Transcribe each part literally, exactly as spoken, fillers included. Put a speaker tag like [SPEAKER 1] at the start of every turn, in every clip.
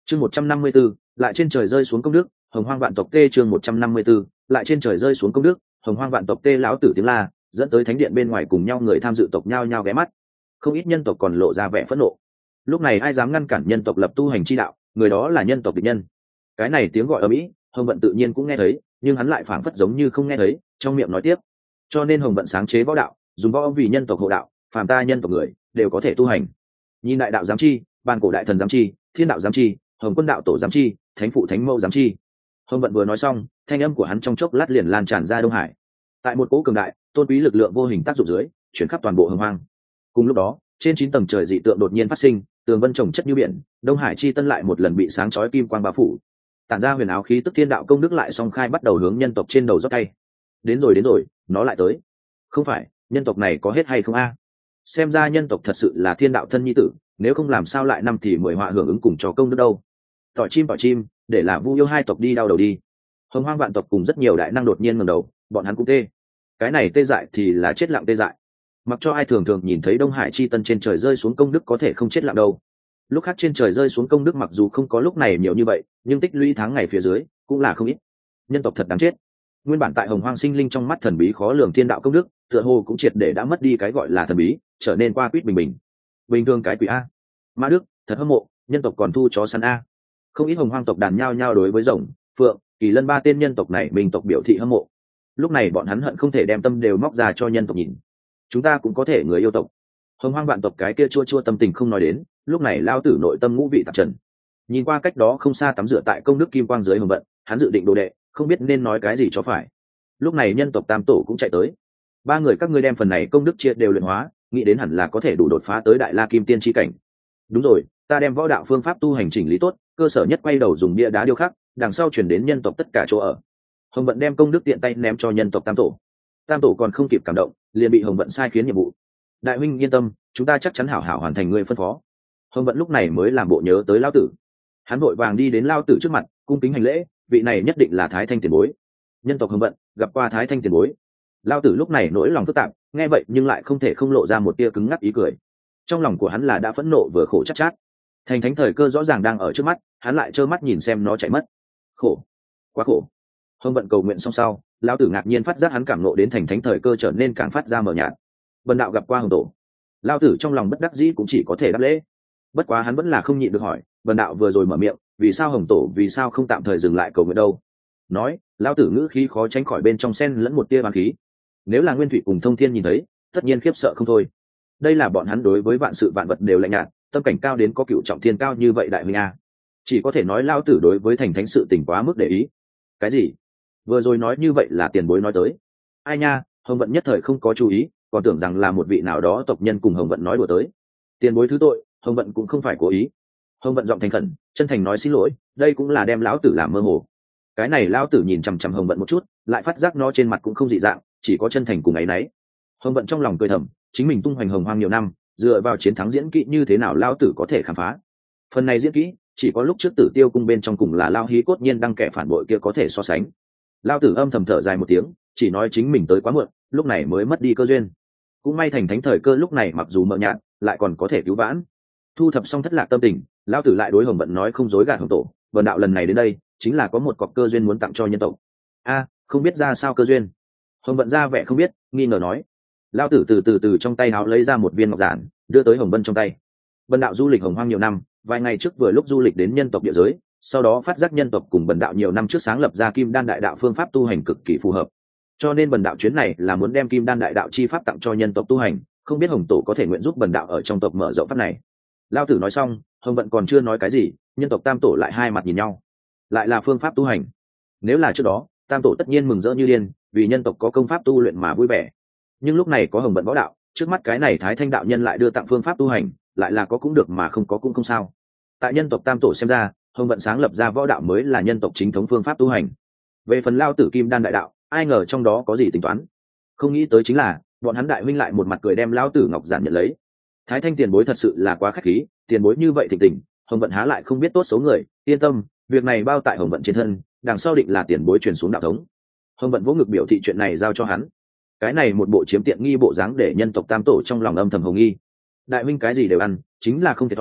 [SPEAKER 1] chương một trăm năm mươi b ố lại trên trời rơi xuống công đức, hồng hoang vạn tộc tê. chương một trăm năm mươi b ố lại trên trời rơi xuống công đức, hồng hoang vạn tộc tê. Lão tử tiếng la dẫn tới thánh điện bên ngoài cùng nhau người tham dự tộc nhao nhao ghé mắt, không ít nhân tộc còn lộ ra vẻ phẫn nộ. Lúc này ai dám ngăn cản nhân tộc lập tu hành chi đạo, người đó là nhân tộc địch nhân. Cái này tiếng gọi ở mỹ hồng vận tự nhiên cũng nghe thấy, nhưng hắn lại phảng phất giống như không nghe thấy, trong miệng nói tiếp. Cho nên hồng vận sáng chế võ đạo, dùng võ vì nhân tộc hộ đạo, phàm ta nhân tộc người đều có thể tu hành. Nhìn đại đạo giám chi, bàn cổ đại thần giám chi, thiên đạo giám chi, hồng quân đạo tổ giám chi, thánh phụ thánh mẫu giám chi. Hồng vận vừa nói xong, thanh âm của hắn trong chốc lát liền lan tràn ra Đông Hải. Tại một cỗ cường đại tôn quý lực lượng vô hình tác dụng dưới, chuyển khắp toàn bộ hồng hoang. Cùng lúc đó, trên chín tầng trời dị tượng đột nhiên phát sinh, tường vân trồng chất như biển, Đông Hải chi tân lại một lần bị sáng chói kim quang bao phủ. Tản ra huyền áo khí tức thiên đạo công đức lại song khai bắt đầu hướng nhân tộc trên đầu rót tay. Đến rồi đến rồi, nó lại tới. Không phải, nhân tộc này có hết hay không a? Xem ra nhân tộc thật sự là thiên đạo thân nhi tử, nếu không làm sao lại năm thì mười họa hưởng ứng cùng cho công đức đâu. Tỏi chim tỏi chim, để là Vu yêu hai tộc đi đau đầu đi. Hồng hoang vạn tộc cùng rất nhiều đại năng đột nhiên ngẩng đầu, bọn hắn cũng tê. Cái này tê dại thì là chết lặng tê dại. Mặc cho ai thường thường nhìn thấy Đông Hải chi tân trên trời rơi xuống công đức có thể không chết lặng đâu. Lúc khác trên trời rơi xuống công đức mặc dù không có lúc này nhiều như vậy, nhưng tích lũy tháng ngày phía dưới cũng là không ít. Nhân tộc thật đáng chết. Nguyên bản tại hồng hoang sinh linh trong mắt thần bí khó lường thiên đạo công đức, tựa hồ cũng triệt để đã mất đi cái gọi là thần bí, trở nên qua quýt bình bình. Bình thường cái quỷ a. Mã Đức, thật hâm mộ, nhân tộc còn thu chó săn a. Không ít hồng hoang tộc đàn nhao nhao đối với rồng, phượng, kỳ lân ba tên nhân tộc này mình tộc biểu thị hâm mộ. Lúc này bọn hắn hận không thể đem tâm đều móc ra cho nhân tộc nhìn. Chúng ta cũng có thể người yêu tộc. Hồng hoang vạn tộc cái kia chua chua tâm tình không nói đến, lúc này lao tử nội tâm ngũ vị tạp trần. Nhìn qua cách đó không xa tắm rửa tại công đức kim quang dưới hồng vận, hắn dự định đồ đệ, không biết nên nói cái gì cho phải. Lúc này nhân tộc tam tổ cũng chạy tới. Ba người các ngươi đem phần này công đức chia đều luyện hóa, nghĩ đến hẳn là có thể đủ đột phá tới đại la kim tiên chi cảnh. Đúng rồi, ta đem võ đạo phương pháp tu hành chỉnh lý tốt, cơ sở nhất quay đầu dùng bia đá điêu khắc, đằng sau chuyển đến nhân tộc tất cả chỗ ở. Hồng vận đem công đức tiện tay ném cho nhân tộc tam tổ. Tam tổ còn không kịp cảm động, liền bị hồng vận sai khiến nhiệm vụ. Đại huynh yên tâm, chúng ta chắc chắn hảo hảo hoàn thành ngươi phân phó. Hồng vận lúc này mới làm bộ nhớ tới lao tử. Hắn vội vàng đi đến lao tử trước mặt, cung kính hành lễ, vị này nhất định là Thái Thanh tiền bối. Nhân tộc hồng vận gặp qua Thái Thanh tiền bối. Lao tử lúc này nỗi lòng phức tạp, nghe vậy nhưng lại không thể không lộ ra một tia cứng ngắc ý cười. Trong lòng của hắn là đã phẫn nộ vừa khổ chắc chát, chát. Thành thánh thời cơ rõ ràng đang ở trước mắt, hắn lại trơ mắt nhìn xem nó chạy mất. Khổ, quá khổ. Hồng vận cầu nguyện xong sau, lão tử ngạc nhiên phát giác hắn cảm nộ đến thành thánh thời cơ trở nên càng phát ra mờ nhạt. Bần đạo gặp qua hồng tổ. Lão tử trong lòng bất đắc dĩ cũng chỉ có thể đáp lễ. Bất quá hắn vẫn là không nhịn được hỏi, bần đạo vừa rồi mở miệng, vì sao hồng tổ vì sao không tạm thời dừng lại cầu nguyện đâu? Nói, lão tử ngữ khí khó tránh khỏi bên trong sen lẫn một tia oán khí. Nếu là Nguyên Thủy cùng Thông Thiên nhìn thấy, tất nhiên khiếp sợ không thôi. Đây là bọn hắn đối với vạn sự vạn vật đều lạnh nhạt, tâm cảnh cao đến có cựu trọng thiên cao như vậy đại huynh a. Chỉ có thể nói lão tử đối với thành thánh sự tình quá mức để ý. Cái gì? Vừa rồi nói như vậy là tiền bối nói tới. Ai nha, hồng vận nhất thời không có chú ý, còn tưởng rằng là một vị nào đó tộc nhân cùng hồng vận nói đùa tới. Tiền bối thứ tội, hồng vận cũng không phải cố ý. Hồng vận giọng thành khẩn, chân thành nói xin lỗi, đây cũng là đem lão tử làm mơ hồ. Cái này lão tử nhìn chằm chằm hồng vận một chút, lại phát giác nó trên mặt cũng không dị dạng, chỉ có chân thành cùng ấy nấy. Hồng vận trong lòng cười thầm, chính mình tung hoành hồng hoang nhiều năm, dựa vào chiến thắng diễn kỹ như thế nào lão tử có thể khám phá. Phần này diễn kỹ, chỉ có lúc trước Tử Tiêu cung bên trong cùng là lao hí cốt nhiên đăng kẻ phản bội kia có thể so sánh. Lao tử âm thầm thở dài một tiếng, chỉ nói chính mình tới quá muộn, lúc này mới mất đi cơ duyên. Cũng may thành thánh thời cơ lúc này mặc dù mờ nhạt, lại còn có thể cứu vãn. Thu thập xong thất lạc tâm tình, Lao tử lại đối hồng vận nói không dối gạt hồng tổ, vần đạo lần này đến đây chính là có một cọc cơ duyên muốn tặng cho nhân tộc. A, không biết ra sao cơ duyên? Hồng vận ra vẻ không biết, nghi ngờ nói. Lao tử từ từ từ trong tay áo lấy ra một viên ngọc giản, đưa tới hồng vân trong tay. Vân đạo du lịch hồng hoang nhiều năm, vài ngày trước vừa lúc du lịch đến nhân tộc địa giới, sau đó phát giác nhân tộc cùng bần đạo nhiều năm trước sáng lập ra kim đan đại đạo phương pháp tu hành cực kỳ phù hợp, cho nên bần đạo chuyến này là muốn đem kim đan đại đạo chi pháp tặng cho nhân tộc tu hành, không biết hồng tổ có thể nguyện giúp bần đạo ở trong tộc mở rộng pháp này. Lao tử nói xong, hồng vận còn chưa nói cái gì, nhân tộc tam tổ lại hai mặt nhìn nhau. Lại là phương pháp tu hành. Nếu là trước đó, tam tổ tất nhiên mừng rỡ như điên, vì nhân tộc có công pháp tu luyện mà vui vẻ. Nhưng lúc này có hồng vận võ đạo, trước mắt cái này Thái Thanh đạo nhân lại đưa tặng phương pháp tu hành, lại là có cũng được mà không có cũng không sao. Tại nhân tộc tam tổ xem ra, hồng vận sáng lập ra võ đạo mới là nhân tộc chính thống phương pháp tu hành. Về phần Lao tử kim đan đại đạo, ai ngờ trong đó có gì tính toán. Không nghĩ tới chính là bọn hắn đại huynh lại một mặt cười đem Lao tử ngọc giản nhận lấy. Thái Thanh tiền bối thật sự là quá khách khí, tiền bối như vậy thịnh tình, hồng vận há lại không biết tốt xấu người, yên tâm, việc này bao tại hồng vận trên thân, đằng sau định là tiền bối truyền xuống đạo thống. Hồng vận vỗ ngực biểu thị chuyện này giao cho hắn. Cái này một bộ chiếm tiện nghi bộ dáng để nhân tộc tam tổ trong lòng âm thầm hồng nghi. Đại huynh cái gì đều ăn, chính là không thiệt thòi,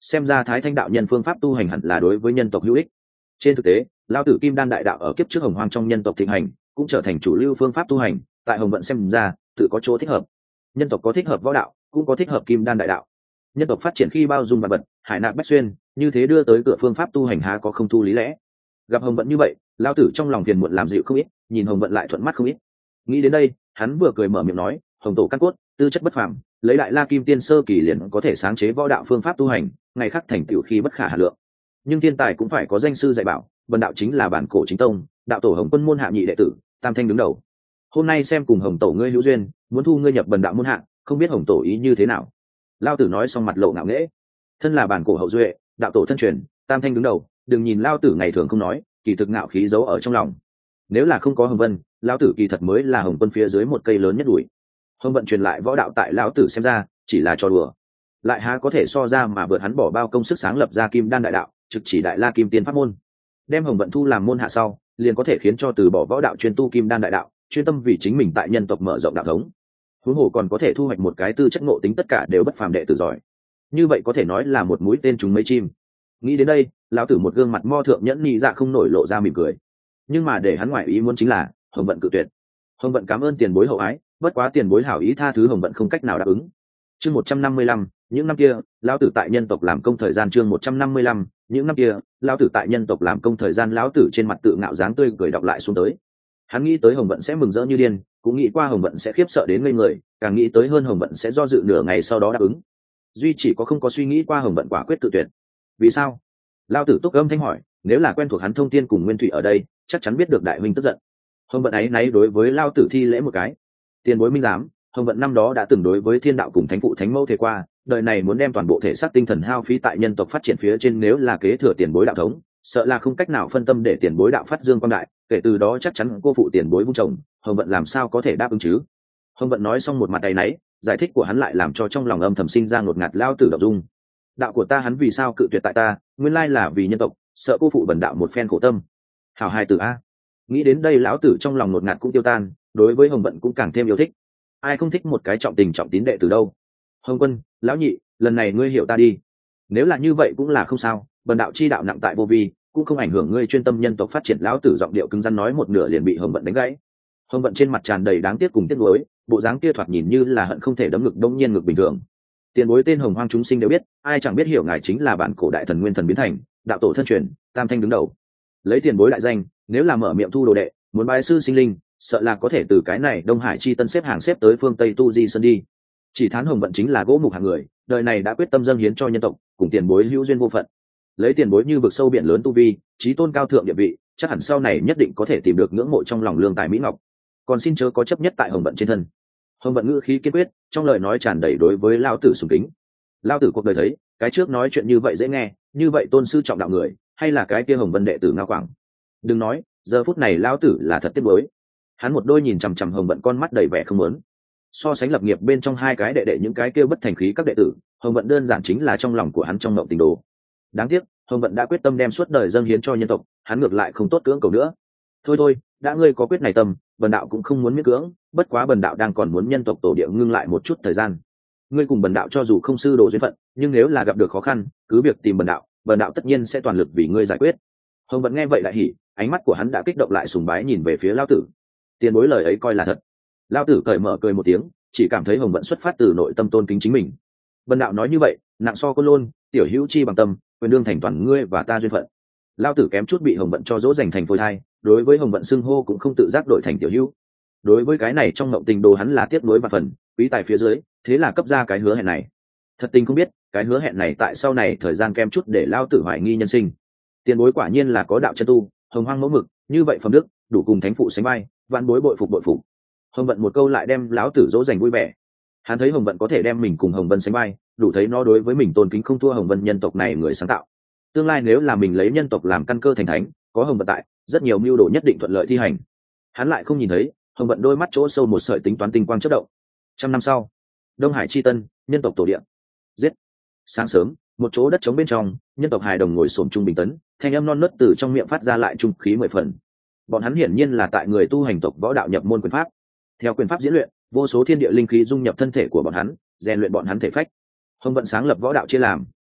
[SPEAKER 1] xem ra thái thanh đạo nhân phương pháp tu hành hẳn là đối với nhân tộc hữu ích. Trên thực tế lao tử kim đan đại đạo ở kiếp trước hồng hoang trong nhân tộc thịnh hành cũng trở thành chủ lưu phương pháp tu hành, tại hồng vận xem ra tự có chỗ thích hợp. Nhân tộc có thích hợp võ đạo, cũng có thích hợp kim đan đại đạo. Nhân tộc phát triển khi bao dung và bật hải nạp bách xuyên, như thế đưa tới cửa phương pháp tu hành há có không thu lý lẽ. Gặp hồng vận như vậy, lao tử trong lòng phiền muộn làm dịu không ít, nhìn hồng vận lại thuận mắt không ít. Nghĩ đến đây hắn vừa cười mở miệng nói, hồng tổ căn cốt tư chất bất phàm, lấy đại la kim tiên sơ kỳ liền có thể sáng chế võ đạo phương pháp tu hành, ngày khắc thành tựu khi bất khả hà lượng. Nhưng thiên tài cũng phải có danh sư dạy bảo, bần đạo chính là bản cổ chính tông đạo tổ hồng quân môn hạ nhị đệ tử, tam thanh đứng đầu. Hôm nay xem cùng hồng tổ ngươi hữu duyên, muốn thu ngươi nhập bần đạo môn hạ, không biết hồng tổ ý như thế nào. Lao tử nói xong mặt lộ ngạo nghễ, thân là bản cổ hậu duệ, đạo tổ thân truyền, tam thanh đứng đầu, đừng nhìn lao tử ngày thường không nói, kỳ thực ngạo khí giấu ở trong lòng. Nếu là không có hồng vân, lao tử kỳ thật mới là hồng quân phía dưới một cây lớn nhất đuổi. Hồng vận truyền lại võ đạo tại lao tử xem ra chỉ là trò đùa, lại há có thể so ra mà vượt hắn bỏ bao công sức sáng lập ra kim đan đại đạo, trực chỉ đại la kim tiên pháp môn. Đem hồng vận thu làm môn hạ sau, liền có thể khiến cho từ bỏ võ đạo chuyên tu kim đan đại đạo, chuyên tâm vì chính mình tại nhân tộc mở rộng đạo thống. Huống hồ còn có thể thu hoạch một cái tư chất ngộ tính tất cả đều bất phàm đệ tử giỏi, như vậy có thể nói là một mũi tên trúng mấy chim. Nghĩ đến đây lão tử một gương mặt mo thượng nhẫn nhị dạ không nổi lộ ra mỉm cười. Nhưng mà để hắn ngoại ý muốn chính là hồng vận cự tuyệt. Hồng vận cảm ơn tiền bối hậu ái, bất quá tiền bối hảo ý tha thứ hồng vận không cách nào đáp ứng. Chương một trăm năm mươi lăm, những năm kia lão tử tại nhân tộc làm công thời gian. Chương một trăm năm mươi lăm, những năm kia lão tử tại nhân tộc làm công thời gian. Lão tử trên mặt tự ngạo dáng tươi cười đọc lại xuống tới. Hắn nghĩ tới hồng vận sẽ mừng rỡ như điên, cũng nghĩ qua hồng vận sẽ khiếp sợ đến ngây người, càng nghĩ tới hơn hồng vận sẽ do dự nửa ngày sau đó đáp ứng. Duy chỉ có không có suy nghĩ qua hồng vận quả quyết tự tuyệt. Vì sao? Lão tử túc âm thanh hỏi. Nếu là quen thuộc hắn thông thiên cùng nguyên thủy ở đây, chắc chắn biết được đại huynh tức giận. Hồng vận ấy náy đối với lão tử thi lễ một cái. Tiền bối minh giám, hồng vận năm đó đã từng đối với thiên đạo cùng thánh phụ thánh mẫu thề qua, đời này muốn đem toàn bộ thể xác tinh thần hao phí tại nhân tộc phát triển phía trên, nếu là kế thừa tiền bối đạo thống, sợ là không cách nào phân tâm để tiền bối đạo phát dương quang đại, kể từ đó chắc chắn cô phụ tiền bối vung chồng, hồng vận làm sao có thể đáp ứng chứ? Hồng vận nói xong một mặt tay náy, giải thích của hắn lại làm cho trong lòng âm thầm sinh ra ngột ngạt lao tử động dung. Đạo của ta hắn vì sao cự tuyệt tại ta, nguyên lai là vì nhân tộc, sợ cô phụ bần đạo một phen khổ tâm. Hảo hai tử a. Nghĩ đến đây lão tử trong lòng ngột ngạt cũng tiêu tan, đối với hồng vận cũng càng thêm yêu thích. Ai không thích một cái trọng tình trọng tín đệ từ đâu? Hồng quân, lão nhị, lần này ngươi hiểu ta đi. Nếu là như vậy cũng là không sao, bần đạo chi đạo nặng tại vô vi, cũng không ảnh hưởng ngươi chuyên tâm nhân tộc phát triển. Lão tử giọng điệu cứng rắn nói một nửa liền bị hồng vận đánh gãy. Hồng vận trên mặt tràn đầy đáng tiếc cùng tiếc nuối, bộ dáng kia thoạt nhìn như là hận không thể đấm ngực đông nhiên ngực bình thường. Tiền bối tên hồng hoang chúng sinh đều biết, ai chẳng biết hiểu ngài chính là bản cổ đại thần nguyên thần biến thành, đạo tổ thân truyền, tam thanh đứng đầu. Lấy tiền bối đại danh, nếu là mở miệng thu đồ đệ, muốn bái sư sinh linh, sợ là có thể từ cái này đông hải chi tân xếp hàng xếp tới phương tây tu di sơn đi. Chỉ thán hồng vận chính là gỗ mục hạng người, đời này đã quyết tâm dâng hiến cho nhân tộc, cùng tiền bối hữu duyên vô phận. Lấy tiền bối như vực sâu biển lớn tu vi, trí tôn cao thượng địa vị, chắc hẳn sau này nhất định có thể tìm được ngưỡng mộ trong lòng lương tài mỹ ngọc. Còn xin chớ có chấp nhất tại hồng vận trên thân. Hồng vận ngữ khí kiên quyết, trong lời nói tràn đầy đối với lao tử sùng kính. Lao tử cuộc đời thấy cái trước nói chuyện như vậy dễ nghe, như vậy tôn sư trọng đạo người, hay là cái kia hồng vân đệ tử ngao quảng. Đừng nói, giờ phút này lao tử là thật tiếc nuối. Hắn một đôi nhìn chằm chằm hồng vận con mắt đầy vẻ không muốn. So sánh lập nghiệp bên trong hai cái đệ đệ những cái kêu bất thành khí các đệ tử, hồng vận đơn giản chính là trong lòng của hắn trong mộng tình đồ. Đáng tiếc hồng vận đã quyết tâm đem suốt đời dâng hiến cho nhân tộc, hắn ngược lại không tốt cưỡng cầu nữa. Thôi thôi, đã ngươi có quyết này tâm, bần đạo cũng không muốn miễn cưỡng, bất quá bần đạo đang còn muốn nhân tộc tổ địa ngưng lại một chút thời gian. Ngươi cùng bần đạo cho dù không sư đồ duyên phận, nhưng nếu là gặp được khó khăn, cứ việc tìm bần đạo, bần đạo tất nhiên sẽ toàn lực vì ngươi giải quyết. Hồng vận nghe vậy lại hỉ, ánh mắt của hắn đã kích động lại sùng bái nhìn về phía lao tử. Tiền bối lời ấy coi là thật. Lao tử cởi mở cười một tiếng, chỉ cảm thấy hồng vận xuất phát từ nội tâm tôn kính chính mình. Bần đạo nói như vậy, nặng so côn lôn, tiểu hữu chi bằng tâm, quyền đương thành toàn ngươi và ta duyên phận. Lao tử kém chút bị hồng vận cho dỗ dành thành phôi thai, đối với hồng vận xưng hô cũng không tự giác đổi thành tiểu hữu. Đối với cái này trong ngộng tình đồ hắn là tiếc nuối và phần quý tài phía dưới, thế là cấp ra cái hứa hẹn này. Thật tình không biết cái hứa hẹn này tại sau này thời gian kem chút để lao tử hoài nghi nhân sinh. Tiền bối quả nhiên là có đạo chân tu, hồng hoang mẫu mực, như vậy phẩm đức đủ cùng thánh phụ sánh vai, vạn bối bội phục bội phục. Hồng vận một câu lại đem lão tử dỗ dành vui vẻ. Hắn thấy hồng vận có thể đem mình cùng hồng vân sánh vai, đủ thấy nó đối với mình tôn kính không thua hồng vân nhân tộc này người sáng tạo. Tương lai nếu là mình lấy nhân tộc làm căn cơ thành thánh, có hồng vận tại, rất nhiều mưu đồ nhất định thuận lợi thi hành. Hắn lại không nhìn thấy hồng vận đôi mắt chỗ sâu một sợi tính toán tinh quang chớp động. Trăm năm sau, đông hải chi tân, nhân tộc tổ địa. Giết. Sáng sớm, một chỗ đất trống bên trong, nhân tộc hài đồng ngồi xổm trung bình tấn, thanh âm non nớt từ trong miệng phát ra lại trung khí mười phần. Bọn hắn hiển nhiên là tại người tu hành tộc võ đạo nhập môn quyền pháp. Theo quyền pháp diễn luyện, vô số thiên địa linh khí dung nhập thân thể của bọn hắn, rèn luyện bọn hắn thể phách. Hồng vận sáng lập võ đạo chia làm,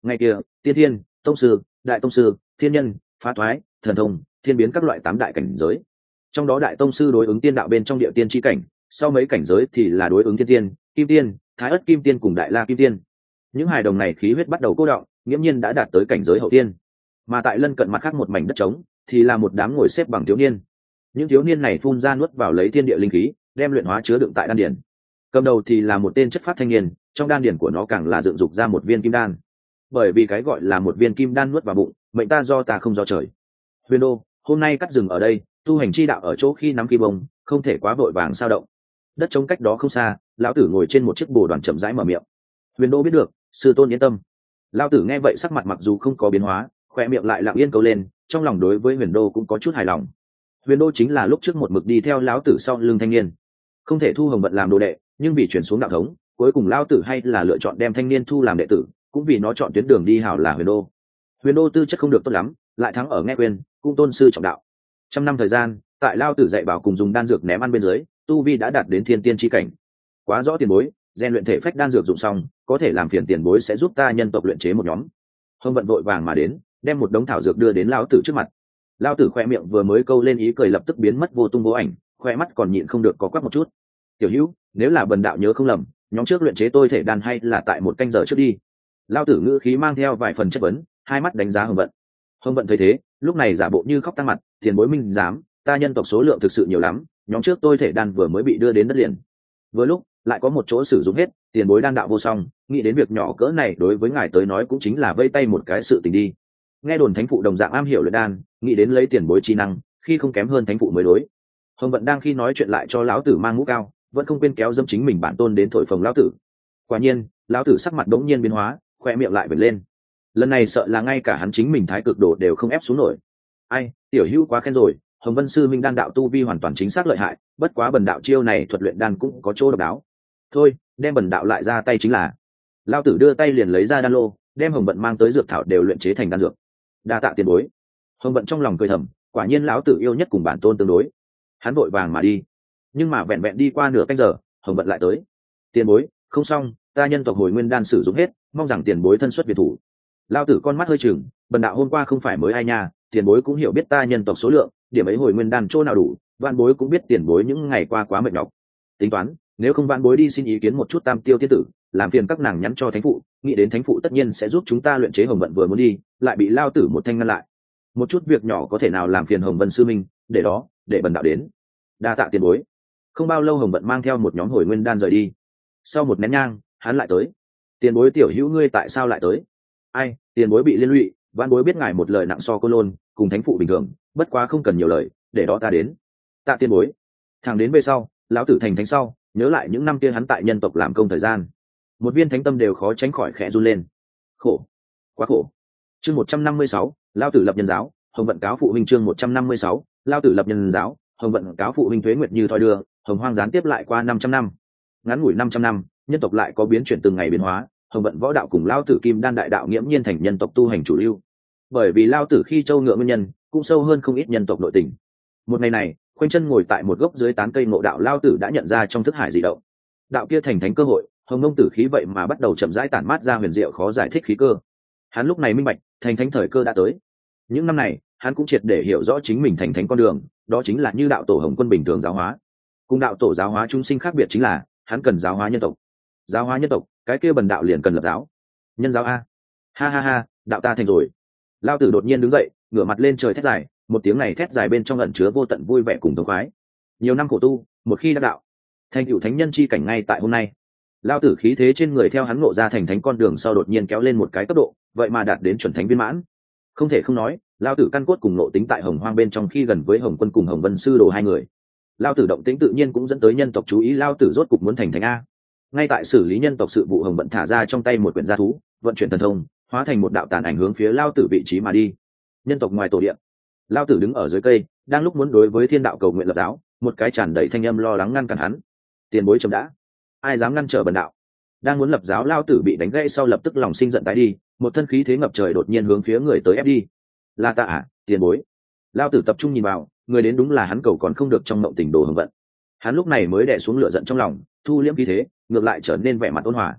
[SPEAKER 1] Ngay kia, tiên thiên, tông sư, đại tông sư, thiên nhân, phá thoái, thần thông, thiên biến các loại tám đại cảnh giới. Trong đó đại tông sư đối ứng tiên đạo bên trong địa tiên chi cảnh, sau mấy cảnh giới thì là đối ứng thiên tiên, kim tiên, thái ất kim tiên cùng đại la kim tiên. Những hài đồng này khí huyết bắt đầu cô đọng, nghiễm nhiên đã đạt tới cảnh giới hậu tiên. Mà tại lân cận mặt khác một mảnh đất trống, thì là một đám ngồi xếp bằng thiếu niên. Những thiếu niên này phun ra nuốt vào lấy thiên địa linh khí, đem luyện hóa chứa đựng tại đan điển. Cầm đầu thì là một tên chất phát thanh niên, trong đan điển của nó càng là dựng dục ra một viên kim đan. Bởi vì cái gọi là một viên kim đan nuốt vào bụng, mệnh ta do ta không do trời. Huyền đô, hôm nay cắt rừng ở đây, tu hành chi đạo ở chỗ khi nắm kim bông, không thể quá vội vàng sao động. Đất trống cách đó không xa, lão tử ngồi trên một chiếc bồ đoàn chậm rãi mở miệng. Huyền đô biết được, sư tôn yên tâm. Lão tử nghe vậy sắc mặt mặc dù không có biến hóa, khoe miệng lại lặng yên câu lên, trong lòng đối với huyền đô cũng có chút hài lòng. Huyền đô chính là lúc trước một mực đi theo lão tử sau lưng thanh niên, không thể thu hồng vận làm đồ đệ, nhưng vì chuyển xuống đạo thống, cuối cùng lão tử hay là lựa chọn đem thanh niên thu làm đệ tử, cũng vì nó chọn tuyến đường đi hảo là huyền đô. Huyền đô tư chất không được tốt lắm, lại thắng ở nghe quyền, cũng tôn sư trọng đạo. Trăm năm thời gian, tại lão tử dạy bảo cùng dùng đan dược ném ăn bên dưới, tu vi đã đạt đến thiên tiên chi cảnh. Quá rõ tiền bối, rèn luyện thể phách đan dược dụng xong, có thể làm phiền tiền bối sẽ giúp ta nhân tộc luyện chế một nhóm. Hồng vận vội vàng mà đến, đem một đống thảo dược đưa đến lão tử trước mặt. Lão tử khoe miệng vừa mới câu lên ý cười lập tức biến mất vô tung vô ảnh, khoe mắt còn nhịn không được có quắc một chút. Tiểu hữu, nếu là bần đạo nhớ không lầm, nhóm trước luyện chế tôi thể đan hay là tại một canh giờ trước đi. Lão tử ngữ khí mang theo vài phần chất vấn, hai mắt đánh giá Hồng vận. Hồng vận thấy thế, lúc này giả bộ như khóc tăng mặt, tiền bối minh dám, ta nhân tộc số lượng thực sự nhiều lắm, nhóm trước tôi thể đan vừa mới bị đưa đến đất liền. Vừa lúc lại có một chỗ sử dụng hết, tiền bối đan đạo vô song, nghĩ đến việc nhỏ cỡ này đối với ngài tới nói cũng chính là vây tay một cái sự tình đi. Nghe đồn thánh phụ đồng dạng am hiểu luyện đan, nghĩ đến lấy tiền bối chi năng, khi không kém hơn thánh phụ mới đối. Hồng vận đang khi nói chuyện lại cho lão tử mang mũ cao, vẫn không quên kéo dâm chính mình bản tôn đến thổi phồng lão tử. Quả nhiên, lão tử sắc mặt đống nhiên biến hóa, khoe miệng lại vểnh lên. Lần này sợ là ngay cả hắn chính mình thái cực đồ đều không ép xuống nổi. Ai, tiểu hữu quá khen rồi, Hồng Vân sư minh đan đạo tu vi hoàn toàn chính xác lợi hại, bất quá bần đạo chiêu này thuật luyện đan cũng có chỗ độc đáo. Thôi, đem bần đạo lại ra tay chính là. Lão tử đưa tay liền lấy ra đan lô, đem Hồng Vận mang tới dược thảo đều luyện chế thành đan dược. Đa tạ tiền bối. Hồng Vận trong lòng cười thầm, quả nhiên lão tử yêu nhất cùng bản tôn tương đối. Hắn vội vàng mà đi, nhưng mà vẹn vẹn đi qua nửa canh giờ, Hồng Vận lại tới. Tiền bối, không xong, ta nhân tộc hồi nguyên đan sử dụng hết, mong rằng tiền bối thân xuất biệt thủ. Lão tử con mắt hơi chừng, bần đạo hôm qua không phải mới ai nha, tiền bối cũng hiểu biết ta nhân tộc số lượng, điểm ấy hồi nguyên đan chỗ nào đủ, vạn bối cũng biết tiền bối những ngày qua quá mệt nhọc. Tính toán, nếu không vạn bối đi xin ý kiến một chút tam tiêu thiên tử, làm phiền các nàng nhắn cho thánh phụ, nghĩ đến thánh phụ tất nhiên sẽ giúp chúng ta luyện chế Hồng Vận vừa muốn đi, lại bị lao tử một thanh ngăn lại. Một chút việc nhỏ có thể nào làm phiền Hồng Vân sư minh, để đó, để bần đạo đến. Đa tạ tiền bối. Không bao lâu Hồng Vận mang theo một nhóm hồi nguyên đan rời đi. Sau một nén nhang, hắn lại tới. Tiền bối tiểu hữu ngươi tại sao lại tới? Ai, tiền bối bị liên lụy, vạn bối biết ngài một lời nặng so cô lôn, cùng thánh phụ bình thường, bất quá không cần nhiều lời, để đó ta đến. Tạ tiền bối. Thằng đến về sau, lão tử thành thánh sau, nhớ lại những năm kia hắn tại nhân tộc làm công thời gian, một viên thánh tâm đều khó tránh khỏi khẽ run lên. Khổ, quá khổ. Chương một trăm năm mươi sáu, lão tử lập nhân giáo, Hồng Vận cáo phụ huynh. Chương một trăm năm mươi sáu, lão tử lập nhân giáo, Hồng Vận cáo phụ huynh. Tuế nguyệt như thoi đưa, Hồng Hoang gián tiếp lại qua năm trăm năm. Ngắn ngủi năm trăm năm, nhân tộc lại có biến chuyển từng ngày biến hóa, Hồng Vận võ đạo cùng lão tử kim đan đại đạo nghiễm nhiên thành nhân tộc tu hành chủ lưu. Bởi vì lão tử khi châu ngựa nguyên nhân, cũng sâu hơn không ít nhân tộc nội tình. Một ngày này, khoanh chân ngồi tại một gốc dưới tán cây ngộ đạo lão tử đã nhận ra trong thức hải dị động. Đạo kia thành thánh cơ hội, Hồng Nông tử khí vậy mà bắt đầu chậm rãi tản mát ra huyền diệu khó giải thích khí cơ. Hắn lúc này minh bạch, thành thánh thời cơ đã tới. Những năm này, hắn cũng triệt để hiểu rõ chính mình thành thánh con đường, đó chính là như đạo tổ Hồng Quân bình thường giáo hóa. Cùng đạo tổ giáo hóa chúng sinh khác biệt chính là, hắn cần giáo hóa nhân tộc. Giáo hóa nhân tộc, cái kia bần đạo liền cần lập giáo. Nhân giáo a. Ha ha ha, đạo ta thành rồi. Lão tử đột nhiên đứng dậy, ngửa mặt lên trời thét dài, một tiếng này thét dài bên trong ẩn chứa vô tận vui vẻ cùng thống khoái. Nhiều năm khổ tu, một khi đắc đạo, thành tựu thánh nhân chi cảnh ngay tại hôm nay. Lão tử khí thế trên người theo hắn ngộ ra thành thánh con đường sau đột nhiên kéo lên một cái cấp độ, vậy mà đạt đến chuẩn thánh viên mãn. Không thể không nói, Lão tử căn cốt cùng ngộ tính tại Hồng Hoang bên trong khi gần với Hồng Quân cùng Hồng Vân sư đồ hai người. Lão tử động tĩnh tự nhiên cũng dẫn tới nhân tộc chú ý, Lão tử rốt cục muốn thành thánh a. Ngay tại xử lý nhân tộc sự vụ, Hồng Vận thả ra trong tay một quyển gia thú, vận chuyển thần thông, hóa thành một đạo tàn ảnh hướng phía Lão tử vị trí mà đi. Nhân tộc ngoài tổ địa, Lão tử đứng ở dưới cây, đang lúc muốn đối với thiên đạo cầu nguyện lập giáo, một cái tràn đầy thanh âm lo lắng ngăn cản hắn. Tiền bối chấm đã, ai dám ngăn trở bần đạo? Đang muốn lập giáo, Lão tử bị đánh gãy sau lập tức lòng sinh giận tái đi, một thân khí thế ngập trời đột nhiên hướng phía người tới ép đi. Là ta à, tiền bối? Lão tử tập trung nhìn vào, người đến đúng là hắn cầu còn không được trong mộng tình đồ Hồng Vận. Hắn lúc này mới đè xuống lửa giận trong lòng, thu liễm khí thế, ngược lại trở nên vẻ mặt ôn hòa.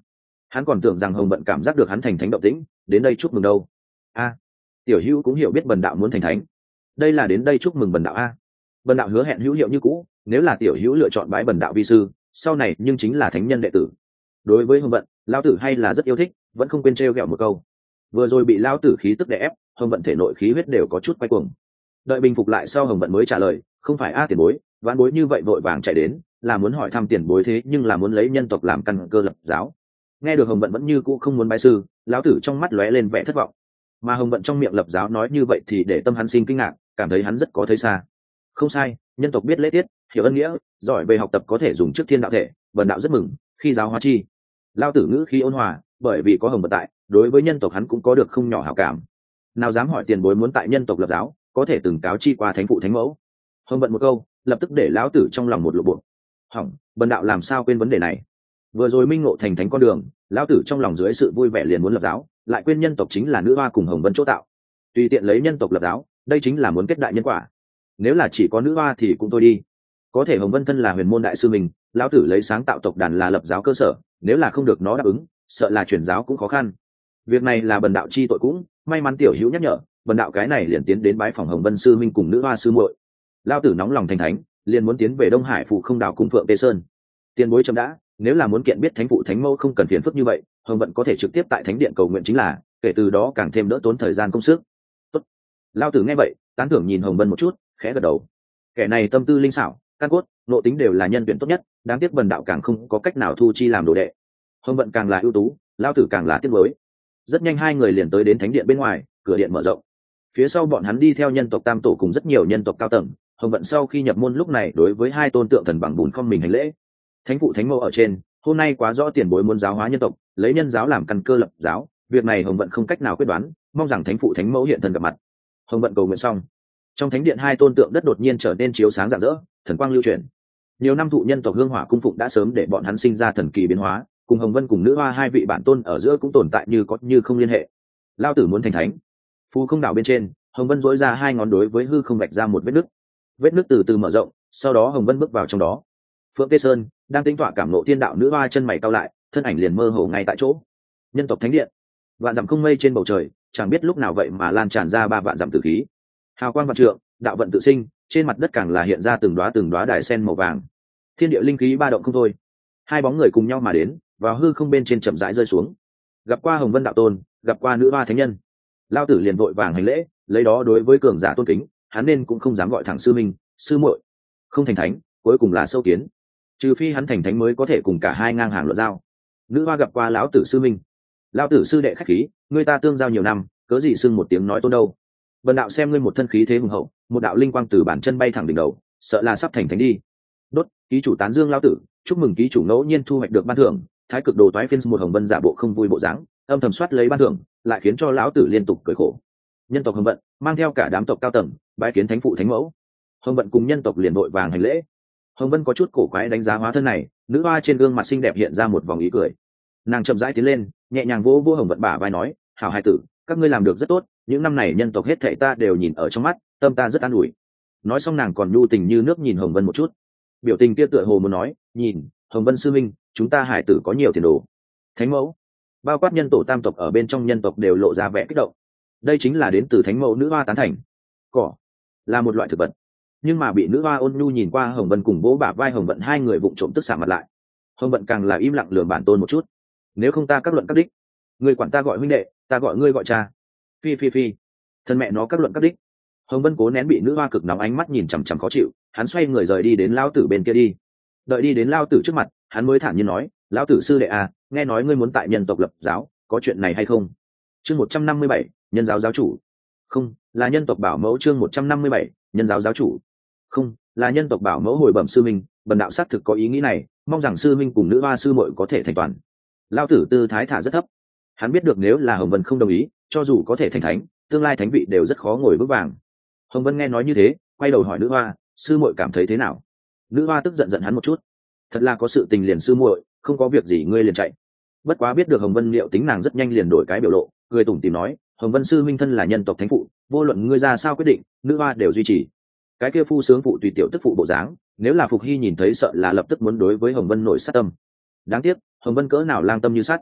[SPEAKER 1] Hắn còn tưởng rằng hồng vận cảm giác được hắn thành thánh động tĩnh, đến đây chúc mừng đâu. A, tiểu hữu cũng hiểu biết bần đạo muốn thành thánh, đây là đến đây chúc mừng bần đạo a. Bần đạo hứa hẹn hữu hiệu như cũ, nếu là tiểu hữu lựa chọn bái bần đạo vi sư, sau này nhưng chính là thánh nhân đệ tử. Đối với hồng vận, lão tử hay là rất yêu thích, vẫn không quên trêu ghẹo một câu. Vừa rồi bị lão tử khí tức đè ép, hồng vận thể nội khí huyết đều có chút quay cuồng. Đợi bình phục lại sau, hồng vận mới trả lời, không phải a tiền bối, vãn bối như vậy vội vàng chạy đến là muốn hỏi thăm tiền bối, thế nhưng là muốn lấy nhân tộc làm căn cơ lập giáo. Nghe được hồng vận vẫn như cũ không muốn bái sư, lão tử trong mắt lóe lên vẻ thất vọng. Mà hồng vận trong miệng lập giáo nói như vậy thì để tâm hắn sinh kinh ngạc, cảm thấy hắn rất có thấy xa. Không sai, nhân tộc biết lễ tiết, hiểu ân nghĩa, giỏi về học tập, có thể dùng trước thiên đạo thể, bần đạo rất mừng khi giáo hóa chi. Lão tử ngữ khí ôn hòa, bởi vì có hồng vận tại, đối với nhân tộc hắn cũng có được không nhỏ hảo cảm. Nào dám hỏi tiền bối muốn tại nhân tộc lập giáo, có thể từng cáo chi qua thánh phụ thánh mẫu. Hồng vận một câu lập tức để lão tử trong lòng một lộ bộ. Hỏng, bần đạo làm sao quên vấn đề này. Vừa rồi minh ngộ thành thánh con đường, lão tử trong lòng dưới sự vui vẻ liền muốn lập giáo, lại quên nhân tộc chính là nữ hoa cùng hồng vân chỗ tạo, tùy tiện lấy nhân tộc lập giáo, đây chính là muốn kết đại nhân quả. Nếu là chỉ có nữ hoa thì cũng thôi đi, có thể hồng vân thân là huyền môn đại sư mình, lão tử lấy sáng tạo tộc đàn là lập giáo cơ sở, nếu là không được nó đáp ứng, sợ là chuyển giáo cũng khó khăn. Việc này là bần đạo chi tội, cũng may mắn tiểu hữu nhắc nhở, bần đạo cái này liền tiến đến bái phòng hồng vân sư minh cùng nữ hoa sư muội. Lão tử nóng lòng thành thánh, liền muốn tiến về Đông Hải phụ không đảo cung phượng tê sơn. Tiền bối chậm đã, nếu là muốn kiện biết thánh phụ thánh mẫu không cần phiền phức như vậy, hồng vận có thể trực tiếp tại thánh điện cầu nguyện chính là, kể từ đó càng thêm đỡ tốn thời gian công sức. Tốt. Lão tử nghe vậy tán thưởng nhìn hồng vân một chút, khẽ gật đầu. Kẻ này tâm tư linh xảo, căn cốt nội tính đều là nhân tuyển tốt nhất, đáng tiếc bần đạo càng không có cách nào thu chi làm đồ đệ. Hồng vận càng là ưu tú, lão tử càng là tiếc nuối. Rất nhanh hai người liền tới đến thánh điện bên ngoài, cửa điện mở rộng, phía sau bọn hắn đi theo nhân tộc tam tổ cùng rất nhiều nhân tộc cao tầng. Hồng vận sau khi nhập môn lúc này đối với hai tôn tượng thần bằng bùn không mình hành lễ. Thánh phụ thánh mẫu ở trên, hôm nay quá rõ tiền bối muốn giáo hóa nhân tộc, lấy nhân giáo làm căn cơ lập giáo, việc này hồng vận không cách nào quyết đoán, mong rằng thánh phụ thánh mẫu hiện thân gặp mặt. Hồng vận cầu nguyện xong, trong thánh điện hai tôn tượng đất đột nhiên trở nên chiếu sáng rạng rỡ, thần quang lưu chuyển. Nhiều năm thụ nhân tộc hương hỏa cung phụng đã sớm để bọn hắn sinh ra thần kỳ biến hóa, cùng hồng vân cùng nữ hoa hai vị bản tôn ở giữa cũng tồn tại như có như không liên hệ. Lao tử muốn thành thánh. Phù không đảo bên trên, hồng vân dối ra hai ngón đối với hư không vạch ra một vết nứt, vết nứt từ từ mở rộng, sau đó hồng vân bước vào trong đó. Phượng Tê Sơn đang tính tọa cảm nộ thiên đạo nữ hoa chân mày cao lại, thân ảnh liền mơ hồ ngay tại chỗ. Nhân tộc thánh điện, vạn dặm không mây trên bầu trời, chẳng biết lúc nào vậy mà lan tràn ra ba vạn dặm tử khí, hào quang vạn trượng, đạo vận tự sinh, trên mặt đất càng là hiện ra từng đóa từng đóa đài sen màu vàng. Thiên địa linh khí ba động không thôi. Hai bóng người cùng nhau mà đến, vào hư không bên trên chậm rãi rơi xuống. Gặp qua hồng vân đạo tôn, gặp qua nữ hoa thánh nhân. Lao tử liền vội vàng hành lễ, lấy đó đối với cường giả tôn kính, hắn nên cũng không dám gọi thẳng sư minh, sư muội. Không thành thánh, cuối cùng là sâu kiến. Trừ phi hắn thành thánh mới có thể cùng cả hai ngang hàng luận giao. Nữ hoa gặp qua lão tử sư minh. Lão tử sư đệ khách khí, người ta tương giao nhiều năm, cớ gì xưng một tiếng nói tôn đâu. Bần đạo xem ngươi một thân khí thế hùng hậu, một đạo linh quang từ bản chân bay thẳng đỉnh đầu, sợ là sắp thành thánh đi. Đốt, ký chủ tán dương lão tử, chúc mừng ký chủ ngẫu nhiên thu hoạch được ban thưởng. Thái cực đồ toái phiên một hồng vân giả bộ không vui bộ dáng, âm thầm soát lấy ban thưởng, lại khiến cho lão tử liên tục cười khổ. Nhân tộc hồng vận mang theo cả đám tộc cao tầng bái kiến thánh phụ thánh mẫu. Hồng vận cùng nhân tộc liền đội vàng hành lễ. Hồng vân có chút cổ quái đánh giá hóa thân này, nữ hoa trên gương mặt xinh đẹp hiện ra một vòng ý cười. Nàng chậm rãi tiến lên, nhẹ nhàng vỗ vỗ hồng vận bả vai nói, hảo hai tử, các ngươi làm được rất tốt, những năm này nhân tộc hết thảy ta đều nhìn ở trong mắt, tâm ta rất an ủi. Nói xong nàng còn nhu tình như nước nhìn hồng vân một chút, biểu tình kia tựa hồ muốn nói, nhìn hồng vân sư minh, chúng ta hải tử có nhiều tiền đồ. Thánh mẫu, bao quát nhân tổ tam tộc ở bên trong nhân tộc đều lộ ra vẻ kích động. Đây chính là đến từ thánh mẫu nữ hoa tán thành. Cỏ là một loại thực vật, nhưng mà bị nữ hoa ôn nhu nhìn qua hồng vân cùng vỗ bả vai hồng vận, hai người vụng trộm tức xạ mặt lại. Hồng vận càng là im lặng lường bản tôn một chút. Nếu không ta các luận các đích, người quản ta gọi huynh đệ, ta gọi ngươi gọi cha. Phi phi phi, thân mẹ nó các luận các đích. Hồng vân cố nén bị nữ hoa cực nóng ánh mắt nhìn chằm chằm khó chịu, hắn xoay người rời đi đến lao tử bên kia đi. Đợi đi đến lao tử trước mặt, hắn mới thản nhiên nói, lão tử sư đệ à, nghe nói ngươi muốn tại nhân tộc lập giáo, có chuyện này hay không? Chương một trăm năm mươi bảy, nhân giáo giáo chủ. Không, là nhân tộc bảo mẫu. Chương một trăm năm mươi bảy, nhân giáo giáo chủ. Không, là nhân tộc bảo mẫu hồi bẩm sư minh, bần đạo xác thực có ý nghĩ này, mong rằng sư minh cùng nữ hoa sư muội có thể thành toàn. Lao tử tư thái thả rất thấp, hắn biết được nếu là hồng vân không đồng ý, cho dù có thể thành thánh, tương lai thánh vị đều rất khó ngồi vững vàng. Hồng vân nghe nói như thế, quay đầu hỏi nữ hoa, sư muội cảm thấy thế nào? Nữ hoa tức giận giận hắn một chút, thật là có sự tình liền sư muội, không có việc gì ngươi liền chạy. Bất quá biết được hồng vân liệu tính, nàng rất nhanh liền đổi cái biểu lộ, cười tủm tỉm nói, hồng vân sư minh thân là nhân tộc thánh phụ, vô luận ngươi ra sao quyết định, nữ hoa đều duy trì. Cái kia phu sướng phụ tùy tiểu tức phụ bộ dáng, nếu là Phục Hy nhìn thấy sợ là lập tức muốn đối với hồng vân nổi sát tâm. Đáng tiếc hồng vân cỡ nào lang tâm như sắt,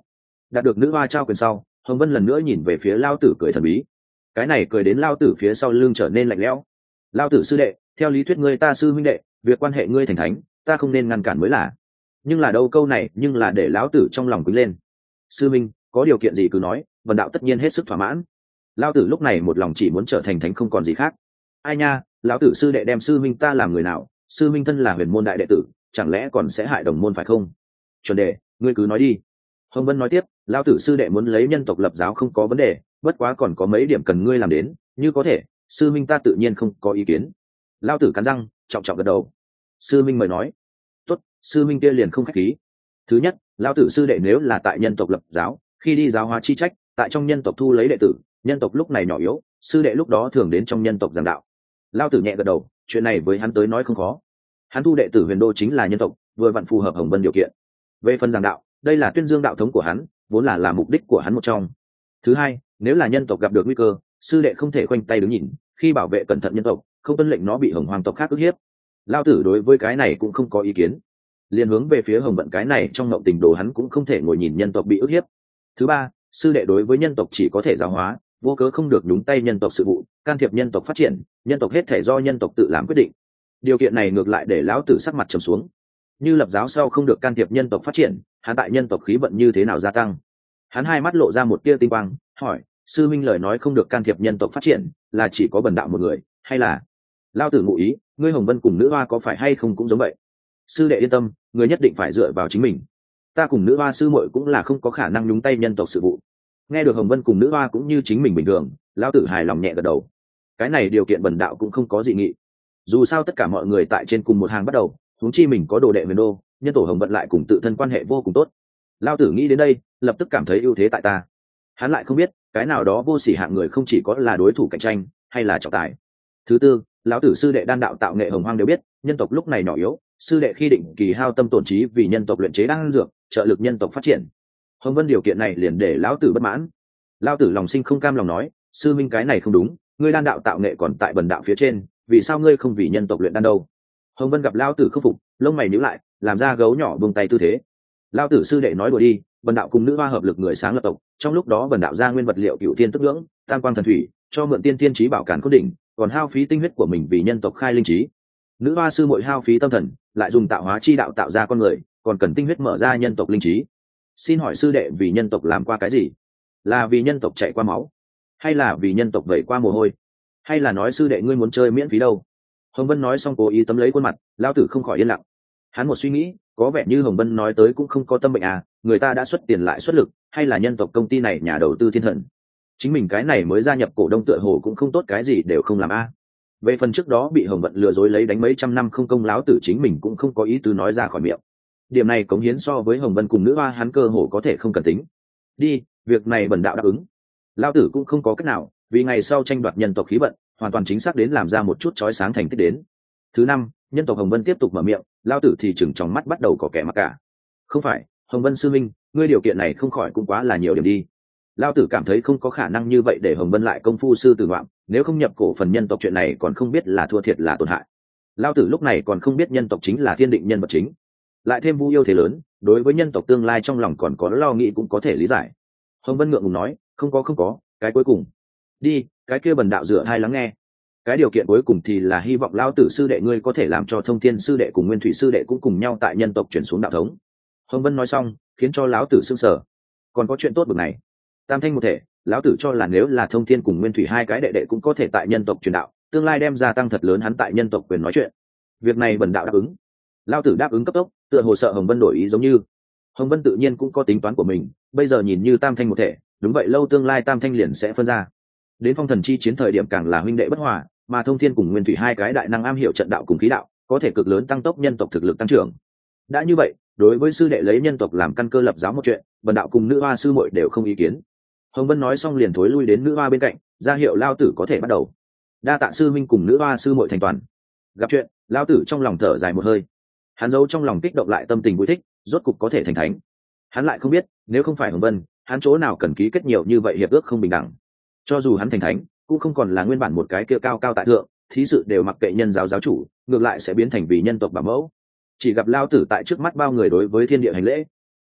[SPEAKER 1] đạt được nữ hoa trao quyền sau, Hồng Vân lần nữa nhìn về phía Lao Tử cười thần bí. Cái này cười đến Lao Tử phía sau lưng trở nên lạnh lẽo. Lao Tử sư đệ, theo lý thuyết ngươi ta sư huynh đệ, việc quan hệ ngươi thành thánh, ta không nên ngăn cản mới là. Nhưng là đâu câu này, nhưng là để Lão Tử trong lòng quýnh lên. Sư minh, có điều kiện gì cứ nói, Vân đạo tất nhiên hết sức thỏa mãn. Lao Tử lúc này một lòng chỉ muốn trở thành thánh không còn gì khác. Ai nha, lão tử sư đệ đem sư minh ta làm người nào? Sư minh thân là huyền môn đại đệ tử, chẳng lẽ còn sẽ hại đồng môn phải không? Chuẩn đề, ngươi cứ nói đi. Hồng Vân nói tiếp, lão tử sư đệ muốn lấy nhân tộc lập giáo không có vấn đề, bất quá còn có mấy điểm cần ngươi làm đến, như có thể, sư minh ta tự nhiên không có ý kiến. Lão tử cắn răng, trọng trọng gật đầu. Sư minh mời nói. Tốt, sư minh kia liền không khách khí. Thứ nhất, lão tử sư đệ nếu là tại nhân tộc lập giáo, khi đi giáo hóa chi trách, tại trong nhân tộc thu lấy đệ tử, nhân tộc lúc này nhỏ yếu, sư đệ lúc đó thường đến trong nhân tộc giảng đạo. Lão tử nhẹ gật đầu, chuyện này với hắn tới nói không khó. Hắn thu đệ tử huyền đô chính là nhân tộc, vừa vặn phù hợp Hồng Vân điều kiện. Về phần giảng đạo, đây là tuyên dương đạo thống của hắn, vốn là là mục đích của hắn một trong. Thứ hai, nếu là nhân tộc gặp được nguy cơ, sư đệ không thể khoanh tay đứng nhìn, khi bảo vệ cẩn thận nhân tộc, không tuân lệnh nó bị hồng hoàng tộc khác ức hiếp. Lão tử đối với cái này cũng không có ý kiến, liền hướng về phía Hồng Vận cái này trong ngộng tình đồ hắn cũng không thể ngồi nhìn nhân tộc bị ức hiếp. Thứ ba, sư đệ đối với nhân tộc chỉ có thể giáo hóa, vô cớ không được nhúng tay nhân tộc sự vụ, can thiệp nhân tộc phát triển, nhân tộc hết thể do nhân tộc tự làm quyết định. Điều kiện này ngược lại để lão tử sắc mặt trầm xuống. Như lập giáo sau không được can thiệp nhân tộc phát triển, hắn tại nhân tộc khí vận như thế nào gia tăng? Hắn hai mắt lộ ra một tia tinh quang, hỏi: sư minh lời nói không được can thiệp nhân tộc phát triển, là chỉ có bần đạo một người, hay là? Lão tử ngụ ý, ngươi Hồng Vân cùng nữ hoa có phải hay không cũng giống vậy? Sư đệ yên tâm, người nhất định phải dựa vào chính mình. Ta cùng nữ hoa sư muội cũng là không có khả năng nhúng tay nhân tộc sự vụ. Nghe được Hồng Vân cùng nữ hoa cũng như chính mình bình thường, lão tử hài lòng nhẹ gật đầu. Cái này điều kiện bần đạo cũng không có dị nghị. Dù sao tất cả mọi người tại trên cùng một hàng bắt đầu, huống chi mình có đồ đệ huyền đô, nhân tổ Hồng Vận lại cùng tự thân quan hệ vô cùng tốt. Lão tử nghĩ đến đây, lập tức cảm thấy ưu thế tại ta. Hắn lại không biết, cái nào đó vô sỉ hạng người không chỉ có là đối thủ cạnh tranh, hay là trọng tài. Thứ tư, lão tử sư đệ đan đạo tạo nghệ hồng hoang đều biết, nhân tộc lúc này nhỏ yếu, sư đệ khi định kỳ hao tâm tổn trí vì nhân tộc luyện chế đan dược, trợ lực nhân tộc phát triển. Hồng Vân điều kiện này liền để lão tử bất mãn. Lão tử lòng sinh không cam lòng nói: sư minh cái này không đúng, ngươi đan đạo tạo nghệ còn tại bần đạo phía trên, vì sao ngươi không vì nhân tộc luyện đan đâu? Hồng Vân gặp lão tử không phục, lông mày nhíu lại, làm ra gấu nhỏ buông tay tư thế. Lão tử sư đệ nói đùa đi, bần đạo cùng nữ hoa hợp lực người sáng lập tộc, trong lúc đó bần đạo ra nguyên vật liệu cửu thiên tức ngưỡng, tam quang thần thủy, cho mượn tiên tiên trí bảo cản cốt đỉnh, còn hao phí tinh huyết của mình vì nhân tộc khai linh trí. Nữ hoa sư muội hao phí tâm thần, lại dùng tạo hóa chi đạo tạo ra con người, còn cần tinh huyết mở ra nhân tộc linh trí. Xin hỏi sư đệ vì nhân tộc làm qua cái gì? Là vì nhân tộc chạy qua máu, hay là vì nhân tộc vẩy qua mồ hôi, hay là nói sư đệ ngươi muốn chơi miễn phí đâu? Hồng Vân nói xong cố ý tấm lấy khuôn mặt, lão tử không khỏi yên lặng. Hắn một suy nghĩ, có vẻ như Hồng Vân nói tới cũng không có tâm bệnh à, người ta đã xuất tiền lại xuất lực, hay là nhân tộc công ty này nhà đầu tư thiên thần, chính mình cái này mới gia nhập cổ đông tựa hồ cũng không tốt cái gì đều không làm a. À. Về phần trước đó bị Hồng Vận lừa dối lấy đánh mấy trăm năm không công, láo tử chính mình cũng không có ý tứ nói ra khỏi miệng. Điểm này cống hiến so với Hồng Vân cùng nữ hoa hắn cơ hồ có thể không cần tính. Đi, việc này bần đạo đáp ứng. Lão tử cũng không có cách nào, vì ngày sau tranh đoạt nhân tộc khí vận, hoàn toàn chính xác đến làm ra một chút chói sáng thành tích đến. Thứ năm, nhân tộc Hồng Vân tiếp tục mở miệng, lão tử thì chừng trong mắt bắt đầu có kẻ mặc cả. Không phải, Hồng Vân sư minh, ngươi điều kiện này không khỏi cũng quá là nhiều điểm đi. Lão tử cảm thấy không có khả năng như vậy để Hồng Vân lại công phu sư tử ngoạm, nếu không nhập cổ phần nhân tộc chuyện này còn không biết là thua thiệt là tổn hại. Lão tử lúc này còn không biết nhân tộc chính là thiên định nhân vật chính, lại thêm Vu yêu thế lớn, đối với nhân tộc tương lai trong lòng còn có lo nghĩ cũng có thể lý giải. Hồng Vân ngượng ngùng nói, không có không có, cái cuối cùng. Đi, cái kia bần đạo dựa hai lắng nghe. Cái điều kiện cuối cùng thì là hy vọng lão tử sư đệ ngươi có thể làm cho Thông Thiên sư đệ cùng Nguyên Thủy sư đệ cũng cùng nhau tại nhân tộc chuyển xuống đạo thống. Hồng Vân nói xong, khiến cho lão tử sững sờ. Còn có chuyện tốt bực này. Tam thanh một thể, lão tử cho là nếu là Thông Thiên cùng Nguyên Thủy hai cái đệ đệ cũng có thể tại nhân tộc truyền đạo, tương lai đem gia tăng thật lớn hắn tại nhân tộc quyền nói chuyện. Việc này bần đạo đáp ứng. Lão tử đáp ứng cấp tốc, tựa hồ sợ Hồng Vân đổi ý giống như. Hồng Vân tự nhiên cũng có tính toán của mình, bây giờ nhìn như tam thanh một thể, đúng vậy lâu tương lai tam thanh liền sẽ phân ra. Đến phong thần chi chiến thời điểm càng là huynh đệ bất hòa, mà Thông Thiên cùng Nguyên Thủy hai cái đại năng am hiểu trận đạo cùng khí đạo, có thể cực lớn tăng tốc nhân tộc thực lực tăng trưởng. Đã như vậy, đối với sư đệ lấy nhân tộc làm căn cơ lập giáo một chuyện, bần đạo cùng nữ hoa sư muội đều không ý kiến. Hồng Vân nói xong liền thối lui đến nữ hoa bên cạnh, ra hiệu lao tử có thể bắt đầu. Đa tạ sư minh cùng nữ hoa sư muội thành toàn. Gặp chuyện, lao tử trong lòng thở dài một hơi. Hắn giấu trong lòng kích động lại tâm tình vui thích, rốt cục có thể thành thánh. Hắn lại không biết, nếu không phải Hồng Vân, hắn chỗ nào cần ký kết nhiều như vậy hiệp ước không bình đẳng. Cho dù hắn thành thánh, cũng không còn là nguyên bản một cái kia cao cao tại thượng, thí sự đều mặc kệ nhân giáo giáo chủ, ngược lại sẽ biến thành vì nhân tộc bảo mẫu. Chỉ gặp lao tử tại trước mắt bao người đối với thiên địa hành lễ.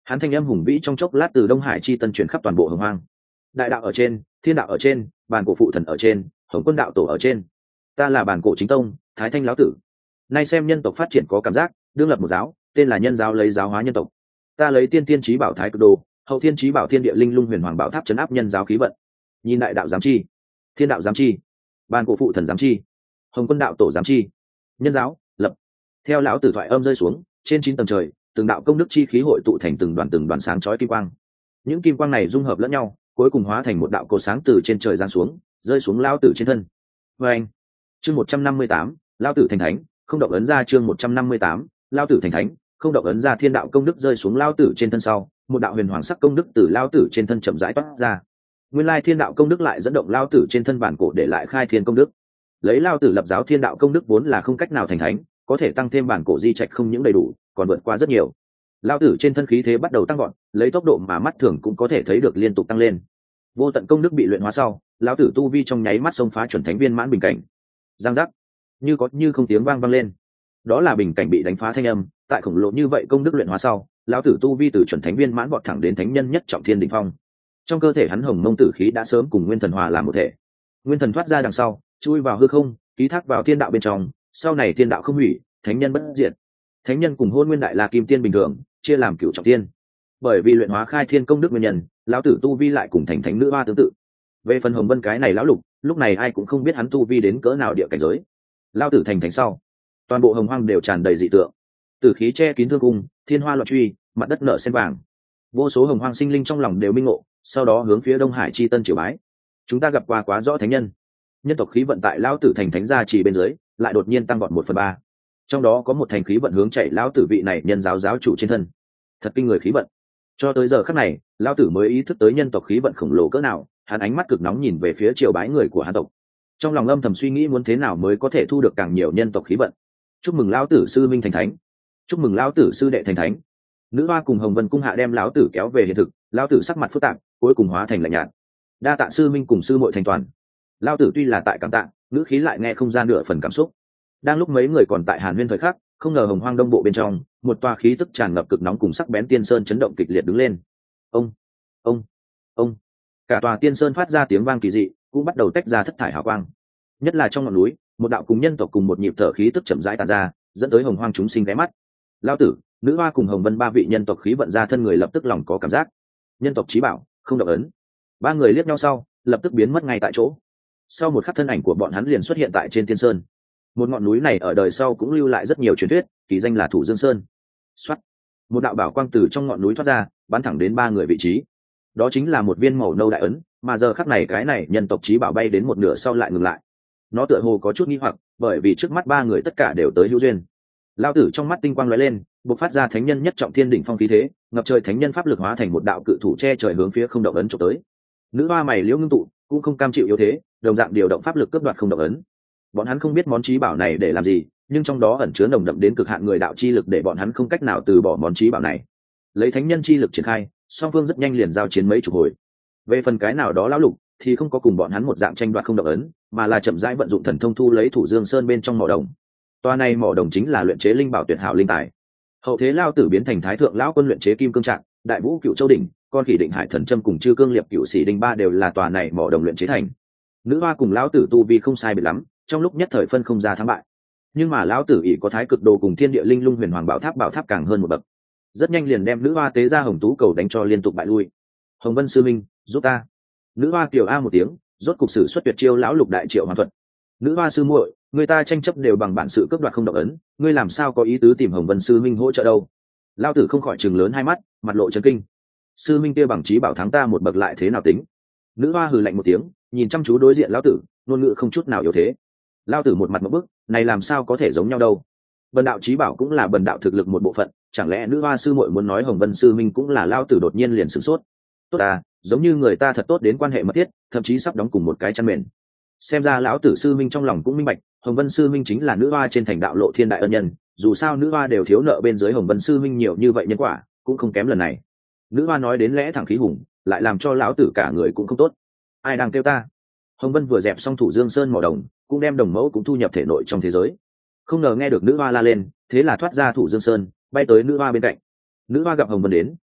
[SPEAKER 1] Hắn thanh âm hùng vĩ trong chốc lát từ Đông Hải chi tân truyền khắp toàn bộ Hồng Hoang. Đại đạo ở trên, thiên đạo ở trên, bàn cổ phụ thần ở trên, Hồng Quân đạo tổ ở trên. Ta là bàn cổ chính tông, Thái Thanh lão tử. Nay xem nhân tộc phát triển có cảm giác, đương lập một giáo, tên là nhân giáo lấy giáo hóa nhân tộc. Ta lấy tiên tiên chí bảo Thái Cực Đồ, hậu thiên chí bảo Thiên Địa Linh Lung Huyền Hoàng Bảo Tháp trấn áp nhân giáo khí vận. Nhìn đại đạo giám chi, thiên đạo giám chi, bàn cổ phụ thần giám chi, Hồng Quân đạo tổ giám chi. Nhân giáo lập. Theo lão tử thoại âm rơi xuống, trên chín tầng trời, từng đạo công đức chi khí hội tụ thành từng đoàn từng đoàn sáng chói kim quang. Những kim quang này dung hợp lẫn nhau, cuối cùng hóa thành một đạo cột sáng từ trên trời giáng xuống, rơi xuống lão tử trên thân. Và anh, chương một trăm năm mươi tám, lão tử thành thánh, không động ấn ra chương một trăm năm mươi tám, lão tử thành thánh, không động ấn ra thiên đạo công đức rơi xuống lão tử trên thân sau, một đạo huyền hoàng sắc công đức từ lão tử trên thân chậm rãi toát ra. Nguyên lai thiên đạo công đức lại dẫn động lão tử trên thân bản cổ để lại khai thiên công đức. Lấy lão tử lập giáo thiên đạo công đức vốn là không cách nào thành thánh, có thể tăng thêm bản cổ di trạch không những đầy đủ, còn vượt qua rất nhiều. Lão tử trên thân khí thế bắt đầu tăng gọn, lấy tốc độ mà mắt thường cũng có thể thấy được liên tục tăng lên. Vô tận công đức bị luyện hóa sau, lão tử tu vi trong nháy mắt xông phá chuẩn thánh viên mãn bình cảnh. Giang giác, như có như không tiếng vang vang lên. Đó là bình cảnh bị đánh phá thanh âm, tại khổng lồ như vậy công đức luyện hóa sau, lão tử tu vi từ chuẩn thánh viên mãn vọt thẳng đến thánh nhân nhất trọng thiên đỉnh phong. Trong cơ thể hắn hồng mông tử khí đã sớm cùng nguyên thần hòa làm một thể. Nguyên thần thoát ra đằng sau, chui vào hư không, ký thác vào thiên đạo bên trong, sau này thiên đạo không hủy, thánh nhân bất diệt. Thánh nhân cùng hôn nguyên đại la kim tiên bình thường, chia làm cửu trọng tiên. Bởi vì luyện hóa khai thiên công đức nguyên nhân, lão tử tu vi lại cùng thành thánh nữ hoa tương tự. Về phần Hồng Vân cái này lão lục, lúc này ai cũng không biết hắn tu vi đến cỡ nào địa cảnh giới. Lão tử thành thánh sau, toàn bộ Hồng Hoang đều tràn đầy dị tượng. Tử khí che kín thương cung, thiên hoa loạn truy, mặt đất nở sen vàng. Vô số Hồng Hoang sinh linh trong lòng đều minh ngộ, sau đó hướng phía Đông Hải chi tân triều bái. Chúng ta gặp qua quá rõ thánh nhân. Nhân tộc khí vận tại lão tử thành thánh gia trì bên dưới, lại đột nhiên tăng vọt một phần ba. Trong đó có một thành khí vận hướng chạy lão tử vị này nhân giáo giáo chủ trên thân. Thật kinh người khí vận. Cho tới giờ khắc này, lão tử mới ý thức tới nhân tộc khí vận khổng lồ cỡ nào, hắn ánh mắt cực nóng nhìn về phía triều bái người của hắn tộc. Trong lòng âm thầm suy nghĩ muốn thế nào mới có thể thu được càng nhiều nhân tộc khí vận. Chúc mừng lão tử sư minh thành thánh. Chúc mừng lão tử sư đệ thành thánh. Nữ hoa cùng Hồng Vân cung hạ đem lão tử kéo về hiện thực, lão tử sắc mặt phức tạp, cuối cùng hóa thành lạnh nhạt. Đa tạ sư minh cùng sư muội thành toàn. Lão tử tuy là tại cảm tạ, ngữ khí lại nghe không ra nửa phần cảm xúc. Đang lúc mấy người còn tại Hàn Huyên thời khắc, không ngờ Hồng Hoang Đông bộ bên trong, một tòa khí tức tràn ngập cực nóng cùng sắc bén tiên sơn chấn động kịch liệt đứng lên. Ông, ông, ông. Cả tòa tiên sơn phát ra tiếng vang kỳ dị, cũng bắt đầu tách ra thất thải hào quang. Nhất là trong ngọn núi, một đạo cùng nhân tộc cùng một nhịp thở khí tức chậm rãi tàn ra, dẫn tới Hồng Hoang chúng sinh ghé mắt. Lão tử, nữ hoa cùng Hồng Vân ba vị nhân tộc khí vận ra thân người lập tức lòng có cảm giác. Nhân tộc chí bảo, không động ấn. Ba người liếc nhau sau, lập tức biến mất ngay tại chỗ. Sau một khắc thân ảnh của bọn hắn liền xuất hiện tại trên tiên sơn. Một ngọn núi này ở đời sau cũng lưu lại rất nhiều truyền thuyết, kỳ danh là Thủ Dương Sơn. Soát, một đạo bảo quang từ trong ngọn núi thoát ra, bắn thẳng đến ba người vị trí. Đó chính là một viên màu nâu đại ấn, mà giờ khắc này cái này nhân tộc chí bảo bay đến một nửa sau lại ngừng lại. Nó tựa hồ có chút nghi hoặc, bởi vì trước mắt ba người tất cả đều tới hữu duyên. Lão tử trong mắt tinh quang lóe lên, bộc phát ra thánh nhân nhất trọng thiên đỉnh phong khí thế, ngập trời thánh nhân pháp lực hóa thành một đạo cự thủ che trời hướng phía không động ấn chụp tới. Nữ hoa mày liễu ngưng tụ, cũng không cam chịu yếu thế, đồng dạng điều động pháp lực cướp đoạt không động ấn. Bọn hắn không biết món chí bảo này để làm gì, nhưng trong đó ẩn chứa nồng đậm đến cực hạn người đạo chi lực để bọn hắn không cách nào từ bỏ món chí bảo này. Lấy thánh nhân chi lực triển khai, song phương rất nhanh liền giao chiến mấy chục hồi. Về phần cái nào đó lão lục thì không có cùng bọn hắn một dạng tranh đoạt không động ấn, mà là chậm rãi vận dụng thần thông thu lấy Thủ Dương Sơn bên trong mỏ đồng. Toa này mỏ đồng chính là luyện chế linh bảo tuyệt hảo linh tài. Hậu thế lao tử biến thành thái thượng lão quân luyện chế kim cương trạng, đại vũ cựu châu đỉnh, con khỉ định hải thần châm cùng chư cương liệp cựu sĩ đinh ba đều là tòa này mỏ đồng luyện chế thành. Nữ hoa cùng lão tử tu vi không sai biệt lắm, trong lúc nhất thời phân không ra thắng bại. Nhưng mà lão tử ỷ có thái cực đồ cùng thiên địa linh lung huyền hoàng bảo tháp bảo tháp càng hơn một bậc, rất nhanh liền đem nữ hoa tế ra hồng tú cầu đánh cho liên tục bại lui. Hồng Vân sư minh, giúp ta. Nữ hoa kiều a một tiếng, rốt cục sử xuất tuyệt chiêu lão lục đại triệu hoàn thuật. Nữ hoa sư muội, người ta tranh chấp đều bằng bản sự cướp đoạt không động ấn, ngươi làm sao có ý tứ tìm Hồng Vân sư minh hỗ trợ đâu? Lão tử không khỏi trừng lớn hai mắt, mặt lộ chấn kinh. Sư minh kia bằng trí bảo thắng ta một bậc lại thế nào tính? Nữ hoa hừ lạnh một tiếng, nhìn chăm chú đối diện lão tử, ngôn ngữ không chút nào yếu thế. Lão tử một mặt một bức, này làm sao có thể giống nhau đâu? Bần đạo trí bảo cũng là bần đạo thực lực một bộ phận, chẳng lẽ nữ hoa sư muội muốn nói Hồng Vân sư minh cũng là lão tử đột nhiên liền sửng sốt. Tốt à, giống như người ta thật tốt đến quan hệ mật thiết, thậm chí sắp đóng cùng một cái chăn mền. Xem ra lão tử sư minh trong lòng cũng minh bạch, Hồng Vân sư minh chính là nữ hoa trên thành đạo lộ thiên đại ân nhân, dù sao nữ hoa đều thiếu nợ bên dưới Hồng Vân sư minh nhiều như vậy nhân quả, cũng không kém lần này. Nữ hoa nói đến lẽ thẳng khí hùng, lại làm cho lão tử cả người cũng không tốt. Ai đang kêu ta? Hồng Vân vừa dẹp xong Thủ Dương Sơn mỏ đồng, cũng đem đồng mẫu cũng thu nhập thể nội trong thế giới. Không ngờ nghe được nữ hoa la lên, thế là thoát ra Thủ Dương Sơn, bay tới nữ hoa bên cạnh. Nữ hoa gặp Hồng Vân đến,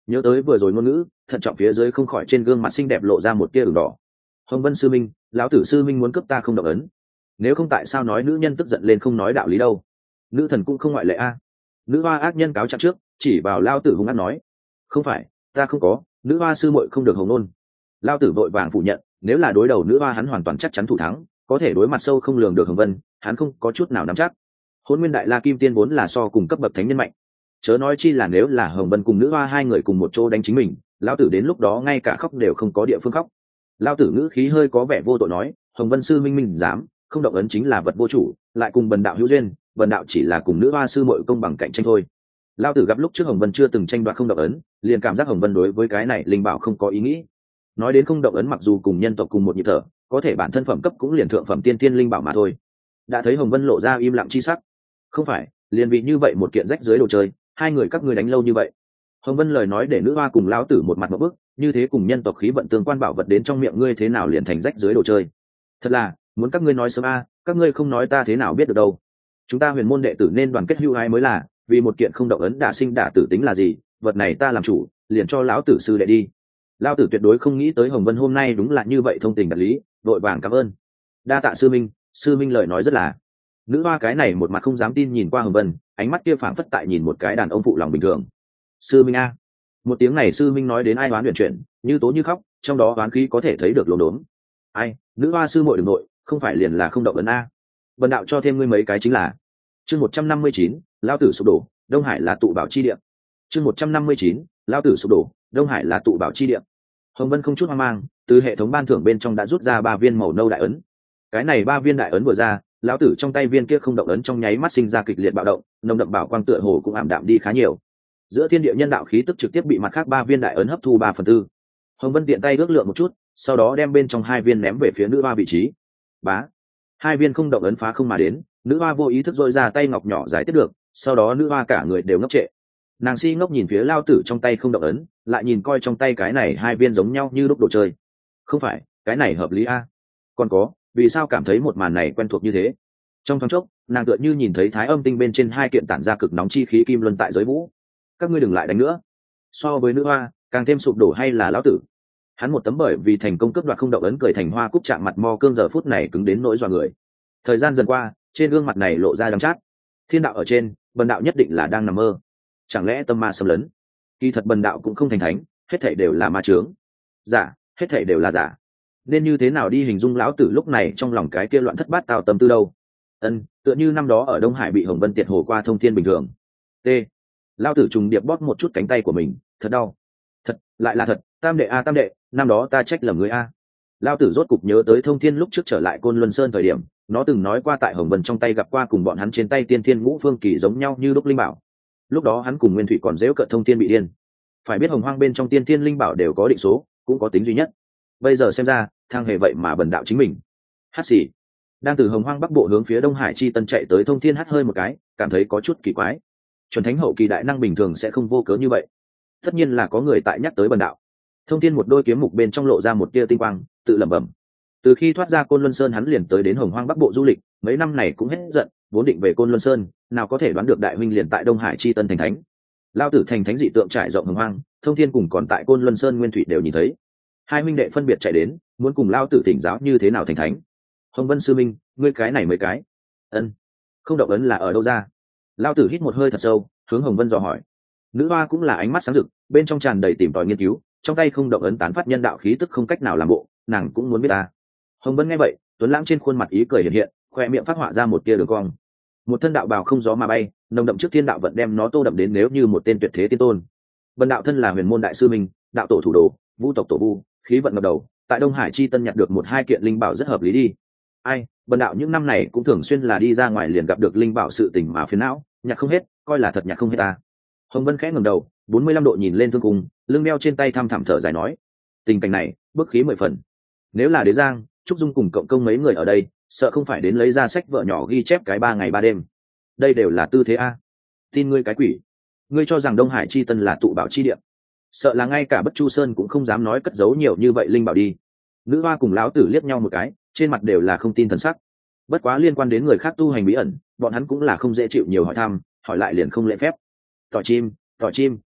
[SPEAKER 1] nhớ tới vừa rồi ngôn ngữ, thận trọng phía dưới không khỏi trên gương mặt xinh đẹp lộ ra một tia ửng đỏ. Hồng Vân sư minh, lão tử sư minh muốn cướp ta không động ấn, nếu không tại sao nói nữ nhân tức giận lên không nói đạo lý đâu? Nữ thần cũng không ngoại lệ a. Nữ hoa ác nhân cáo trạng trước, chỉ vào lao tử hung ác nói, không phải, ta không có, nữ hoa sư muội không được hồng nôn. Lao tử vội vàng phủ nhận, nếu là đối đầu nữ hoa hắn hoàn toàn chắc chắn thủ thắng, có thể đối mặt sâu không lường được Hồng Vân, hắn không có chút nào nắm chắc. Hôn Nguyên Đại La Kim Tiên vốn là so cùng cấp bậc thánh nhân mạnh, chớ nói chi là nếu là Hồng Vân cùng nữ hoa hai người cùng một chỗ đánh chính mình, lão tử đến lúc đó ngay cả khóc đều không có địa phương khóc. Lão tử ngữ khí hơi có vẻ vô tội nói, Hồng Vân sư minh minh dám, không động ấn chính là vật vô chủ, lại cùng bần đạo hữu duyên, bần đạo chỉ là cùng nữ hoa sư muội công bằng cạnh tranh thôi. Lão tử gặp lúc trước Hồng Vân chưa từng tranh đoạt không động ấn, liền cảm giác Hồng Vân đối với cái này linh bảo không có ý nghĩ. Nói đến không động ấn mặc dù cùng nhân tộc cùng một nhịp thở, có thể bản thân phẩm cấp cũng liền thượng phẩm tiên tiên linh bảo mà thôi. Đã thấy Hồng Vân lộ ra im lặng chi sắc, không phải, liền vì như vậy một kiện rách dưới đồ chơi, hai người các ngươi đánh lâu như vậy. Hồng Vân lời nói để nữ hoa cùng lão tử một mặt một bức, như thế cùng nhân tộc khí vận tương quan bảo vật đến trong miệng ngươi thế nào liền thành rách dưới đồ chơi? Thật là, muốn các ngươi nói sớm a, các ngươi không nói ta thế nào biết được đâu. Chúng ta huyền môn đệ tử nên đoàn kết hữu ái mới là, vì một kiện không động ấn đả sinh đả tử tính là gì, vật này ta làm chủ, liền cho lão tử sư đệ đi. Lão tử tuyệt đối không nghĩ tới Hồng Vân hôm nay đúng là như vậy thông tình đạt lý, vội vàng cảm ơn. Đa tạ sư minh, sư minh lời nói rất là. Nữ hoa cái này một mặt không dám tin nhìn qua Hồng Vân, ánh mắt kia phảng phất tại nhìn một cái đàn ông phụ lòng bình thường. Sư minh a. Một tiếng này sư minh nói đến ai đoán luyện chuyển, như tố như khóc, trong đó đoán khí có thể thấy được lồn đốn. Ai, nữ hoa sư muội đừng nội, không phải liền là không động ấn a. Bần đạo cho thêm ngươi mấy cái chính là. Chương một trăm năm mươi chín, lão tử sụp đổ, Đông Hải là tụ bảo chi địa. Chương một trăm năm mươi chín, lão tử sụp đổ, Đông Hải là tụ bảo chi địa. Hồng Vân không chút hoang mang, từ hệ thống ban thưởng bên trong đã rút ra ba viên màu nâu đại ấn. Cái này ba viên đại ấn vừa ra, lão tử trong tay viên kia không động ấn trong nháy mắt sinh ra kịch liệt bạo động, nồng đậm bảo quang tựa hồ cũng ảm đạm đi khá nhiều. Giữa thiên địa nhân đạo khí tức trực tiếp bị mặt khác ba viên đại ấn hấp thu ba phần tư. Hồng Vân tiện tay ước lượng một chút, sau đó đem bên trong hai viên ném về phía nữ hoa vị trí. Bá, hai viên không động ấn phá không mà đến, nữ hoa vô ý thức dội ra tay ngọc nhỏ giải tiếp được, sau đó nữ hoa cả người đều ngốc trệ. Nàng si ngốc nhìn phía lao tử trong tay không động ấn, lại nhìn coi trong tay cái này hai viên giống nhau như lúc đồ chơi. Không phải, cái này hợp lý a? Còn có, vì sao cảm thấy một màn này quen thuộc như thế? Trong thoáng chốc, nàng tựa như nhìn thấy thái âm tinh bên trên hai kiện tản ra cực nóng chi khí kim luân tại giới vũ. Các ngươi đừng lại đánh nữa. So với nữ hoa, càng thêm sụp đổ hay là lão tử? Hắn một tấm bởi vì thành công cướp đoạt không động ấn cười thành hoa cúc chạm mặt mo cương giờ phút này cứng đến nỗi dọa người. Thời gian dần qua, trên gương mặt này lộ ra đắng chát. Thiên đạo ở trên, bần đạo nhất định là đang nằm mơ. Chẳng lẽ tâm ma xâm lấn? Kỳ thật bần đạo cũng không thành thánh, hết thảy đều là ma chướng. Giả, hết thảy đều là giả. Nên như thế nào đi hình dung lão tử lúc này trong lòng cái kia loạn thất bát tao tâm tư đâu? Ân, tựa như năm đó ở Đông Hải bị Hồng Vân tiệt hồ qua thông thiên bình thường. T. Lão tử trùng điệp bóp một chút cánh tay của mình, thật đau. Thật, lại là thật, tam đệ a tam đệ, năm đó ta trách lầm người a. Lão tử rốt cục nhớ tới thông thiên lúc trước trở lại Côn Luân Sơn thời điểm, nó từng nói qua tại Hồng Vân trong tay gặp qua cùng bọn hắn trên tay tiên thiên ngũ phương kỳ giống nhau như đúc linh bảo. Lúc đó hắn cùng Nguyên Thủy còn dễu cợt thông thiên bị điên. Phải biết hồng hoang bên trong tiên thiên linh bảo đều có định số, cũng có tính duy nhất. Bây giờ xem ra, thang hề vậy mà bần đạo chính mình. Hát xì. Đang từ hồng hoang bắc bộ hướng phía Đông Hải chi tân chạy tới thông thiên hắt hơi một cái, cảm thấy có chút kỳ quái. Chuẩn thánh hậu kỳ đại năng bình thường sẽ không vô cớ như vậy. Tất nhiên là có người tại nhắc tới bần đạo. Thông thiên một đôi kiếm mục bên trong lộ ra một tia tinh quang, tự lẩm bẩm. Từ khi thoát ra Côn Luân Sơn hắn liền tới đến hồng hoang bắc bộ du lịch, mấy năm này cũng hết giận, vốn định về Côn Luân Sơn, nào có thể đoán được đại huynh liền tại Đông Hải chi tân thành thánh. Lao tử thành thánh dị tượng trải rộng hồng hoang, thông thiên cùng còn tại Côn Luân Sơn Nguyên Thủy đều nhìn thấy. Hai huynh đệ phân biệt chạy đến, muốn cùng Lao tử thỉnh giáo như thế nào thành thánh. Hồng Vân sư minh, ngươi cái này mấy cái? Ân, không động ấn là ở đâu ra? Lao tử hít một hơi thật sâu, hướng Hồng Vân dò hỏi. Nữ hoa cũng là ánh mắt sáng rực, bên trong tràn đầy tìm tòi nghiên cứu, trong tay không động ấn tán phát nhân đạo khí tức không cách nào làm bộ, nàng cũng muốn biết ta. Hồng Vân nghe vậy, tuấn lãng trên khuôn mặt ý cười hiện hiện, khoe miệng phát họa ra một tia đường cong. Một thân đạo bào không gió mà bay, nồng đậm trước thiên đạo vận đem nó tô đậm đến nếu như một tên tuyệt thế tiên tôn. Bần đạo thân là huyền môn đại sư minh, đạo tổ thủ đồ, vũ tộc tổ vu, khí vận ngập đầu, tại Đông Hải chi tân nhặt được một hai kiện linh bảo rất hợp lý đi. Ai, bần đạo những năm này cũng thường xuyên là đi ra ngoài liền gặp được linh bảo sự tình mà phiền não, nhặt không hết, coi là thật nhặt không hết ta. Hồng Vân khẽ ngẩng đầu, bốn mươi lăm độ nhìn lên thương cung, lưng đeo trên tay thăm thẳm thở dài nói, tình cảnh này, bức khí mười phần. Nếu là Đế Giang, Trúc Dung cùng cộng công mấy người ở đây, sợ không phải đến lấy ra sách vợ nhỏ ghi chép cái ba ngày ba đêm. Đây đều là tư thế a. Tin ngươi cái quỷ. Ngươi cho rằng Đông Hải chi tân là tụ bảo chi địa, sợ là ngay cả Bất Chu Sơn cũng không dám nói cất giấu nhiều như vậy linh bảo đi. Nữ hoa cùng lão tử liếc nhau một cái, trên mặt đều là không tin thần sắc. Bất quá liên quan đến người khác tu hành bí ẩn, bọn hắn cũng là không dễ chịu nhiều hỏi thăm, hỏi lại liền không lễ phép. Tỏ chim, tỏ chim.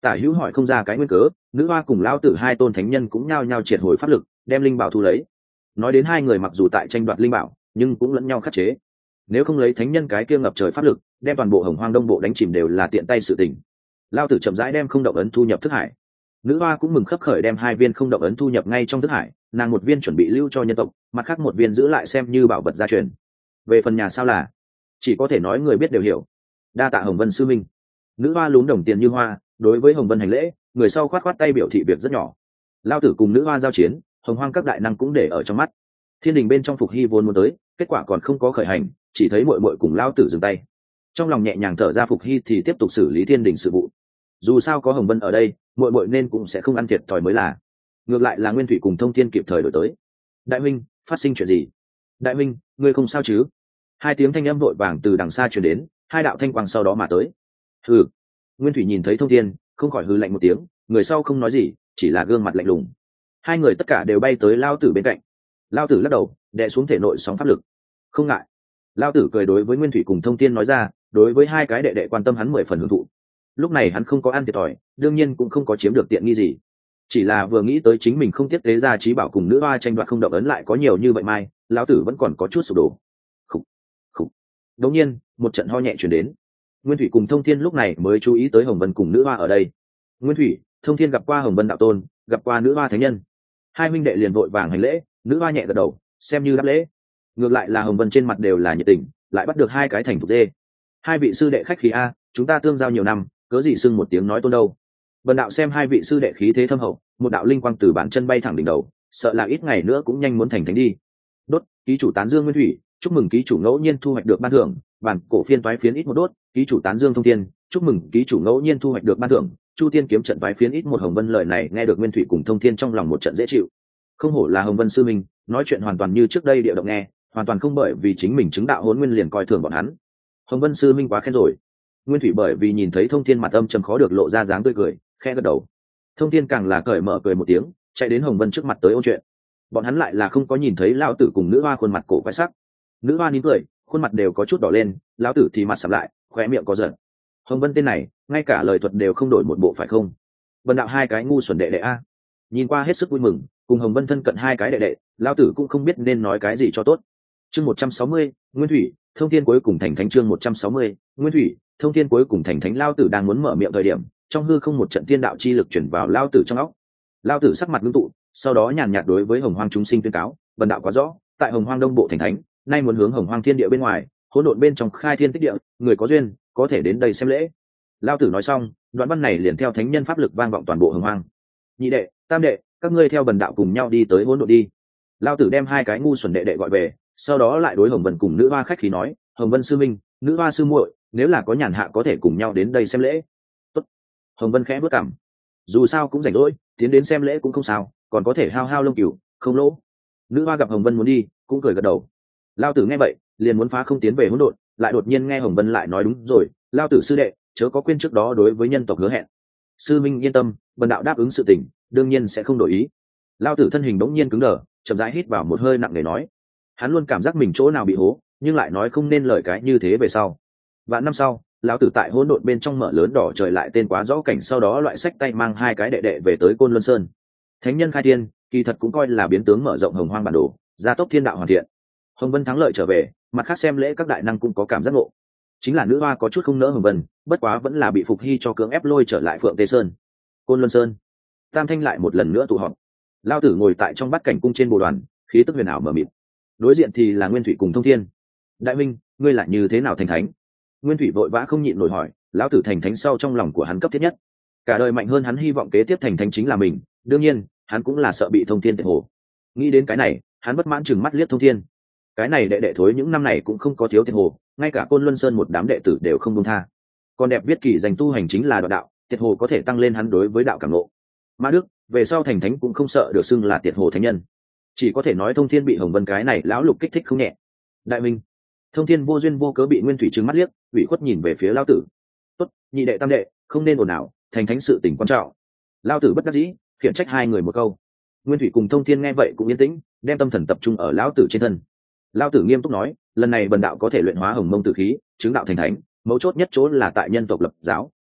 [SPEAKER 1] Tả hữu hỏi không ra cái nguyên cớ, nữ hoa cùng lao tử hai tôn thánh nhân cũng nhao nhao triệt hồi pháp lực, đem linh bảo thu lấy. Nói đến hai người mặc dù tại tranh đoạt linh bảo, nhưng cũng lẫn nhau khắc chế. Nếu không lấy thánh nhân cái kia ngập trời pháp lực, đem toàn bộ Hồng Hoang Đông Bộ đánh chìm đều là tiện tay sự tình. Lao tử chậm rãi đem không động ấn thu nhập thức hải. Nữ hoa cũng mừng khấp khởi đem hai viên không động ấn thu nhập ngay trong thức hải, nàng một viên chuẩn bị lưu cho nhân tộc, mặt khác một viên giữ lại xem như bảo vật gia truyền. Về phần nhà sao là, chỉ có thể nói người biết đều hiểu. Đa tạ Hồng Vân sư minh. Nữ hoa lún đồng tiền như hoa, đối với Hồng Vân hành lễ, người sau khoát khoát tay biểu thị việc rất nhỏ. Lao tử cùng nữ hoa giao chiến, Hồng Hoang các đại năng cũng để ở trong mắt. Thiên đình bên trong Phục Hy vốn muốn tới, kết quả còn không có khởi hành, chỉ thấy muội muội cùng Lao tử dừng tay. Trong lòng nhẹ nhàng thở ra, Phục Hy thì tiếp tục xử lý thiên đình sự vụ. Dù sao có Hồng Vân ở đây, muội muội nên cũng sẽ không ăn thiệt thòi mới là. Ngược lại là Nguyên Thủy cùng Thông Thiên kịp thời đổi tới. Đại huynh, phát sinh chuyện gì? Đại huynh, ngươi không sao chứ? Hai tiếng thanh âm vội vàng từ đằng xa truyền đến, hai đạo thanh quang sau đó mà tới. Hừ. Nguyên Thủy nhìn thấy Thông Thiên, không khỏi hừ lạnh một tiếng, người sau không nói gì, chỉ là gương mặt lạnh lùng. Hai người tất cả đều bay tới Lao tử bên cạnh. Lao tử lắc đầu, đè xuống thể nội sóng pháp lực. Không ngại. Lao tử cười đối với Nguyên Thủy cùng Thông Thiên nói ra, đối với hai cái đệ đệ quan tâm hắn mười phần hưởng thụ. Lúc này hắn không có ăn thiệt thòi, đương nhiên cũng không có chiếm được tiện nghi gì. Chỉ là vừa nghĩ tới chính mình không tiếp tế ra trí bảo cùng nữ hoa tranh đoạt không động ấn lại có nhiều như vậy mai, lão tử vẫn còn có chút sụp đổ. Khủ, khủ. Đống nhiên, một trận ho nhẹ chuyển đến. Nguyên Thủy cùng Thông Thiên lúc này mới chú ý tới Hồng Vân cùng nữ hoa ở đây. Nguyên Thủy, Thông Thiên gặp qua Hồng Vân đạo tôn, gặp qua nữ hoa thánh nhân. Hai huynh đệ liền vội vàng hành lễ, nữ hoa nhẹ gật đầu, xem như đáp lễ. Ngược lại là Hồng Vân trên mặt đều là nhiệt tình, lại bắt được hai cái thành thục dê. Hai vị sư đệ khách khí a, chúng ta tương giao nhiều năm, cớ gì xưng một tiếng nói tôn đâu. Vân đạo xem hai vị sư đệ khí thế thâm hậu, một đạo linh quang từ bàn chân bay thẳng đỉnh đầu, sợ là ít ngày nữa cũng nhanh muốn thành thánh đi. Đốt, ký chủ tán dương Nguyên Thủy, chúc mừng ký chủ ngẫu nhiên thu hoạch được ban thưởng, bản cổ phiên toái phiến ít một đốt, ký chủ tán dương Thông Thiên, chúc mừng ký chủ ngẫu nhiên thu hoạch được ban thưởng, Chu Tiên kiếm trận toái phiến ít một. Hồng Vân lời này nghe được Nguyên Thủy cùng Thông Thiên trong lòng một trận dễ chịu. Không hổ là Hồng Vân sư minh, nói chuyện hoàn toàn như trước đây địa động nghe, hoàn toàn không bởi vì chính mình chứng đạo hỗn nguyên liền coi thường bọn hắn. Hồng Vân sư minh quá khen rồi. Nguyên Thủy bởi vì nhìn thấy Thông Thiên mặt âm trầm khó được lộ ra dáng tươi cười, khẽ gật đầu. Thông Thiên càng là cởi mở cười một tiếng, chạy đến Hồng Vân trước mặt tới ôn chuyện. Bọn hắn lại là không có nhìn thấy lão tử cùng nữ hoa khuôn mặt cổ quái sắc. Nữ hoa nín cười, khuôn mặt đều có chút đỏ lên, lão tử thì mặt sầm lại, khóe miệng có giận. Hồng Vân tên này, ngay cả lời thuật đều không đổi một bộ phải không? Vân đạo hai cái ngu xuẩn đệ đệ a. Nhìn qua hết sức vui mừng, cùng Hồng Vân thân cận hai cái đệ đệ, lão tử cũng không biết nên nói cái gì cho tốt. Chương một trăm sáu mươi, Nguyên Thủy, Thông Thiên cuối cùng thành thánh. Chương một trăm sáu mươi, Nguyên Thủy, Thông Thiên cuối cùng thành thánh. Lão tử đang muốn mở miệng thời điểm, trong hư không một trận tiên đạo chi lực chuyển vào lão tử trong óc. Lão tử sắc mặt ngưng tụ, sau đó nhàn nhạt đối với Hồng Hoang chúng sinh tuyên cáo, vân đạo quá rõ, tại Hồng Hoang Đông Bộ thành thánh, nay muốn hướng Hồng Hoang thiên địa bên ngoài, hỗn độn bên trong khai thiên tích địa, người có duyên có thể đến đây xem lễ. Lão tử nói xong, đoạn văn này liền theo thánh nhân pháp lực vang vọng toàn bộ Hồng Hoang. Nhị đệ, tam đệ, các ngươi theo bần đạo cùng nhau đi tới hỗn độn đi. Lão tử đem hai cái ngu xuẩn đệ đệ gọi về, sau đó lại đối Hồng Vân cùng nữ hoa khách khí nói, Hồng Vân sư minh, nữ hoa sư muội, nếu là có nhàn hạ có thể cùng nhau đến đây xem lễ. Tốt. Hồng Vân khẽ bước cằm. Dù sao cũng rảnh rỗi, tiến đến xem lễ cũng không sao, còn có thể hao hao lông cừu, không lỗ. Nữ hoa gặp Hồng Vân muốn đi, cũng cười gật đầu. Lão tử nghe vậy, liền muốn phá không tiến về hỗn độn, lại đột nhiên nghe Hồng Vân lại nói đúng rồi, Lão tử sư đệ, chớ có quên trước đó đối với nhân tộc hứa hẹn. Sư minh yên tâm, bần đạo đáp ứng sự tình, đương nhiên sẽ không đổi ý. Lão tử thân hình bỗng nhiên cứng đờ, chậm rãi hít vào một hơi nặng nề nói. Hắn luôn cảm giác mình chỗ nào bị hố, nhưng lại nói không nên lời cái như thế về sau. Vạn năm sau, lão tử tại hỗn độn bên trong mở lớn đỏ trời lại tên quá rõ cảnh, sau đó loại sách tay mang hai cái đệ đệ về tới Côn Luân Sơn. Thánh nhân khai thiên, kỳ thật cũng coi là biến tướng mở rộng Hồng Hoang bản đồ, gia tốc thiên đạo hoàn thiện. Hồng Vân thắng lợi trở về, mặt khác xem lễ các đại năng cũng có cảm giác ngộ. Chính là nữ hoa có chút không nỡ Hồng Vân, bất quá vẫn là bị Phục Hy cho cưỡng ép lôi trở lại Phượng Tê Sơn. Côn Luân Sơn, Tam Thanh lại một lần nữa tụ họp. Lão tử ngồi tại trong bát cảnh cung trên bồ đoàn, khí tức huyền ảo mờ mịt. Đối diện thì là Nguyên Thủy cùng Thông Thiên. Đại minh, ngươi lại như thế nào thành thánh? Nguyên Thủy vội vã không nhịn nổi hỏi. Lão tử thành thánh sau trong lòng của hắn cấp thiết nhất, cả đời mạnh hơn hắn hy vọng kế tiếp thành thánh chính là mình, đương nhiên hắn cũng là sợ bị Thông Thiên tiệt hồ. Nghĩ đến cái này, hắn bất mãn chừng mắt liếc Thông Thiên. Cái này đệ đệ thối những năm này cũng không có thiếu tiệt hồ, ngay cả Côn Luân Sơn một đám đệ tử đều không buông tha. Còn đẹp viết kỳ dành tu hành chính là đoạt đạo, tiệt hồ có thể tăng lên hắn đối với đạo cảm ngộ. Mã Đức về sau thành thánh cũng không sợ được xưng là tiệt hồ thánh nhân, chỉ có thể nói Thông Thiên bị Hồng Vân cái này lão lục kích thích không nhẹ. Đại minh, Thông Thiên vô duyên vô cớ bị Nguyên Thủy trừng mắt liếc, ủy khuất nhìn về phía lão tử. Tốt, nhị đệ tam đệ, không nên ồn ào, thành thánh sự tình quan trọng. Lão tử bất đắc dĩ, khiển trách hai người một câu. Nguyên Thủy cùng Thông Thiên nghe vậy cũng yên tĩnh, đem tâm thần tập trung ở lão tử trên thân. Lão tử nghiêm túc nói, lần này bần đạo có thể luyện hóa hồng mông tử khí, chứng đạo thành thánh, mấu chốt nhất chỗ là tại nhân tộc lập giáo.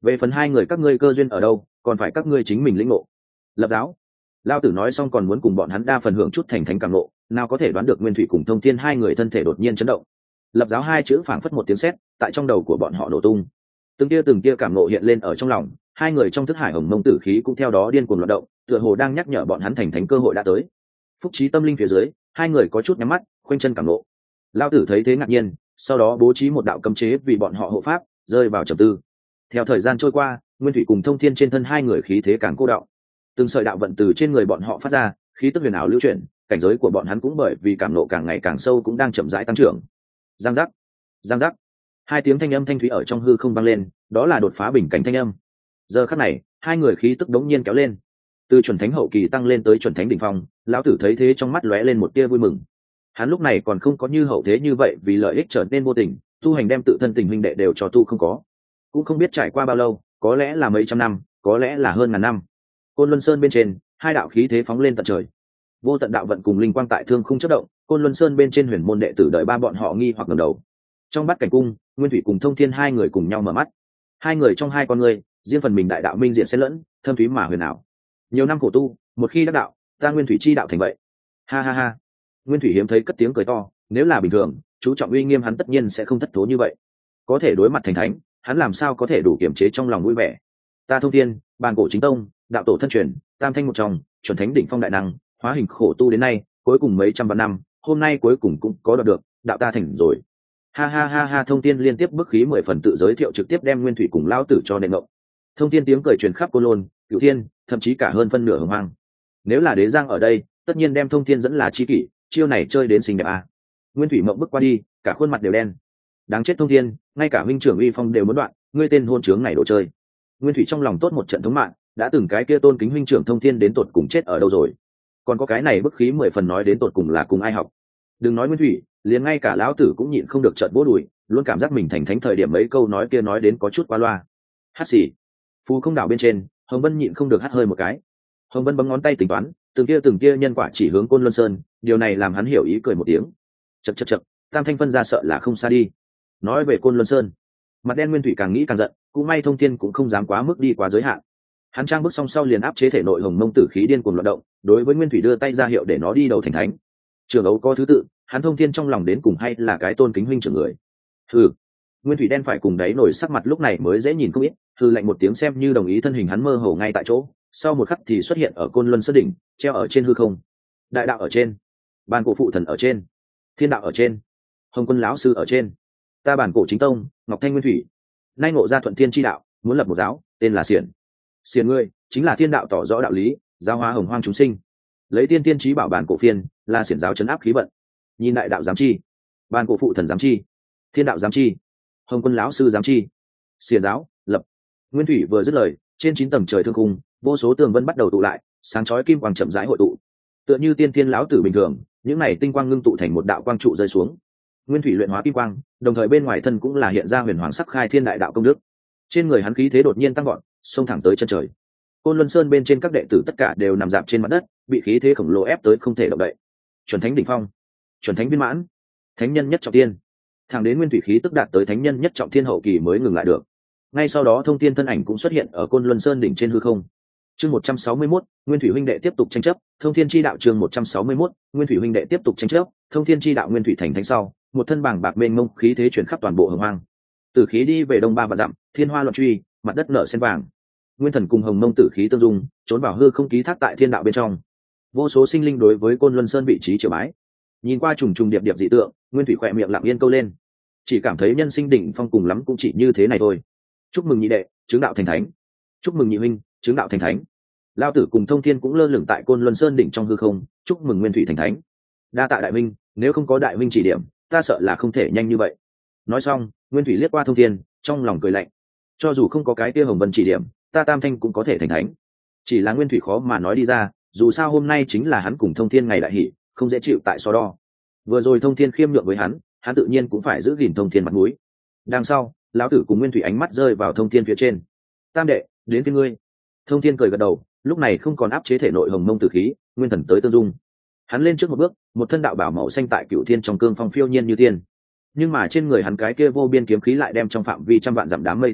[SPEAKER 1] về phần hai người các ngươi cơ duyên ở đâu còn phải các ngươi chính mình lĩnh ngộ. Lập giáo. Lao tử nói xong còn muốn cùng bọn hắn đa phần hưởng chút thành thánh cảm ngộ, nào có thể đoán được Nguyên Thủy cùng Thông Thiên hai người thân thể đột nhiên chấn động. Lập giáo hai chữ phảng phất một tiếng sét tại trong đầu của bọn họ nổ tung, từng tia từng tia cảm ngộ hiện lên ở trong lòng, hai người trong thức hải hồng mông tử khí cũng theo đó điên cuồng loạn động, tựa hồ đang nhắc nhở bọn hắn thành thánh cơ hội đã tới. Phúc trí tâm linh phía dưới, hai người có chút nhắm mắt khoanh chân cảm ngộ. Lao tử thấy thế ngạc nhiên, sau đó bố trí một đạo cấm chế vì bọn họ hộ pháp, rơi vào trầm tư. Theo thời gian trôi qua, Nguyên Thủy cùng Thông Thiên trên thân hai người khí thế càng cô đọng, từng sợi đạo vận từ trên người bọn họ phát ra, khí tức huyền ảo lưu chuyển, cảnh giới của bọn hắn cũng bởi vì cảm nộ càng ngày càng sâu cũng đang chậm rãi tăng trưởng. Giang giác, giang giác, hai tiếng thanh âm thanh thúy ở trong hư không vang lên, đó là đột phá bình cảnh thanh âm. Giờ khắc này, hai người khí tức đống nhiên kéo lên, từ chuẩn thánh hậu kỳ tăng lên tới chuẩn thánh đỉnh phong. Lão tử thấy thế trong mắt lóe lên một tia vui mừng. Hắn lúc này còn không có như hậu thế như vậy vì lợi ích trở nên vô tình, tu hành đem tự thân tình huynh đệ đều cho tu không có, cũng không biết trải qua bao lâu, có lẽ là mấy trăm năm, có lẽ là hơn ngàn năm. Côn Luân Sơn bên trên, hai đạo khí thế phóng lên tận trời, vô tận đạo vận cùng linh quang tại thương không chớp động. Côn Luân Sơn bên trên huyền môn đệ tử đợi ba bọn họ nghi hoặc ngẩng đầu. Trong bát cảnh cung, Nguyên Thủy cùng Thông Thiên hai người cùng nhau mở mắt. Hai người trong hai con người, riêng phần mình đại đạo minh diện xen lẫn, thâm thúy mà huyền ảo. Nhiều năm khổ tu, một khi đắc đạo, ta Nguyên Thủy chi đạo thành vậy. Ha ha ha. Nguyên Thủy hiếm thấy cất tiếng cười to, nếu là bình thường, chú trọng uy nghiêm hắn tất nhiên sẽ không thất thố như vậy. Có thể đối mặt thành thánh, hắn làm sao có thể đủ kiềm chế trong lòng vui vẻ. Ta Thông Thiên, bàn cổ chính tông, đạo tổ thân truyền, tam thanh một trong, chuẩn thánh đỉnh phong đại năng, hóa hình khổ tu đến nay, cuối cùng mấy trăm vạn năm, hôm nay cuối cùng cũng có đoạt được, đạo ta thành rồi. Ha ha ha ha. Thông Thiên liên tiếp bức khí mười phần tự giới thiệu trực tiếp đem Nguyên Thủy cùng Lão tử cho nện ngộng. Thông Thiên tiếng cười truyền khắp Côn Lôn, Cửu Thiên, thậm chí cả hơn phân nửa hồng hoang. Nếu là Đế Giang ở đây, tất nhiên đem Thông Thiên dẫn là chi kỷ, chiêu này chơi đến xinh đẹp à. Nguyên Thủy mộng bước qua đi, cả khuôn mặt đều đen. Đáng chết Thông Thiên, ngay cả huynh trưởng uy phong đều muốn đoạn, ngươi tên hôn trướng này đồ chơi. Nguyên Thủy trong lòng tốt một trận thống mạng, đã từng cái kia tôn kính huynh trưởng Thông Thiên đến tột cùng chết ở đâu rồi, còn có cái này bức khí mười phần nói đến tột cùng là cùng ai học. Đừng nói Nguyên Thủy, liền ngay cả Lão tử cũng nhịn không được trợn vỗ đùi, luôn cảm giác mình thành thánh thời điểm mấy câu nói kia nói đến có chút quá loa. Hát xì. Phù không đảo bên trên, Hồng Vân nhịn không được hắt hơi một cái. Hồng Vân bấm ngón tay tính toán, từng kia từng kia nhân quả chỉ hướng Côn Luân Sơn, điều này làm hắn hiểu ý cười một tiếng. Chậc chậc chậc, tam thanh phân ra sợ là không xa đi. Nói về Côn Luân Sơn, mặt đen Nguyên Thủy càng nghĩ càng giận, cũng may Thông Thiên cũng không dám quá mức đi quá giới hạn. Hắn trang bước song sau liền áp chế thể nội hồng mông tử khí điên cuồng loạn động, đối với Nguyên Thủy đưa tay ra hiệu để nó đi đầu thành thánh. Trường ấu có thứ tự, hắn Thông Thiên trong lòng đến cùng hay là cái tôn kính huynh trưởng người. Hừ. Nguyên Thủy đen phải cùng đáy nổi sắc mặt lúc này mới dễ nhìn không ít, hừ lạnh một tiếng xem như đồng ý, thân hình hắn mơ hồ ngay tại chỗ, sau một khắc thì xuất hiện ở Côn Luân Sơn đỉnh, treo ở trên hư không. Đại đạo ở trên, bàn cổ phụ thần ở trên, thiên đạo ở trên, Hồng Quân lão sư ở trên, ta bản cổ chính tông, Ngọc Thanh Nguyên Thủy, nay ngộ ra thuận thiên chi đạo, muốn lập một giáo, tên là Xiển. Xiển ngươi, chính là thiên đạo tỏ rõ đạo lý, giáo hóa hồng hoang chúng sinh. Lấy tiên tiên trí bảo bản cổ phiên, là Xiển giáo chấn áp khí vận. Nhìn đại đạo giám chi, bàn cổ phụ thần giám chi, thiên đạo giám chi, Hồng Quân lão sư giám chi. Xiển giáo lập. Nguyên Thủy vừa dứt lời, trên chín tầng trời thương khung, vô số tường vân bắt đầu tụ lại, sáng chói kim quang chậm rãi hội tụ, tựa như tiên thiên lão tử bình thường, những này tinh quang ngưng tụ thành một đạo quang trụ rơi xuống. Nguyên Thủy luyện hóa kim quang, đồng thời bên ngoài thân cũng là hiện ra huyền hoàng sắc khai thiên đại đạo công đức. Trên người hắn khí thế đột nhiên tăng gọn, xông thẳng tới chân trời. Côn Luân Sơn bên trên các đệ tử tất cả đều nằm dạp trên mặt đất, bị khí thế khổng lồ ép tới không thể động đậy. Chuẩn thánh đỉnh phong, chuẩn thánh viên mãn, thánh nhân nhất trọng tiên. Thẳng đến Nguyên Thủy khí tức đạt tới thánh nhân nhất trọng thiên hậu kỳ mới ngừng lại được. Ngay sau đó Thông Thiên thân ảnh cũng xuất hiện ở Côn Luân Sơn đỉnh trên hư không. Chương một trăm sáu mươi mốt, Nguyên Thủy huynh đệ tiếp tục tranh chấp, Thông Thiên chi đạo. Chương một trăm sáu mươi mốt, Nguyên Thủy huynh đệ tiếp tục tranh chấp, Thông Thiên chi đạo. Nguyên Thủy thành thánh sau, một thân bảng bạc mênh mông khí thế chuyển khắp toàn bộ hồng hoang. Tử khí đi về đông ba vạn dặm, thiên hoa loạn truy, mặt đất nở sen vàng. Nguyên thần cùng hồng mông tử khí tương dung, trốn vào hư không ký thác tại thiên đạo bên trong. Vô số sinh linh đối với Côn Luân Sơn vị trí triều bái. Nhìn qua trùng trùng điệp điệp dị tượng, Nguyên Thủy khỏe miệng lặng yên câu lên, chỉ cảm thấy nhân sinh đỉnh phong cùng lắm cũng chỉ như thế này thôi. Chúc mừng nhị đệ, chứng đạo thành thánh. Chúc mừng nhị huynh, chứng đạo thành thánh. Lao tử cùng Thông Thiên cũng lơ lửng tại Côn Luân Sơn đỉnh trong hư không, chúc mừng Nguyên Thủy thành thánh. Đa tạ đại huynh, nếu không có đại huynh chỉ điểm, ta sợ là không thể nhanh như vậy. Nói xong, Nguyên Thủy liếc qua Thông Thiên, trong lòng cười lạnh. Cho dù không có cái kia hồng vân chỉ điểm, ta Tam Thanh cũng có thể thành thánh. Chỉ là Nguyên Thủy khó mà nói đi ra, dù sao hôm nay chính là hắn cùng Thông Thiên ngày đại hỷ, không dễ chịu tại so đo. Vừa rồi Thông Thiên khiêm nhượng với hắn, hắn tự nhiên cũng phải giữ gìn Thông Thiên mặt mũi. Đằng sau, lão tử cùng Nguyên Thủy ánh mắt rơi vào Thông Thiên phía trên. Tam đệ, đến phía ngươi. Thông Thiên cười gật đầu, lúc này không còn áp chế thể nội hồng mông tử khí, nguyên thần tới tương dung. Hắn lên trước một bước, một thân đạo bảo màu xanh tại Cửu Thiên trong cương phong phiêu nhiên như tiên. Nhưng mà trên người hắn cái kia vô biên kiếm khí lại đem trong phạm vi trăm vạn dặm đám mây tách ra,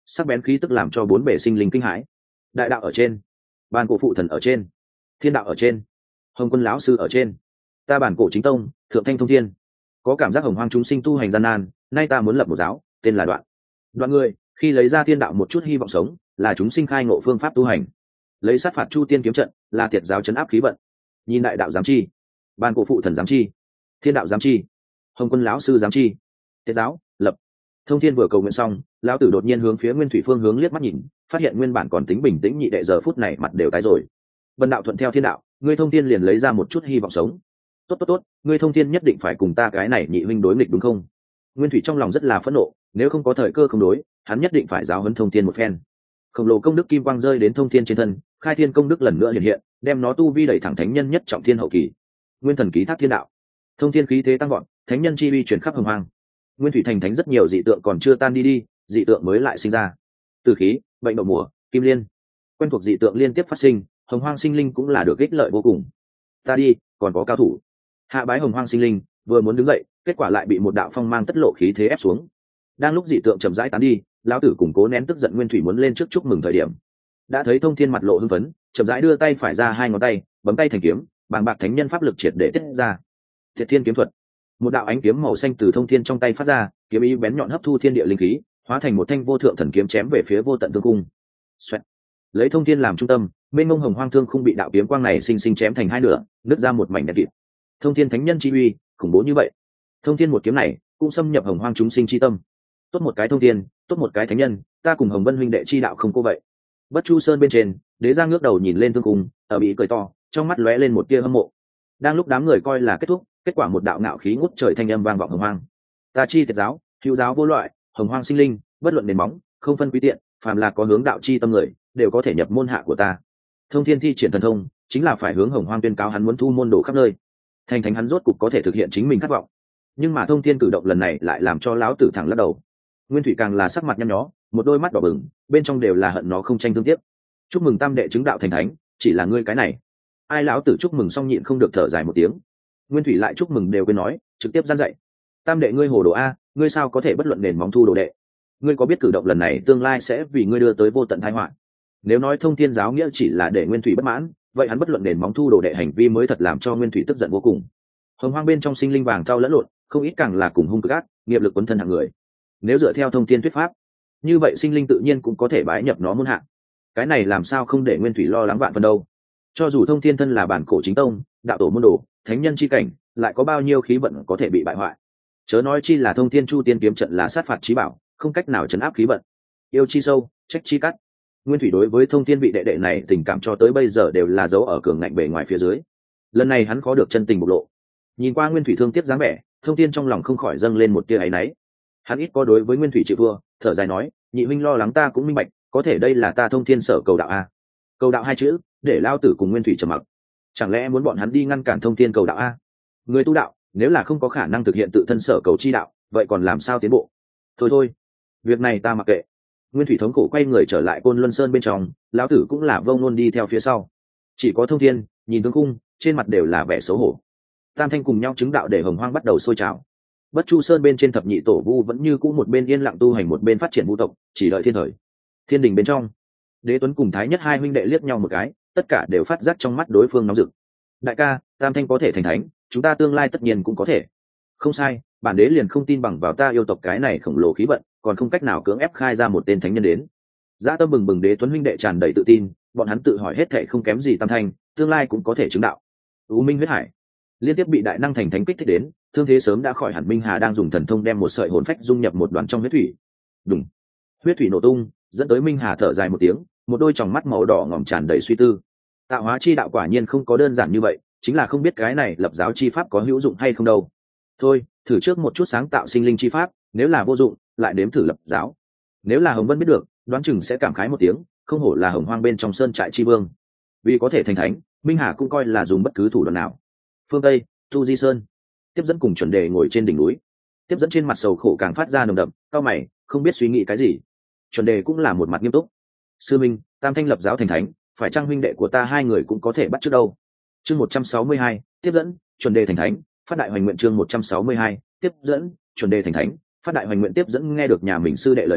[SPEAKER 1] sắc bén khí tức làm cho bốn bể sinh linh kinh hãi. Đại đạo ở trên, bàn cổ phụ thần ở trên, thiên đạo ở trên, hồng quân lão sư ở trên, ta bản cổ chính tông thượng thanh thông thiên. Có cảm giác hồng hoang chúng sinh tu hành gian nan, nay ta muốn lập một giáo tên là đoạn. Đoạn người khi lấy ra thiên đạo một chút hy vọng sống, là chúng sinh khai ngộ phương pháp tu hành. Lấy sát phạt chu tiên kiếm trận, là tiệt giáo chấn áp khí vận. Nhìn đại đạo giám chi, bàn cổ phụ thần giám chi, thiên đạo giám chi, hồng quân lão sư giám chi, tiệt giáo lập. Thông thiên vừa cầu nguyện xong, lão tử đột nhiên hướng phía nguyên thủy phương hướng liếc mắt nhìn, phát hiện nguyên bản còn tính bình tĩnh nhị đệ giờ phút này mặt đều tái rồi. Bần đạo thuận theo thiên đạo, ngươi thông thiên liền lấy ra một chút hy vọng sống. Tốt tốt tốt, ngươi thông thiên nhất định phải cùng ta cái này nhị huynh đối nghịch đúng không? Nguyên thủy trong lòng rất là phẫn nộ, nếu không có thời cơ không đối, hắn nhất định phải giáo huấn thông thiên một phen. Khổng lồ công đức kim quang rơi đến thông thiên trên thân, khai thiên công đức lần nữa hiện hiện, đem nó tu vi đẩy thẳng thánh nhân nhất trọng thiên hậu kỳ. Nguyên thần ký thác thiên đạo, thông thiên khí thế tăng vọt, thánh nhân chi uy truyền khắp hồng hoang. Nguyên thủy thành thánh rất nhiều dị tượng còn chưa tan đi đi, dị tượng mới lại sinh ra. Từ khí, bệnh đậu mùa, kim liên, quen thuộc dị tượng liên tiếp phát sinh, hồng hoang sinh linh cũng là được ích lợi vô cùng. Ta đi, còn có cao thủ. Hạ bái hồng hoang sinh linh vừa muốn đứng dậy, kết quả lại bị một đạo phong mang tất lộ khí thế ép xuống. Đang lúc dị tượng chậm rãi tán đi, lão tử củng cố nén tức giận nguyên thủy muốn lên trước chúc mừng thời điểm, đã thấy thông thiên mặt lộ hưng phấn, chậm rãi đưa tay phải ra hai ngón tay, bấm tay thành kiếm, bàng bạc thánh nhân pháp lực triệt để tiết ra. Thiệt thiên kiếm thuật, một đạo ánh kiếm màu xanh từ thông thiên trong tay phát ra, kiếm ý bén nhọn hấp thu thiên địa linh khí, hóa thành một thanh vô thượng thần kiếm chém về phía vô tận thương cung. Xoẹt. Lấy thông thiên làm trung tâm, bên mông hồng hoang thương không bị đạo kiếm quang này sinh sinh chém thành hai nửa, nứt ra một mảnh đen kịt. Thông thiên thánh nhân chi uy khủng bố như vậy, thông thiên một kiếm này cũng xâm nhập hồng hoang chúng sinh chi tâm. Tốt một cái thông thiên, tốt một cái thánh nhân, ta cùng hồng vân huynh đệ chi đạo không cô vậy. Bất chu sơn bên trên, đế giang ngước đầu nhìn lên thương cung, ở bị cười to, trong mắt lóe lên một tia hâm mộ. Đang lúc đám người coi là kết thúc, kết quả một đạo ngạo khí ngút trời thanh âm vang vọng hồng hoang. Ta chi tiệt giáo, hữu giáo vô loại, hồng hoang sinh linh, bất luận nền móng, không phân quý tiện, phàm là có hướng đạo chi tâm người, đều có thể nhập môn hạ của ta. Thông thiên thi triển thần thông, chính là phải hướng hồng hoang tuyên cáo hắn muốn thu môn đồ khắp nơi. Thành thánh hắn rốt cục có thể thực hiện chính mình khát vọng. Nhưng mà thông thiên cử động lần này lại làm cho lão tử thẳng lắc đầu. Nguyên thủy càng là sắc mặt nhăn nhó, một đôi mắt đỏ bừng, bên trong đều là hận nó không tranh thương tiếc. Chúc mừng tam đệ chứng đạo thành thánh, chỉ là ngươi cái này. Ai lão tử chúc mừng xong nhịn không được thở dài một tiếng. Nguyên thủy lại chúc mừng đều quên nói, trực tiếp gian dạy. Tam đệ ngươi hồ đồ a, ngươi sao có thể bất luận nền móng thu đồ đệ? Ngươi có biết cử động lần này tương lai sẽ vì ngươi đưa tới vô tận tai họa? Nếu nói thông thiên giáo nghĩa chỉ là để Nguyên thủy bất mãn, vậy hắn bất luận nền móng thu đồ đệ hành vi mới thật làm cho Nguyên thủy tức giận vô cùng. Hồng hoang bên trong sinh linh vàng trao lẫn lộn, không ít càng là cùng hung cực ác, nghiệp lực quấn thân hạng người. Nếu dựa theo thông thiên thuyết pháp, như vậy sinh linh tự nhiên cũng có thể bái nhập nó môn hạ. Cái này làm sao không để Nguyên thủy lo lắng vạn phần đâu? Cho dù thông thiên thân là bản cổ chính tông, đạo tổ môn đồ, thánh nhân chi cảnh, lại có bao nhiêu khí vận có thể bị bại hoại? Chớ nói chi là thông thiên chu tiên kiếm trận là sát phạt chí bảo, không cách nào chấn áp khí vận. Yêu chi sâu, trách chi cắt. Nguyên thủy đối với thông thiên vị đệ đệ này tình cảm cho tới bây giờ đều là dấu ở cường ngạnh bề ngoài phía dưới. Lần này hắn khó được chân tình bộc lộ. Nhìn qua Nguyên thủy thương tiếc dáng vẻ, thông thiên trong lòng không khỏi dâng lên một tia áy náy. Hắn ít có đối với Nguyên thủy chịu thua, thở dài nói, nhị huynh lo lắng ta cũng minh bạch, có thể đây là ta thông thiên sở cầu đạo a. Cầu đạo hai chữ, để lao tử cùng Nguyên thủy trầm mặc. Chẳng lẽ muốn bọn hắn đi ngăn cản thông thiên cầu đạo a? Người tu đạo, nếu là không có khả năng thực hiện tự thân sở cầu chi đạo, vậy còn làm sao tiến bộ? Thôi thôi, việc này ta mặc kệ. Nguyên thủy thống khổ quay người trở lại Côn Luân Sơn bên trong, lão tử cũng là vông nôn đi theo phía sau. Chỉ có thông thiên nhìn tướng cung, trên mặt đều là vẻ xấu hổ. Tam thanh cùng nhau chứng đạo để hồng hoang bắt đầu sôi trào. Bất chu sơn bên trên thập nhị tổ vu vẫn như cũ một bên yên lặng tu hành một bên phát triển vu tộc, chỉ đợi thiên thời. Thiên đình bên trong, đế tuấn cùng thái nhất hai huynh đệ liếc nhau một cái, tất cả đều phát giác trong mắt đối phương nóng rực. Đại ca, tam thanh có thể thành thánh, chúng ta tương lai tất nhiên cũng có thể. Không sai, bản đế liền không tin bằng vào ta yêu tộc cái này khổng lồ khí vận, còn không cách nào cưỡng ép khai ra một tên thánh nhân đến. Dã tâm bừng bừng đế tuấn huynh đệ tràn đầy tự tin, bọn hắn tự hỏi hết thệ không kém gì tam thanh, tương lai cũng có thể chứng đạo. U Minh huyết hải liên tiếp bị đại năng thành thánh kích thích đến, thương thế sớm đã khỏi hẳn. Minh Hà đang dùng thần thông đem một sợi hồn phách dung nhập một đoàn trong huyết thủy. Đùng, huyết thủy nổ tung, dẫn tới Minh Hà thở dài một tiếng, một đôi tròng mắt màu đỏ ngòm tràn đầy suy tư. Tạo hóa chi đạo quả nhiên không có đơn giản như vậy, chính là không biết cái này lập giáo chi pháp có hữu dụng hay không đâu. Thôi, thử trước một chút sáng tạo sinh linh chi pháp, nếu là vô dụng, lại nếm thử lập giáo. Nếu là Hồng Vân biết được, đoán chừng sẽ cảm khái một tiếng, không hổ là Hồng Hoang bên trong sơn trại chi vương. Vì có thể thành thánh, Minh Hà cũng coi là dùng bất cứ thủ đoạn nào. Phương Tây, Tu Di Sơn, tiếp dẫn cùng chuẩn đề ngồi trên đỉnh núi. Tiếp dẫn trên mặt sầu khổ càng phát ra nồng đậm, cao mày, không biết suy nghĩ cái gì. Chuẩn đề cũng là một mặt nghiêm túc. Sư Minh, tam thanh lập giáo thành thánh, phải chăng huynh đệ của ta hai người cũng có thể bắt trước đâu? Chương một trăm sáu mươi hai, tiếp dẫn, chuẩn đề thành thánh, phát đại hoành nguyện. Chương một trăm sáu mươi hai, tiếp dẫn, chuẩn đề thành thánh, phát đại hoành nguyện. Tiếp dẫn nghe được nhà mình sư đệ lời này,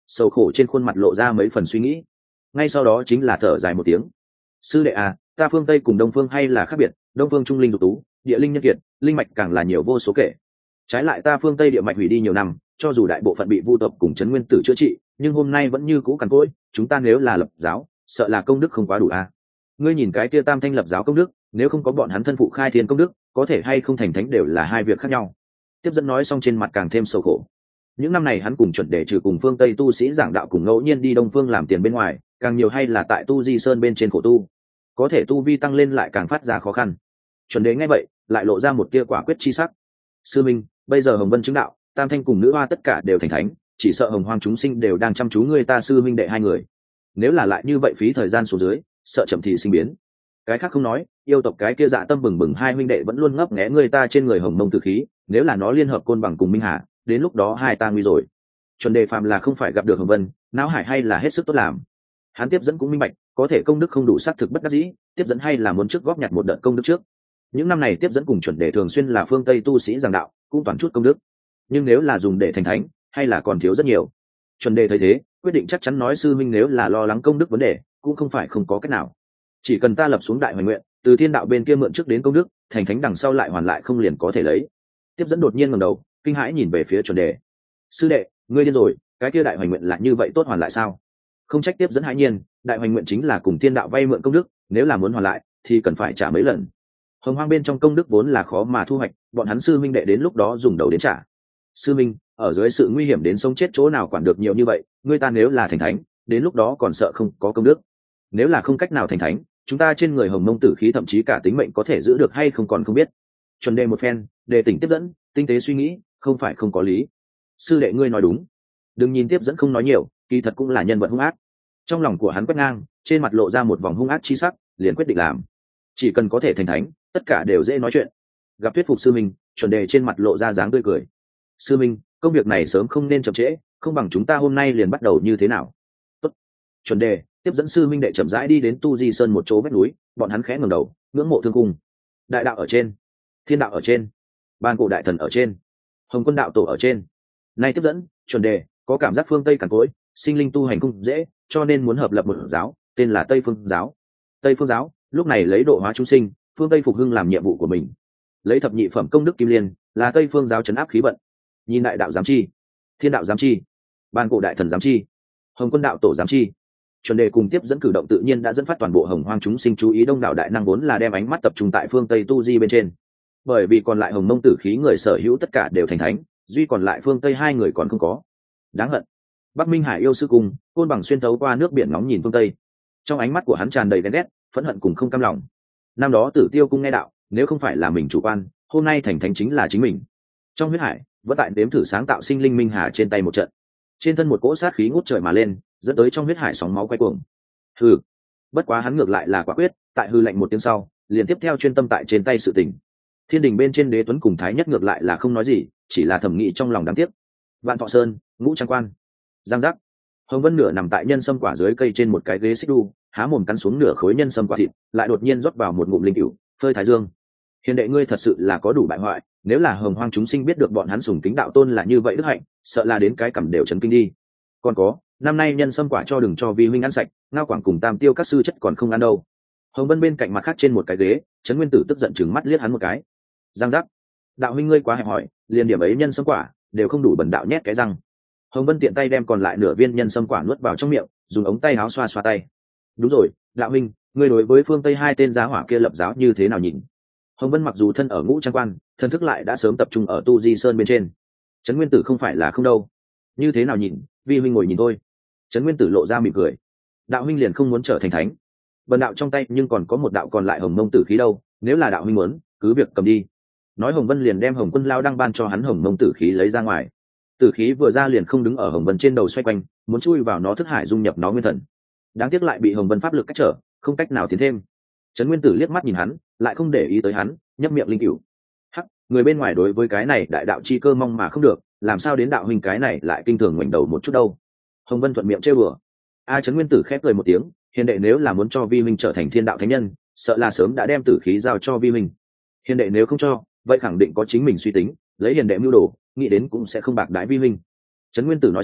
[SPEAKER 1] sầu khổ trên khuôn mặt lộ ra mấy phần suy nghĩ. Ngay sau đó chính là thở dài một tiếng. Sư đệ à, ta phương Tây cùng Đông phương hay là khác biệt, Đông phương trung linh dục tú, địa linh nhân kiệt, linh mạch càng là nhiều vô số kể. Trái lại ta phương Tây địa mạch hủy đi nhiều năm, cho dù đại bộ phận bị vu tộc cùng trấn nguyên tử chữa trị, nhưng hôm nay vẫn như cũ cằn cỗi. Chúng ta nếu là lập giáo, sợ là công đức không quá đủ à. Ngươi nhìn cái kia tam thanh lập giáo công đức, nếu không có bọn hắn thân phụ khai thiên công đức, có thể hay không thành thánh đều là hai việc khác nhau. Tiếp dẫn nói xong trên mặt càng thêm sầu khổ. Những năm này hắn cùng chuẩn đề trừ cùng phương Tây tu sĩ giảng đạo cùng ngẫu nhiên đi Đông phương làm tiền bên ngoài, càng nhiều hay là tại tu di sơn bên trên khổ tu, có thể tu vi tăng lên lại càng phát ra khó khăn. Chuẩn đề nghe vậy lại lộ ra một tia quả quyết chi sắc. Sư minh, bây giờ hồng vân chứng đạo, tam thanh cùng nữ hoa tất cả đều thành thánh, chỉ sợ hồng hoang chúng sinh đều đang chăm chú người ta sư minh đệ hai người. Nếu là lại như vậy phí thời gian xuống dưới, sợ chậm thì sinh biến. Cái khác không nói, yêu tộc cái kia dạ tâm bừng bừng hai huynh đệ vẫn luôn ngấp nghé người ta trên người hồng mông tử khí, nếu là nó liên hợp côn bằng cùng minh hà, đến lúc đó hai ta nguy rồi. Chuẩn đề phàm là không phải gặp được hồng vân, não hải hay là hết sức tốt làm. Hắn tiếp dẫn cũng minh bạch, có thể công đức không đủ xác thực bất đắc dĩ, tiếp dẫn hay là muốn trước góp nhặt một đợt công đức trước. Những năm này tiếp dẫn cùng chuẩn đề thường xuyên là phương Tây tu sĩ giảng đạo, cũng toàn chút công đức, nhưng nếu là dùng để thành thánh, hay là còn thiếu rất nhiều. Chuẩn đề thấy thế, quyết định chắc chắn nói sư minh nếu là lo lắng công đức vấn đề, cũng không phải không có cách nào. Chỉ cần ta lập xuống đại hoài nguyện, từ thiên đạo bên kia mượn trước đến công đức, thành thánh đằng sau lại hoàn lại không liền có thể lấy. Tiếp dẫn đột nhiên ngẩng đầu, kinh hãi nhìn về phía chuẩn đề. Sư đệ, ngươi điên rồi, cái kia đại hoài nguyện là như vậy tốt hoàn lại sao? Không trách tiếp dẫn hãi nhiên, đại hoài nguyện chính là cùng thiên đạo vay mượn công đức, nếu là muốn hoàn lại thì cần phải trả mấy lần. Hồng hoang bên trong công đức vốn là khó mà thu hoạch, bọn hắn sư minh đệ đến lúc đó dùng đầu đến trả. Sư minh, ở dưới sự nguy hiểm đến sống chết chỗ nào quản được nhiều như vậy, ngươi ta nếu là thành thánh, đến lúc đó còn sợ không có công đức. Nếu là không cách nào thành thánh, chúng ta trên người hồng mông tử khí thậm chí cả tính mệnh có thể giữ được hay không còn không biết. Chuẩn đề một phen đề tỉnh tiếp dẫn, tinh tế suy nghĩ, không phải không có lý. Sư đệ ngươi nói đúng, đừng nhìn tiếp dẫn không nói nhiều, kỳ thật cũng là nhân vật hung ác. Trong lòng của hắn quét ngang, trên mặt lộ ra một vòng hung ác chi sắc, liền quyết định làm. Chỉ cần có thể thành thánh, tất cả đều dễ nói chuyện. Gặp thuyết phục sư minh, chuẩn đề trên mặt lộ ra dáng tươi cười. Sư minh, công việc này sớm không nên chậm trễ, không bằng chúng ta hôm nay liền bắt đầu như thế nào? Tốt. Chuẩn đề tiếp dẫn sư minh đệ chậm rãi đi đến tu di sơn một chỗ vách núi, bọn hắn khẽ ngẩng đầu, ngưỡng mộ thương cung. Đại đạo ở trên, thiên đạo ở trên, ban cổ đại thần ở trên, hồng quân đạo tổ ở trên. Nay tiếp dẫn, chuẩn đề có cảm giác phương Tây cằn cỗi, sinh linh tu hành không dễ, cho nên muốn hợp lập một giáo, tên là Tây Phương giáo. Tây Phương giáo lúc này lấy độ hóa chúng sinh, phương Tây phục hưng làm nhiệm vụ của mình. Lấy thập nhị phẩm công đức kim liên, là Tây Phương giáo trấn áp khí vận. Nhìn đại đạo giám chi, thiên đạo giám chi, ban cổ đại thần giám chi, hồng quân đạo tổ giám chi. Chuẩn đề cùng tiếp dẫn cử động tự nhiên đã dẫn phát toàn bộ hồng hoang chúng sinh chú ý, đông đảo đại năng vốn là đem ánh mắt tập trung tại phương Tây tu di bên trên, bởi vì còn lại hồng mông tử khí người sở hữu tất cả đều thành thánh, duy còn lại phương Tây hai người còn không có. Đáng hận. Bắc Minh Hải yêu sư cung, côn bằng xuyên thấu qua nước biển nóng nhìn phương Tây, trong ánh mắt của hắn tràn đầy ghen ghét, phẫn hận cùng không cam lòng. Năm đó Tử Tiêu cung nghe đạo, nếu không phải là mình chủ quan, hôm nay thành thánh chính là chính mình. Trong huyết hải vẫn tại đếm thử sáng tạo sinh linh minh hà trên tay một trận, trên thân một cỗ sát khí ngút trời mà lên, dẫn tới trong huyết hải sóng máu quay cuồng. Hừ. Bất quá hắn ngược lại là quả quyết, tại hư lệnh một tiếng sau, liền tiếp theo chuyên tâm tại trên tay sự tình. Thiên đình bên trên đế tuấn cùng thái nhất ngược lại là không nói gì, chỉ là thẩm nghĩ trong lòng đáng tiếc. Vạn Thọ Sơn, Ngũ Trang Quan. Giang giác. Hồng Vân nửa nằm tại nhân sâm quả dưới cây trên một cái ghế xích đu, há mồm cắn xuống nửa khối nhân sâm quả thịt, lại đột nhiên rót vào một ngụm linh cửu, phơi thái dương. Hiền đệ ngươi thật sự là có đủ bại hoại, nếu là hồng hoang chúng sinh biết được bọn hắn sùng kính đạo tôn là như vậy đức hạnh, sợ là đến cái cằm đều chấn kinh đi. Còn có, năm nay nhân sâm quả cho đừng cho vi huynh ăn sạch, ngao quảng cùng tam tiêu các sư chất còn không ăn đâu. Hồng Vân bên cạnh mặt khác trên một cái ghế, Trấn Nguyên Tử tức giận chừng mắt liếc hắn một cái. Giang giác. Đạo huynh ngươi quá hẹp hòi, liền điểm ấy nhân sâm quả đều không đủ bẩn đạo nhét cái răng. Hồng Vân tiện tay đem còn lại nửa viên nhân sâm quả nuốt vào trong miệng, dùng ống tay áo xoa xoa tay. Đúng rồi, đạo huynh, ngươi đối với phương Tây hai tên giá hỏa kia lập giáo như thế nào nhìn? Hồng Vân mặc dù thân ở Ngũ Trang Quan, thân thức lại đã sớm tập trung ở tu di sơn bên trên. Trấn Nguyên Tử không phải là không đâu. Như thế nào nhìn, vi huynh ngồi nhìn thôi. Trấn Nguyên Tử lộ ra mỉm cười. Đạo huynh liền không muốn trở thành thánh? Bần đạo trong tay nhưng còn có một đạo còn lại hồng mông tử khí đâu, nếu là đạo huynh muốn, cứ việc cầm đi. Nói Hồng Vân liền đem Hồng Quân Lao đăng ban cho hắn hồng mông tử khí lấy ra ngoài. Tử khí vừa ra liền không đứng ở Hồng Vân trên đầu xoay quanh, muốn chui vào nó thức hải dung nhập nó nguyên thần. Đáng tiếc lại bị Hồng Vân pháp lực cách trở, không cách nào tiến thêm. Trấn Nguyên Tử liếc mắt nhìn hắn, lại không để ý tới hắn, nhấp miệng linh cửu. Hắc, người bên ngoài đối với cái này đại đạo chi cơ mong mà không được, làm sao đến đạo huynh cái này lại kinh thường ngoảnh đầu một chút đâu. Hồng Vân thuận miệng trêu đùa. A Trấn Nguyên Tử khép cười một tiếng, hiền đệ nếu là muốn cho vi minh trở thành thiên đạo thánh nhân, sợ là sớm đã đem tử khí giao cho vi minh. Hiền đệ nếu không cho, vậy khẳng định có chính mình suy tính, lấy hiền đệ mưu đồ, nghĩ đến cũng sẽ không bạc đái vi minh. Trấn Nguyên Tử nói xong,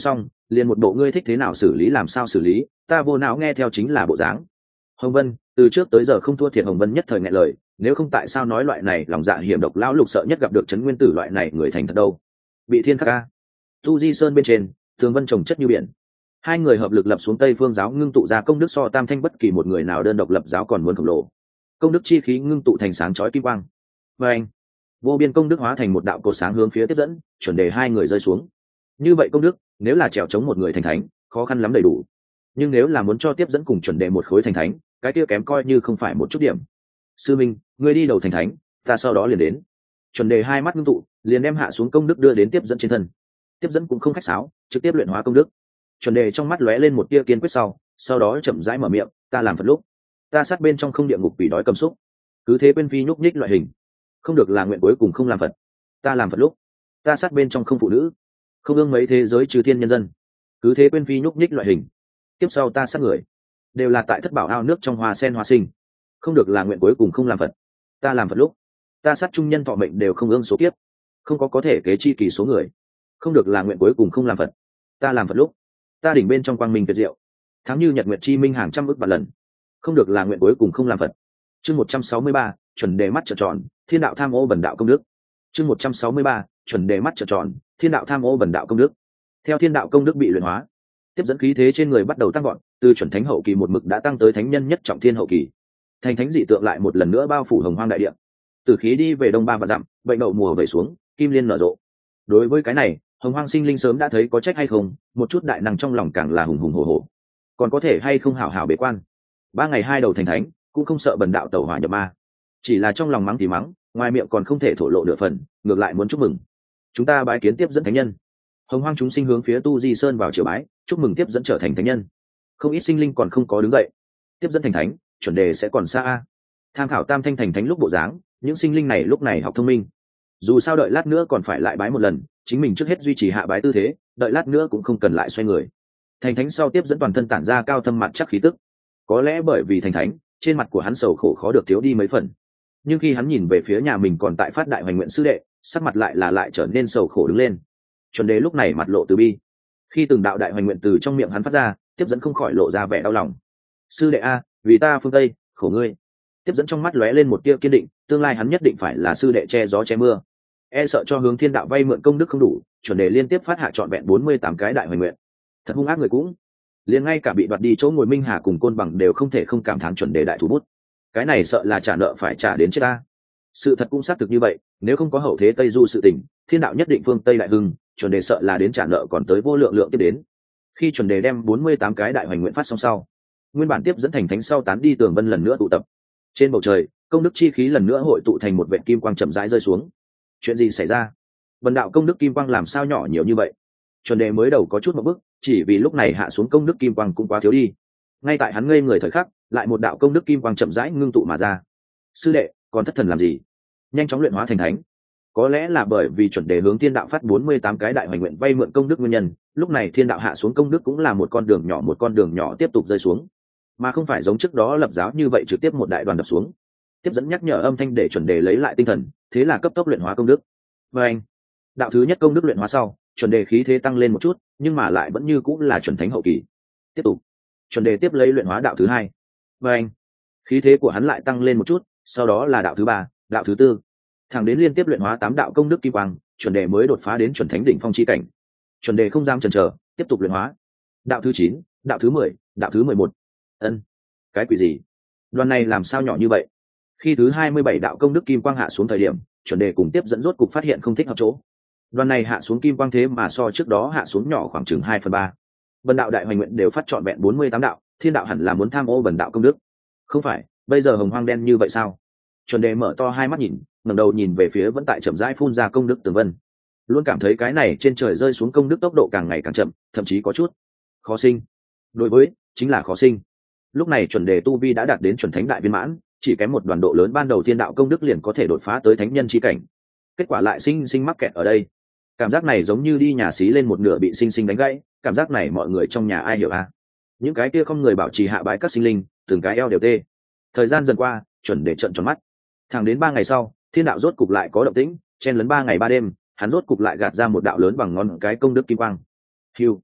[SPEAKER 1] liền một bộ ngươi thích thế nào xử lý làm sao xử lý, ta vô não nghe theo chính là bộ dáng. Hồng Vân từ trước tới giờ không thua thiệt. Hồng Vân nhất thời nghẹn lời, nếu không tại sao nói loại này lòng dạ hiểm độc lão lục sợ nhất gặp được trấn nguyên tử loại này người thành thật đâu. Bị thiên khắc ca tu di sơn bên trên, tường vân trồng chất như biển. Hai người hợp lực lập xuống Tây Phương giáo, ngưng tụ ra công đức so Tam Thanh bất kỳ một người nào đơn độc lập giáo còn muốn khổng lồ. Công đức chi khí ngưng tụ thành sáng chói kim quang, và anh vô biên công đức hóa thành một đạo cột sáng hướng phía tiếp dẫn chuẩn đề hai người rơi xuống. Như vậy công đức nếu là trèo chống một người thành thánh khó khăn lắm đầy đủ, nhưng nếu là muốn cho tiếp dẫn cùng chuẩn đề một khối thành thánh, cái kia kém coi như không phải một chút điểm. Sư minh, ngươi đi đầu thành thánh, ta sau đó liền đến. Chuẩn đề hai mắt ngưng tụ, liền đem hạ xuống công đức đưa đến tiếp dẫn trên thân. Tiếp dẫn cũng không khách sáo, trực tiếp luyện hóa công đức. Chuẩn đề trong mắt lóe lên một tia kiên quyết, sau sau đó chậm rãi mở miệng, ta làm Phật lúc, ta sát bên trong không địa ngục quỷ đói cầm xúc, cứ thế quên phi nhúc nhích loại hình, không được là nguyện cuối cùng không làm Phật. Ta làm Phật lúc, ta sát bên trong không phụ nữ, không ương mấy thế giới trừ thiên nhân dân, cứ thế quên phi nhúc nhích loại hình. Tiếp sau ta sát người, đều là tại thất bảo ao nước trong hoa sen hoa sinh, không được là nguyện cuối cùng không làm Phật. Ta làm Phật lúc, ta sát trung nhân thọ mệnh đều không ương số kiếp, không có có thể kế chi kỳ số người, không được là nguyện cuối cùng không làm Phật. Ta làm Phật lúc, ta đỉnh bên trong quang minh tuyệt diệu, thắng như nhật nguyệt chi minh hàng trăm ức vạn lần, không được là nguyện cuối cùng không làm Phật. Chương một trăm sáu mươi ba, chuẩn đề mắt trợn tròn, thiên đạo tham ô bần đạo công đức. Chương một trăm sáu mươi ba, chuẩn đề mắt trợn tròn, thiên đạo tham ô bần đạo công đức. Theo thiên đạo công đức bị luyện hóa, tiếp dẫn khí thế trên người bắt đầu tăng gọn, từ chuẩn thánh hậu kỳ một mực đã tăng tới thánh nhân nhất trọng thiên hậu kỳ. Thành thánh dị tượng lại một lần nữa bao phủ hồng hoang đại địa. Từ khí đi về đông ba và dặm, bệnh đậu mùa về xuống, kim liên nở rộ. Đối với cái này, hồng hoang sinh linh sớm đã thấy có trách hay không, một chút đại năng trong lòng càng là hùng hùng hổ hổ. Còn có thể hay không hảo hảo bế quan, ba ngày hai đầu thành thánh, cũng không sợ bần đạo tẩu hỏa nhập ma. Chỉ là trong lòng mắng thì mắng, ngoài miệng còn không thể thổ lộ nửa phần, ngược lại muốn chúc mừng. Chúng ta bái kiến tiếp dẫn thánh nhân. Hồng hoang chúng sinh hướng phía tu di sơn vào triều bái, chúc mừng tiếp dẫn trở thành thánh nhân. Không ít sinh linh còn không có đứng dậy. Tiếp dẫn thành thánh, chuẩn đề sẽ còn xa. Tham khảo Tam Thanh thành thánh lúc bộ dáng, những sinh linh này lúc này học thông minh. Dù sao đợi lát nữa còn phải lại bái một lần, chính mình trước hết duy trì hạ bái tư thế, đợi lát nữa cũng không cần lại xoay người. Thành thánh sau tiếp dẫn toàn thân tản ra cao thâm mặt chắc khí tức. Có lẽ bởi vì thành thánh, trên mặt của hắn sầu khổ khó được thiếu đi mấy phần. Nhưng khi hắn nhìn về phía nhà mình còn tại phát đại hoành nguyện sư đệ, sắc mặt lại là lại trở nên sầu khổ đứng lên. Chuẩn đề lúc này mặt lộ từ bi. Khi từng đạo đại hoành nguyện từ trong miệng hắn phát ra, tiếp dẫn không khỏi lộ ra vẻ đau lòng. Sư đệ a, vì ta phương Tây, khổ ngươi. Tiếp dẫn trong mắt lóe lên một tia kiên định, tương lai hắn nhất định phải là sư đệ che gió che mưa. E sợ cho hướng thiên đạo vay mượn công đức không đủ, chuẩn đề liên tiếp phát hạ trọn vẹn bốn mươi tám cái đại hoành nguyện. Thật hung ác người cũng, liền ngay cả bị đoạt đi chỗ ngồi Minh Hà cùng Côn Bằng đều không thể không cảm thán chuẩn đề đại thủ bút. Cái này sợ là trả nợ phải trả đến chết ta. Sự thật cũng xác thực như vậy, nếu không có hậu thế Tây Du sự tình, thiên đạo nhất định phương Tây đại hưng, chuẩn đề sợ là đến trả nợ còn tới vô lượng lượng tiếp đến. Khi chuẩn đề đem bốn mươi tám cái đại hoành nguyện phát xong sau, nguyên bản tiếp dẫn thành thánh sau tán đi tường vân lần nữa tụ tập. Trên bầu trời, công đức chi khí lần nữa hội tụ thành một vệt kim quang chậm rãi rơi xuống. Chuyện gì xảy ra? Vân đạo công đức kim quang làm sao nhỏ nhiều như vậy? Chuẩn đề mới đầu có chút một bức, chỉ vì lúc này hạ xuống công đức kim quang cũng quá thiếu đi. Ngay tại hắn ngây người thời khắc, lại một đạo công đức kim quang chậm rãi ngưng tụ mà ra. Sư đệ, còn thất thần làm gì? Nhanh chóng luyện hóa thành thánh. Có lẽ là bởi vì chuẩn đề hướng thiên đạo phát bốn mươi tám cái đại hoành nguyện vay mượn công đức nguyên nhân, lúc này thiên đạo hạ xuống công đức cũng là một con đường nhỏ một con đường nhỏ tiếp tục rơi xuống, mà không phải giống trước đó lập giáo như vậy trực tiếp một đại đoàn đập xuống. Tiếp dẫn nhắc nhở âm thanh để chuẩn đề lấy lại tinh thần, thế là cấp tốc luyện hóa công đức. Và anh, đạo thứ nhất công đức luyện hóa sau, chuẩn đề khí thế tăng lên một chút, nhưng mà lại vẫn như cũng là chuẩn thánh hậu kỳ. Tiếp tục, chuẩn đề tiếp lấy luyện hóa đạo thứ hai. Và anh, khí thế của hắn lại tăng lên một chút, sau đó là đạo thứ ba, đạo thứ tư, thẳng đến liên tiếp luyện hóa tám đạo công đức kim quang, chuẩn đề mới đột phá đến chuẩn thánh đỉnh phong chi cảnh. Chuẩn đề không dám chần chờ, tiếp tục luyện hóa đạo thứ chín, đạo thứ mười, đạo thứ mười một. Ân, cái quỷ gì? Đoàn này làm sao nhỏ như vậy? Khi thứ hai mươi bảy đạo công đức kim quang hạ xuống thời điểm, chuẩn đề cùng tiếp dẫn rốt cục phát hiện không thích hợp chỗ. Đoàn này hạ xuống kim quang thế mà so trước đó hạ xuống nhỏ khoảng chừng hai phần ba. Bần đạo đại hoành nguyện đều phát trọn vẹn bốn mươi tám đạo, thiên đạo hẳn là muốn tham ô bần đạo công đức. Không phải, bây giờ hồng hoang đen như vậy sao? Chuẩn đề mở to hai mắt nhìn, ngẩng đầu nhìn về phía vẫn tại chậm rãi phun ra công đức tường vân. Luôn cảm thấy cái này trên trời rơi xuống công đức tốc độ càng ngày càng chậm, thậm chí có chút khó sinh. Đối với, chính là khó sinh. Lúc này chuẩn đề tu vi đã đạt đến chuẩn thánh đại viên mãn, chỉ kém một đoàn độ lớn ban đầu thiên đạo công đức liền có thể đột phá tới thánh nhân chi cảnh. Kết quả lại sinh sinh mắc kẹt ở đây. Cảm giác này giống như đi nhà xí lên một nửa bị sinh sinh đánh gãy, cảm giác này mọi người trong nhà ai hiểu à? Những cái kia không người bảo trì hạ bãi các sinh linh, từng cái eo đều tê. Thời gian dần qua, chuẩn đề trợn tròn mắt. Thẳng đến ba ngày sau, thiên đạo rốt cục lại có động tĩnh, chen lấn ba ngày ba đêm, hắn rốt cục lại gạt ra một đạo lớn bằng ngón cái công đức kim quang. Hưu.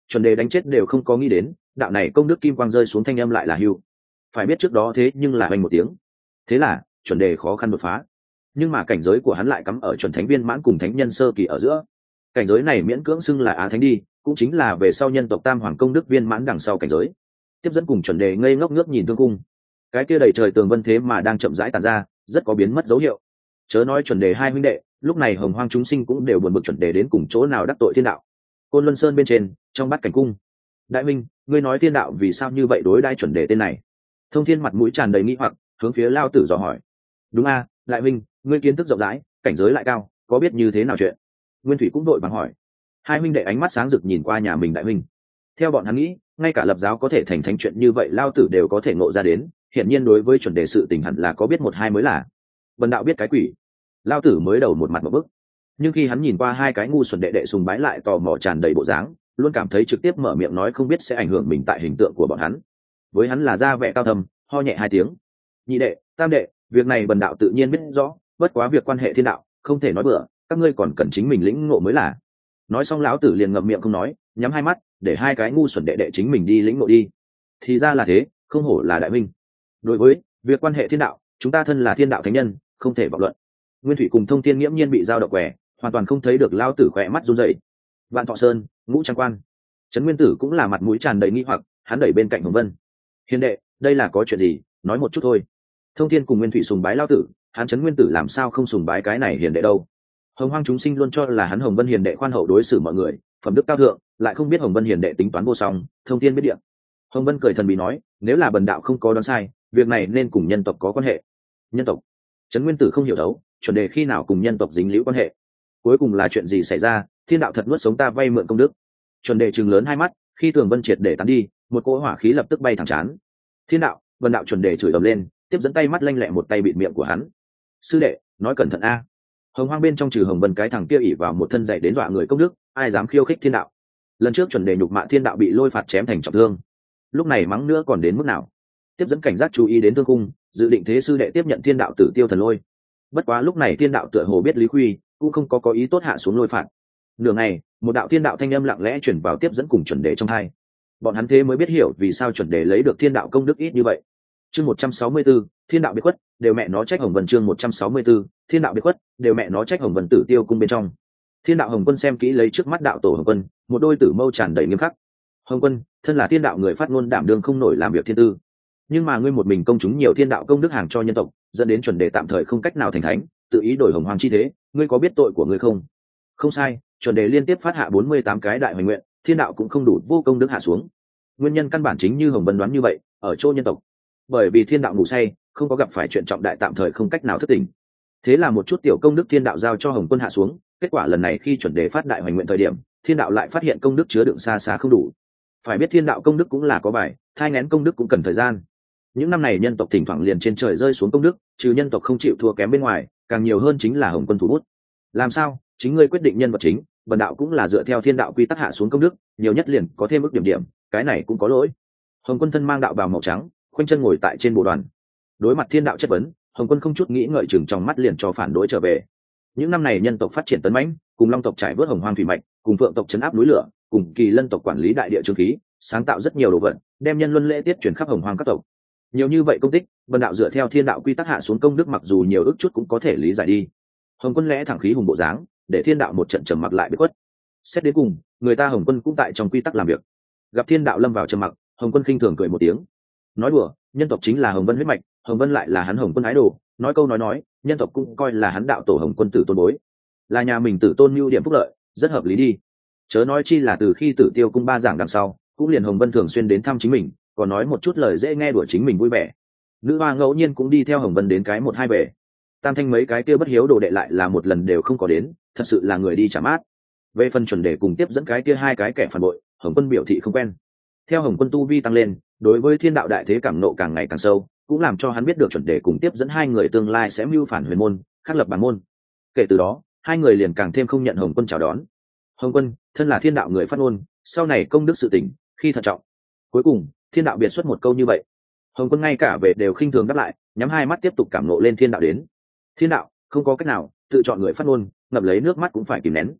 [SPEAKER 1] chuẩn đề đánh chết đều không có nghĩ đến đạo này công đức kim quang rơi xuống thanh âm lại là hưu. Phải biết trước đó thế nhưng là oanh một tiếng. Thế là chuẩn đề khó khăn đột phá, nhưng mà cảnh giới của hắn lại cắm ở chuẩn thánh viên mãn cùng thánh nhân sơ kỳ ở giữa. Cảnh giới này miễn cưỡng xưng là á thánh đi, cũng chính là về sau nhân tộc tam hoàng công đức viên mãn đằng sau cảnh giới. Tiếp dẫn cùng chuẩn đề ngây ngốc ngước nhìn thương cung, cái kia đầy trời tường vân thế mà đang chậm rãi tàn ra, rất có biến mất dấu hiệu. Chớ nói chuẩn đề hai huynh đệ, lúc này hồng hoang chúng sinh cũng đều buồn bực chuẩn đề đến cùng chỗ nào đắc tội thiên đạo. Côn Luân Sơn bên trên, trong bát cảnh cung, đại minh, ngươi nói thiên đạo vì sao như vậy đối đãi chuẩn đề tên này? Thông Thiên mặt mũi tràn đầy nghi hoặc, hướng phía Lao Tử dò hỏi. Đúng a, đại minh, ngươi kiến thức rộng rãi, cảnh giới lại cao, có biết như thế nào chuyện? Nguyên Thủy cũng đội bằng hỏi. Hai huynh đệ ánh mắt sáng rực nhìn qua nhà mình đại huynh. Theo bọn hắn nghĩ, ngay cả lập giáo có thể thành thánh chuyện như vậy Lao Tử đều có thể ngộ ra đến, hiển nhiên đối với chuẩn đề sự tình hẳn là có biết một hai mới là. Vân đạo biết cái quỷ. Lao Tử mới đầu một mặt một bức, nhưng khi hắn nhìn qua hai cái ngu xuẩn đệ đệ sùng bái lại tò mò tràn đầy bộ dáng, luôn cảm thấy trực tiếp mở miệng nói không biết sẽ ảnh hưởng mình tại hình tượng của bọn hắn. Với hắn là ra vẻ cao thâm, ho nhẹ hai tiếng. Nhị đệ, tam đệ, việc này bần đạo tự nhiên biết rõ, bất quá việc quan hệ thiên đạo, không thể nói bừa, các ngươi còn cần chính mình lĩnh ngộ mới là. Nói xong lão tử liền ngậm miệng không nói, nhắm hai mắt, để hai cái ngu xuẩn đệ đệ chính mình đi lĩnh ngộ đi. Thì ra là thế, không hổ là đại minh. Đối với việc quan hệ thiên đạo, chúng ta thân là thiên đạo thánh nhân, không thể vọng luận. Nguyên Thủy cùng Thông Thiên nghiễm nhiên bị giao động quẻ, hoàn toàn không thấy được lao tử khỏe mắt run rẩy. Vạn Thọ Sơn, Ngũ Trang Quan, Trấn Nguyên Tử cũng là mặt mũi tràn đầy nghi hoặc, hắn đẩy bên cạnh Hồng Vân. Hiền đệ, đây là có chuyện gì, nói một chút thôi. Thông Thiên cùng Nguyên Thủy sùng bái lao tử, hắn Trấn Nguyên Tử làm sao không sùng bái cái này hiền đệ đâu? Hồng Hoang chúng sinh luôn cho là hắn Hồng Vân hiền đệ khoan hậu đối xử mọi người, phẩm đức cao thượng, lại không biết Hồng Vân hiền đệ tính toán vô song, Thông Thiên biết địa. Hồng Vân cười thần bí nói, nếu là bần đạo không có đoán sai, việc này nên cùng nhân tộc có quan hệ. Nhân tộc? Trấn Nguyên Tử không hiểu đấu, chuẩn đề khi nào cùng nhân tộc dính liễu quan hệ? Cuối cùng là chuyện gì xảy ra? Thiên đạo thật nuốt sống ta vay mượn công đức? Chuẩn đề trừng lớn hai mắt, khi tường vân triệt để tán đi, một cỗ hỏa khí lập tức bay thẳng chán. Thiên đạo, vân đạo chuẩn đề chửi ầm lên, tiếp dẫn tay mắt lanh lẹ một tay bịt miệng của hắn. Sư đệ, nói cẩn thận a. Hồng Hoang bên trong trừ Hồng Vân cái thằng kia ỉ vào một thân dạy đến dọa người công đức, ai dám khiêu khích thiên đạo? Lần trước chuẩn đề nhục mạ thiên đạo bị lôi phạt chém thành trọng thương, lúc này mắng nữa còn đến mức nào? Tiếp dẫn cảnh giác chú ý đến thương cung, dự định thế sư đệ tiếp nhận thiên đạo tử tiêu thần lôi. Bất quá lúc này thiên đạo tựa hồ biết lý quy, cũng không có có ý tốt hạ xuống lôi phạt. Nửa ngày, một đạo thiên đạo thanh âm lặng lẽ chuyển vào tiếp dẫn cùng chuẩn đề trong hai. Bọn hắn thế mới biết hiểu vì sao chuẩn đề lấy được thiên đạo công đức ít như vậy. Chương một trăm sáu mươi 164, thiên đạo biệt khuất, đều mẹ nó trách Hồng Vân. Chương một trăm sáu mươi 164, thiên đạo biệt khuất, đều mẹ nó trách Hồng Vân tử tiêu cung bên trong. Thiên đạo Hồng Quân xem kỹ lấy trước mắt đạo tổ Hồng Quân, một đôi tử mâu tràn đầy nghiêm khắc. Hồng Quân, thân là thiên đạo người phát ngôn đảm đương không nổi làm việc thiên tư, nhưng mà ngươi một mình công chúng nhiều thiên đạo công đức hàng cho nhân tộc, dẫn đến chuẩn đề tạm thời không cách nào thành thánh, tự ý đổi hồng hoàng chi thế, ngươi có biết tội của ngươi không? Không sai, chuẩn đề liên tiếp phát hạ bốn mươi tám cái đại hoành nguyện, thiên đạo cũng không đủ vô công đức hạ xuống. Nguyên nhân căn bản chính như Hồng Vân đoán như vậy, ở chỗ nhân tộc. Bởi vì thiên đạo ngủ say, không có gặp phải chuyện trọng đại tạm thời không cách nào thức tỉnh. Thế là một chút tiểu công đức thiên đạo giao cho Hồng Quân hạ xuống, kết quả lần này khi chuẩn đề phát đại hoành nguyện thời điểm, thiên đạo lại phát hiện công đức chứa đựng xa xa không đủ. Phải biết thiên đạo công đức cũng là có bài, thai nghén công đức cũng cần thời gian. Những năm này nhân tộc thỉnh thoảng liền trên trời rơi xuống công đức, trừ nhân tộc không chịu thua kém bên ngoài, càng nhiều hơn chính là Hồng Quân thủ bút. Làm sao? Chính ngươi quyết định nhân vật chính, bần đạo cũng là dựa theo thiên đạo quy tắc hạ xuống công đức, nhiều nhất liền có thêm ước điểm điểm, cái này cũng có lỗi. Hồng Quân thân mang đạo bào màu trắng, khoanh chân ngồi tại trên bộ đoàn. Đối mặt thiên đạo chất vấn, Hồng Quân không chút nghĩ ngợi chừng trong mắt liền cho phản đối trở về. Những năm này nhân tộc phát triển tấn mãnh, cùng Long tộc trải vớt hồng hoang thủy mạch, cùng Phượng tộc chấn áp núi lửa, cùng Kỳ Lân tộc quản lý đại địa trường khí, sáng tạo rất nhiều đồ vật, đem nhân luân lễ tiết truyền khắp hồng hoang các tộc. Nhiều như vậy công tích, bần đạo dựa theo thiên đạo quy tắc hạ xuống công đức mặc dù nhiều ước chút cũng có thể lý giải đi. Hồng Quân lẽ thẳng khí hùng bộ dáng, để thiên đạo một trận trầm mặc lại bị quất. Xét đến cùng, người ta Hồng Quân cũng tại trong quy tắc làm việc. Gặp thiên đạo lâm vào trầm mặc, Hồng Quân khinh thường cười một tiếng, nói đùa, nhân tộc chính là Hồng Vân huyết mạch, Hồng Vân lại là hắn Hồng Quân ái đồ, nói câu nói nói, nhân tộc cũng coi là hắn đạo tổ Hồng Quân tử tôn bối, là nhà mình tử tôn mưu điểm phúc lợi, rất hợp lý đi. Chớ nói chi là từ khi Tử Tiêu cung ba giảng đằng sau, cũng liền Hồng Vân thường xuyên đến thăm chính mình, còn nói một chút lời dễ nghe đùa chính mình vui vẻ. Nữ hoa ngẫu nhiên cũng đi theo Hồng Vân đến cái một hai bể. Tam thanh mấy cái kia bất hiếu đồ đệ lại là một lần đều không có đến, thật sự là người đi trả mát. Về phần chuẩn đề cùng tiếp dẫn cái kia hai cái kẻ phản bội, Hồng Quân biểu thị không quen. Theo Hồng Quân tu vi tăng lên, đối với thiên đạo đại thế cảm nộ càng ngày càng sâu, cũng làm cho hắn biết được chuẩn đề cùng tiếp dẫn hai người tương lai sẽ mưu phản huyền môn, khắc lập bản môn. Kể từ đó, hai người liền càng thêm không nhận Hồng Quân chào đón. Hồng Quân, thân là thiên đạo người phát ngôn, sau này công đức sự tỉnh, khi thận trọng. Cuối cùng, thiên đạo biệt xuất một câu như vậy. Hồng Quân ngay cả về đều khinh thường đáp lại, nhắm hai mắt tiếp tục cảm nộ lên thiên đạo đến. Thiên đạo, không có cách nào, tự chọn người phát ngôn, ngậm lấy nước mắt cũng phải kìm nén.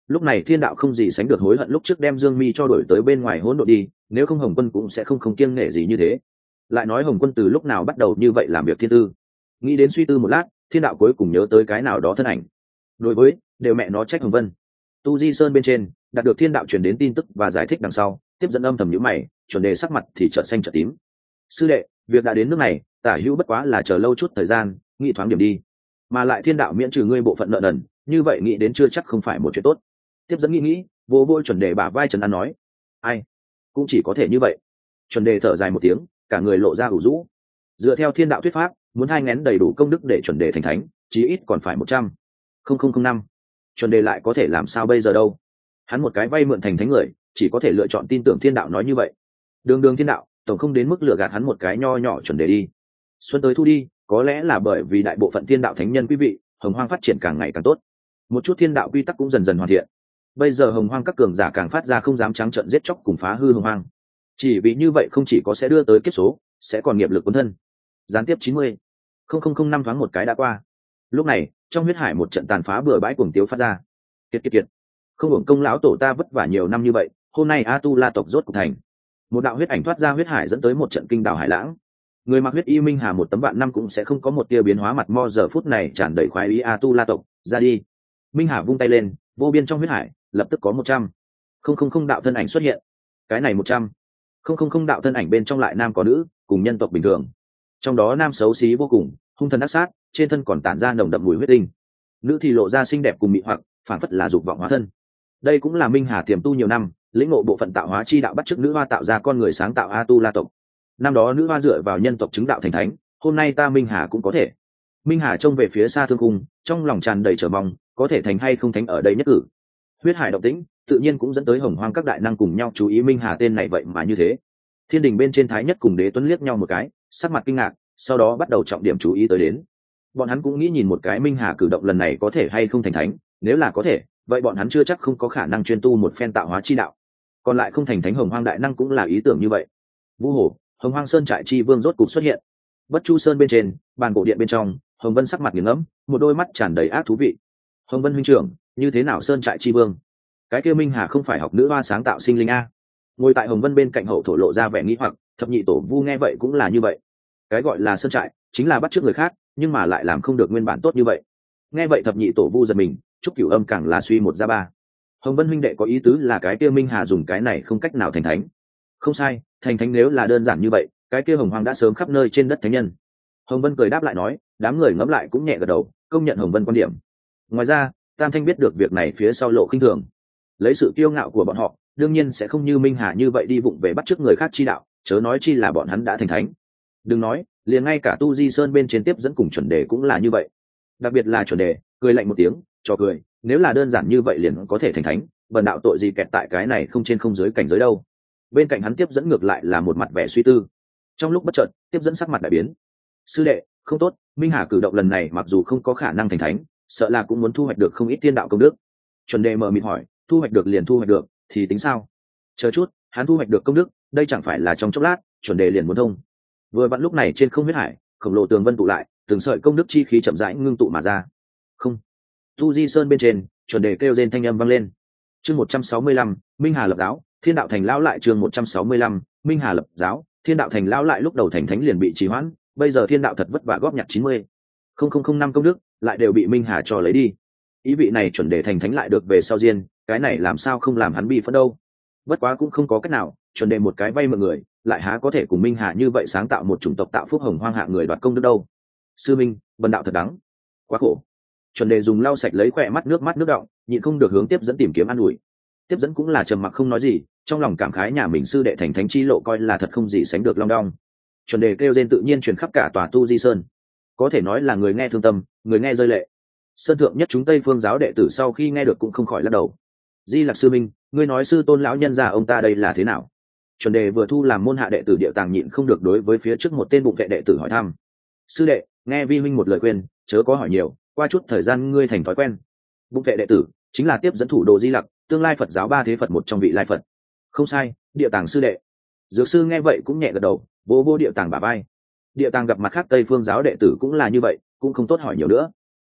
[SPEAKER 1] Lúc này thiên đạo không gì sánh được hối hận lúc trước đem Dương Mi cho đổi tới bên ngoài hỗn độn đi, nếu không Hồng Quân cũng sẽ không không kiêng nể gì như thế. Lại nói Hồng Quân từ lúc nào bắt đầu như vậy làm việc thiên tư. Nghĩ đến suy tư một lát, thiên đạo cuối cùng nhớ tới cái nào đó thân ảnh. Đối với, đều mẹ nó trách Hồng Vân. Tu Di Sơn bên trên, đạt được thiên đạo truyền đến tin tức và giải thích đằng sau, tiếp dẫn âm thầm nhíu mày, chuẩn đề sắc mặt thì chợt xanh chợt tím. Sư đệ, việc đã đến nước này, tả hữu bất quá là chờ lâu chút thời gian, nghĩ thoáng điểm đi. Mà lại thiên đạo miễn trừ ngươi bộ phận nợ nần, như vậy nghĩ đến chưa chắc không phải một chuyện tốt. Tiếp dẫn nghĩ nghĩ, vô vô chuẩn đề bả vai trần an nói, ai, cũng chỉ có thể như vậy. Chuẩn đề thở dài một tiếng, cả người lộ ra ủ rũ. Dựa theo thiên đạo thuyết pháp, muốn hai ngén đầy đủ công đức để chuẩn đề thành thánh, chí ít còn phải một trăm không không không năm. Chuẩn đề lại có thể làm sao bây giờ đâu? Hắn một cái vay mượn thành thánh người, chỉ có thể lựa chọn tin tưởng thiên đạo nói như vậy. Đường đường thiên đạo, tổng không đến mức lừa gạt hắn một cái nho nhỏ chuẩn đề đi. Xuân tới thu đi, có lẽ là bởi vì đại bộ phận thiên đạo thánh nhân quý vị, hồng hoang phát triển càng ngày càng tốt, một chút thiên đạo quy tắc cũng dần dần hoàn thiện. Bây giờ hồng hoang các cường giả càng phát ra không dám trắng trợn giết chóc cùng phá hư hồng hoang, chỉ vì như vậy không chỉ có sẽ đưa tới kiếp số, sẽ còn nghiệp lực cuốn thân. Gián tiếp chín mươi không không không năm thoáng một cái đã qua. Lúc này trong huyết hải một trận tàn phá bừa bãi cuồng tiếu phát ra. Kiệt kiệt kiệt, không hưởng công lão tổ ta vất vả nhiều năm như vậy, hôm nay a tu la tộc rốt cục thành. Một đạo huyết ảnh thoát ra huyết hải dẫn tới một trận kinh đảo hải lãng. Người mặc huyết y minh hà một tấm vạn năm cũng sẽ không có một tia biến hóa mặt mo giờ phút này tràn đầy khoái ý a tu la tộc ra đi. Minh hà vung tay lên, vô biên trong huyết hải lập tức có một trăm không không không đạo thân ảnh xuất hiện. Cái này một trăm không không không đạo thân ảnh bên trong lại nam có nữ, cùng nhân tộc bình thường. Trong đó nam xấu xí vô cùng, hung thần ác sát, trên thân còn tản ra nồng đậm mùi huyết tinh. Nữ thì lộ ra xinh đẹp cùng mị hoặc, phản phất là dục vọng hóa thân. Đây cũng là minh hà tiềm tu nhiều năm, lĩnh ngộ bộ phận tạo hóa chi đạo bắt chước nữ hoa tạo ra con người sáng tạo a tu la tộc. Năm đó nữ hoa dựa vào nhân tộc chứng đạo thành thánh, hôm nay ta minh hà cũng có thể. Minh hà trông về phía xa thương cung, trong lòng tràn đầy chờ mong, có thể thành hay không thánh ở đây nhất cử. Huyết hải động tĩnh tự nhiên cũng dẫn tới hồng hoang các đại năng cùng nhau chú ý minh hà tên này vậy mà như thế. Thiên đình bên trên thái nhất cùng đế tuấn liếc nhau một cái, sắc mặt kinh ngạc, sau đó bắt đầu trọng điểm chú ý tới đến. Bọn hắn cũng nghĩ nhìn một cái minh hà cử động lần này có thể hay không thành thánh, nếu là có thể, vậy bọn hắn chưa chắc không có khả năng chuyên tu một phen tạo hóa chi đạo. Còn lại không thành thánh hồng hoang đại năng cũng là ý tưởng như vậy. Vũ hồ, hồng hoang sơn trại chi vương rốt cục xuất hiện. Bất chu sơn bên trên, bàn cổ điện bên trong, hồng vân sắc mặt nghiền ngẫm, một đôi mắt tràn đầy ác thú vị. Hồng vân huynh trưởng, như thế nào sơn trại chi vương? Cái kia minh hà không phải học nữ hoa sáng tạo sinh linh a? Ngồi tại hồng vân bên cạnh hậu thổ lộ ra vẻ nghĩ hoặc, thập nhị tổ vu nghe vậy cũng là như vậy. Cái gọi là sơn trại chính là bắt chước người khác, nhưng mà lại làm không được nguyên bản tốt như vậy. Nghe vậy thập nhị tổ vu giật mình, chúc cửu âm càng là suy một ra ba. Hồng vân huynh đệ có ý tứ là cái kia minh hà dùng cái này không cách nào thành thánh. Không sai, thành thánh nếu là đơn giản như vậy, cái kia hồng hoang đã sớm khắp nơi trên đất thánh nhân. Hồng vân cười đáp lại nói, đám người ngẫm lại cũng nhẹ gật đầu, công nhận hồng vân quan điểm. Ngoài ra tam thanh biết được việc này phía sau lộ khinh thường, lấy sự kiêu ngạo của bọn họ đương nhiên sẽ không như minh hà như vậy đi vụng về bắt chước người khác chi đạo, chớ nói chi là bọn hắn đã thành thánh. Đừng nói, liền ngay cả tu di sơn bên trên tiếp dẫn cùng chuẩn đề cũng là như vậy. Đặc biệt là chuẩn đề cười lạnh một tiếng, cho cười, nếu là đơn giản như vậy liền có thể thành thánh, bần đạo tội gì kẹt tại cái này không trên không dưới cảnh giới đâu. Bên cạnh hắn tiếp dẫn ngược lại là một mặt vẻ suy tư. Trong lúc bất chợt tiếp dẫn sắc mặt đại biến. Sư đệ, không tốt, minh hà cử động lần này mặc dù không có khả năng thành thánh, sợ là cũng muốn thu hoạch được không ít tiên đạo công đức. Chuẩn đề mờ mịt hỏi, thu hoạch được liền thu hoạch được thì tính sao? Chờ chút, hắn thu hoạch được công đức, đây chẳng phải là trong chốc lát chuẩn đề liền muốn thông. Vừa vặn lúc này trên không huyết hải khổng lồ tường vân tụ lại, từng sợi công đức chi khí chậm rãi ngưng tụ mà ra. Không, tu di sơn bên trên chuẩn đề kêu rên thanh âm vang lên. Chương một trăm sáu mươi lăm, minh hà lập giáo, thiên đạo thành lão lại. Chương một trăm sáu mươi lăm, minh hà lập giáo, thiên đạo thành lão lại. Lúc đầu thành thánh liền bị trì hoãn, bây giờ thiên đạo thật vất vả góp nhặt chín mươi không không không năm công đức lại đều bị minh hà cho lấy đi. Ý vị này chuẩn đề thành thánh lại được về sau diên, cái này làm sao không làm hắn bi phẫn đâu. Bất quá cũng không có cách nào, chuẩn đề một cái vay mượn người lại há có thể cùng minh hà như vậy sáng tạo một chủng tộc tạo phúc hồng hoang hạ người đoạt công đức đâu. Sư minh, bần đạo thật đắng, quá khổ. Chuẩn đề dùng lau sạch lấy khỏe mắt nước mắt nước đọng, nhịn không được hướng tiếp dẫn tìm kiếm an ủi. Tiếp dẫn cũng là trầm mặc không nói gì, trong lòng cảm khái nhà mình sư đệ thành thánh chi lộ coi là thật không gì sánh được long đong. Chuẩn đề kêu rên tự nhiên truyền khắp cả tòa tu di sơn, có thể nói là người nghe thương tâm, người nghe rơi lệ. Sơn thượng nhất chúng tây phương giáo đệ tử sau khi nghe được cũng không khỏi lắc đầu. Di Lặc sư minh, ngươi nói sư tôn lão nhân già ông ta đây là thế nào? Chuẩn đề vừa thu làm môn hạ đệ tử Điệu Tàng nhịn không được đối với phía trước một tên bụng vệ đệ tử hỏi thăm. Sư đệ, nghe vi huynh một lời khuyên, chớ có hỏi nhiều, qua chút thời gian ngươi thành thói quen. Bụng vệ đệ tử chính là tiếp dẫn thủ đồ Di Lặc, tương lai Phật giáo ba thế Phật một trong vị lai Phật. Không sai, Điệu Tàng sư đệ. Dược sư nghe vậy cũng nhẹ gật đầu, vô vô Điệu Tàng bả vai. Điệu Tàng gặp mặt khác tây phương giáo đệ tử cũng là như vậy, cũng không tốt hỏi nhiều nữa.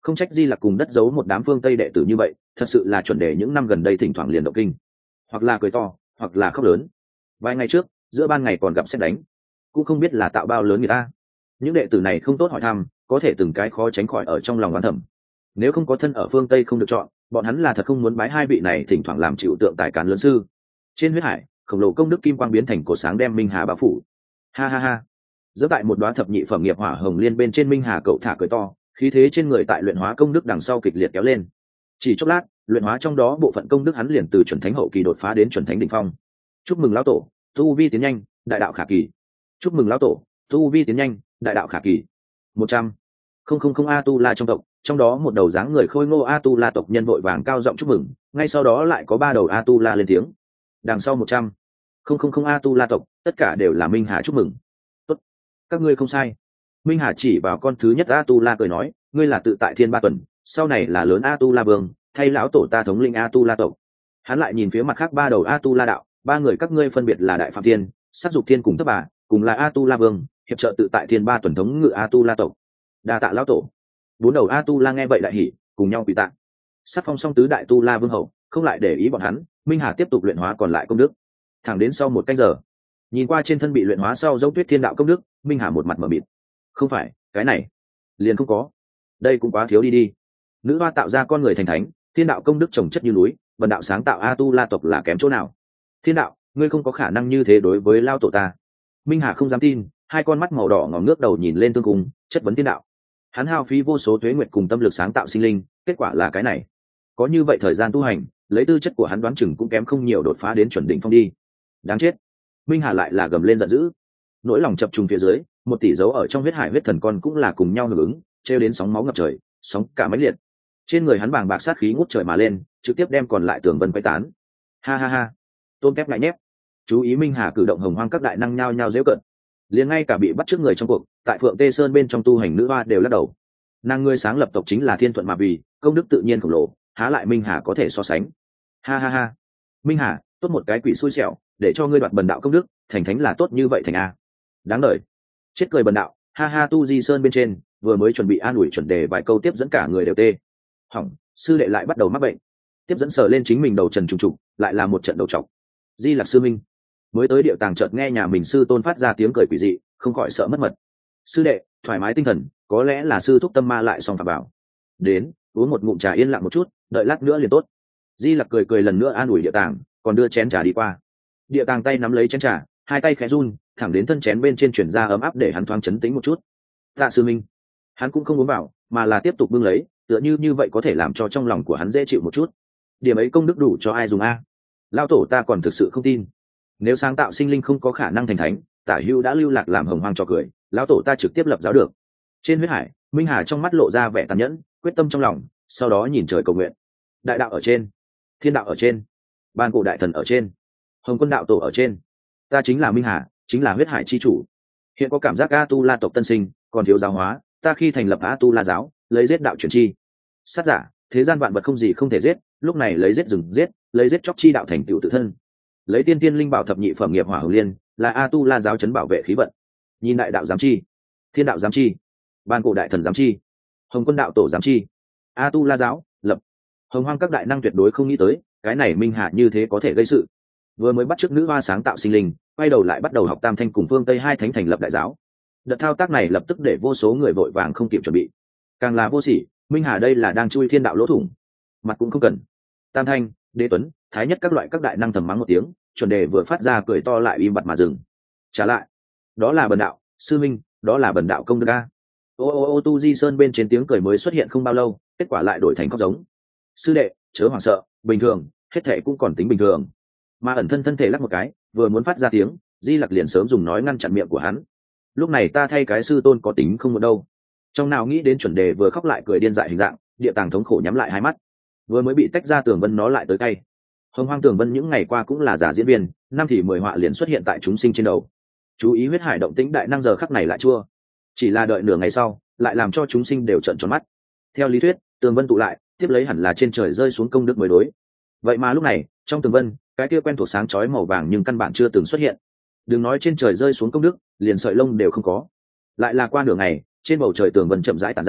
[SPEAKER 1] Không trách Di Lặc cùng đất giấu một đám phương Tây đệ tử như vậy, thật sự là chuẩn đề những năm gần đây thỉnh thoảng liền động kinh, hoặc là cười to, hoặc là khóc lớn. Vài ngày trước, giữa ban ngày còn gặp sét đánh, cũng không biết là tạo bao lớn người ta. Những đệ tử này không tốt hỏi thăm, có thể từng cái khó tránh khỏi ở trong lòng oán thầm. Nếu không có thân ở phương Tây không được chọn, bọn hắn là thật không muốn bái hai vị này thỉnh thoảng làm chịu tượng tài cán lớn sư. Trên huyết hải, khổng lồ công đức kim quang biến thành cổ sáng đem Minh Hà bao phủ. Ha ha ha. Giữa tại một đóa thập nhị phẩm nghiệp hỏa hồng liên bên trên, Minh Hà cậu thả cười to, khí thế trên người tại luyện hóa công đức đằng sau kịch liệt kéo lên. Chỉ chốc lát, luyện hóa trong đó bộ phận công đức hắn liền từ chuẩn thánh hậu kỳ đột phá đến chuẩn thánh đỉnh phong. Chúc mừng lão tổ, tu vi tiến nhanh, đại đạo khả kỳ. Chúc mừng lão tổ, tu vi tiến nhanh, đại đạo khả kỳ. Một trăm không không không a tu la trong tộc, trong đó một đầu dáng người khôi ngô a tu la tộc nhân vội vàng cao giọng chúc mừng, ngay sau đó lại có ba đầu a tu la lên tiếng. Đằng sau một trăm không không không a tu la tộc, tất cả đều là Minh Hà chúc mừng. Tốt, các ngươi không sai. Minh Hà chỉ vào con thứ nhất a tu la cười nói, ngươi là tự tại thiên ba tuần, sau này là lớn a tu la vương, thay lão tổ ta thống linh a tu la tộc. Hắn lại nhìn phía mặt khác ba đầu a tu la đạo, ba người các ngươi phân biệt là đại phạm thiên, sát dục thiên cùng thất bà, cùng là a tu la vương, hiệp trợ tự tại thiên ba tuần thống ngự a tu la tộc. Đa tạ lão tổ. Bốn đầu a tu la nghe vậy đại hỉ, cùng nhau quỳ tạ. Sát phong song tứ đại tu la vương hậu, không lại để ý bọn hắn, Minh Hà tiếp tục luyện hóa còn lại công đức. Thẳng đến sau một canh giờ, nhìn qua trên thân bị luyện hóa sau dấu tuyết thiên đạo công đức, Minh Hà một mặt mở mịt. Không phải, cái này liền không có, đây cũng quá thiếu đi đi. Nữ hoa tạo ra con người thành thánh, thiên đạo công đức trồng chất như núi, vần đạo sáng tạo a tu la tộc là kém chỗ nào? Thiên đạo, ngươi không có khả năng như thế đối với lao tổ ta. Minh Hà không dám tin, hai con mắt màu đỏ ngòm ngước đầu nhìn lên tương cung, chất vấn thiên đạo. Hắn hao phí vô số tuế nguyệt cùng tâm lực sáng tạo sinh linh, kết quả là cái này. Có như vậy thời gian tu hành, lấy tư chất của hắn đoán chừng cũng kém không nhiều đột phá đến chuẩn đỉnh phong đi. Đáng chết. Minh Hà lại là gầm lên giận dữ. Nỗi lòng chập trùng phía dưới, một tỷ dấu ở trong huyết hải huyết thần con cũng là cùng nhau hưởng ứng, treo đến sóng máu ngập trời, sóng cả mấy liệt. Trên người hắn bàng bạc sát khí ngút trời mà lên, trực tiếp đem còn lại tường vân quay tán. Ha ha ha. Tôm kép lại nhép. Chú ý Minh Hà cử động, hồng hoang các đại năng nhao nhao giễu cợt. Liền ngay cả bị bắt trước người trong cuộc, tại Phượng Tê Sơn bên trong tu hành nữ hoa đều lắc đầu. Nàng ngươi sáng lập tộc chính là thiên thuận mà vì, công đức tự nhiên khổng lồ, há lại Minh Hà có thể so sánh. Ha ha ha. Minh Hà, tốt một cái quỷ xui xẻo, để cho ngươi đoạt bần đạo công đức, thành thánh là tốt như vậy thành a. Đáng đời. Chết cười bần đạo, ha ha. Tu Di Sơn bên trên, vừa mới chuẩn bị an ủi chuẩn đề vài câu tiếp dẫn cả người đều tê. Hỏng, sư đệ lại bắt đầu mắc bệnh. Tiếp dẫn sờ lên chính mình đầu trần trùng trục, lại là một trận đầu trọc. Di Lặc sư minh. Mới tới điệu tàng chợt nghe nhà mình sư tôn phát ra tiếng cười quỷ dị, không khỏi sợ mất mật. Sư đệ, thoải mái tinh thần, có lẽ là sư thúc tâm ma lại xong phạm bảo. Đến, uống một ngụm trà yên lặng một chút, đợi lát nữa liền tốt. Di Lặc cười cười lần nữa an ủi địa tàng, còn đưa chén trà đi qua. Địa tàng tay nắm lấy chén trà, hai tay khẽ run, thẳng đến thân chén bên trên chuyển ra ấm áp để hắn thoáng chấn tĩnh một chút. Tạ sư minh. Hắn cũng không uống vào, mà là tiếp tục bưng lấy, tựa như như vậy có thể làm cho trong lòng của hắn dễ chịu một chút. Điểm ấy công đức đủ cho ai dùng a? Lão tổ ta còn thực sự không tin. Nếu sáng tạo sinh linh không có khả năng thành thánh, Tả Hữu đã lưu lạc làm hồng hoang cho cười, lão tổ ta trực tiếp lập giáo được. Trên huyết hải, Minh Hà trong mắt lộ ra vẻ tàn nhẫn, quyết tâm trong lòng, sau đó nhìn trời cầu nguyện. Đại đạo ở trên, thiên đạo ở trên, ban cổ đại thần ở trên, hồng quân đạo tổ ở trên, ta chính là Minh Hà, chính là huyết hải chi chủ. Hiện có cảm giác a tu la tộc tân sinh, còn thiếu giáo hóa, ta khi thành lập a tu la giáo, lấy giết đạo chuyển chi. Sát giả, thế gian vạn vật không gì không thể giết, lúc này lấy giết rừng giết, lấy giết chóc chi đạo thành tựu tự thân. Lấy tiên tiên linh bảo thập nhị phẩm nghiệp hỏa hồng liên, là a tu la giáo chấn bảo vệ khí vận. Nhìn đại đạo giám chi, thiên đạo giám chi, ban cổ đại thần giám chi, hồng quân đạo tổ giám chi, a tu la giáo lập. Hồng hoang các đại năng tuyệt đối không nghĩ tới, cái này Minh Hà như thế có thể gây sự. Vừa mới bắt chước nữ hoa sáng tạo sinh linh, quay đầu lại bắt đầu học tam thanh cùng phương tây hai thánh thành lập đại giáo. Đợt thao tác này lập tức để vô số người vội vàng không kịp chuẩn bị. Càng là vô sỉ, Minh Hà đây là đang chui thiên đạo lỗ thủng, mặt cũng không cần. Tam thanh, đế tuấn, thái nhất các loại các đại năng thầm mắng một tiếng, chuẩn đề vừa phát ra cười to lại im bặt mà dừng. Trả lại, đó là bần đạo, sư minh, đó là bần đạo công đức a. Ô ô ô Tu Di Sơn bên trên tiếng cười mới xuất hiện không bao lâu, kết quả lại đổi thành khóc giống. Sư đệ, chớ hoảng sợ, bình thường, hết thể cũng còn tính bình thường. Mà ẩn thân thân thể lắc một cái, vừa muốn phát ra tiếng, Di Lặc liền sớm dùng nói ngăn chặn miệng của hắn. Lúc này ta thay cái sư tôn có tính không một đâu. Trong nào nghĩ đến chuẩn đề vừa khóc lại cười điên dại hình dạng, địa tàng thống khổ nhắm lại hai mắt. Vừa mới bị tách ra tường vân nó lại tới cay. Hồng hoang tường vân những ngày qua cũng là giả diễn viên, năm thì mười họa liền xuất hiện tại chúng sinh trên đầu. Chú ý huyết hải động tĩnh đại năng giờ khắc này lại chua. Chỉ là đợi nửa ngày sau, lại làm cho chúng sinh đều trợn tròn mắt. Theo lý thuyết, tường vân tụ lại, tiếp lấy hẳn là trên trời rơi xuống công đức mới đối. Vậy mà lúc này, trong tường vân, cái kia quen thuộc sáng chói màu vàng nhưng căn bản chưa từng xuất hiện. Đừng nói trên trời rơi xuống công đức, liền sợi lông đều không có. Lại là qua nửa ngày, trên bầu trời tường vân chậm rãi tản ra,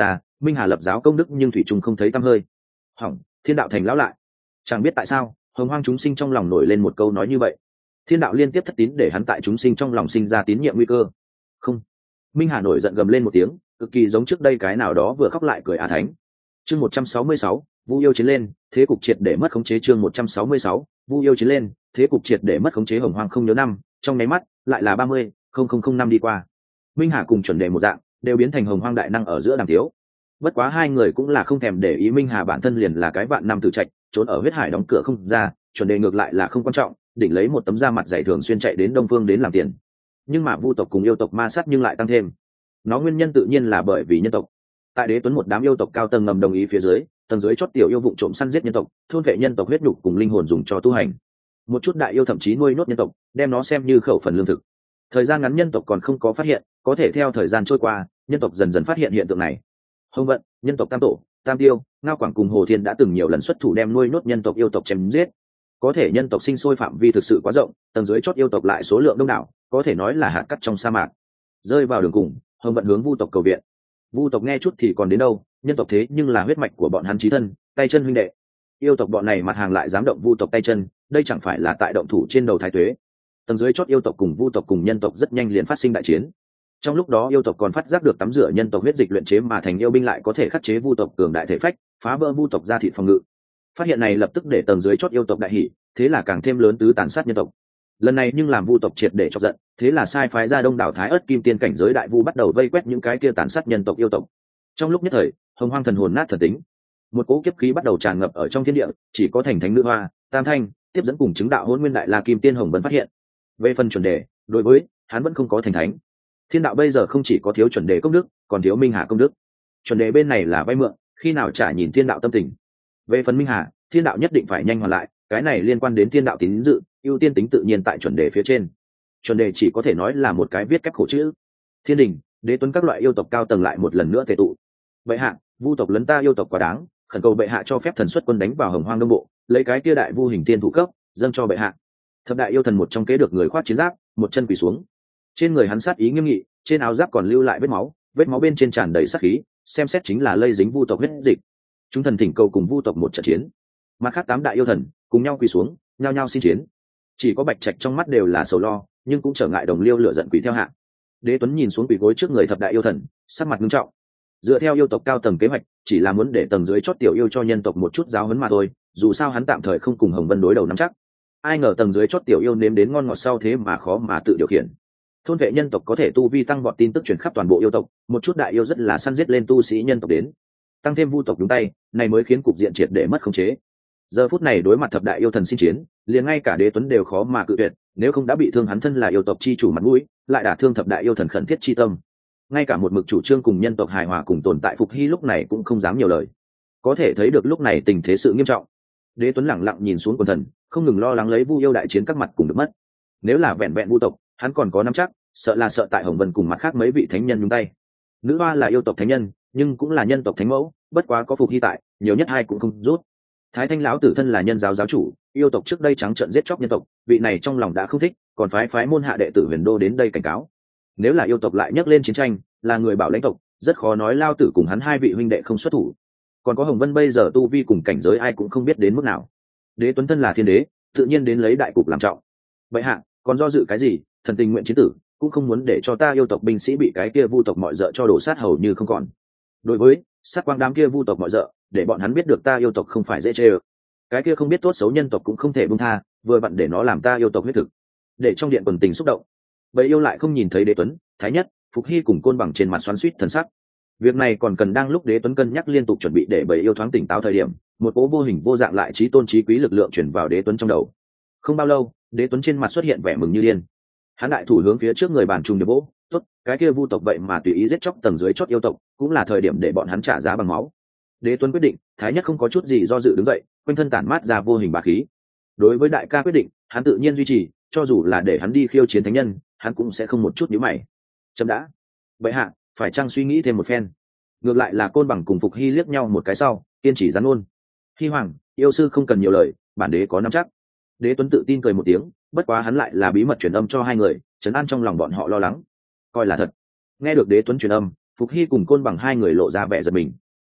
[SPEAKER 1] minh hà lập giáo công đức nhưng thủy trung không thấy tăm hơi. Hỏng, thiên đạo thành lão lại. Chẳng biết tại sao hồng hoang chúng sinh trong lòng nổi lên một câu nói như vậy. Thiên đạo liên tiếp thất tín để hắn tại chúng sinh trong lòng sinh ra tín nhiệm nguy cơ. Không. Minh hà nổi giận gầm lên một tiếng, cực kỳ giống trước đây cái nào đó vừa khóc lại cười a thánh. Chương một trăm sáu mươi sáu, Vu yêu chiến lên, thế cục triệt để mất khống chế. Chương một trăm sáu mươi sáu, Vu yêu chiến lên, thế cục triệt để mất khống chế. Hồng hoang không nhớ năm, trong nháy mắt lại là ba mươi năm đi qua. Minh hà cùng chuẩn đề một dạng, đều biến thành hồng hoang đại năng ở giữa đàm thiếu. Bất quá hai người cũng là không thèm để ý, Minh hà bản thân liền là cái vạn năm tử trạch, trốn ở huyết hải đóng cửa không ra, chuẩn đề ngược lại là không quan trọng, đỉnh lấy một tấm da mặt dày thường xuyên chạy đến đông phương đến làm tiền. Nhưng mà vu tộc cùng yêu tộc ma sát nhưng lại tăng thêm. Nó nguyên nhân tự nhiên là bởi vì nhân tộc. Tại Đế Tuấn một đám yêu tộc cao tầng ngầm đồng ý phía dưới, tầng dưới chót tiểu yêu vụng trộm săn giết nhân tộc, thôn vệ nhân tộc huyết nhục cùng linh hồn dùng cho tu hành. Một chút đại yêu thậm chí nuôi nốt nhân tộc, đem nó xem như khẩu phần lương thực. Thời gian ngắn nhân tộc còn không có phát hiện, có thể theo thời gian trôi qua, nhân tộc dần dần phát hiện hiện tượng này. Hồng vận, nhân tộc tam tổ, tam tiêu, ngao quảng cùng hồ thiên đã từng nhiều lần xuất thủ đem nuôi nốt nhân tộc yêu tộc chém giết. Có thể nhân tộc sinh sôi phạm vi thực sự quá rộng, tầng dưới chót yêu tộc lại số lượng đông đảo, có thể nói là hạt cát trong sa mạc. Rơi vào đường cùng, Hồng vận hướng vu tộc cầu viện. Vu tộc nghe chút thì còn đến đâu, nhân tộc thế nhưng là huyết mạch của bọn hắn chí thân, tay chân huynh đệ. Yêu tộc bọn này mặt hàng lại dám động vu tộc tay chân, đây chẳng phải là tại động thủ trên đầu thái tuế. Tầng dưới chót yêu tộc cùng vu tộc cùng nhân tộc rất nhanh liền phát sinh đại chiến. Trong lúc đó yêu tộc còn phát giác được tắm rửa nhân tộc huyết dịch luyện chế mà thành yêu binh lại có thể khắc chế vu tộc cường đại thể phách, phá vỡ vu tộc ra thịt phòng ngự. Phát hiện này lập tức để tầng dưới chót yêu tộc đại hỉ, thế là càng thêm lớn tứ tàn sát nhân tộc. Lần này nhưng làm vu tộc triệt để chọc giận, thế là sai phái ra đông đảo thái ớt kim tiên cảnh giới đại vu bắt đầu vây quét những cái kia tàn sát nhân tộc yêu tộc. Trong lúc nhất thời, hồng hoang thần hồn nát thần tính, một cỗ kiếp khí bắt đầu tràn ngập ở trong thiên địa, chỉ có thành thánh nữ hoa, tam thanh tiếp dẫn cùng chứng đạo hôn nguyên đại la kim tiên hồng vẫn phát hiện. Về phần chuẩn đề, đối với hắn vẫn không có thành thánh. Thiên đạo bây giờ không chỉ có thiếu chuẩn đề công đức, còn thiếu minh hà công đức. Chuẩn đề bên này là vay mượn, khi nào trả nhìn thiên đạo tâm tình. Về phần minh hà, thiên đạo nhất định phải nhanh hoàn lại, cái này liên quan đến thiên đạo tín dự, ưu tiên tính tự nhiên tại chuẩn đề phía trên. Chuẩn đề chỉ có thể nói là một cái viết kép khổ chữ. Thiên đình, Đế Tuấn các loại yêu tộc cao tầng lại một lần nữa tề tụ. Bệ hạ, vu tộc lấn ta yêu tộc quá đáng, khẩn cầu bệ hạ cho phép thần xuất quân đánh vào hồng hoang đông bộ, lấy cái kia đại vu hình tiên thủ cấp dâng cho bệ hạ. Thập đại yêu thần một trong kế được người khoác chiến giáp, một chân quỳ xuống. Trên người hắn sát ý nghiêm nghị, trên áo giáp còn lưu lại vết máu, vết máu bên trên tràn đầy sát khí, xem xét chính là lây dính vu tộc huyết dịch. Chúng thần thỉnh cầu cùng vu tộc một trận chiến. Mặt khác tám đại yêu thần cùng nhau quỳ xuống, nhao nhao xin chiến. Chỉ có Bạch Trạch trong mắt đều là sầu lo, nhưng cũng trở ngại đồng liêu lửa giận quỳ theo hạ. Đế Tuấn nhìn xuống quỳ gối trước người thập đại yêu thần, sắc mặt nghiêm trọng. Dựa theo yêu tộc cao tầng kế hoạch, chỉ là muốn để tầng dưới chót tiểu yêu cho nhân tộc một chút giáo huấn mà thôi, dù sao hắn tạm thời không cùng Hồng Vân đối đầu nắm chắc. Ai ngờ tầng dưới chót tiểu yêu nếm đến ngon ngọt sau thế mà khó mà tự điều khiển. Thôn vệ nhân tộc có thể tu vi tăng vọt tin tức truyền khắp toàn bộ yêu tộc, một chút đại yêu rất là săn giết lên tu sĩ nhân tộc đến. Tăng thêm vu tộc đúng tay, này mới khiến cục diện triệt để mất khống chế. Giờ phút này đối mặt thập đại yêu thần xin chiến, liền ngay cả Đế Tuấn đều khó mà cự tuyệt, nếu không đã bị thương hắn thân là yêu tộc chi chủ mặt mũi, lại đả thương thập đại yêu thần khẩn thiết chi tâm. Ngay cả một mực chủ trương cùng nhân tộc hài hòa cùng tồn tại Phục Hy lúc này cũng không dám nhiều lời. Có thể thấy được lúc này tình thế sự nghiêm trọng. Đế Tuấn lẳng lặng nhìn xuống quần thần, không ngừng lo lắng lấy vu yêu đại chiến các mặt cùng được mất. Nếu là vẹn vẹn vu tộc, hắn còn có nắm chắc, sợ là sợ tại Hồng Vân cùng mặt khác mấy vị thánh nhân nhúng tay. Nữ hoa là yêu tộc thánh nhân, nhưng cũng là nhân tộc thánh mẫu, bất quá có Phục Hy tại, nhiều nhất hai cũng không rút. Thái Thanh lão tử thân là nhân giáo giáo chủ, yêu tộc trước đây trắng trợn giết chóc nhân tộc, vị này trong lòng đã không thích, còn phái phái môn hạ đệ tử Huyền Đô đến đây cảnh cáo. Nếu là yêu tộc lại nhắc lên chiến tranh, là người bảo lãnh tộc, rất khó nói lao tử cùng hắn hai vị huynh đệ không xuất thủ. Còn có Hồng Vân bây giờ tu vi cùng cảnh giới ai cũng không biết đến mức nào. Đế Tuấn thân là thiên đế, tự nhiên đến lấy đại cục làm trọng. Vậy hạ, còn do dự cái gì, thần tình nguyện chiến tử, cũng không muốn để cho ta yêu tộc binh sĩ bị cái kia vu tộc mọi dợ cho đổ sát hầu như không còn. Đối với sát quang đám kia vu tộc mọi dợ, để bọn hắn biết được ta yêu tộc không phải dễ chê ơ. Cái kia không biết tốt xấu nhân tộc cũng không thể buông tha, vừa vặn để nó làm ta yêu tộc huyết thực. Để trong điện quần tình xúc động. Bầy yêu lại không nhìn thấy Đế Tuấn, Thái Nhất, Phục Hy cùng Côn Bằng trên mặt xoắn xuýt thần sắc. Việc này còn cần đang lúc Đế Tuấn cân nhắc liên tục chuẩn bị để bầy yêu thoáng tỉnh táo thời điểm, một cỗ vô hình vô dạng lại trí tôn trí quý lực lượng chuyển vào Đế Tuấn trong đầu. Không bao lâu, Đế Tuấn trên mặt xuất hiện vẻ mừng như điên. Hắn đại thủ hướng phía trước người bàn trùng điệp vỗ, tốt, cái kia vu tộc vậy mà tùy ý giết chóc tầng dưới chót yêu tộc, cũng là thời điểm để bọn hắn trả giá bằng máu. Đế Tuấn quyết định, Thái Nhất không có chút gì do dự đứng dậy, quanh thân tản mát ra vô hình bá khí. Đối với đại ca quyết định, hắn tự nhiên duy trì, cho dù là để hắn đi khiêu chiến thánh nhân, hắn cũng sẽ không một chút nhíu mày. Chấm đã. Bệ hạ, phải chăng suy nghĩ thêm một phen? Ngược lại là Côn Bằng cùng Phục Hy liếc nhau một cái sau, kiên trì giắn ôn. Hy hoàng, yêu sư không cần nhiều lời, bản đế có nắm chắc. Đế Tuấn tự tin cười một tiếng, bất quá hắn lại là bí mật truyền âm cho hai người, trấn an trong lòng bọn họ lo lắng. Coi là thật. Nghe được Đế Tuấn truyền âm, Phục Hy cùng Côn Bằng hai người lộ ra vẻ giật mình.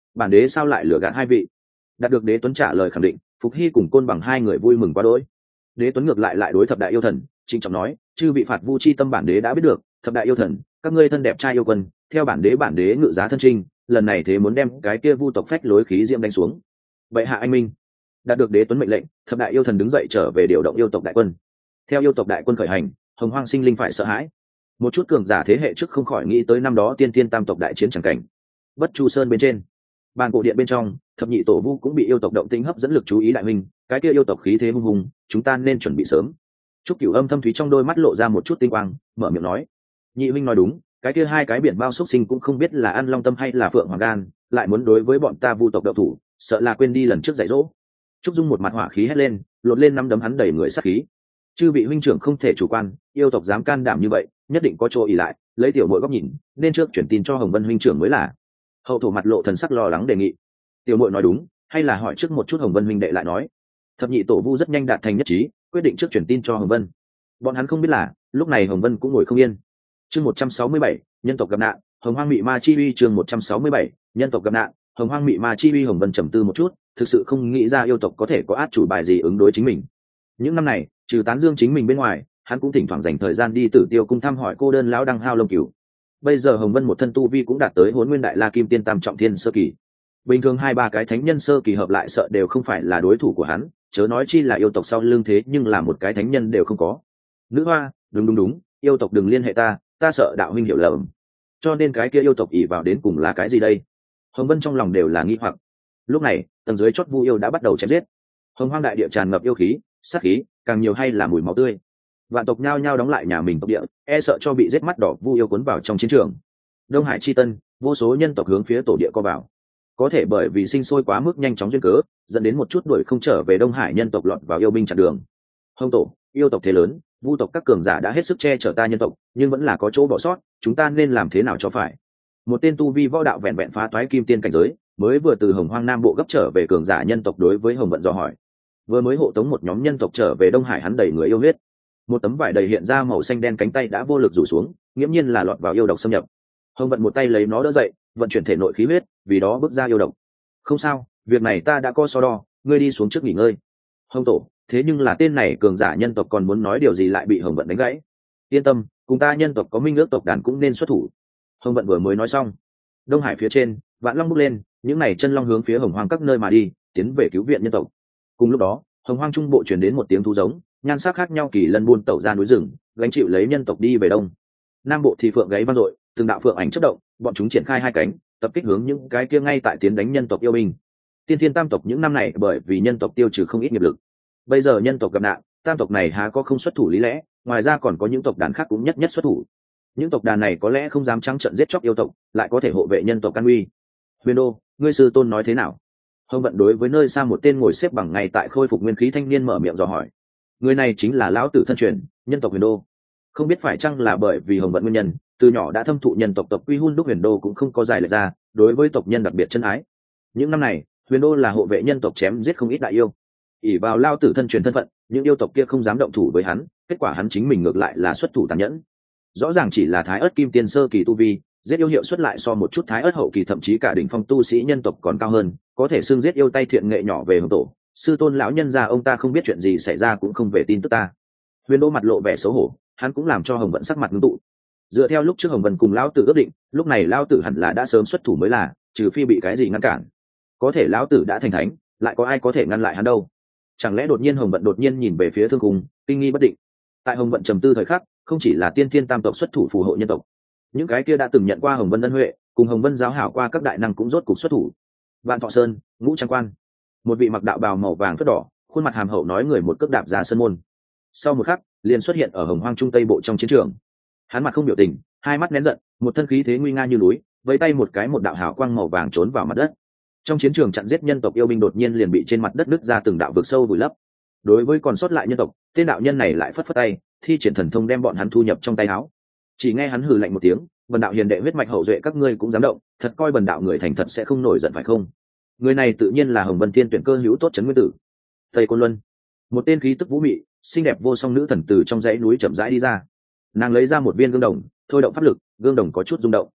[SPEAKER 1] bản đế sao lại lừa gạt hai vị? Đạt được đế tuấn trả lời khẳng định, Phục Hy cùng Côn Bằng hai người vui mừng quá đỗi. Đế tuấn ngược lại lại đối thập đại yêu thần trịnh trọng nói, chư vị phạt vu chi tâm bản đế đã biết được, thập đại yêu thần, các ngươi thân đẹp trai yêu quân, theo bản đế bản đế ngự giá thân trinh, lần này thế muốn đem cái kia vu tộc phách lối khí diễm đánh xuống. Vậy hạ anh minh. Đạt được đế tuấn mệnh lệnh, thập đại yêu thần đứng dậy trở về điều động yêu tộc đại quân. Theo yêu tộc đại quân khởi hành, hồng hoang sinh linh phải sợ hãi. Một chút cường giả thế hệ trước không khỏi nghĩ tới năm đó tiên tiên tam tộc đại chiến chẳng cảnh. Bất Chu Sơn bên trên, bàn cổ điện bên trong, thập nhị tổ vu cũng bị yêu tộc động tĩnh hấp dẫn lực chú ý đại minh, cái kia yêu tộc khí thế hung hùng, chúng ta nên chuẩn bị sớm. Trúc Cửu Âm thâm thúy trong đôi mắt lộ ra một chút tinh quang, mở miệng nói, nhị huynh nói đúng, cái kia hai cái biển bao xúc sinh cũng không biết là ăn long tâm hay là phượng hoàng gan, lại muốn đối với bọn ta vu tộc đậu thủ, sợ là quên đi lần trước dạy dỗ. Trúc Dung một mặt hỏa khí hét lên, lột lên năm đấm hắn đầy người sát khí. Chư vị huynh trưởng không thể chủ quan, yêu tộc dám can đảm như vậy, nhất định có chỗ ỉ lại, lấy tiểu muội góc nhìn, nên trước chuyển tin cho Hồng Vân huynh trưởng mới là. Hậu thổ mặt lộ thần sắc lo lắng đề nghị. Tiểu muội nói đúng, hay là hỏi trước một chút Hồng Vân huynh đệ lại nói. Thập nhị tổ vu rất nhanh đạt thành nhất trí, quyết định trước chuyển tin cho Hồng Vân. Bọn hắn không biết là, lúc này Hồng Vân cũng ngồi không yên. Chương một trăm sáu mươi bảy, nhân tộc gặp nạn, Hồng Hoang Mị Ma Chi Uy chương một trăm sáu mươi bảy, nhân tộc gặp nạn, Hồng Hoang Mị Ma Chi Uy. Hồng Vân trầm tư một chút, thực sự không nghĩ ra yêu tộc có thể có át chủ bài gì ứng đối chính mình. Những năm này, trừ tán dương chính mình bên ngoài, hắn cũng thỉnh thoảng dành thời gian đi Tử Tiêu cung thăm hỏi cô đơn lão đăng hao lông cửu. Bây giờ Hồng Vân một thân tu vi cũng đạt tới Hỗn Nguyên Đại La Kim Tiên Tam Trọng Thiên sơ kỳ. Bình thường hai ba cái thánh nhân sơ kỳ hợp lại sợ đều không phải là đối thủ của hắn, chớ nói chi là yêu tộc sau lưng thế nhưng là một cái thánh nhân đều không có. Nữ hoa, đúng đúng đúng, yêu tộc đừng liên hệ ta, ta sợ đạo huynh hiểu lầm. Cho nên cái kia yêu tộc ỷ vào đến cùng là cái gì đây? Hồng Vân trong lòng đều là nghi hoặc. Lúc này, tầng dưới chót vu yêu đã bắt đầu chém giết. Hồng Hoang đại địa tràn ngập yêu khí, sát khí, càng nhiều hay là mùi máu tươi. Vạn tộc nhao nhao đóng lại nhà mình tộc địa, e sợ cho bị giết mắt đỏ vu yêu cuốn vào trong chiến trường. Đông Hải chi tân, vô số nhân tộc hướng phía tổ địa co vào. Có thể bởi vì sinh sôi quá mức nhanh chóng duyên cớ, dẫn đến một chút đuổi không trở về Đông Hải nhân tộc lọt vào yêu binh chặn đường. Hồng tổ, yêu tộc thế lớn, vu tộc các cường giả đã hết sức che chở ta nhân tộc, nhưng vẫn là có chỗ bỏ sót, chúng ta nên làm thế nào cho phải? Một tên tu vi võ đạo vẹn vẹn phá toái kim tiên cảnh giới, mới vừa từ Hồng Hoang Nam bộ gấp trở về cường giả nhân tộc đối với Hồng Vận dò hỏi. Vừa mới hộ tống một nhóm nhân tộc trở về Đông Hải, hắn đầy người yêu huyết. Một tấm vải đầy hiện ra màu xanh đen cánh tay đã vô lực rủ xuống, nghiễm nhiên là lọt vào yêu độc xâm nhập. Hồng Vận một tay lấy nó đỡ dậy, vận chuyển thể nội khí huyết, vì đó bước ra yêu độc. Không sao, việc này ta đã có so đo, ngươi đi xuống trước nghỉ ngơi. Hồng tổ, thế nhưng là tên này cường giả nhân tộc còn muốn nói điều gì lại bị Hồng Vận đánh gãy. Yên tâm, cùng ta nhân tộc có minh ước tộc đàn cũng nên xuất thủ. Hồng Vận vừa mới nói xong, Đông Hải phía trên, vạn long bốc lên, những này chân long hướng phía Hồng Hoang các nơi mà đi, tiến về cứu viện nhân tộc. Cùng lúc đó, Hồng Hoang trung bộ truyền đến một tiếng thú giống, nhan sắc khác nhau kỳ lân buôn tẩu ra núi rừng, gánh chịu lấy nhân tộc đi về đông. Nam bộ thì phượng gáy vang dội, từng đạo phượng ảnh chớp động, bọn chúng triển khai hai cánh, tập kích hướng những cái kia ngay tại tiến đánh nhân tộc yêu binh. Tiên thiên tam tộc những năm này bởi vì nhân tộc tiêu trừ không ít nghiệp lực, bây giờ nhân tộc gặp nạn, tam tộc này há có không xuất thủ lý lẽ, ngoài ra còn có những tộc đàn khác cũng nhất nhất xuất thủ. Những tộc đàn này có lẽ không dám trắng trợn giết chóc yêu tộc, lại có thể hộ vệ nhân tộc an uy. Huyền Đô, ngươi sư tôn nói thế nào? Hồng Vận đối với nơi xa một tên ngồi xếp bằng ngay tại khôi phục nguyên khí thanh niên mở miệng dò hỏi. Người này chính là lão tử thân truyền, nhân tộc Huyền Đô. Không biết phải chăng là bởi vì Hồng Vận nguyên nhân, từ nhỏ đã thâm thụ nhân tộc tộc quy hun đúc Huyền Đô cũng không có giải lệch ra, đối với tộc nhân đặc biệt chân ái. Những năm này, Huyền Đô là hộ vệ nhân tộc chém giết không ít đại yêu. ỷ vào lao tử thân truyền thân phận, những yêu tộc kia không dám động thủ với hắn, kết quả hắn chính mình ngược lại là xuất thủ tàn nhẫn. Rõ ràng chỉ là thái ớt kim tiên sơ kỳ tu vi, giết yêu hiệu xuất lại so một chút thái ớt hậu kỳ thậm chí cả đỉnh phong tu sĩ nhân tộc còn cao hơn, có thể xưng giết yêu tay thiện nghệ nhỏ về Hồng tổ. Sư tôn lão nhân gia ông ta không biết chuyện gì xảy ra cũng không về tin tức ta. Huyền Đô mặt lộ vẻ xấu hổ, hắn cũng làm cho Hồng Vận sắc mặt ngưng tụ. Dựa theo lúc trước Hồng Vận cùng lão tử ước định, lúc này lão tử hẳn là đã sớm xuất thủ mới là, trừ phi bị cái gì ngăn cản. Có thể lão tử đã thành thánh, lại có ai có thể ngăn lại hắn đâu? Chẳng lẽ đột nhiên Hồng Vận đột nhiên nhìn về phía Thương Khung, kinh nghi bất định. Tại Hồng Vận trầm tư thời khắc, không chỉ là tiên thiên tam tộc xuất thủ phù hộ nhân tộc, những cái kia đã từng nhận qua Hồng Vân ân huệ, cùng Hồng Vân giáo hảo qua các đại năng cũng rốt cục xuất thủ. Vạn Thọ Sơn, Ngũ Trang Quan, một vị mặc đạo bào màu vàng phất đỏ, khuôn mặt hàm hậu nói người một cước đạp ra sân môn. Sau một khắc, liền xuất hiện ở Hồng Hoang trung tây bộ trong chiến trường. Hắn mặt không biểu tình, hai mắt nén giận, một thân khí thế nguy nga như núi, vẫy tay một cái một đạo hào quang màu vàng trốn vào mặt đất. Trong chiến trường chặn giết nhân tộc yêu binh đột nhiên liền bị trên mặt đất nứt ra từng đạo vực sâu vùi lấp. Đối với còn sót lại nhân tộc, tên đạo nhân này lại phất phất tay, thi triển thần thông đem bọn hắn thu nhập trong tay áo. Chỉ nghe hắn hừ lạnh một tiếng, bần đạo hiền đệ huyết mạch hậu duệ các ngươi cũng dám động, thật coi bần đạo người thành thật sẽ không nổi giận phải không? Người này tự nhiên là Hồng Vân Thiên tuyển cơ hữu tốt trấn nguyên tử. Tây Côn Luân, một tên khí tức vũ mị, xinh đẹp vô song nữ thần từ trong dãy núi chậm rãi đi ra. Nàng lấy ra một viên gương đồng, thôi động pháp lực, gương đồng có chút rung động.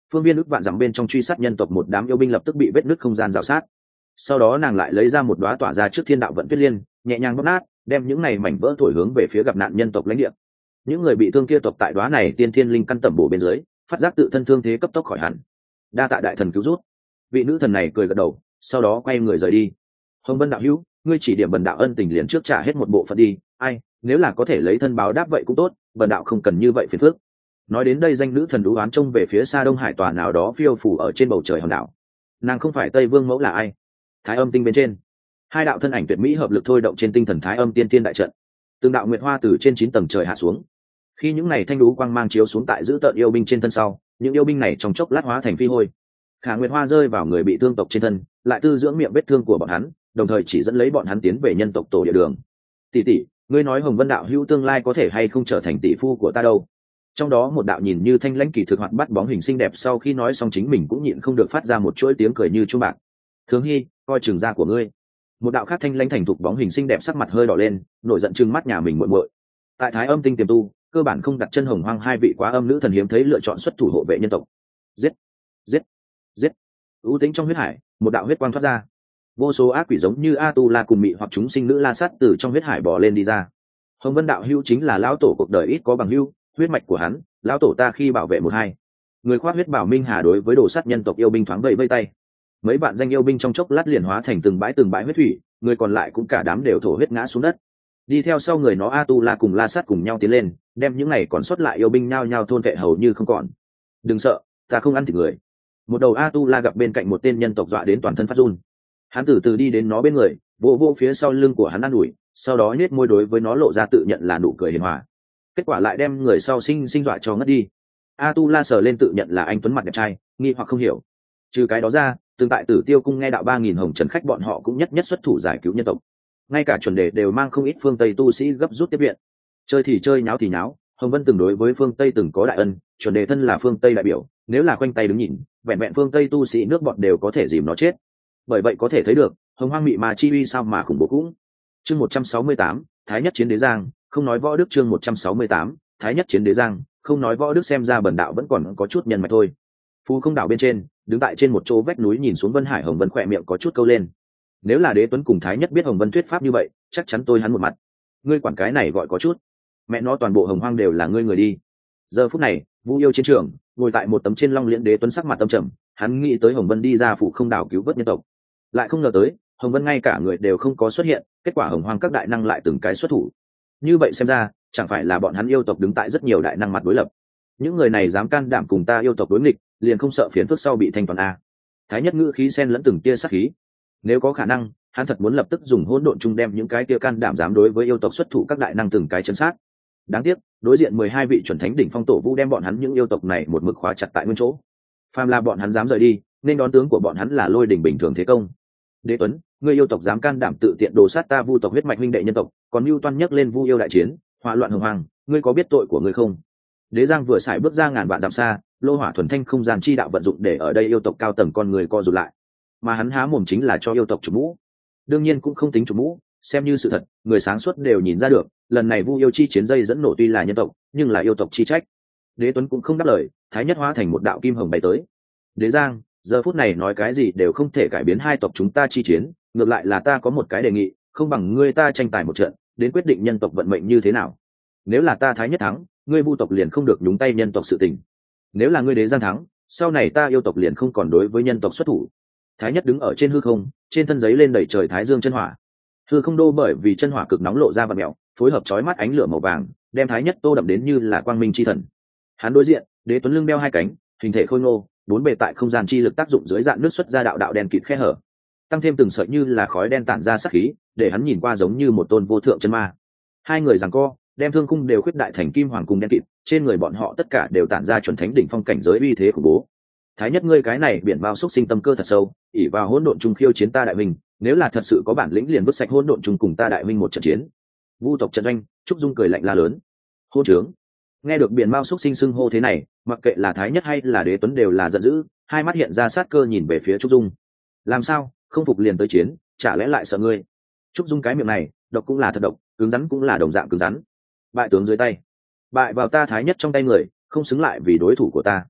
[SPEAKER 1] phương viên ức vạn dặm bên trong truy sát nhân tộc một đám yêu binh lập tức bị vết nứt không gian rào sát. Sau đó nàng lại lấy ra một đóa tỏa ra trước thiên đạo vận tuyết liên, nhẹ nhàng bóp nát, đem những này mảnh vỡ thổi hướng về phía gặp nạn nhân tộc lãnh địa. Những người bị thương kia tộc tại đóa này tiên thiên linh căn tẩm bổ bên dưới, phát giác tự thân thương thế cấp tốc khỏi hẳn. Đa tạ đại thần cứu rút. Vị nữ thần này cười gật đầu, sau đó quay người rời đi. Hồng Vân đạo hữu, ngươi chỉ điểm bần đạo ân tình liền trước trả hết một bộ phận đi, ai, nếu là có thể lấy thân báo đáp vậy cũng tốt, bần đạo không cần như vậy phiền phức. Nói đến đây danh nữ thần đú oán trông về phía xa Đông Hải tòa nào đó phiêu phù ở trên bầu trời hòn đảo. Nàng không phải Tây Vương mẫu là ai? Thái Âm tinh bên trên, hai đạo thân ảnh tuyệt mỹ hợp lực thôi động trên tinh thần Thái Âm tiên tiên đại trận. Từng đạo nguyệt hoa từ trên chín tầng trời hạ xuống. Khi những này thanh đú quang mang chiếu xuống tại giữ tợn yêu binh trên thân sau, những yêu binh này trong chốc lát hóa thành phi hôi. Khả nguyệt hoa rơi vào người bị thương tộc trên thân, lại tư dưỡng miệng vết thương của bọn hắn, đồng thời chỉ dẫn lấy bọn hắn tiến về nhân tộc tổ địa đường. Tỷ tỷ, ngươi nói Hồng Vân đạo hữu tương lai có thể hay không trở thành tỷ phu của ta đâu? Trong đó một đạo nhìn như thanh lãnh kỳ thực hoạt bắt bóng hình xinh đẹp sau khi nói xong chính mình cũng nhịn không được phát ra một chuỗi tiếng cười như chuông bạc. Thương Hy, coi chừng da của ngươi. Một đạo khác thanh lãnh thành thục bóng hình xinh đẹp sắc mặt hơi đỏ lên, nổi giận trừng mắt nhà mình muội muội. Tại Thái Âm tinh tiềm tu, cơ bản không đặt chân hồng hoang hai vị quá âm nữ thần hiếm thấy lựa chọn xuất thủ hộ vệ nhân tộc. Giết, giết, giết. U tính trong huyết hải, một đạo huyết quang thoát ra. Vô số ác quỷ giống như A Tu La cùng mị hoặc chúng sinh nữ la sát từ trong huyết hải bò lên đi ra. Hồng Vân đạo hữu chính là lão tổ cuộc đời ít có bằng hữu, huyết mạch của hắn, lão tổ ta khi bảo vệ một hai. Người khoác huyết bảo Minh Hà đối với đồ sát nhân tộc yêu binh thoáng vẫy vây tay. Mấy bạn danh yêu binh trong chốc lát liền hóa thành từng bãi từng bãi huyết thủy, người còn lại cũng cả đám đều thổ huyết ngã xuống đất. Đi theo sau người nó A Tu La cùng La Sát cùng nhau tiến lên, đem những này còn sót lại yêu binh nhao nhao thôn vệ hầu như không còn. Đừng sợ, ta không ăn thịt người. Một đầu A Tu La gặp bên cạnh một tên nhân tộc dọa đến toàn thân phát run. Hắn từ từ đi đến nó bên người, vỗ vỗ phía sau lưng của hắn an ủi, sau đó nhếch môi đối với nó lộ ra tự nhận là nụ cười hiền hòa. Kết quả lại đem người sau sinh sinh dọa cho ngất đi. A Tu La sờ lên tự nhận là anh tuấn mặt đẹp trai, nghi hoặc không hiểu. Trừ cái đó ra, tương tại Tử Tiêu cung nghe đạo ba nghìn hồng trần khách bọn họ cũng nhất nhất xuất thủ giải cứu nhân tộc. Ngay cả chuẩn đề đều mang không ít phương Tây tu sĩ gấp rút tiếp viện. Chơi thì chơi, nháo thì nháo, Hồng Vân từng đối với phương Tây từng có đại ân, chuẩn đề thân là phương Tây đại biểu, nếu là khoanh tay đứng nhìn, vẹn vẹn phương Tây tu sĩ nước bọn đều có thể dìm nó chết. Bởi vậy có thể thấy được, hồng hoang mị mà chi uy sao mà khủng bố cũng. Chương một trăm sáu mươi tám, Thái nhất chiến đế giang, không nói võ đức. Chương một trăm sáu mươi tám, Thái nhất chiến đế giang, không nói võ đức. Xem ra bần đạo vẫn còn có chút nhân mạch thôi. Phù Không đảo bên trên, đứng tại trên một chỗ vách núi nhìn xuống Vân Hải, Hồng Vân khỏe miệng có chút câu lên. Nếu là Đế Tuấn cùng Thái nhất biết Hồng Vân thuyết pháp như vậy, chắc chắn tôi hắn một mặt. Ngươi quản cái này gọi có chút, mẹ nó toàn bộ hồng hoang đều là ngươi người đi. Giờ phút này, Vu Yêu chiến trường, ngồi tại một tấm trên long liễn, Đế Tuấn sắc mặt âm trầm, hắn nghĩ tới Hồng Vân đi ra Phù Không đảo cứu vớt nhân tộc, lại không ngờ tới Hồng Vân ngay cả người đều không có xuất hiện, kết quả hồng hoang các đại năng lại từng cái xuất thủ. Như vậy xem ra, chẳng phải là bọn hắn yêu tộc đứng tại rất nhiều đại năng mặt đối lập. Những người này dám can đảm cùng ta yêu tộc đối nghịch, liền không sợ phiền phức sau bị thanh toàn a? Thái nhất ngữ khí xen lẫn từng tia sát khí. Nếu có khả năng, hắn thật muốn lập tức dùng hỗn độn chung đem những cái tia can đảm dám đối với yêu tộc xuất thủ các đại năng từng cái chấn sát. Đáng tiếc, đối diện mười hai vị chuẩn thánh đỉnh phong tổ vu đem bọn hắn những yêu tộc này một mực khóa chặt tại nguyên chỗ. Phàm là bọn hắn dám rời đi, nên đón tướng của bọn hắn là lôi đỉnh bình thường thế công. Đế Tuấn, ngươi yêu tộc dám can đảm tự tiện đồ sát ta Vu tộc huyết mạch huynh đệ nhân tộc, còn mưu toan nhấc lên Vu yêu đại chiến, hỏa loạn hồng hoang, ngươi có biết tội của ngươi không? Đế Giang vừa xài bước ra ngàn vạn dặm xa, lô hỏa thuần thanh không gian chi đạo vận dụng để ở đây yêu tộc cao tầng con người co rụt lại, mà hắn há mồm chính là cho yêu tộc chủ mũ. Đương nhiên cũng không tính chủ mũ, xem như sự thật, người sáng suốt đều nhìn ra được, lần này Vu yêu chi chiến dây dẫn nổ tuy là nhân tộc, nhưng là yêu tộc chi trách. Đế Tuấn cũng không đáp lời, Thái nhất hóa thành một đạo kim hồng bay tới. Đế Giang, giờ phút này nói cái gì đều không thể cải biến hai tộc chúng ta chi chiến, ngược lại là ta có một cái đề nghị, không bằng ngươi ta tranh tài một trận, đến quyết định nhân tộc vận mệnh như thế nào. Nếu là ta Thái nhất thắng, ngươi Vu tộc liền không được nhúng tay nhân tộc sự tình. Nếu là ngươi Đế Giang thắng, sau này ta yêu tộc liền không còn đối với nhân tộc xuất thủ. Thái nhất đứng ở trên hư không, trên thân giấy lên đầy trời thái dương chân hỏa. Hư không đô bởi vì chân hỏa cực nóng lộ ra vặn mèo, phối hợp chói mắt ánh lửa màu vàng, đem Thái nhất tô đậm đến như là quang minh chi thần. Hắn đối diện, Đế Tuấn lưng đeo hai cánh, hình thể khôi ngô, bốn bề tại không gian chi lực tác dụng dưới dạng nước xuất ra đạo đạo đen kịt khe hở, tăng thêm từng sợi như là khói đen tản ra sát khí, để hắn nhìn qua giống như một tôn vô thượng chân ma. Hai người giằng co, đem thương khung đều khuyết đại thành kim hoàng cung đen kịt, trên người bọn họ tất cả đều tản ra chuẩn thánh đỉnh phong cảnh giới uy thế khủng bố. Thái nhất ngươi cái này biển bao xúc sinh tâm cơ thật sâu, ỷ vào hỗn độn trung khiêu chiến ta đại minh, nếu là thật sự có bản lĩnh liền vứt sạch hỗn độn trung cùng ta đại minh một trận chiến. Vu tộc trận doanh, Trúc Dung cười lạnh la lớn. Hô trướng. Nghe được biển bao xúc sinh xưng hô thế này, mặc kệ là Thái nhất hay là Đế Tuấn đều là giận dữ, hai mắt hiện ra sát cơ nhìn về phía Trúc Dung. Làm sao, không phục liền tới chiến, chả lẽ lại sợ ngươi? Trúc Dung cái miệng này, độc cũng là thật độc, cứng rắn cũng là đồng dạng cứng rắn. Bại tướng dưới tay, bại vào ta Thái nhất trong tay người, không xứng lại vì đối thủ của ta.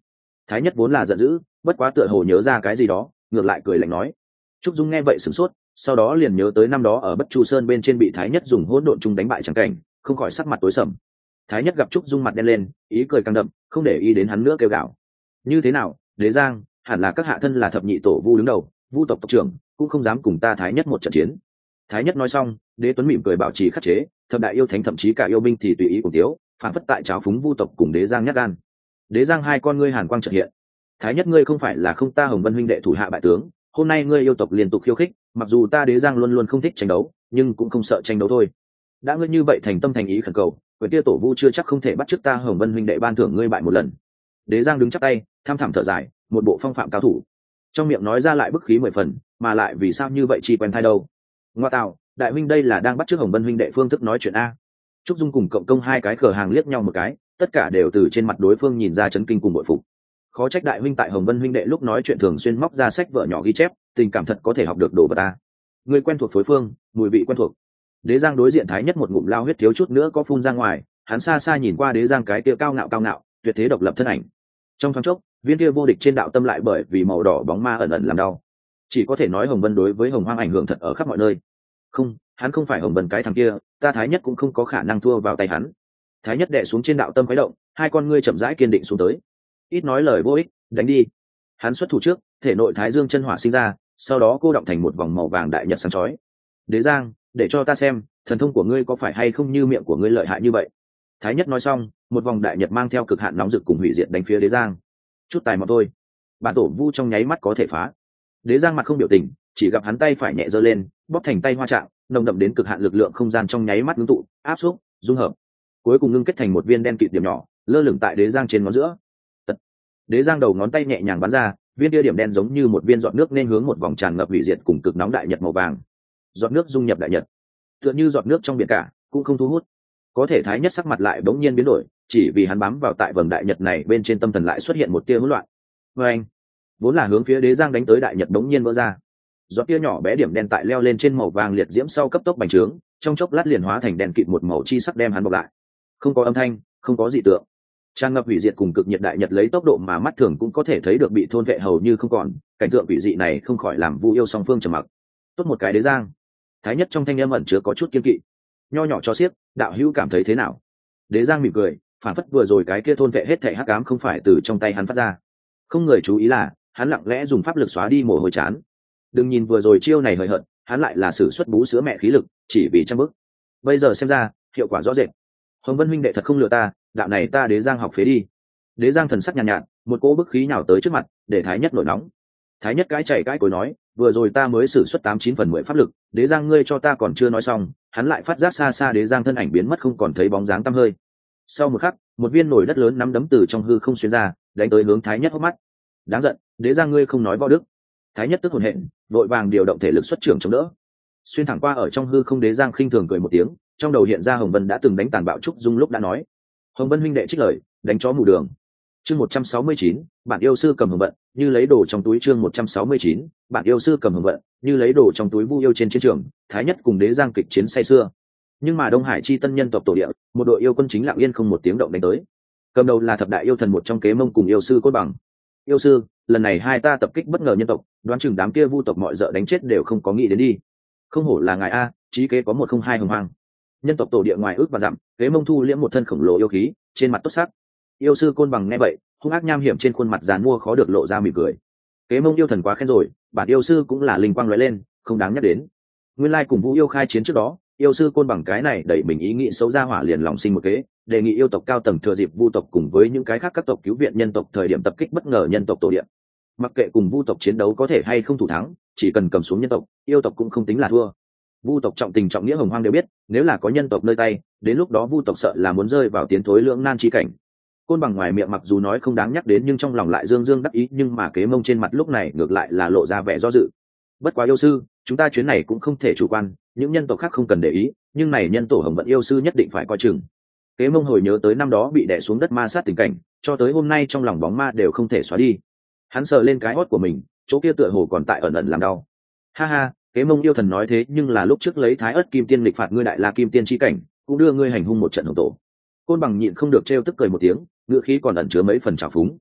[SPEAKER 1] Thái nhất vốn là giận dữ, bất quá tựa hồ nhớ ra cái gì đó, ngược lại cười lạnh nói. Trúc Dung nghe vậy sửng sốt, sau đó liền nhớ tới năm đó ở Bất Chu Sơn bên trên bị Thái nhất dùng hỗn độn chung đánh bại chẳng cảnh, không khỏi sắc mặt tối sầm. Thái nhất gặp Trúc Dung mặt đen lên, ý cười căng đậm, không để ý đến hắn nữa kêu gào. Như thế nào, Đế Giang, hẳn là các hạ thân là thập nhị tổ vu đứng đầu, vu tộc tộc trưởng, cũng không dám cùng ta Thái nhất một trận chiến. Thái nhất nói xong, Đế Tuấn mỉm cười bảo trì khắc chế, thập đại yêu thánh thậm chí cả yêu binh thì tùy ý cùng tiếu, phản phất tại trào phúng vu tộc cùng Đế Giang nhát gan. Đế Giang hai con ngươi hàn quang chợt hiện. Thái nhất ngươi không phải là không ta Hồng Vân huynh đệ thủ hạ bại tướng, hôm nay ngươi yêu tộc liên tục khiêu khích, mặc dù ta Đế Giang luôn luôn không thích tranh đấu, nhưng cũng không sợ tranh đấu thôi. Đã ngươi như vậy thành tâm thành ý khẩn cầu, quyền kia tổ vu chưa chắc không thể bắt chước ta Hồng Vân huynh đệ ban thưởng ngươi bại một lần. Đế Giang đứng chắp tay, tham thẳm thở dài, một bộ phong phạm cao thủ, trong miệng nói ra lại bức khí mười phần, mà lại vì sao như vậy chi quen thai đâu. Ngoa tạo, đại huynh đây là đang bắt chước Hồng Vân huynh đệ phương thức nói chuyện a. Trúc Dung cùng Cộng Công hai cái khờ hàng liếc nhau một cái, tất cả đều từ trên mặt đối phương nhìn ra chấn kinh cùng bội phục. Khó trách đại huynh tại Hồng Vân huynh đệ lúc nói chuyện thường xuyên móc ra sách vở nhỏ ghi chép, tình cảm thật có thể học được đồ vật ta. Người quen thuộc phối phương, mùi vị quen thuộc. Đế Giang đối diện Thái nhất một ngụm lao huyết thiếu chút nữa có phun ra ngoài, hắn xa xa nhìn qua Đế Giang cái kia cao ngạo cao ngạo, tuyệt thế độc lập thân ảnh. Trong thoáng chốc, viên kia vô địch trên đạo tâm lại bởi vì màu đỏ bóng ma ẩn ẩn làm đau. Chỉ có thể nói Hồng Vân đối với Hồng Hoang ảnh hưởng thật ở khắp mọi nơi. Không, hắn không phải Hồng Vân cái thằng kia, ta Thái nhất cũng không có khả năng thua vào tay hắn. Thái nhất đè xuống trên đạo tâm khuấy động, hai con ngươi chậm rãi kiên định xuống tới. Ít nói lời vô ích, đánh đi. Hắn xuất thủ trước, thể nội Thái Dương chân hỏa sinh ra, sau đó cô động thành một vòng màu vàng đại nhật sáng chói. Đế Giang, để cho ta xem, thần thông của ngươi có phải hay không như miệng của ngươi lợi hại như vậy. Thái nhất nói xong, một vòng đại nhật mang theo cực hạn nóng rực cùng hủy diệt đánh phía Đế Giang. Chút tài mọn thôi, bản tổ vu trong nháy mắt có thể phá. Đế Giang mặt không biểu tình, chỉ gặp hắn tay phải nhẹ giơ lên, bóp thành tay hoa trạng, nồng đậm đến cực hạn lực lượng không gian trong nháy mắt ngưng tụ, áp xúc, dung hợp, cuối cùng ngưng kết thành một viên đen kịt điểm nhỏ, lơ lửng tại Đế Giang trên ngón giữa. Tật. Đế Giang đầu ngón tay nhẹ nhàng bắn ra, viên kia điểm đen giống như một viên giọt nước nên hướng một vòng tràn ngập hủy diệt cùng cực nóng đại nhật màu vàng. Giọt nước dung nhập đại nhật, tựa như giọt nước trong biển cả, cũng không thu hút. Có thể Thái nhất sắc mặt lại bỗng nhiên biến đổi, chỉ vì hắn bám vào tại vầng đại nhật này bên trên tâm thần lại xuất hiện một tia hỗn loạn. Và anh, vốn là hướng phía Đế Giang đánh tới đại nhật bỗng nhiên vỡ ra. Giọt tia nhỏ bé điểm đen tại leo lên trên màu vàng liệt diễm sau cấp tốc bành trướng, trong chốc lát liền hóa thành đèn kịt một màu chi sắc đem hắn bọc lại. Không có âm thanh, không có dị tượng, tràn ngập hủy diệt cùng cực nhiệt đại nhật lấy tốc độ mà mắt thường cũng có thể thấy được bị thôn vệ hầu như không còn. Cảnh tượng quỷ dị này không khỏi làm Vu yêu song phương trầm mặc. Tốt một cái Đế Giang. Thái nhất trong thanh âm ẩn chứa có chút kiên kỵ. Nho nhỏ cho xiếc, đạo hữu cảm thấy thế nào? Đế Giang mỉm cười, phản phất vừa rồi cái kia thôn vệ hết thảy hắc ám không phải từ trong tay hắn phát ra. Không người chú ý là hắn lặng lẽ dùng pháp lực xóa đi mồ hôi chán. Đừng nhìn vừa rồi chiêu này hời hợt, hắn lại là sử xuất bú sữa mẹ khí lực, chỉ vì trăm bước. Bây giờ xem ra, hiệu quả rõ rệt. Hồng Vân huynh đệ thật không lừa ta, đạo này ta Đế Giang học phế đi. Đế Giang thần sắc nhàn nhạt, nhạt, một cỗ bức khí nhào tới trước mặt, để Thái nhất nổi nóng. Thái nhất cái chảy cái cối nói, vừa rồi ta mới sử xuất tám chín phần mười pháp lực, Đế Giang ngươi cho ta còn chưa nói xong, hắn lại phát giác xa xa Đế Giang thân ảnh biến mất không còn thấy bóng dáng tăm hơi. Sau một khắc, một viên nồi đất lớn nắm đấm từ trong hư không xuyên ra, đánh tới hướng Thái nhất hốc mắt. Đáng giận, Đế Giang ngươi không nói võ đức. Thái nhất tức hồn hện, vội vàng điều động thể lực xuất trưởng chống đỡ. Xuyên thẳng qua ở trong hư không, Đế Giang khinh thường cười một tiếng, trong đầu hiện ra Hồng Vân đã từng đánh tàn bạo Trúc Dung lúc đã nói. Hồng Vân huynh đệ trích lời, đánh chó mù đường. Chương một trăm sáu mươi chín, bạn yêu sư cầm Hồng Vận, như lấy đồ trong túi. Chương một trăm sáu mươi chín, bạn yêu sư cầm Hồng Vận, như lấy đồ trong túi. Vu yêu trên chiến trường, Thái nhất cùng Đế Giang kịch chiến say sưa. Nhưng mà Đông Hải chi tân nhân tộc tổ địa, một đội yêu quân chính lặng yên không một tiếng động đánh tới. Cầm đầu là thập đại yêu thần một trong Kế Mông cùng yêu sư Cốt Bằng. Yêu sư, lần này hai ta tập kích bất ngờ nhân tộc, đoán chừng đám kia vu tộc mọi dợ đánh chết đều không có nghĩ đến đi. Không hổ là ngài a, trí kế có một không hai hồng hoang. Nhân tộc tổ địa ngoài ước và dặm, Kế Mông thu liễm một thân khổng lồ yêu khí, trên mặt tốt sắc. Yêu sư Côn Bằng nghe vậy, hung ác nham hiểm trên khuôn mặt giàn mua khó được lộ ra mỉm cười. Kế Mông yêu thần quá khen rồi, bản yêu sư cũng là linh quang lóe lên, không đáng nhắc đến. Nguyên lai cùng Vũ yêu khai chiến trước đó, yêu sư Côn Bằng cái này đẩy mình ý nghĩ xấu ra hỏa liền lòng sinh một kế, đề nghị yêu tộc cao tầng thừa dịp vu tộc cùng với những cái khác các tộc cứu viện nhân tộc thời điểm tập kích bất ngờ nhân tộc tổ địa. Mặc kệ cùng vu tộc chiến đấu có thể hay không thủ thắng, chỉ cần cầm xuống nhân tộc, yêu tộc cũng không tính là thua. Vu tộc trọng tình trọng nghĩa hồng hoang đều biết, nếu là có nhân tộc nơi tay, đến lúc đó vu tộc sợ là muốn rơi vào tiến thối lưỡng nan chi cảnh. Côn Bằng ngoài miệng mặc dù nói không đáng nhắc đến, nhưng trong lòng lại dương dương đắc ý, nhưng mà Kế Mông trên mặt lúc này ngược lại là lộ ra vẻ do dự. Bất quá yêu sư, chúng ta chuyến này cũng không thể chủ quan, những nhân tộc khác không cần để ý, nhưng này nhân tổ Hồng Vận yêu sư nhất định phải coi chừng. Kế Mông hồi nhớ tới năm đó bị đè xuống đất ma sát tình cảnh, cho tới hôm nay trong lòng bóng ma đều không thể xóa đi. Hắn sờ lên cái hót của mình, chỗ kia tựa hồ còn tại ẩn ẩn làm đau. Ha ha, Kế Mông yêu thần nói thế, nhưng là lúc trước lấy Thái Ức Kim Tiên lịch phạt ngươi đại La Kim Tiên chi cảnh, cũng đưa ngươi hành hung một trận hồng tổ. Côn Bằng nhịn không được trêu tức cười một tiếng, ngữ khí còn ẩn chứa mấy phần trào phúng.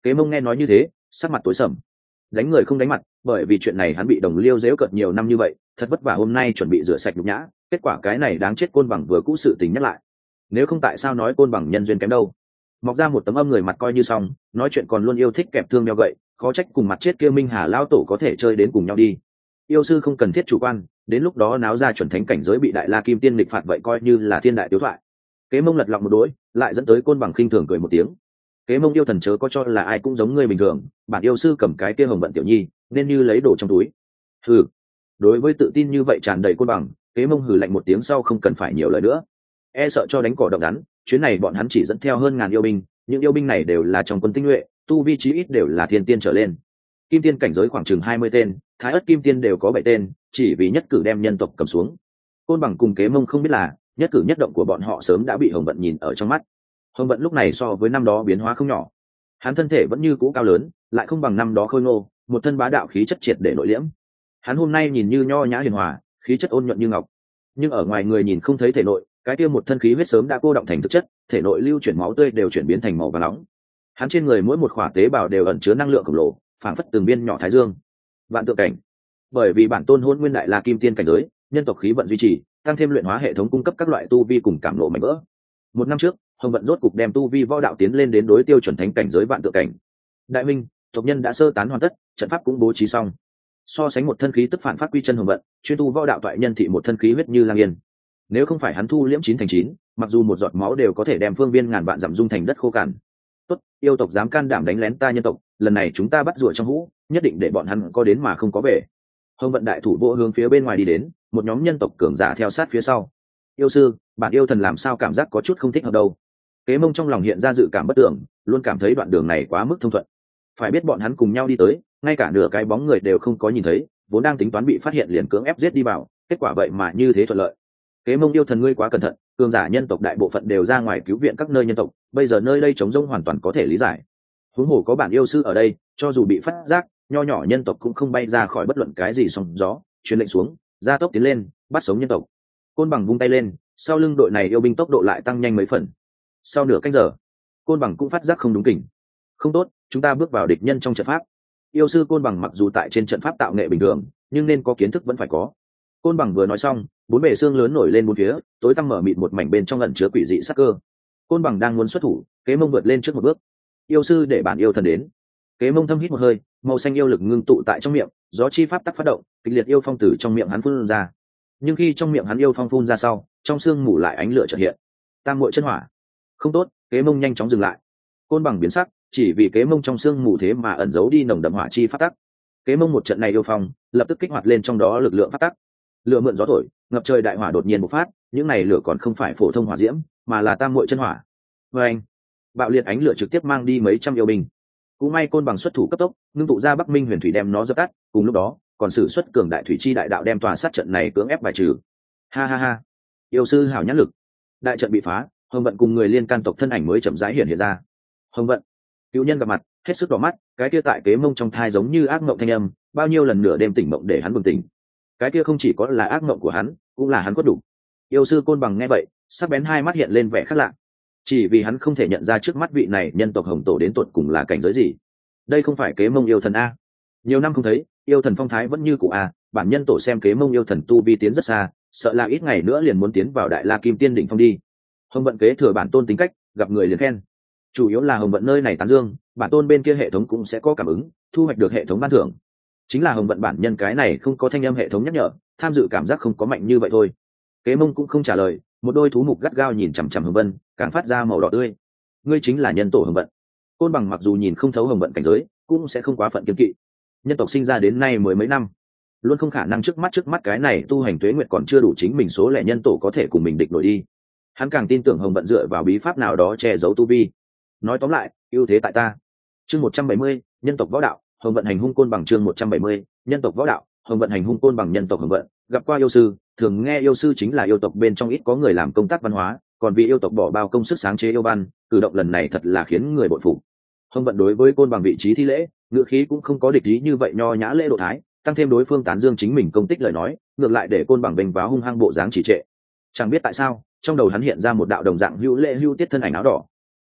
[SPEAKER 1] Kế Mông nghe nói như thế, sắc mặt tối sầm. Đánh người không đánh mặt, bởi vì chuyện này hắn bị đồng liêu giễu cợt nhiều năm như vậy, thật vất vả hôm nay chuẩn bị rửa sạch nhục nhã, kết quả cái này đáng chết Côn Bằng vừa cũ sự tình nhắc lại. Nếu không tại sao nói Côn Bằng nhân duyên kém đâu? Mọc ra một tấm âm người mặt coi như xong, nói chuyện còn luôn yêu thích kẹp thương đeo gậy, khó trách cùng mặt chết kia Minh Hà lão tổ có thể chơi đến cùng nhau đi. Yêu sư không cần thiết chủ quan, đến lúc đó náo ra chuẩn thánh cảnh giới bị đại la kim tiên lịch phạt vậy coi như là thiên đại tiếu thoại. Kế Mông lật lọng một đỗi, lại dẫn tới Côn Bằng khinh thường cười một tiếng. Kế Mông yêu thần chớ có cho là ai cũng giống ngươi bình thường, bản yêu sư cầm cái kia hồng vận tiểu nhi nên như lấy đồ trong túi. Hừ. Đối với tự tin như vậy tràn đầy Côn Bằng, Kế Mông hừ lạnh một tiếng sau không cần phải nhiều lời nữa. E sợ cho đánh cỏ động rắn, chuyến này bọn hắn chỉ dẫn theo hơn ngàn yêu binh, những yêu binh này đều là trong quân tinh nhuệ, tu vi chí ít đều là thiên tiên trở lên. Kim tiên cảnh giới khoảng chừng hai mươi tên, thái ất kim tiên đều có bảy tên, chỉ vì nhất cử đem nhân tộc cầm xuống. Côn Bằng cùng Kế Mông không biết là nhất cử nhất động của bọn họ sớm đã bị Hồng Vận nhìn ở trong mắt. Hồng Vận lúc này so với năm đó biến hóa không nhỏ, hắn thân thể vẫn như cũ cao lớn, lại không bằng năm đó khôi ngô, một thân bá đạo khí chất triệt để nội liễm. Hắn hôm nay nhìn như nho nhã hiền hòa, khí chất ôn nhuận như ngọc, nhưng ở ngoài người nhìn không thấy thể nội, cái kia một thân khí huyết sớm đã cô động thành thực chất, thể nội lưu chuyển máu tươi đều chuyển biến thành màu vàng nóng. Hắn trên người mỗi một khỏa tế bào đều ẩn chứa năng lượng khổng lồ, phảng phất từng viên nhỏ thái dương. Vạn tượng cảnh, bởi vì bản tôn hôn nguyên đại la kim tiên cảnh giới, nhân tộc khí vận duy trì, tăng thêm luyện hóa hệ thống cung cấp các loại tu vi cùng cảm lộ mạnh vỡ. Một năm trước, Hồng Vận rốt cục đem tu vi võ đạo tiến lên đến đối tiêu chuẩn thánh cảnh giới vạn tượng cảnh. Đại minh, tộc nhân đã sơ tán hoàn tất, trận pháp cũng bố trí xong. So sánh một thân khí tức phản phát quy chân Hồng Vận, chuyên tu võ đạo toại nhân thị một thân khí huyết như lang yên. Nếu không phải hắn thu liễm chín thành chín, mặc dù một giọt máu đều có thể đem phương viên ngàn vạn dặm dung thành đất khô cằn. Tốt, yêu tộc dám can đảm đánh lén ta nhân tộc, lần này chúng ta bắt rùa trong hũ, nhất định để bọn hắn có đến mà không có về. Hồng Vận đại thủ vỗ hướng phía bên ngoài đi đến, một nhóm nhân tộc cường giả theo sát phía sau. Yêu sư, bản yêu thần làm sao cảm giác có chút không thích hợp đâu. Kế Mông trong lòng hiện ra dự cảm bất tưởng, luôn cảm thấy đoạn đường này quá mức thông thuận. Phải biết bọn hắn cùng nhau đi tới, ngay cả nửa cái bóng người đều không có nhìn thấy, vốn đang tính toán bị phát hiện liền cưỡng ép giết đi vào, kết quả vậy mà như thế thuận lợi. Kế Mông yêu thần ngươi quá cẩn thận, cường giả nhân tộc đại bộ phận đều ra ngoài cứu viện các nơi nhân tộc, bây giờ nơi đây trống rỗng hoàn toàn có thể lý giải. Huống hồ có bản yêu sư ở đây, cho dù bị phát giác, nho nhỏ nhân tộc cũng không bay ra khỏi bất luận cái gì sóng gió. Truyền lệnh xuống, gia tốc tiến lên, bắt sống nhân tộc. Côn Bằng vung tay lên, sau lưng đội này yêu binh tốc độ lại tăng nhanh mấy phần. Sau nửa canh giờ, Côn Bằng cũng phát giác không đúng kỉnh. Không tốt, chúng ta bước vào địch nhân trong trận pháp. Yêu sư Côn Bằng mặc dù tại trên trận pháp tạo nghệ bình thường, nhưng nên có kiến thức vẫn phải có. Côn Bằng vừa nói xong, bốn bề xương lớn nổi lên bốn phía, tối tăm mở mịt một mảnh bên trong ẩn chứa quỷ dị sắc cơ. Côn Bằng đang muốn xuất thủ, Kế Mông vượt lên trước một bước. Yêu sư để bản yêu thần đến. Kế Mông thâm hít một hơi, màu xanh yêu lực ngưng tụ tại trong miệng, gió chi pháp tắc phát động, kịch liệt yêu phong từ trong miệng hắn phun ra. Nhưng khi trong miệng hắn yêu phong phun ra sau, trong xương mù lại ánh lửa chợt hiện. Tam muội chân hỏa. Không tốt, Kế Mông nhanh chóng dừng lại. Côn Bằng biến sắc, chỉ vì Kế Mông trong xương mù thế mà ẩn giấu đi nồng đậm hỏa chi pháp tắc. Kế Mông một trận này yêu phong, lập tức kích hoạt lên trong đó lực lượng pháp tắc. Lửa mượn gió thổi, ngập trời đại hỏa đột nhiên bộc phát, những này lửa còn không phải phổ thông hỏa diễm, mà là tam muội chân hỏa. Và anh, bạo liệt ánh lửa trực tiếp mang đi mấy trăm yêu binh. Cũng may Côn Bằng xuất thủ cấp tốc, ngưng tụ ra Bắc Minh Huyền Thủy đem nó dập tắt, cùng lúc đó, còn sử xuất cường đại thủy chi đại đạo đem tòa sát trận này cưỡng ép bài trừ. Ha ha ha, yêu sư hảo nhãn lực. Đại trận bị phá, Hồng Vận cùng người liên can tộc thân ảnh mới chậm rãi hiện hiện ra. Hồng Vận, cựu nhân gặp mặt, hết sức đỏ mắt, cái kia tại Kế Mông trong thai giống như ác mộng thanh âm, bao nhiêu lần nửa đêm tỉnh mộng để hắn bừng tỉnh. Cái kia không chỉ có là ác mộng của hắn, cũng là hắn cốt đủ. Yêu sư Côn Bằng nghe vậy, sắc bén hai mắt hiện lên vẻ khác lạ, chỉ vì hắn không thể nhận ra trước mắt vị này nhân tộc Hồng Tổ đến tuột cùng là cảnh giới gì. Đây không phải Kế Mông yêu thần a? Nhiều năm không thấy, yêu thần phong thái vẫn như cũ a. Bản nhân tổ xem Kế Mông yêu thần tu vi tiến rất xa, sợ là ít ngày nữa liền muốn tiến vào đại la kim tiên đỉnh phong đi. Hồng Vận kế thừa bản tôn tính cách, gặp người liền khen. Chủ yếu là Hồng Vận nơi này tán dương, bản tôn bên kia hệ thống cũng sẽ có cảm ứng, thu hoạch được hệ thống ban thưởng. Chính là Hồng Vận bản nhân cái này không có thanh âm hệ thống nhắc nhở, tham dự cảm giác không có mạnh như vậy thôi. Kế Mông cũng không trả lời, một đôi thú mục gắt gao nhìn chằm chằm Hồng Vân, càng phát ra màu đỏ tươi. Ngươi chính là nhân tổ Hồng Vận. Côn Bằng mặc dù nhìn không thấu Hồng Vận cảnh giới, cũng sẽ không quá phận kiêng kỵ. Nhân tộc sinh ra đến nay mười mấy năm, luôn không khả năng trước mắt trước mắt cái này tu hành tuế nguyệt còn chưa đủ chính mình số lẻ nhân tổ có thể cùng mình địch nổi đi. Hắn càng tin tưởng Hồng Vận dựa vào bí pháp nào đó che giấu tu vi. Nói tóm lại, ưu thế tại ta. Chương một trăm bảy mươi, nhân tộc võ đạo, Hồng Vận hành hung Côn Bằng. Chương một trăm bảy mươi, nhân tộc võ đạo, Hồng Vận hành hung Côn Bằng. Nhân tộc Hồng Vận gặp qua yêu sư, thường nghe yêu sư chính là yêu tộc bên trong ít có người làm công tác văn hóa, còn vì yêu tộc bỏ bao công sức sáng chế yêu văn, cử động lần này thật là khiến người bội phục. Hồng Vận đối với Côn Bằng vị trí thi lễ, ngữ khí cũng không có địch ý như vậy nho nhã lễ độ thái, tăng thêm đối phương tán dương chính mình công tích lời nói, ngược lại để Côn Bằng bình váo hung hăng bộ dáng chỉ trệ. Chẳng biết tại sao, trong đầu hắn hiện ra một đạo đồng dạng hữu lễ hữu tiết thân ảnh áo đỏ.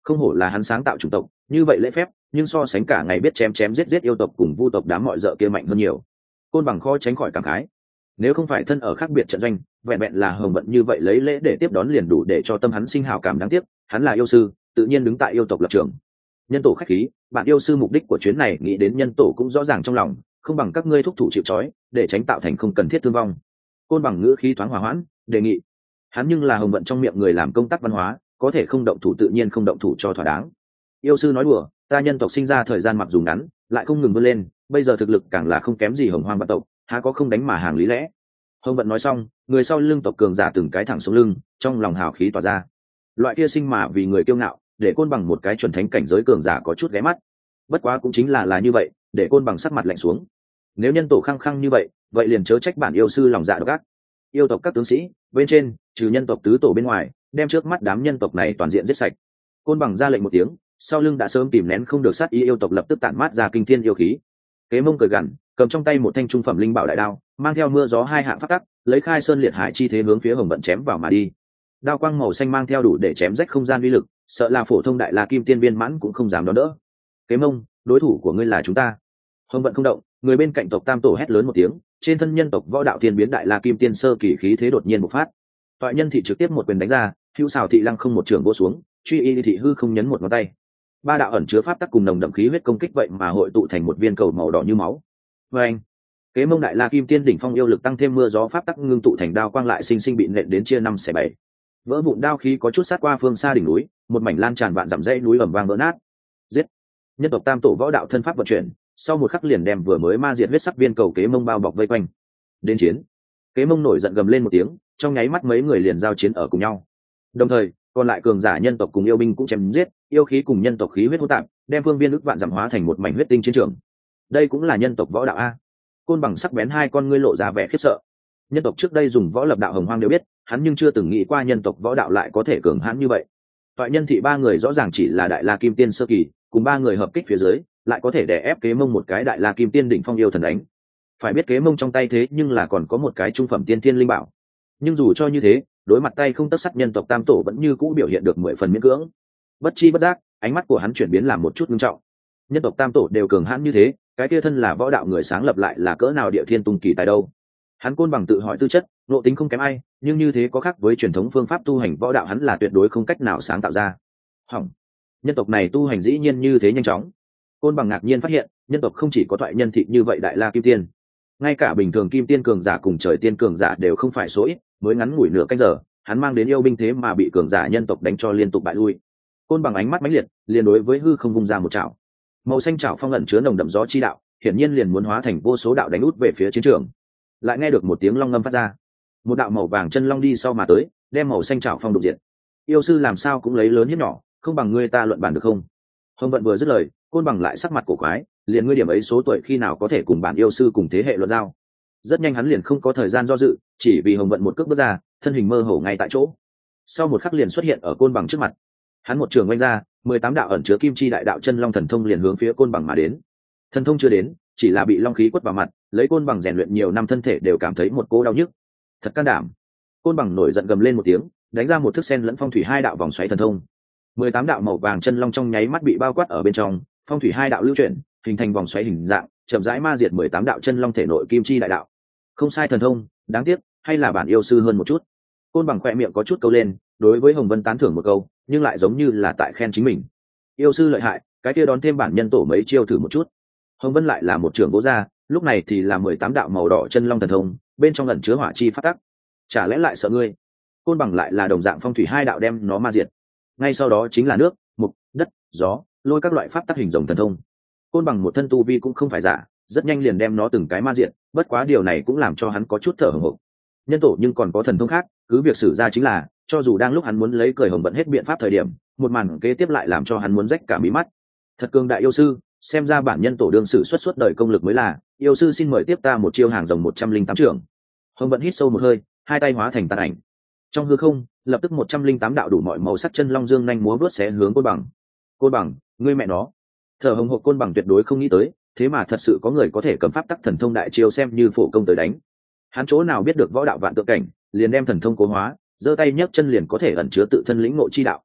[SPEAKER 1] không hổ là hắn sáng tạo chủng tộc như vậy lễ phép, nhưng so sánh cả ngày biết chém chém giết giết yêu tộc cùng vu tộc đám mọi dợ kia mạnh hơn nhiều. Côn Bằng khó tránh khỏi cảm khái, nếu không phải thân ở khác biệt trận doanh, vẹn vẹn là hồng vận như vậy lấy lễ để tiếp đón liền đủ để cho tâm hắn sinh hào cảm. Đáng tiếc hắn là yêu sư, tự nhiên đứng tại yêu tộc lập trường. Nhân tổ khách khí, bạn yêu sư mục đích của chuyến này nghĩ đến nhân tổ cũng rõ ràng trong lòng, không bằng các ngươi thúc thủ chịu trói để tránh tạo thành không cần thiết thương vong. Côn Bằng ngữ khí thoáng hòa hoãn, đề nghị. Hắn nhưng là hồng vận trong miệng người làm công tác văn hóa, có thể không động thủ tự nhiên không động thủ cho thỏa đáng. Yêu sư nói đùa, ta nhân tộc sinh ra thời gian mặc dù ngắn, lại không ngừng vươn lên, bây giờ thực lực càng là không kém gì hồng hoang vạn tộc, há có không đánh mà hàng lý lẽ. Hồng vận nói xong, người sau lưng tộc cường giả từng cái thẳng xuống lưng, trong lòng hào khí tỏa ra. Loại kia sinh mà vì người kiêu ngạo, để Côn Bằng một cái chuẩn thánh cảnh giới cường giả có chút ghé mắt. Bất quá cũng chính là là như vậy, để Côn Bằng sắc mặt lạnh xuống. Nếu nhân tổ khăng khăng như vậy, vậy liền chớ trách bản yêu sư lòng dạ độc ác. Yêu tộc các tướng sĩ bên trên, trừ nhân tộc tứ tổ bên ngoài, đem trước mắt đám nhân tộc này toàn diện giết sạch. Côn Bằng ra lệnh một tiếng, sau lưng đã sớm tìm nén không được sát ý yêu tộc lập tức tản mát ra kinh thiên yêu khí. Kế Mông cười gằn, cầm trong tay một thanh trung phẩm linh bảo đại đao, mang theo mưa gió hai hạng pháp tắc, lấy khai sơn liệt hải chi thế hướng phía hồng vận chém vào mà đi. Đao quang màu xanh mang theo đủ để chém rách không gian uy lực, sợ là phổ thông đại la kim tiên viên mãn cũng không dám đón đỡ. Kế Mông, đối thủ của ngươi là chúng ta. Hồng vận không động, người bên cạnh tộc tam tổ hét lớn một tiếng, trên thân nhân tộc võ đạo thiên biến đại la kim tiên sơ kỳ khí thế đột nhiên bộc phát. Toại nhân thị trực tiếp một quyền đánh ra, hữu xào thị lăng không một trường vô xuống, truy y thị hư không nhấn một ngón tay. Ba đạo ẩn chứa pháp tắc cùng nồng đậm khí huyết công kích vậy mà hội tụ thành một viên cầu màu đỏ như máu. Và anh, Kế Mông đại la kim tiên đỉnh phong yêu lực tăng thêm mưa gió pháp tắc ngưng tụ thành đao quang lại sinh sinh bị nện đến chia năm xẻ bảy. Vỡ vụn đao khí có chút sát qua phương xa đỉnh núi, một mảnh lan tràn vạn dặm dãy núi ầm vang vỡ nát. Giết! Nhân tộc tam tổ võ đạo thân pháp vận chuyển, sau một khắc liền đem vừa mới ma diệt huyết sắc viên cầu Kế Mông bao bọc vây quanh. Đến chiến! Kế Mông nổi giận gầm lên một tiếng, trong nháy mắt mấy người liền giao chiến ở cùng nhau. Đồng thời, còn lại cường giả nhân tộc cùng yêu binh cũng chém giết, yêu khí cùng nhân tộc khí huyết hỗn tạp, đem phương viên ức vạn dặm hóa thành một mảnh huyết tinh chiến trường. Đây cũng là nhân tộc võ đạo a. Côn Bằng sắc bén hai con ngươi lộ ra vẻ khiếp sợ. Nhân tộc trước đây dùng võ lập đạo hồng hoang đều biết, hắn nhưng chưa từng nghĩ qua nhân tộc võ đạo lại có thể cường hãn như vậy. Toại nhân thị ba người rõ ràng chỉ là đại la kim tiên sơ kỳ, cùng ba người hợp kích phía dưới, lại có thể đè ép Kế Mông một cái đại la kim tiên đỉnh phong yêu thần đánh. Phải biết Kế Mông trong tay thế nhưng là còn có một cái trung phẩm tiên thiên linh bảo. Nhưng dù cho như thế, đối mặt tay không tất sắt nhân tộc tam tổ vẫn như cũ biểu hiện được mười phần miễn cưỡng. Bất chi bất giác, ánh mắt của hắn chuyển biến làm một chút nghiêm trọng. Nhân tộc tam tổ đều cường hãn như thế, cái kia thân là võ đạo người sáng lập lại là cỡ nào địa thiên tung kỳ tài đâu. Hắn Côn Bằng tự hỏi tư chất, nội tính không kém ai, nhưng như thế có khác với truyền thống phương pháp tu hành võ đạo hắn là tuyệt đối không cách nào sáng tạo ra. Hỏng, nhân tộc này tu hành dĩ nhiên như thế nhanh chóng. Côn Bằng ngạc nhiên phát hiện, nhân tộc không chỉ có thoại nhân thị như vậy đại la kim tiên, ngay cả bình thường kim tiên cường giả cùng trời tiên cường giả đều không phải số ít, mới ngắn ngủi nửa canh giờ, hắn mang đến yêu binh thế mà bị cường giả nhân tộc đánh cho liên tục bại lui. Côn Bằng ánh mắt mãnh liệt, liền đối với hư không vung ra một chảo. Màu xanh chảo phong ẩn chứa nồng đậm gió chi đạo, hiển nhiên liền muốn hóa thành vô số đạo đánh út về phía chiến trường. Lại nghe được một tiếng long ngâm phát ra, một đạo màu vàng chân long đi sau mà tới, đem màu xanh chảo phong đục diện. Yêu sư làm sao cũng lấy lớn hiếp nhỏ, không bằng ngươi ta luận bàn được không? Hồng vận vừa dứt lời, Côn Bằng lại sắc mặt cổ quái, liền ngươi điểm ấy số tuổi khi nào có thể cùng bản yêu sư cùng thế hệ luận giao? Rất nhanh hắn liền không có thời gian do dự, chỉ vì Hồng vận một cước bước ra, thân hình mơ hồ ngay tại chỗ. Sau một khắc liền xuất hiện ở Côn Bằng trước mặt. Hắn một trường oanh ra, mười tám đạo ẩn chứa kim chi đại đạo chân long thần thông liền hướng phía Côn Bằng mà đến. Thần thông chưa đến, chỉ là bị long khí quất vào mặt, lấy Côn Bằng rèn luyện nhiều năm thân thể đều cảm thấy một cỗ đau nhức. Thật can đảm! Côn Bằng nổi giận gầm lên một tiếng, đánh ra một thức sen lẫn phong thủy hai đạo vòng xoáy thần thông. mười tám đạo màu vàng chân long trong nháy mắt bị bao quát ở bên trong, phong thủy hai đạo lưu chuyển, hình thành vòng xoáy hình dạng, chậm rãi ma diệt mười tám đạo chân long thể nội kim chi đại đạo. Không sai thần thông, đáng tiếc, hay là bản yêu sư hơn một chút. Côn Bằng khỏe miệng có chút câu lên, đối với Hồng Vân tán thưởng một câu, nhưng lại giống như là tại khen chính mình. Yêu sư lợi hại, cái kia đón thêm bản nhân tổ mấy chiêu thử một chút. Hồng Vân lại là một trường gỗ ra, lúc này thì là mười tám đạo màu đỏ chân long thần thông, bên trong ẩn chứa hỏa chi phát tắc. Chả lẽ lại sợ ngươi? Côn Bằng lại là đồng dạng phong thủy hai đạo đem nó ma diệt. Ngay sau đó chính là nước, mục, đất, gió, lôi các loại pháp tắc hình rồng thần thông. Côn Bằng một thân tu vi cũng không phải giả, rất nhanh liền đem nó từng cái ma diệt, bất quá điều này cũng làm cho hắn có chút thở hổn hển. Nhân tổ nhưng còn có thần thông khác, cứ việc sử ra chính là, cho dù đang lúc hắn muốn lấy cười Hồng Vận hết biện pháp thời điểm, một màn kế tiếp lại làm cho hắn muốn rách cả mí mắt. Thật cường đại yêu sư, xem ra bản nhân tổ đương sử xuất suốt đời công lực mới là, yêu sư xin mời tiếp ta một chiêu hàng rồng một trăm linh tám trưởng. Hồng Vận hít sâu một hơi, hai tay hóa thành tàn ảnh. Trong hư không, lập tức một trăm linh tám đạo đủ mọi màu sắc chân long dương nhanh múa vớt xé hướng Côn Bằng. Côn Bằng, ngươi mẹ nó! Thở hồng hộc Côn Bằng tuyệt đối không nghĩ tới, thế mà thật sự có người có thể cầm pháp tắc thần thông đại chiêu xem như phổ công tới đánh. Hắn chỗ nào biết được võ đạo vạn tượng cảnh, liền đem thần thông cố hóa, giơ tay nhấc chân liền có thể ẩn chứa tự thân lĩnh ngộ chi đạo.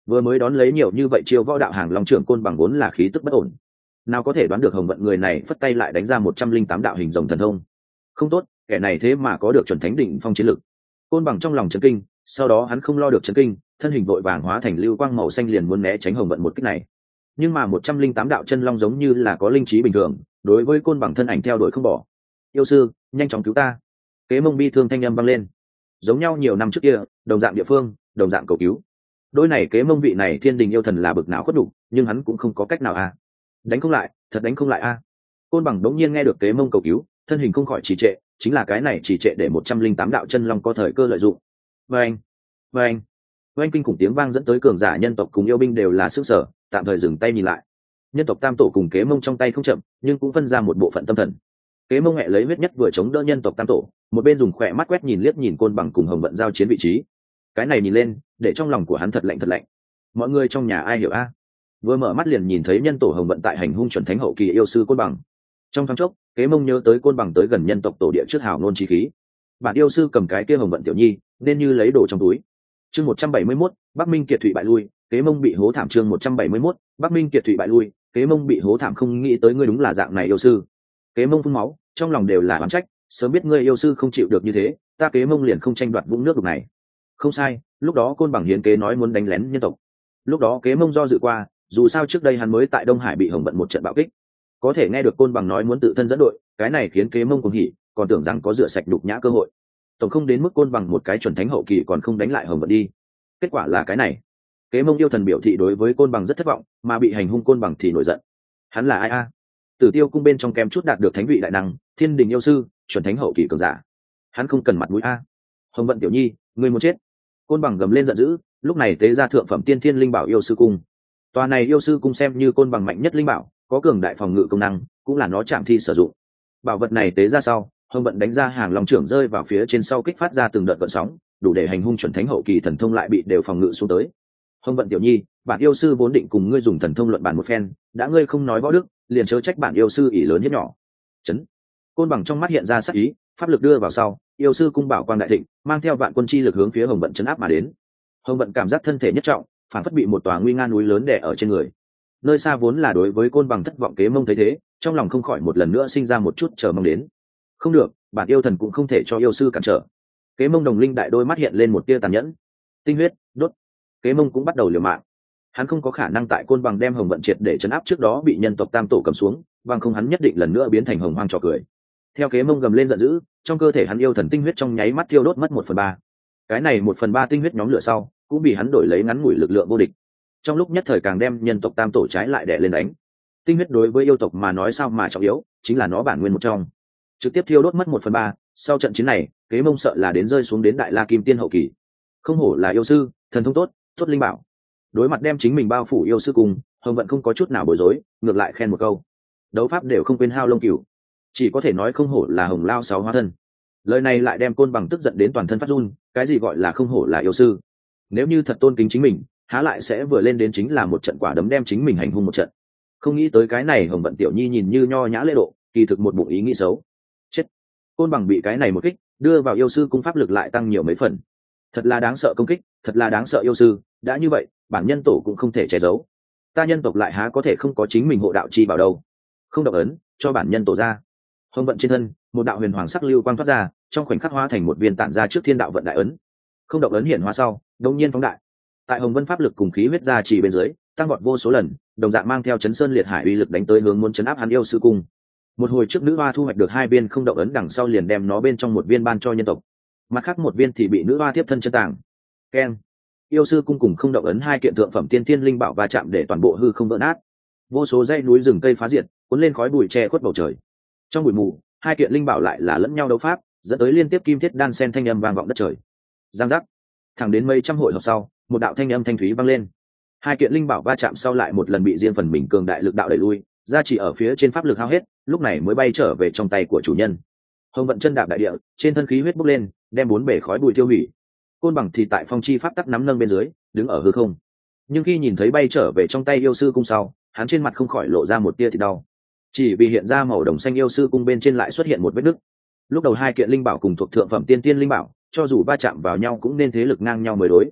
[SPEAKER 1] vừa mới đón lấy nhiều như vậy chiêu võ đạo hàng long trưởng côn bằng vốn là khí tức bất ổn, nào có thể đoán được hồng vận người này phất tay lại đánh ra một trăm linh tám đạo hình rồng thần thông. Không tốt, kẻ này thế mà có được chuẩn thánh đỉnh phong chiến lực. Côn bằng trong lòng chấn kinh, sau đó hắn không lo được chấn kinh, thân hình vội vàng hóa thành lưu quang màu xanh liền muốn né tránh hồng vận một kích này. Nhưng mà một trăm linh tám đạo chân long giống như là có linh trí bình thường, đối với côn bằng thân ảnh theo đuổi không bỏ. Yêu sư, nhanh chóng cứu ta! Kế Mông bi thương thanh âm vang lên. Giống nhau nhiều năm trước kia, đồng dạng địa phương, đồng dạng cầu cứu. Đôi này Kế Mông vị này thiên đình yêu thần là bực não khuất đủ, nhưng hắn cũng không có cách nào à. Đánh không lại, thật đánh không lại a. À. Côn bằng đống nhiên nghe được Kế Mông cầu cứu, thân hình không khỏi trì trệ, chính là cái này trì trệ để một trăm linh tám đạo chân long có thời cơ lợi dụng. Vâng, vâng, vâng kinh khủng tiếng vang dẫn tới cường giả nhân tộc cùng yêu binh đều là sức sở, tạm thời dừng tay nhìn lại. Nhân tộc tam tổ cùng Kế Mông trong tay không chậm, nhưng cũng phân ra một bộ phận tâm thần. Kế Mông mẹ lấy huyết nhất vừa chống đỡ nhân tộc tam tổ, một bên dùng khỏe mắt quét nhìn liếc nhìn côn bằng cùng hồng vận giao chiến vị trí. Cái này nhìn lên, để trong lòng của hắn thật lạnh thật lạnh. Mọi người trong nhà ai hiểu a? À? Vừa mở mắt liền nhìn thấy nhân tổ hồng vận tại hành hung chuẩn thánh hậu kỳ yêu sư côn bằng. Trong thoáng chốc, Kế Mông nhớ tới côn bằng tới gần nhân tộc tổ địa trước hào nôn chi khí. Bản yêu sư cầm cái kia hồng vận tiểu nhi, nên như lấy đồ trong túi. Chương một trăm bảy mươi mốt, Bắc Minh Kiệt Thụy bại lui, Kế Mông bị hố thảm. Chương một trăm bảy mươi mốt, Bắc Minh Kiệt Thụy bại lui, Kế Mông bị hố thảm. Không nghĩ tới ngươi đúng là dạng này yêu sư. Kế Mông phun máu, trong lòng đều là oán trách, sớm biết ngươi yêu sư không chịu được như thế, ta Kế Mông liền không tranh đoạt vũng nước đục này. Không sai, lúc đó côn bằng hiến kế nói muốn đánh lén nhân tộc. Lúc đó Kế Mông do dự qua, dù sao trước đây hắn mới tại Đông Hải bị hồng vận một trận bạo kích, có thể nghe được côn bằng nói muốn tự thân dẫn đội, cái này khiến Kế Mông cuồng hỉ, còn tưởng rằng có rửa sạch đục nhã cơ hội. Tổng không đến mức côn bằng một cái chuẩn thánh hậu kỳ còn không đánh lại hồng vận đi. Kết quả là cái này. Kế Mông yêu thần biểu thị đối với côn bằng rất thất vọng, mà bị hành hung côn bằng thì nổi giận. Hắn là ai a? Tử Tiêu cung bên trong kém chút đạt được thánh vị đại năng, thiên đình yêu sư, chuẩn thánh hậu kỳ cường giả. Hắn không cần mặt mũi a. Hồng vận tiểu nhi, ngươi muốn chết. Côn bằng gầm lên giận dữ, lúc này tế ra thượng phẩm tiên thiên linh bảo yêu sư cung. Tòa này yêu sư cung xem như côn bằng mạnh nhất linh bảo, có cường đại phòng ngự công năng, cũng là nó chạm thi sử dụng. Bảo vật này tế ra sau, hồng vận đánh ra hàng long trưởng rơi vào phía trên sau kích phát ra từng đợt gợn sóng, đủ để hành hung chuẩn thánh hậu kỳ thần thông lại bị đều phòng ngự xuống tới. Hồng vận tiểu nhi, bản yêu sư vốn định cùng ngươi dùng thần thông luận bàn một phen, đã ngươi không nói võ đức, liền chớ trách bản yêu sư ỷ lớn hiếp nhỏ. Chấn. Côn bằng trong mắt hiện ra sắc ý, pháp lực đưa vào sau, yêu sư cung bảo quang đại thịnh, mang theo vạn quân chi lực hướng phía hồng vận chấn áp mà đến. Hồng vận cảm giác thân thể nhất trọng, phản phất bị một tòa nguy nga núi lớn đè ở trên người. Nơi xa vốn là đối với côn bằng thất vọng Kế Mông thấy thế, trong lòng không khỏi một lần nữa sinh ra một chút chờ mong đến. Không được, bản yêu thần cũng không thể cho yêu sư cản trở. Kế Mông đồng linh đại đôi mắt hiện lên một tia tàn nhẫn. Tinh huyết, đốt. Kế Mông cũng bắt đầu liều mạng. Hắn không có khả năng tại côn bằng đem hồng vận triệt để chấn áp trước đó bị nhân tộc tam tổ cầm xuống, bằng không hắn nhất định lần nữa biến thành hồng hoang trò cười. Theo Kế Mông gầm lên giận dữ, trong cơ thể hắn yêu thần tinh huyết trong nháy mắt thiêu đốt mất một phần ba. Cái này một phần ba tinh huyết nhóm lửa sau, cũng bị hắn đổi lấy ngắn ngủi lực lượng vô địch. Trong lúc nhất thời càng đem nhân tộc tam tổ trái lại đè lên đánh. Tinh huyết đối với yêu tộc mà nói sao mà trọng yếu, chính là nó bản nguyên một trong. Trực tiếp thiêu đốt mất một phần ba. Sau trận chiến này, Kế Mông sợ là đến rơi xuống đến đại la kim tiên hậu kỳ. Không hổ là yêu sư, thần thông tốt, tốt linh bảo. Đối mặt đem chính mình bao phủ yêu sư cùng, hồng vận không có chút nào bối rối, ngược lại khen một câu. Đấu pháp đều không quên hao lông cừu, chỉ có thể nói không hổ là hồng lao sáu hóa thân. Lời này lại đem côn bằng tức giận đến toàn thân phát run, cái gì gọi là không hổ là yêu sư? Nếu như thật tôn kính chính mình, há lại sẽ vừa lên đến chính là một trận quả đấm đem chính mình hành hung một trận. Không nghĩ tới cái này hồng vận tiểu nhi nhìn như nho nhã lễ độ, kỳ thực một bụng ý nghĩ xấu. Chết. Côn bằng bị cái này một kích, đưa vào yêu sư cung pháp lực lại tăng nhiều mấy phần. Thật là đáng sợ công kích, thật là đáng sợ yêu sư, đã như vậy, bản nhân tổ cũng không thể che giấu. Ta nhân tộc lại há có thể không có chính mình hộ đạo chi bảo đâu. Không động ấn, cho bản nhân tổ ra. Hồng vận trên thân, một đạo huyền hoàng sắc lưu quang thoát ra, trong khoảnh khắc hóa thành một viên tản ra trước thiên đạo vận đại ấn. Không động ấn hiển hóa sau, đột nhiên phóng đại. Tại Hồng Vân pháp lực cùng khí huyết ra chỉ bên dưới, tăng vọt vô số lần, đồng dạng mang theo chấn sơn liệt hải uy lực đánh tới hướng muốn chấn áp hắn yêu sư cung. Một hồi trước nữ hoa thu hoạch được hai viên không động ấn đằng sau liền đem nó bên trong một viên ban cho nhân tộc, mặt khác một viên thì bị nữ hoa tiếp thân chân tàng. Keng. Yêu sư cung cùng không động ấn hai kiện thượng phẩm tiên tiên linh bảo va chạm để toàn bộ hư không vỡ nát, vô số dãy núi rừng cây phá diệt, cuốn lên khói bụi che khuất bầu trời. Trong bụi mù, hai kiện linh bảo lại là lẫn nhau đấu pháp, dẫn tới liên tiếp kim thiết đan sen thanh âm vang vọng đất trời. Giang giác. Thẳng đến mấy trăm hội họp sau, một đạo thanh âm thanh thúy vang lên. Hai kiện linh bảo va chạm sau lại một lần bị riêng phần mình cường đại lực đạo đẩy lui, ra chỉ ở phía trên pháp lực hao hết, lúc này mới bay trở về trong tay của chủ nhân. Hồng vận chân đạp đại địa, trên thân khí huyết bốc lên, đem bốn bể khói bụi tiêu hủy. Côn bằng thì tại phong chi pháp tắc nắm nâng bên dưới, đứng ở hư không. Nhưng khi nhìn thấy bay trở về trong tay yêu sư cung sau, hắn trên mặt không khỏi lộ ra một tia thịt đau. Chỉ vì hiện ra màu đồng xanh yêu sư cung bên trên lại xuất hiện một vết nứt. Lúc đầu hai kiện linh bảo cùng thuộc thượng phẩm tiên tiên linh bảo, cho dù va chạm vào nhau cũng nên thế lực ngang nhau mới đối.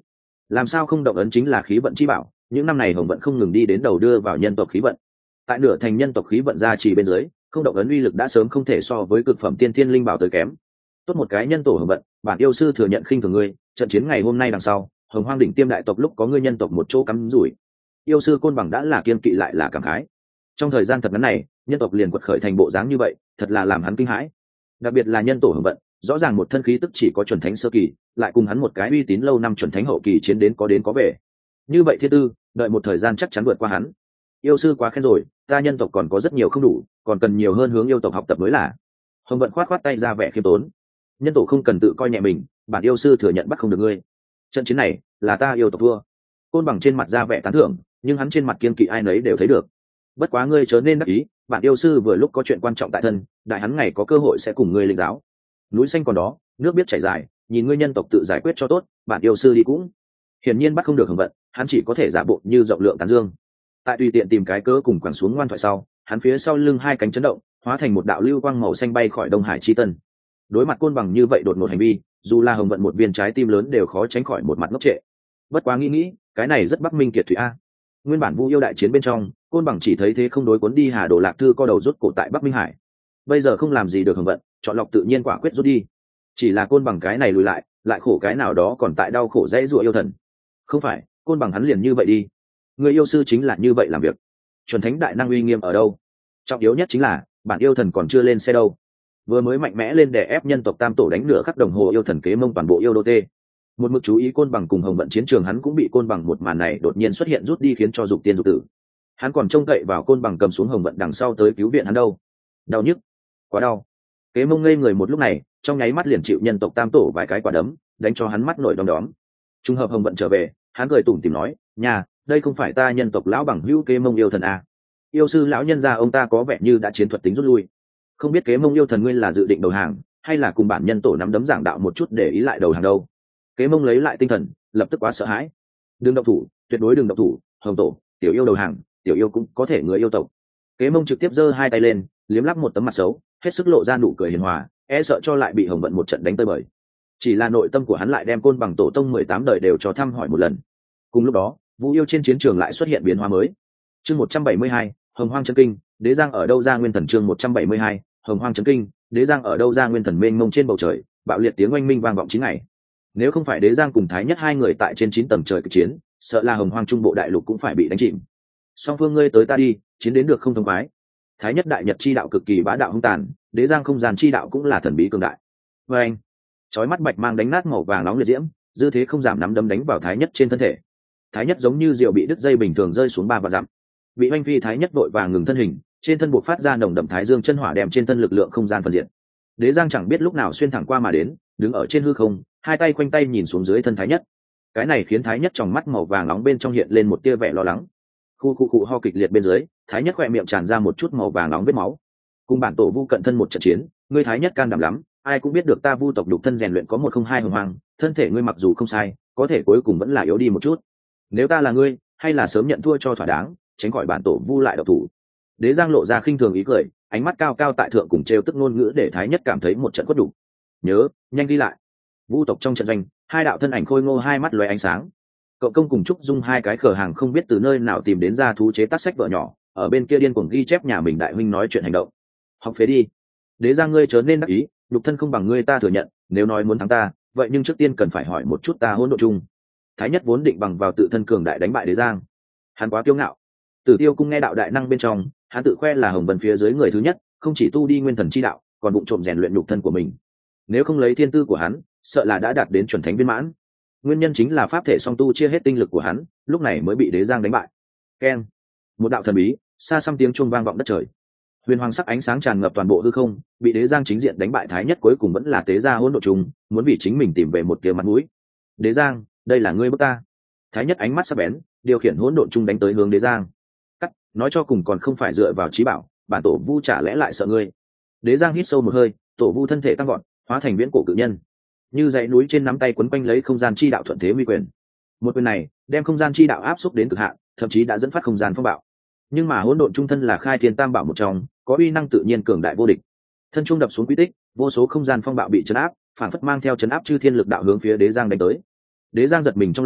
[SPEAKER 1] làm sao không động ấn chính là khí vận chi bảo, những năm này hồng vận không ngừng đi đến đầu đưa vào nhân tộc khí vận. Tại nửa thành nhân tộc khí vận gia trì bên dưới, không động ấn uy lực đã sớm không thể so với cực phẩm tiên thiên linh bảo tới kém. Tốt một cái nhân tổ hồng vận, bản yêu sư thừa nhận khinh thường ngươi, trận chiến ngày hôm nay đằng sau, hồng hoang đỉnh tiêm đại tộc lúc có ngươi nhân tộc một chỗ cắm rủi. Yêu sư côn bằng đã là kiên kỵ lại là cảm khái. Trong thời gian thật ngắn này, nhân tộc liền quật khởi thành bộ dáng như vậy, thật là làm hắn kinh hãi. Đặc biệt là nhân tổ hồng vận, rõ ràng một thân khí tức chỉ có chuẩn thánh sơ kỳ, lại cùng hắn một cái uy tín lâu năm chuẩn thánh hậu kỳ chiến đến có đến có về. Như vậy thiên tư, đợi một thời gian chắc chắn vượt qua hắn. Yêu sư quá khen rồi, ta nhân tộc còn có rất nhiều không đủ, còn cần nhiều hơn hướng yêu tộc học tập mới là. Hồng vận khoát khoát tay ra vẻ khiêm tốn. Nhân tổ không cần tự coi nhẹ mình, bản yêu sư thừa nhận bắt không được ngươi. Trận chiến này là ta yêu tộc thua. Côn bằng trên mặt ra vẻ tán thưởng, nhưng hắn trên mặt kiên kỵ ai nấy đều thấy được. Bất quá ngươi chớ nên đắc ý, bản yêu sư vừa lúc có chuyện quan trọng tại thân, đại hắn ngày có cơ hội sẽ cùng ngươi linh giáo. Núi xanh còn đó, nước biết chảy dài, nhìn ngươi nhân tộc tự giải quyết cho tốt, bản yêu sư đi cũng. Hiển nhiên bắt không được Hồng vận, hắn chỉ có thể giả bộ như rộng lượng tán dương. Tại tùy tiện tìm cái cớ cùng quẳng xuống ngoan thoại sau, hắn phía sau lưng hai cánh chấn động, hóa thành một đạo lưu quang màu xanh bay khỏi Đông Hải chi tân. Đối mặt côn bằng như vậy đột ngột hành vi, dù là Hồng vận một viên trái tim lớn đều khó tránh khỏi một mặt ngốc trệ. Bất quá nghĩ nghĩ, cái này rất Bắc Minh kiệt thủy a. Nguyên bản Vu yêu đại chiến bên trong, côn bằng chỉ thấy thế không đối cuốn đi Hà Đồ Lạc Thư co đầu rút cổ tại Bắc Minh Hải. Bây giờ không làm gì được Hồng vận, chọn lọc tự nhiên quả quyết rút đi. Chỉ là côn bằng cái này lùi lại, lại khổ cái nào đó còn tại đau khổ dãy rủa yêu thần. Không phải, côn bằng hắn liền như vậy đi. Người yêu sư chính là như vậy làm việc. Chuẩn thánh đại năng uy nghiêm ở đâu? Trọng yếu nhất chính là bản yêu thần còn chưa lên xe đâu. Vừa mới mạnh mẽ lên để ép nhân tộc tam tổ đánh nửa khắc đồng hồ yêu thần kế mông toàn bộ yêu đô tê. Một mực chú ý côn bằng cùng hồng vận chiến trường hắn cũng bị côn bằng một màn này đột nhiên xuất hiện rút đi khiến cho dục tiên dục tử. Hắn còn trông cậy vào côn bằng cầm xuống hồng vận đằng sau tới cứu viện hắn đâu. Đau nhức, quá đau. Kế mông ngây người một lúc này, trong nháy mắt liền chịu nhân tộc tam tổ vài cái quả đấm, đánh cho hắn mắt nổi đom đóm. Trùng hợp hồng vận trở về, hắn cười tủm tỉm nói, nhà, đây không phải ta nhân tộc lão bằng hữu kế mông yêu thần à. Yêu sư lão nhân gia ông ta có vẻ như đã chiến thuật tính rút lui. Không biết kế mông yêu thần ngươi là dự định đầu hàng, hay là cùng bản nhân tổ nắm đấm giảng đạo một chút để ý lại đầu hàng đâu. Kế mông lấy lại tinh thần, lập tức quá sợ hãi. Đừng động thủ, tuyệt đối đừng động thủ, hồng tổ, tiểu yêu đầu hàng, tiểu yêu cũng có thể người yêu tộc. Kế mông trực tiếp giơ hai tay lên, liếm lắp một tấm mặt xấu, hết sức lộ ra nụ cười hiền hòa, e sợ cho lại bị hồng vận một trận đánh tơi bời. Chỉ là nội tâm của hắn lại đem côn bằng tổ tông mười tám đời đều cho thăm hỏi một lần. Cùng lúc đó, Vu yêu trên chiến trường lại xuất hiện biến hóa mới. Chương một trăm bảy mươi hai, Hồng Hoang Chân Kinh, Đế Giang ở đâu ra nguyên thần. Chương một trăm bảy mươi hai, Hồng Hoang Chân Kinh, Đế Giang ở đâu ra nguyên thần. Mênh mông trên bầu trời, bạo liệt tiếng oanh minh vang vọng chín ngày. Nếu không phải Đế Giang cùng Thái Nhất hai người tại trên chín tầng trời kịch chiến, sợ là Hồng Hoang trung bộ đại lục cũng phải bị đánh chìm. Song phương ngươi tới ta đi, chiến đến được không thông khoái. Thái Nhất đại nhật chi đạo cực kỳ bá đạo hung tàn, Đế Giang không gian chi đạo cũng là thần bí cường đại. Và anh, chói mắt bạch mang đánh nát màu vàng nóng liệt diễm, dư thế không giảm nắm đấm đánh vào Thái Nhất trên thân thể. Thái Nhất giống như diều bị đứt dây bình thường rơi xuống ba và dặm. Bị oanh phi Thái Nhất vội vàng ngừng thân hình, trên thân buộc phát ra nồng đậm thái dương chân hỏa đem trên thân lực lượng không gian phân diện. Đế Giang chẳng biết lúc nào xuyên thẳng qua mà đến, đứng ở trên hư không, hai tay quanh tay nhìn xuống dưới thân Thái Nhất. Cái này khiến Thái Nhất trong mắt màu vàng nóng bên trong hiện lên một tia vẻ lo lắng. Khu khu cụ ho kịch liệt bên dưới, Thái Nhất khỏe miệng tràn ra một chút màu vàng nóng vết máu. Cùng bản tổ Vu cận thân một trận chiến, ngươi Thái Nhất can đảm lắm, ai cũng biết được ta Vu tộc đục thân rèn luyện có một không hai hồng hoàng, thân thể ngươi mặc dù không sai, có thể cuối cùng vẫn là yếu đi một chút. Nếu ta là ngươi, hay là sớm nhận thua cho thỏa đáng, tránh khỏi bản tổ Vu lại độc thủ. Đế Giang lộ ra khinh thường ý cười, ánh mắt cao cao tại thượng cùng trêu tức ngôn ngữ để Thái Nhất cảm thấy một trận quất đủ. Nhớ, nhanh đi lại. Vu tộc trong trận doanh, hai đạo thân ảnh khôi ngô hai mắt lóe ánh sáng. Cậu công cùng Trúc Dung hai cái khờ hàng không biết từ nơi nào tìm đến ra thú chế tác sách vợ nhỏ, ở bên kia điên cuồng ghi chép nhà mình đại huynh nói chuyện hành động. Học phế đi. Đế Giang ngươi chớ nên đắc ý, lục thân không bằng ngươi ta thừa nhận, nếu nói muốn thắng ta, vậy nhưng trước tiên cần phải hỏi một chút ta hỗn độ chung. Thái Nhất vốn định bằng vào tự thân cường đại đánh bại Đế Giang. Hắn quá kiêu ngạo. Tử Tiêu cung nghe đạo đại năng bên trong, hắn tự khoe là hồng vân phía dưới người thứ nhất, không chỉ tu đi nguyên thần chi đạo, còn bụng trộm rèn luyện nhục thân của mình. Nếu không lấy thiên tư của hắn, sợ là đã đạt đến chuẩn thánh viên mãn. Nguyên nhân chính là pháp thể song tu chia hết tinh lực của hắn, lúc này mới bị Đế Giang đánh bại. Keng, một đạo thần bí, xa xăm tiếng chuông vang vọng đất trời. Huyền hoàng sắc ánh sáng tràn ngập toàn bộ hư không, bị Đế Giang chính diện đánh bại Thái Nhất cuối cùng vẫn là tế ra hỗn độ trùng, muốn vì chính mình tìm về một tia mặt mũi. Đế Giang, đây là ngươi bức ta. Thái Nhất ánh mắt sắc bén, điều khiển hỗn độn trung đánh tới hướng Đế Giang. Cắt, nói cho cùng còn không phải dựa vào trí bảo, bản tổ Vu chả lẽ lại sợ ngươi? Đế Giang hít sâu một hơi, tổ Vu thân thể tăng gọn, hóa thành viễn cổ cự nhân, như dãy núi trên nắm tay quấn quanh lấy không gian chi đạo thuận thế uy quyền. Một quyền này đem không gian chi đạo áp xúc đến cực hạn, thậm chí đã dẫn phát không gian phong bạo. Nhưng mà hỗn độn trung thân là khai thiên tam bảo một trong, có uy năng tự nhiên cường đại vô địch. Thân trung đập xuống quy tích, vô số không gian phong bạo bị chấn áp, phản phất mang theo chấn áp chư thiên lực đạo hướng phía Đế Giang đánh tới. Đế Giang giật mình trong lòng,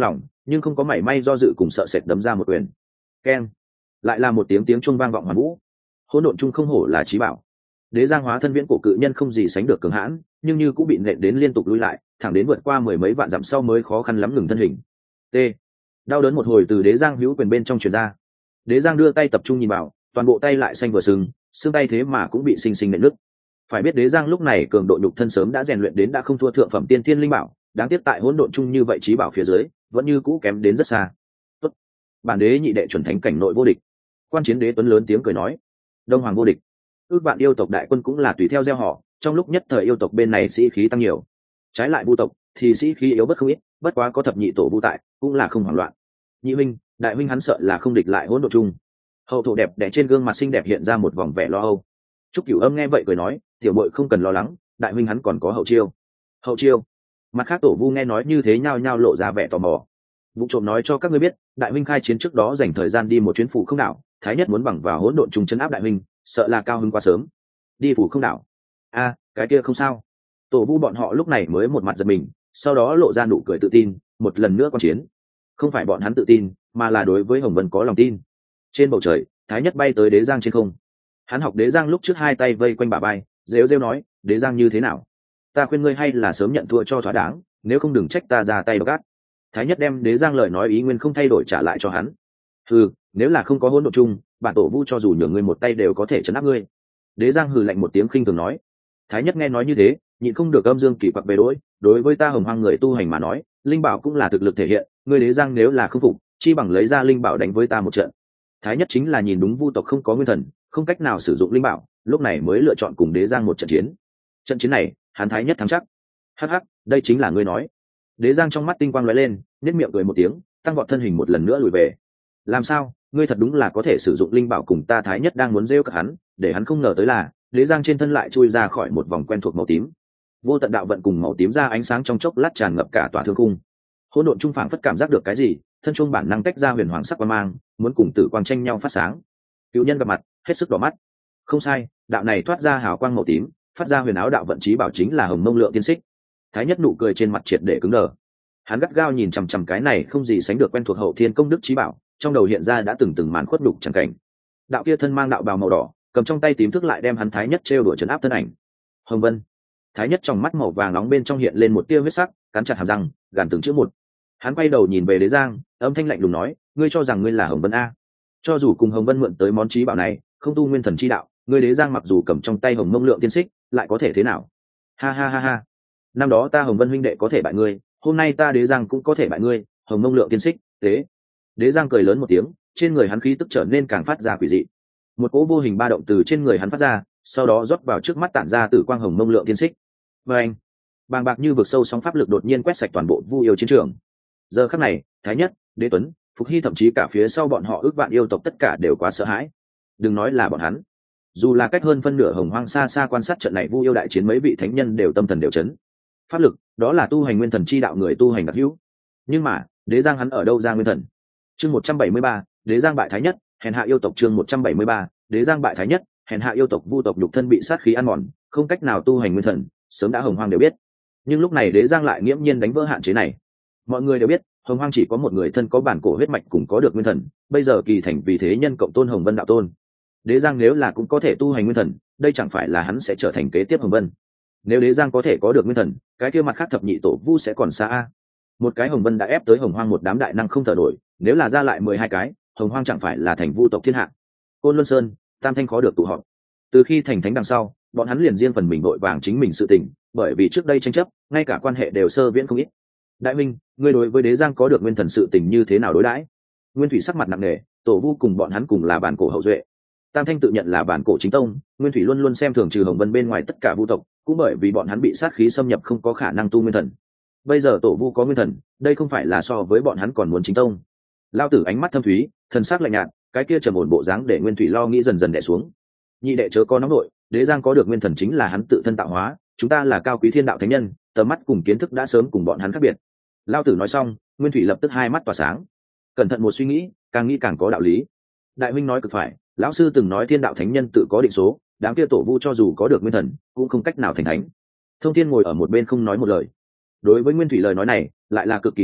[SPEAKER 1] nhưng không có mảy may do dự cùng sợ sệt đấm ra một quyền. Keng, lại là một tiếng tiếng chuông vang vọng hoàn vũ. Hỗn độn chung không hổ là trí bảo. Đế giang hóa thân viễn cổ cự nhân không gì sánh được cường hãn, nhưng như cũng bị nện đến liên tục lùi lại, thẳng đến vượt qua mười mấy vạn dặm sau mới khó khăn lắm ngừng thân hình. T. Đau đớn một hồi từ đế giang hữu quyền bên trong truyền ra. Đế giang đưa tay tập trung nhìn vào, toàn bộ tay lại xanh vừa sưng, xương tay thế mà cũng bị xinh xinh nện nứt. Phải biết đế giang lúc này cường độ nhục thân sớm đã rèn luyện đến đã không thua thượng phẩm tiên thiên linh bảo, đáng tiếc tại hỗn độn chung như vậy trí bảo phía dưới vẫn như cũ kém đến rất xa. Tốt, bản đế nhị đệ chuẩn thánh cảnh nội vô địch. Quan chiến đế tuấn lớn tiếng cười nói, đông hoàng vô địch. Ước vạn yêu tộc đại quân cũng là tùy theo gieo họ, trong lúc nhất thời yêu tộc bên này sĩ khí tăng nhiều, trái lại vu tộc thì sĩ khí yếu bất không ít, bất quá có thập nhị tổ vu tại cũng là không hoảng loạn. Nhị huynh, đại huynh hắn sợ là không địch lại hỗn độn chung. Hậu thổ đẹp đẽ trên gương mặt xinh đẹp hiện ra một vòng vẻ lo âu. Trúc Cửu Âm nghe vậy cười nói, tiểu muội không cần lo lắng, đại huynh hắn còn có hậu chiêu. Hậu chiêu? Mặt khác tổ vu nghe nói như thế nhao nhao lộ ra vẻ tò mò. Vụ trộm nói cho các ngươi biết, đại huynh khai chiến trước đó dành thời gian đi một chuyến phủ không đảo, thái nhất muốn bằng vào hỗn độn chung chấn áp đại huynh, sợ là cao hứng quá sớm. Đi phủ không đảo? A, cái kia không sao. Tổ vu bọn họ lúc này mới một mặt giật mình, sau đó lộ ra nụ cười tự tin, một lần nữa quan chiến. Không phải bọn hắn tự tin, mà là đối với Hồng Vân có lòng tin. Trên bầu trời, thái nhất bay tới đế giang trên không. Hắn học đế giang lúc trước hai tay vây quanh bả vai, rêu rêu nói, đế giang như thế nào? Ta khuyên ngươi hay là sớm nhận thua cho thỏa đáng, nếu không đừng trách ta ra tay độc ác. Thái nhất đem đế giang lời nói ý nguyên không thay đổi trả lại cho hắn. Hừ, nếu là không có hỗn độn chung, bản tổ vu cho dù nhường ngươi một tay đều có thể chấn áp ngươi. Đế giang hừ lạnh một tiếng khinh thường nói. Thái nhất nghe nói như thế, nhịn không được âm dương kỳ quặc bề đối, đối với ta hồng hoang người tu hành mà nói, linh bảo cũng là thực lực thể hiện, ngươi đế giang nếu là không phục, chi bằng lấy ra linh bảo đánh với ta một trận. Thái nhất chính là nhìn đúng vu tộc không có nguyên thần, không cách nào sử dụng linh bảo, lúc này mới lựa chọn cùng đế giang một trận chiến. Trận chiến này, hắn thái nhất thắng chắc. Hắc hắc, đây chính là ngươi nói. Đế giang trong mắt tinh quang lóe lên, nhếch miệng cười một tiếng, tăng vọt thân hình một lần nữa lùi về. Làm sao, ngươi thật đúng là có thể sử dụng linh bảo cùng ta thái nhất đang muốn rêu cả hắn, để hắn không ngờ tới là đế giang trên thân lại chui ra khỏi một vòng quen thuộc màu tím. Vô tận đạo vận cùng màu tím ra ánh sáng trong chốc lát tràn ngập cả tòa thương cung. Hỗn độn trung phảng phất cảm giác được cái gì, thân trung bản năng tách ra huyền hoàng sắc quang mang, muốn cùng tử quang tranh nhau phát sáng. Cựu nhân gặp mặt, hết sức đỏ mắt. Không sai, đạo này thoát ra hào quang màu tím, phát ra huyền áo đạo vận chí bảo chính là Hồng Mông Lượng Tiên Xích. Thái nhất nụ cười trên mặt triệt để cứng đờ. Hắn gắt gao nhìn chằm chằm cái này không gì sánh được quen thuộc hậu thiên công đức chí bảo, trong đầu hiện ra đã từng từng màn khuất đục chẳng cảnh. Đạo kia thân mang đạo bào màu đỏ, cầm trong tay tím thức lại đem hắn thái nhất trêu đùa trấn áp thân ảnh. Hồng Vân. Thái nhất trong mắt màu vàng nóng bên trong hiện lên một tia huyết sắc, cắn chặt hàm răng, gàn từng chữ một. Hắn quay đầu nhìn về đế giang, âm thanh lạnh lùng nói, ngươi cho rằng ngươi là Hồng Vân a? Cho dù cùng Hồng Vân mượn tới món chí bảo này, không tu nguyên thần chi đạo, ngươi đế giang mặc dù cầm trong tay Hồng Mông Lượng Tiên Xích, lại có thể thế nào? Ha ha ha ha. Năm đó ta Hồng Vân huynh đệ có thể bại ngươi, hôm nay ta đế giang cũng có thể bại ngươi, Hồng Mông Lượng Tiên Xích, tế. Đế giang cười lớn một tiếng, trên người hắn khí tức trở nên càng phát ra quỷ dị. Một cỗ vô hình ba động từ trên người hắn phát ra, sau đó rót vào trước mắt tản ra tử quang Hồng Mông Lượng Tiên Xích. Và anh, bàng bạc như vực sâu sóng pháp lực đột nhiên quét sạch toàn bộ Vu yêu chiến trường. Giờ khắc này, Thái Nhất, Đế Tuấn, Phục Hy thậm chí cả phía sau bọn họ ước vạn yêu tộc tất cả đều quá sợ hãi. Đừng nói là bọn hắn, dù là cách hơn phân nửa hồng hoang xa xa quan sát trận này Vu yêu đại chiến, mấy vị thánh nhân đều tâm thần đều chấn. Pháp lực, đó là tu hành nguyên thần chi đạo người tu hành đặc hữu. Nhưng mà, đế giang hắn ở đâu ra nguyên thần? Chương một trăm bảy mươi ba, đế giang bại Thái Nhất, hèn hạ yêu tộc. Chương một trăm bảy mươi ba, đế giang bại Thái Nhất, hèn hạ yêu tộc. Vu tộc nhục thân bị sát khí ăn mòn, không cách nào tu hành nguyên thần, sớm đã hồng hoang đều biết. Nhưng lúc này đế giang lại nghiễm nhiên đánh vỡ hạn chế này. Mọi người đều biết, hồng hoang chỉ có một người thân có bản cổ huyết mạch cùng có được nguyên thần, bây giờ kỳ thành vì thế nhân cộng tôn Hồng Vân đạo tôn. Đế giang nếu là cũng có thể tu hành nguyên thần, đây chẳng phải là hắn sẽ trở thành kế tiếp Hồng Vân? Nếu đế giang có thể có được nguyên thần, cái kia mặt khác thập nhị tổ vu sẽ còn xa a. Một cái Hồng Vân đã ép tới hồng hoang một đám đại năng không thở nổi, nếu là ra lại mười hai cái, hồng hoang chẳng phải là thành vu tộc thiên hạ. Côn Luân Sơn, tam thanh khó được tụ họp. Từ khi thành thánh đằng sau, bọn hắn liền riêng phần mình vội vàng chính mình sự tình, bởi vì trước đây tranh chấp, ngay cả quan hệ đều sơ viễn không ít. Đại minh, ngươi đối với đế giang có được nguyên thần sự tình như thế nào đối đãi? Nguyên thủy sắc mặt nặng nề, tổ vu cùng bọn hắn cùng là bản cổ hậu duệ. Tam thanh tự nhận là bản cổ chính tông, Nguyên thủy luôn luôn xem thường trừ Hồng Vân bên ngoài tất cả vu tộc, cũng bởi vì bọn hắn bị sát khí xâm nhập không có khả năng tu nguyên thần. Bây giờ tổ vu có nguyên thần, đây không phải là so với bọn hắn còn muốn chính tông. Lao tử ánh mắt thâm thúy, thần sắc lạnh nhạt, cái kia trầm ổn bộ dáng để Nguyên thủy lo nghĩ dần dần đè xuống. Nhị đệ chớ có nóng nội, đế giang có được nguyên thần chính là hắn tự thân tạo hóa, chúng ta là cao quý thiên đạo thánh nhân, tầm mắt cùng kiến thức đã sớm cùng bọn hắn khác biệt. Lao tử nói xong, Nguyên thủy lập tức hai mắt tỏa sáng. Cẩn thận một suy nghĩ, càng nghĩ càng có đạo lý. Đại huynh nói cực phải, lão sư từng nói thiên đạo thánh nhân tự có định số, đám kia tổ vu cho dù có được nguyên thần cũng không cách nào thành thánh. Thông thiên ngồi ở một bên không nói một lời. Đối với Nguyên thủy lời nói này lại là cực kỳ trướng mắt,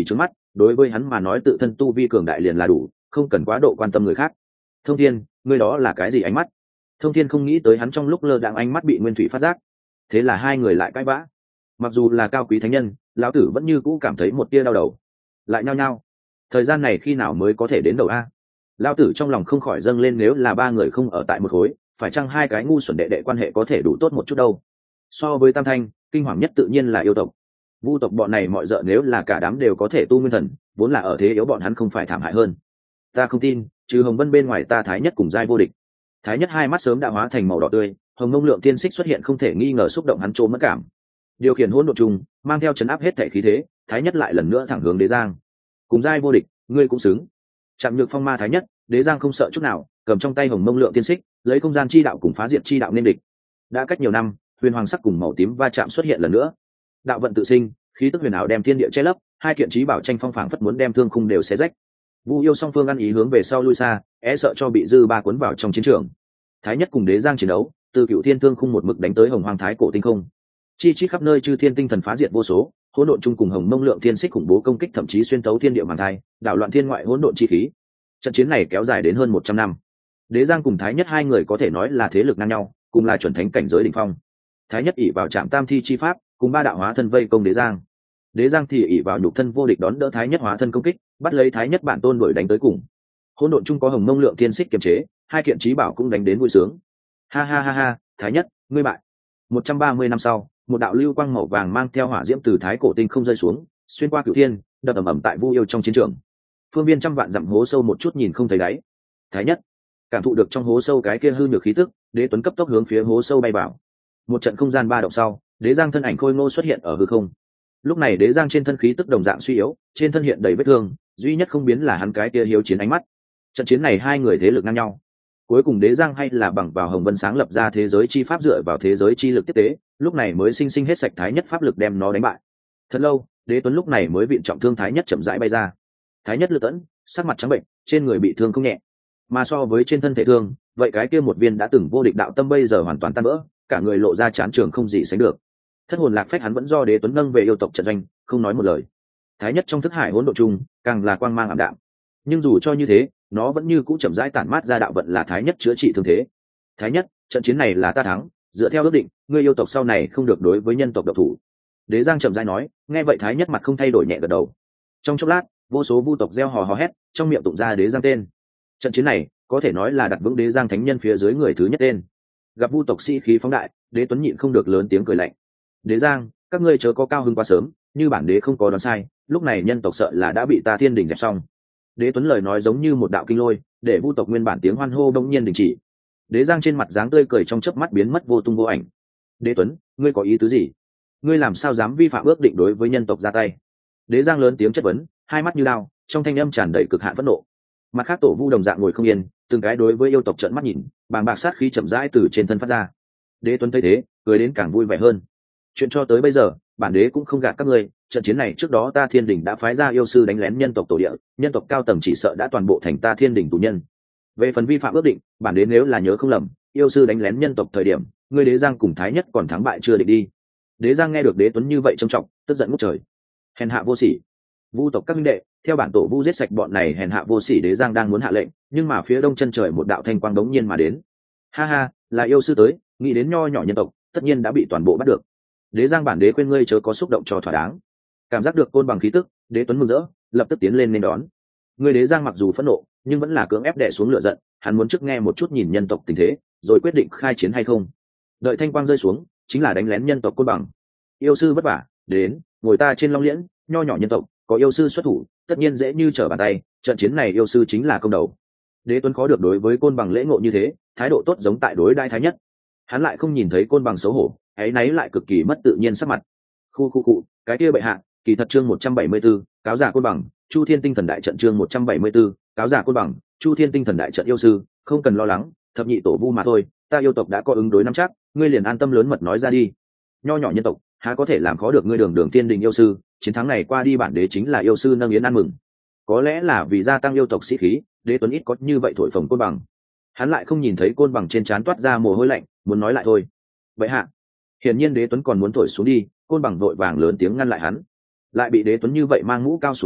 [SPEAKER 1] đối với hắn mà nói tự thân tu vi cường đại liền là đủ, không cần quá độ quan tâm người khác. Thông thiên, ngươi đó là cái gì ánh mắt? Thông thiên không nghĩ tới hắn trong lúc lơ đãng ánh mắt bị nguyên thủy phát giác, thế là hai người lại cãi vã. Mặc dù là cao quý thánh nhân, lão tử vẫn như cũ cảm thấy một tia đau đầu, lại nhao nhao. Thời gian này khi nào mới có thể đến đầu a? Lão tử trong lòng không khỏi dâng lên, nếu là ba người không ở tại một khối, phải chăng hai cái ngu xuẩn đệ đệ quan hệ có thể đủ tốt một chút đâu? So với tam thanh, kinh hoàng nhất tự nhiên là yêu tộc. Vu tộc bọn này mọi dợ nếu là cả đám đều có thể tu nguyên thần, vốn là ở thế yếu bọn hắn không phải thảm hại hơn. Ta không tin, trừ Hồng Vân bên ngoài ta Thái Nhất cùng giai vô địch. Thái Nhất hai mắt sớm đã hóa thành màu đỏ tươi, Hồng Mông Lượng Tiên Xích xuất hiện không thể nghi ngờ xúc động hắn trố mất cảm. Điều khiển hỗn độn trùng, mang theo chấn áp hết thể khí thế, Thái Nhất lại lần nữa thẳng hướng Đế Giang. Cùng giai vô địch, ngươi cũng xứng. Chạm Nhược Phong ma Thái Nhất, Đế Giang không sợ chút nào, cầm trong tay Hồng Mông Lượng Tiên Xích, lấy không gian chi đạo cùng phá diệt chi đạo nên địch. Đã cách nhiều năm, huyền hoàng sắc cùng màu tím va chạm xuất hiện lần nữa. Đạo vận tự sinh, khí tức huyền ảo đem thiên địa che lấp, hai kiện chí bảo tranh phong phảng phất muốn đem thương khung đều xé rách. Vu yêu song phương ăn ý hướng về sau lui xa, e sợ cho bị dư ba cuốn vào trong chiến trường. Thái Nhất cùng Đế Giang chiến đấu, từ cựu thiên thương khung một mực đánh tới hồng hoàng thái cổ tinh không, chi chi khắp nơi chư thiên tinh thần phá diệt vô số, hỗn độn chung cùng hồng mông lượng thiên xích khủng bố công kích thậm chí xuyên tấu thiên địa màn thai, đảo loạn thiên ngoại hỗn độn chi khí. Trận chiến này kéo dài đến hơn một trăm năm. Đế Giang cùng Thái Nhất hai người có thể nói là thế lực ngang nhau, cùng là chuẩn thánh cảnh giới đỉnh phong. Thái Nhất ỷ vào trạm tam thi chi pháp, cùng ba đạo hóa thân vây công Đế Giang. Đế Giang thì ỷ vào nhục thân vô địch đón đỡ Thái Nhất hóa thân công kích, bắt lấy Thái Nhất bản tôn đuổi đánh tới cùng. Hỗn độn chung có hồng mông lượng thiên xích kiềm chế, hai kiện chí bảo cũng đánh đến vui sướng. Ha ha ha ha, Thái Nhất, ngươi bại. một trăm ba mươi năm sau, một đạo lưu quang màu vàng mang theo hỏa diễm từ thái cổ tinh không rơi xuống, xuyên qua cửu thiên, đập ầm ầm tại Vu yêu trong chiến trường. Phương viên trăm vạn dặm hố sâu một chút nhìn không thấy đáy. Thái Nhất cảm thụ được trong hố sâu cái kia hư nhược khí tức, Đế Tuấn cấp tốc hướng phía hố sâu bay vào. Một trận không gian ba động sau, Đế Giang thân ảnh khôi ngô xuất hiện ở hư không. Lúc này Đế Giang trên thân khí tức đồng dạng suy yếu, trên thân hiện đầy vết thương, duy nhất không biến là hắn cái kia hiếu chiến ánh mắt. Trận chiến này hai người thế lực ngang nhau, cuối cùng Đế Giang hay là bằng vào Hồng Vân sáng lập ra thế giới chi pháp dựa vào thế giới chi lực tiếp tế, lúc này mới sinh sinh hết sạch Thái Nhất pháp lực đem nó đánh bại. Thật lâu, Đế Tuấn lúc này mới viện trọng thương Thái Nhất chậm rãi bay ra. Thái Nhất lư tẫn, sắc mặt trắng bệnh, trên người bị thương không nhẹ, mà so với trên thân thể thương, vậy cái kia một viên đã từng vô địch đạo tâm bây giờ hoàn toàn tan vỡ, cả người lộ ra chán trường không gì sánh được. Thất hồn lạc phách hắn vẫn do Đế Tuấn nâng về yêu tộc trận doanh, không nói một lời. Thái Nhất trong thức hải hỗn độn chung, càng là quang mang ảm đạm, nhưng dù cho như thế, nó vẫn như cũ chậm rãi tản mát ra đạo vận là Thái Nhất chữa trị thương thế. Thái Nhất, trận chiến này là ta thắng, dựa theo ước định, ngươi yêu tộc sau này không được đối với nhân tộc độc thủ. Đế Giang chậm rãi nói, nghe vậy Thái Nhất mặt không thay đổi nhẹ gật đầu. Trong chốc lát, vô số vu tộc reo hò hò hét, trong miệng tụng ra Đế Giang tên. Trận chiến này có thể nói là đặt vững Đế Giang thánh nhân phía dưới người thứ nhất tên. Gặp vu tộc sĩ khí phóng đại, Đế Tuấn nhịn không được lớn tiếng cười lạnh. Đế Giang, các ngươi chớ có cao hứng quá sớm, như bản đế không có đoán sai, lúc này nhân tộc sợ là đã bị ta thiên đình dẹp xong. Đế Tuấn lời nói giống như một đạo kinh lôi, để vu tộc nguyên bản tiếng hoan hô đông nhiên đình chỉ. Đế Giang trên mặt dáng tươi cười trong chớp mắt biến mất vô tung vô ảnh. Đế Tuấn, ngươi có ý tứ gì? Ngươi làm sao dám vi phạm ước định đối với nhân tộc ra tay? Đế Giang lớn tiếng chất vấn, hai mắt như đao, trong thanh âm tràn đầy cực hạn phẫn nộ. Mặt khác tổ vu đồng dạng ngồi không yên, từng cái đối với yêu tộc trợn mắt nhìn, bàng bạc sát khí chậm rãi từ trên thân phát ra. Đế Tuấn thấy thế, cười đến càng vui vẻ hơn. Chuyện cho tới bây giờ, bản đế cũng không gạt các ngươi, trận chiến này trước đó ta thiên đình đã phái ra yêu sư đánh lén nhân tộc tổ địa, nhân tộc cao tầng chỉ sợ đã toàn bộ thành ta thiên đình tù nhân. Về phần vi phạm ước định, bản đế nếu là nhớ không lầm, yêu sư đánh lén nhân tộc thời điểm, ngươi Đế Giang cùng Thái Nhất còn thắng bại chưa định đi. Đế Giang nghe được Đế Tuấn như vậy trầm trọng, tức giận ngút trời. Hèn hạ vô sỉ. Vu tộc các minh đệ, theo bản tổ vu giết sạch bọn này hèn hạ vô sỉ. Đế Giang đang muốn hạ lệnh, nhưng mà phía đông chân trời một đạo thanh quang đống nhiên mà đến. Ha ha, là yêu sư tới, nghĩ đến nho nhỏ nhân tộc, tất nhiên đã bị toàn bộ bắt được. Đế Giang bản đế khuyên ngươi chớ có xúc động cho thỏa đáng. Cảm giác được côn bằng khí tức, Đế Tuấn mừng rỡ, lập tức tiến lên nên đón. Ngươi Đế Giang mặc dù phẫn nộ, nhưng vẫn là cưỡng ép đè xuống lửa giận, hắn muốn trước nghe một chút nhìn nhân tộc tình thế, rồi quyết định khai chiến hay không. Đợi thanh quang rơi xuống, chính là đánh lén nhân tộc côn bằng. Yêu sư vất vả, đến, ngồi ta trên long liễn, nho nhỏ nhân tộc, có yêu sư xuất thủ, tất nhiên dễ như trở bàn tay, trận chiến này yêu sư chính là công đầu. Đế Tuấn khó được đối với côn bằng lễ ngộ như thế, thái độ tốt giống tại đối đai Thái Nhất. Hắn lại không nhìn thấy côn bằng xấu hổ, ấy nấy lại cực kỳ mất tự nhiên sắc mặt. Khu khu cụ, cái kia bệ hạ, kỳ thật chương một trăm bảy mươi 174, cáo giả côn bằng, Chu Thiên Tinh Thần đại trận chương một trăm bảy mươi 174, cáo giả côn bằng, Chu Thiên Tinh Thần đại trận yêu sư, không cần lo lắng, thập nhị tổ vu mà thôi, ta yêu tộc đã có ứng đối nắm chắc, ngươi liền an tâm lớn mật nói ra đi. Nho nhỏ nhân tộc, há có thể làm khó được ngươi Đường Đường Thiên Đình yêu sư, chiến thắng này qua đi bản đế chính là yêu sư nâng yến ăn mừng. Có lẽ là vì gia tăng yêu tộc sĩ khí, Đế Tuấn ít có như vậy thổi phồng côn bằng. Hắn lại không nhìn thấy côn bằng trên trán toát ra mồ hôi lạnh, muốn nói lại thôi. Vậy hạ, hiển nhiên Đế Tuấn còn muốn thổi xuống đi, côn bằng vội vàng lớn tiếng ngăn lại hắn. Lại bị Đế Tuấn như vậy mang mũ cao xuống dưới,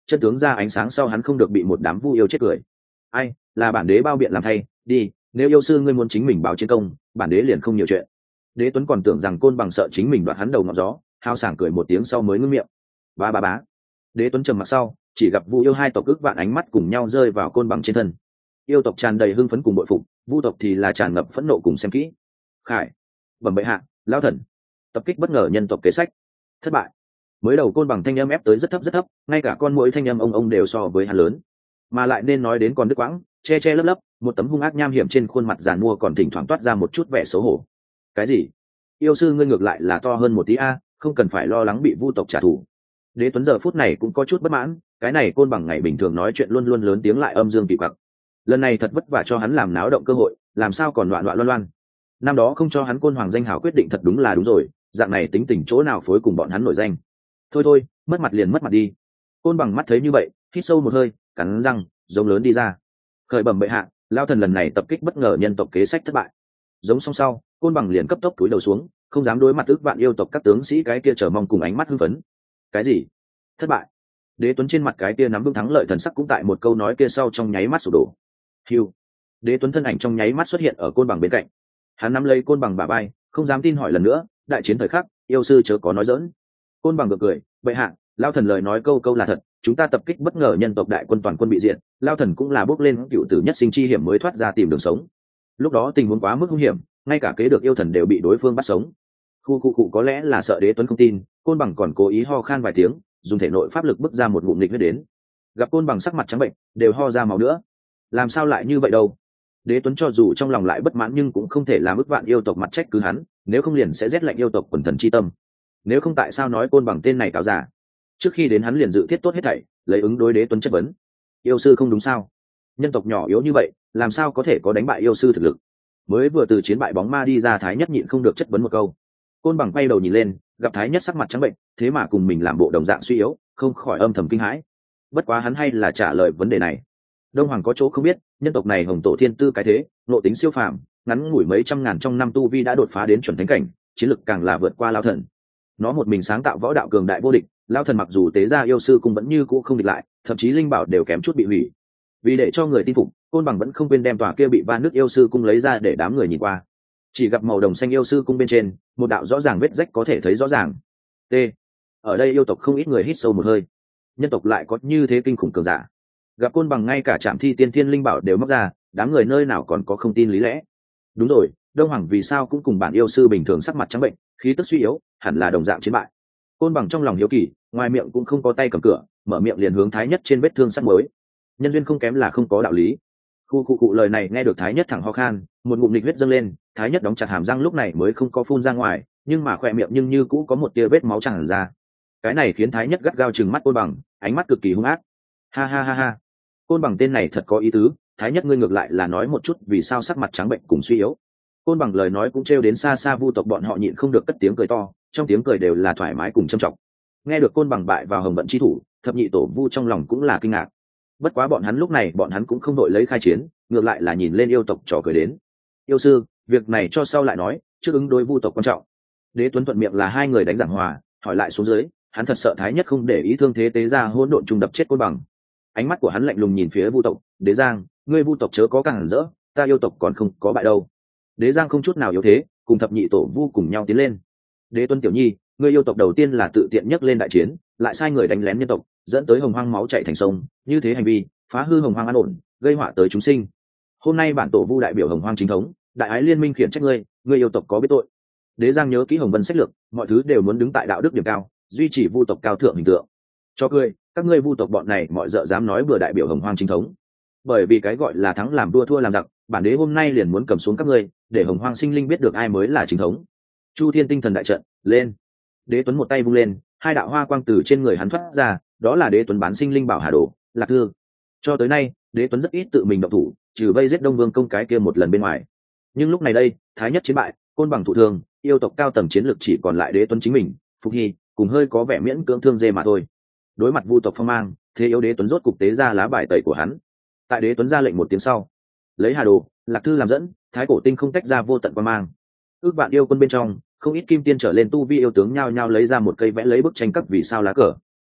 [SPEAKER 1] chân tướng ra ánh sáng sau hắn không được bị một đám vu yêu chết cười. Ai là bản đế bao biện làm thay, đi, nếu yêu sư ngươi muốn chính mình báo chiến công, bản đế liền không nhiều chuyện. Đế Tuấn còn tưởng rằng Côn Bằng sợ chính mình đoạt hắn đầu ngọn gió, hao sảng cười một tiếng sau mới ngưng miệng. Ba ba bá. Đế Tuấn trầm mặc sau, chỉ gặp vu yêu hai tộc ức vạn ánh mắt cùng nhau rơi vào Côn Bằng trên thân. Yêu tộc tràn đầy hưng phấn cùng bội phục, vu tộc thì là tràn ngập phẫn nộ cùng xem kỹ. Khải, bẩm bệ hạ, lão thần, tập kích bất ngờ nhân tộc kế sách thất bại. Mới đầu Côn Bằng thanh âm ép tới rất thấp rất thấp, ngay cả con muỗi thanh âm ông ông đều so với hắn lớn, mà lại nên nói đến còn đứt quãng, che che lấp lấp, một tấm hung ác nham hiểm trên khuôn mặt giàn mua còn thỉnh thoảng toát ra một chút vẻ xấu hổ. Cái gì? Yêu sư ngươi ngược lại là to hơn một tí a, không cần phải lo lắng bị vu tộc trả thù. Đế Tuấn giờ phút này cũng có chút bất mãn, cái này Côn Bằng ngày bình thường nói chuyện luôn luôn lớn tiếng lại âm dương kỳ quặc, lần này thật vất vả cho hắn làm náo động cơ hội, làm sao còn loạn loạn loan loan. Năm đó không cho hắn Côn Hoàng danh hào quyết định thật đúng là đúng rồi, dạng này tính tình chỗ nào phối cùng bọn hắn nổi danh. Thôi thôi, mất mặt liền mất mặt đi. Côn Bằng mắt thấy như vậy, hít sâu một hơi, cắn răng, giống lớn đi ra. Khởi bẩm bệ hạ, lao thần lần này tập kích bất ngờ nhân tộc kế sách thất bại. Giống xong sau, Côn Bằng liền cấp tốc túi đầu xuống, không dám đối mặt ức vạn yêu tộc các tướng sĩ cái kia chờ mong cùng ánh mắt hưng phấn. Cái gì? Thất bại? Đế Tuấn trên mặt cái kia nắm vững thắng lợi thần sắc cũng tại một câu nói kia sau trong nháy mắt sụp đổ. Hưu. Đế Tuấn thân ảnh trong nháy mắt xuất hiện ở Côn Bằng bên cạnh. Hắn nắm lấy Côn Bằng bả vai, không dám tin hỏi lần nữa, đại chiến thời khắc, yêu sư chớ có nói dỡn. Côn Bằng gượng cười, bệ hạ, lao thần lời nói câu câu là thật, chúng ta tập kích bất ngờ nhân tộc đại quân toàn quân bị diệt, lao thần cũng là bước lên cựu tử nhất sinh chi hiểm mới thoát ra tìm đường sống. Lúc đó tình huống quá mức hung hiểm, ngay cả kế được yêu thần đều bị đối phương bắt sống. Khu khu cụ có lẽ là sợ Đế Tuấn không tin, Côn Bằng còn cố ý ho khan vài tiếng, dùng thể nội pháp lực bức ra một ngụm nghịch huyết đến. Gặp Côn Bằng sắc mặt trắng bệnh, đều ho ra máu nữa. Làm sao lại như vậy đâu? Đế Tuấn cho dù trong lòng lại bất mãn nhưng cũng không thể làm ức vạn yêu tộc mặt trách cứ hắn, nếu không liền sẽ rét lạnh yêu tộc quần thần chi tâm. Nếu không tại sao nói Côn Bằng tên này cáo giả? Trước khi đến hắn liền dự thiết tốt hết thảy, lấy ứng đối Đế Tuấn chất vấn. Yêu sư không đúng sao? Nhân tộc nhỏ yếu như vậy, làm sao có thể có đánh bại yêu sư thực lực? Mới vừa từ chiến bại bóng ma đi ra Thái Nhất nhịn không được chất vấn một câu. Côn Bằng quay đầu nhìn lên, gặp Thái Nhất sắc mặt trắng bệnh, thế mà cùng mình làm bộ đồng dạng suy yếu, không khỏi âm thầm kinh hãi. Bất quá hắn hay là trả lời vấn đề này. Đông Hoàng có chỗ không biết, nhân tộc này hồng tổ thiên tư cái thế, nội tính siêu phàm, ngắn ngủi mấy trăm ngàn trong năm tu vi đã đột phá đến chuẩn thánh cảnh, chiến lực càng là vượt qua Lão Thần. Nó một mình sáng tạo võ đạo cường đại vô địch, Lão Thần mặc dù tế ra yêu sư cũng vẫn như cũ không địch lại, thậm chí linh bảo đều kém chút bị hủy. Vì để cho người tin phục, Côn Bằng vẫn không quên đem tòa kia bị van nước yêu sư cung lấy ra để đám người nhìn qua. Chỉ gặp màu đồng xanh yêu sư cung bên trên, một đạo rõ ràng vết rách có thể thấy rõ ràng. T. Ở đây yêu tộc không ít người hít sâu một hơi. Nhân tộc lại có như thế kinh khủng cường giả. Gặp Côn Bằng ngay cả trạm thi tiên thiên linh bảo đều móc ra, đám người nơi nào còn có không tin lý lẽ. Đúng rồi, Đông Hoàng vì sao cũng cùng bản yêu sư bình thường sắc mặt trắng bệnh, khí tức suy yếu, hẳn là đồng dạng chiến bại. Côn Bằng trong lòng hiếu kỳ, ngoài miệng cũng không có tay cầm cửa, mở miệng liền hướng Thái Nhất trên vết thương sắc mới. Nhân duyên không kém là không có đạo lý. Khu khu cụ lời này nghe được Thái Nhất thẳng ho khan, một ngụm nghịch huyết dâng lên, Thái Nhất đóng chặt hàm răng lúc này mới không có phun ra ngoài, nhưng mà khỏe miệng nhưng như cũ có một tia vết máu tràn ra. Cái này khiến Thái Nhất gắt gao trừng mắt Côn Bằng, ánh mắt cực kỳ hung ác. Ha ha ha ha. Côn Bằng tên này thật có ý tứ, Thái Nhất ngươi ngược lại là nói một chút vì sao sắc mặt trắng bệnh cùng suy yếu. Côn Bằng lời nói cũng trêu đến xa xa vu tộc bọn họ nhịn không được cất tiếng cười to, trong tiếng cười đều là thoải mái cùng trầm trọng. Nghe được Côn Bằng bại vào Hồng Vận chi thủ, thập nhị tổ vu trong lòng cũng là kinh ngạc. Bất quá bọn hắn lúc này bọn hắn cũng không đội lấy khai chiến, ngược lại là nhìn lên yêu tộc trò cười đến. Yêu sư, việc này cho sau lại nói, trước ứng đối vu tộc quan trọng. Đế Tuấn thuận miệng là hai người đánh giảng hòa, hỏi lại xuống dưới, hắn thật sợ Thái Nhất không để ý thương thế tế ra hỗn độn trùng đập chết Côn Bằng. Ánh mắt của hắn lạnh lùng nhìn phía vu tộc, Đế Giang, ngươi vu tộc chớ có càng hẳn rỡ, ta yêu tộc còn không có bại đâu. Đế Giang không chút nào yếu thế, cùng thập nhị tổ vu cùng nhau tiến lên. Đế Tuấn tiểu nhi, ngươi yêu tộc đầu tiên là tự tiện nhấc lên đại chiến, lại sai người đánh lén nhân tộc, dẫn tới hồng hoang máu chảy thành sông, như thế hành vi phá hư hồng hoang an ổn, gây họa tới chúng sinh. Hôm nay bản tổ vu đại biểu hồng hoang chính thống, đại ái liên minh khiển trách ngươi, ngươi yêu tộc có biết tội. Đế Giang nhớ kỹ Hồng Vân sách lược, mọi thứ đều muốn đứng tại đạo đức điểm cao, duy trì vu tộc cao thượng hình tượng. Cho cười, các ngươi vu tộc bọn này mọi dợ dám nói bừa đại biểu hồng hoang chính thống. Bởi vì cái gọi là thắng làm đua thua làm giặc, bản đế hôm nay liền muốn cầm xuống các ngươi, để hồng hoang sinh linh biết được ai mới là chính thống. Chu Thiên tinh thần đại trận, lên. Đế Tuấn một tay vung lên, hai đạo hoa quang từ trên người hắn thoát ra, đó là Đế Tuấn bán sinh linh bảo hà đồ, Lạc Thư. Cho tới nay, Đế Tuấn rất ít tự mình động thủ, trừ vây giết Đông Vương công cái kia một lần bên ngoài. Nhưng lúc này đây, Thái Nhất chiến bại, Côn Bằng thụ thương, yêu tộc cao tầng chiến lược chỉ còn lại Đế Tuấn chính mình, Phục Hy, cùng hơi có vẻ miễn cưỡng thương dê mà thôi. Đối mặt vu tộc phong mang, thế yếu Đế Tuấn rốt cục tế ra lá bài tẩy của hắn. Tại Đế Tuấn ra lệnh một tiếng sau, lấy hà đồ, Lạc Thư làm dẫn, Thái Cổ tinh không tách ra vô tận quang mang. Ước bạn yêu quân bên trong, không ít kim tiên trở lên tu vi yêu tướng nhao nhao lấy ra một cây vẽ lấy bức tranh cấp vì sao lá cờ.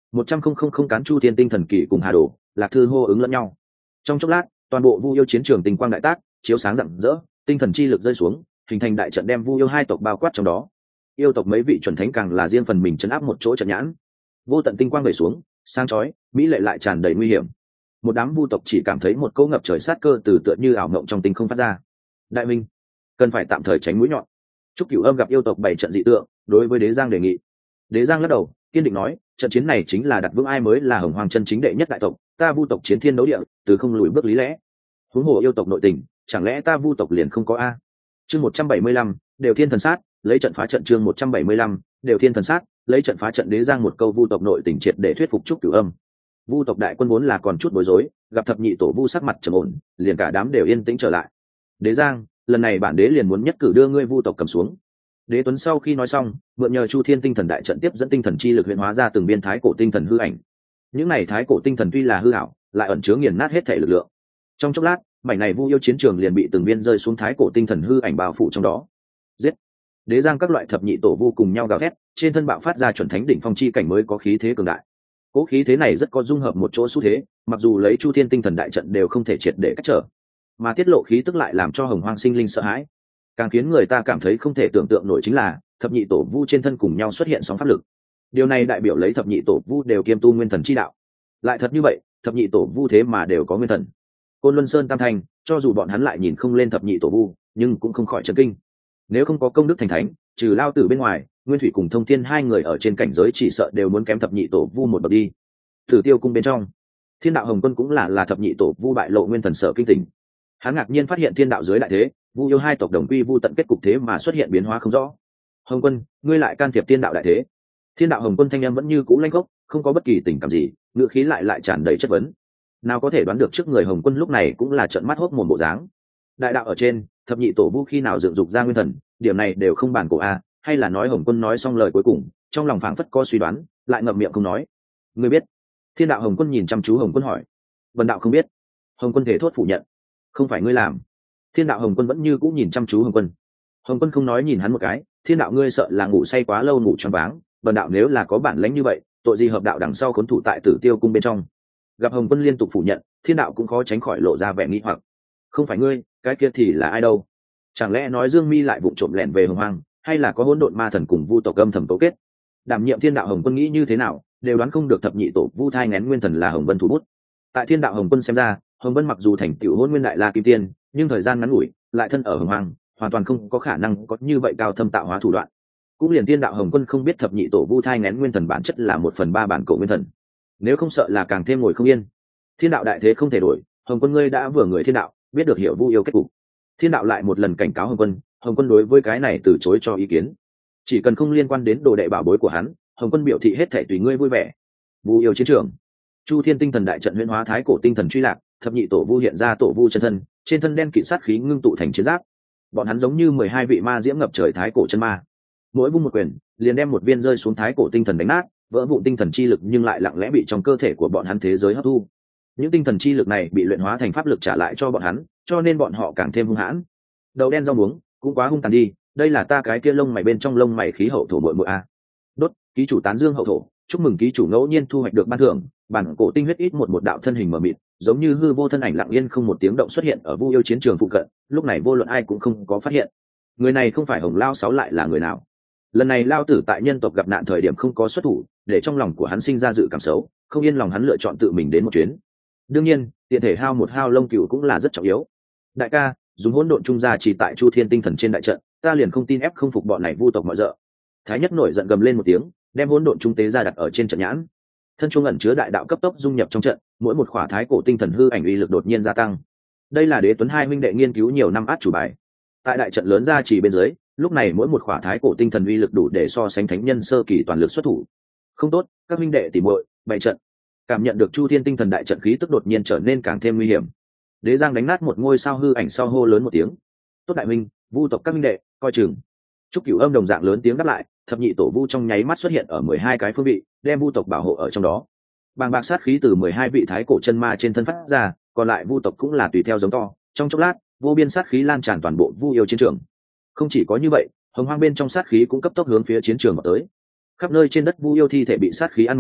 [SPEAKER 1] một trăm không không không cán chu thiên tinh thần kỳ cùng hà đồ lạc thư hô ứng lẫn nhau. Trong chốc lát toàn bộ vu yêu chiến trường tinh quang đại tác, chiếu sáng rạng rỡ, tinh thần chi lực rơi xuống, hình thành đại trận đem vu yêu hai tộc bao quát trong đó. Yêu tộc mấy vị chuẩn thánh càng là riêng phần mình chấn áp một chỗ trận nhãn, vô tận tinh quang vẩy xuống, sáng chói mỹ lệ lại tràn đầy nguy hiểm. Một đám vu tộc chỉ cảm thấy một cỗ ngập trời sát cơ từ tựa như ảo mộng trong tinh không phát ra. Đại minh cần phải tạm thời tránh mũi nhọn. Trúc Cửu Âm gặp yêu tộc bảy trận dị tượng, đối với Đế Giang đề nghị. Đế Giang lắc đầu kiên định nói, trận chiến này chính là đặt vững ai mới là hồng hoàng chân chính đệ nhất đại tộc, ta vu tộc chiến thiên đấu địa, từ không lùi bước lý lẽ. Huống hồ yêu tộc nội tình, chẳng lẽ ta vu tộc liền không có a? Chương một trăm bảy mươi lăm, đều thiên thần sát, lấy trận phá trận. Chương một trăm bảy mươi lăm, đều thiên thần sát, lấy trận phá trận. Đế Giang một câu vu tộc nội tình triệt để thuyết phục Trúc Cửu Âm. Vu tộc đại quân vốn là còn chút bối rối, gặp thập nhị tổ vu sắc mặt trầm ổn, liền cả đám đều yên tĩnh trở lại. Đế Giang, lần này bản đế liền muốn nhất cử đưa ngươi vu tộc cầm xuống. Đế Tuấn sau khi nói xong, mượn nhờ Chu Thiên tinh thần đại trận tiếp dẫn tinh thần chi lực huyễn hóa ra từng viên thái cổ tinh thần hư ảnh. Những này thái cổ tinh thần tuy là hư ảo, lại ẩn chứa nghiền nát hết thể lực lượng. Trong chốc lát, mảnh này vu yêu chiến trường liền bị từng viên rơi xuống thái cổ tinh thần hư ảnh bao phủ trong đó. Giết! Đế Giang các loại thập nhị tổ vu cùng nhau gào thét, trên thân bạo phát ra chuẩn thánh đỉnh phong chi cảnh mới có khí thế cường đại. Cố khí thế này rất có dung hợp một chỗ xu thế, mặc dù lấy Chu Thiên tinh thần đại trận đều không thể triệt để cách trở, mà tiết lộ khí tức lại làm cho hồng hoang sinh linh sợ hãi. Càng khiến người ta cảm thấy không thể tưởng tượng nổi chính là thập nhị tổ vu trên thân cùng nhau xuất hiện sóng pháp lực. Điều này đại biểu lấy thập nhị tổ vu đều kiêm tu nguyên thần chi đạo. Lại thật như vậy, thập nhị tổ vu thế mà đều có nguyên thần. Côn Luân Sơn Tam Thanh, cho dù bọn hắn lại nhìn không lên thập nhị tổ vu, nhưng cũng không khỏi chấn kinh. Nếu không có công đức thành thánh, trừ Lao Tử bên ngoài, Nguyên Thủy cùng Thông Thiên hai người ở trên cảnh giới chỉ sợ đều muốn kém thập nhị tổ vu một bậc đi. Tử Tiêu cung bên trong, Thiên đạo Hồng Quân cũng là là thập nhị tổ vu bại lộ nguyên thần sợ kinh tỉnh. Hắn ngạc nhiên phát hiện thiên đạo dưới đại thế, vu yêu hai tộc đồng quy vu tận kết cục thế mà xuất hiện biến hóa không rõ. Hồng Quân, ngươi lại can thiệp thiên đạo đại thế? Thiên đạo Hồng Quân thanh âm vẫn như cũ lanh gốc, không có bất kỳ tình cảm gì, ngữ khí lại lại tràn đầy chất vấn. Nào có thể đoán được trước người Hồng Quân lúc này cũng là trợn mắt hốt mồm bộ dáng. Đại đạo ở trên, thập nhị tổ vu khi nào dựng dục ra nguyên thần, điểm này đều không bản cổ a, hay là nói Hồng Quân nói xong lời cuối cùng, trong lòng phảng phất có suy đoán, lại ngậm miệng không nói. Ngươi biết? Thiên đạo Hồng Quân nhìn chăm chú Hồng Quân hỏi. Vân đạo không biết. Hồng Quân thể thốt phủ nhận. Không phải ngươi làm. Thiên đạo Hồng Quân vẫn như cũ nhìn chăm chú Hồng Quân. Hồng Quân không nói nhìn hắn một cái, thiên đạo ngươi sợ là ngủ say quá lâu ngủ choáng váng, Vân đạo nếu là có bản lãnh như vậy, tội gì hợp đạo đằng sau khốn thủ tại Tử Tiêu cung bên trong. Gặp Hồng Quân liên tục phủ nhận, thiên đạo cũng khó tránh khỏi lộ ra vẻ nghi hoặc. Không phải ngươi, cái kia thì là ai đâu? Chẳng lẽ nói Dương Mi lại vụng trộm lẻn về Hồng Hoang, hay là có hỗn độn ma thần cùng vu tộc âm thầm cấu kết? Đảm nhiệm thiên đạo Hồng Quân nghĩ như thế nào, đều đoán không được thập nhị tổ vu thai ngén nguyên thần là Hồng Vân thủ bút. Tại thiên đạo Hồng Quân xem ra, Hồng Vân mặc dù thành tựu hôn nguyên đại la kim tiên, nhưng thời gian ngắn ngủi, lại thân ở Hồng Hoang, hoàn toàn không có khả năng có như vậy cao thâm tạo hóa thủ đoạn. Cũng liền thiên đạo Hồng Quân không biết thập nhị tổ vu thai ngén nguyên thần bản chất là một phần ba bản cổ nguyên thần. Nếu không sợ là càng thêm ngồi không yên. Thiên đạo đại thế không thể đổi, Hồng Quân ngươi đã vừa người thiên đạo, biết được hiểu vu yêu kết cục. Thiên đạo lại một lần cảnh cáo Hồng Quân, Hồng Quân đối với cái này từ chối cho ý kiến. Chỉ cần không liên quan đến đồ đệ bảo bối của hắn, Hồng Quân biểu thị hết thể tùy ngươi vui vẻ. Vu yêu chiến trường, Chu Thiên tinh thần đại trận huyễn hóa thái cổ tinh thần truy lạc, thập nhị tổ vu hiện ra tổ vu chân thân, trên thân đen kịt sát khí ngưng tụ thành chiến giáp. Bọn hắn giống như mười hai vị ma diễm ngập trời thái cổ chân ma, mỗi vung một quyền liền đem một viên rơi xuống thái cổ tinh thần đánh nát, vỡ vụn tinh thần chi lực nhưng lại lặng lẽ bị trong cơ thể của bọn hắn thế giới hấp thu. Những tinh thần chi lực này bị luyện hóa thành pháp lực trả lại cho bọn hắn, cho nên bọn họ càng thêm hung hãn. Đầu đen rau muống cũng quá hung tàn đi, đây là ta cái kia lông mày bên trong lông mày khí hậu thổ bội bội a. Đốt, ký chủ tán dương hậu thổ, chúc mừng ký chủ ngẫu nhiên thu hoạch được ban thưởng, bản cổ tinh huyết ít một một đạo thân hình mờ mịt, giống như hư vô thân ảnh lặng yên không một tiếng động xuất hiện ở vu yêu chiến trường phụ cận, lúc này vô luận ai cũng không có phát hiện. Người này không phải Hồng Lao Sáu lại là người nào? Lần này Lao Tử tại nhân tộc gặp nạn thời điểm không có xuất thủ, để trong lòng của hắn sinh ra dự cảm xấu, không yên lòng hắn lựa chọn tự mình đến một chuyến. Đương nhiên, tiện thể hao một hao lông cừu cũng là rất trọng yếu. Đại ca, dùng hỗn độn trung gia chỉ tại Chu Thiên tinh thần trên đại trận, ta liền không tin ép không phục bọn này vu tộc mọi dợ. Thái nhất nổi giận gầm lên một tiếng, đem hỗn độn trung tế ra đặt ở trên trận nhãn. Thân trung ẩn chứa đại đạo cấp tốc dung nhập trong trận, mỗi một khỏa thái cổ tinh thần hư ảnh uy lực đột nhiên gia tăng. Đây là Đế Tuấn hai huynh đệ nghiên cứu nhiều năm át chủ bài. Tại đại trận lớn ra chỉ bên dưới, lúc này mỗi một khỏa thái cổ tinh thần uy lực đủ để so sánh thánh nhân sơ kỳ toàn lực xuất thủ. Không tốt, các huynh đệ tỉ muội, bày trận. Cảm nhận được Chu Thiên tinh thần đại trận khí tức đột nhiên trở nên càng thêm nguy hiểm. Đế Giang đánh nát một ngôi sao hư ảnh sau hô lớn một tiếng. Tốt đại minh, vu tộc các huynh đệ, coi chừng. Trúc Cửu Âm đồng dạng lớn tiếng đáp lại, thập nhị tổ vu trong nháy mắt xuất hiện ở mười hai cái phương vị, đem vu tộc bảo hộ ở trong đó. Bàng bạc sát khí từ mười hai vị thái cổ chân ma trên thân phát ra, còn lại vu tộc cũng là tùy theo giống to. Trong chốc lát, vô biên sát khí lan tràn toàn bộ vu yêu chiến trường. Không chỉ có như vậy, hồng hoang bên trong sát khí cũng cấp tốc hướng phía chiến trường vào tới. Khắp nơi trên đất vu yêu thi thể bị sát khí ăn mòn,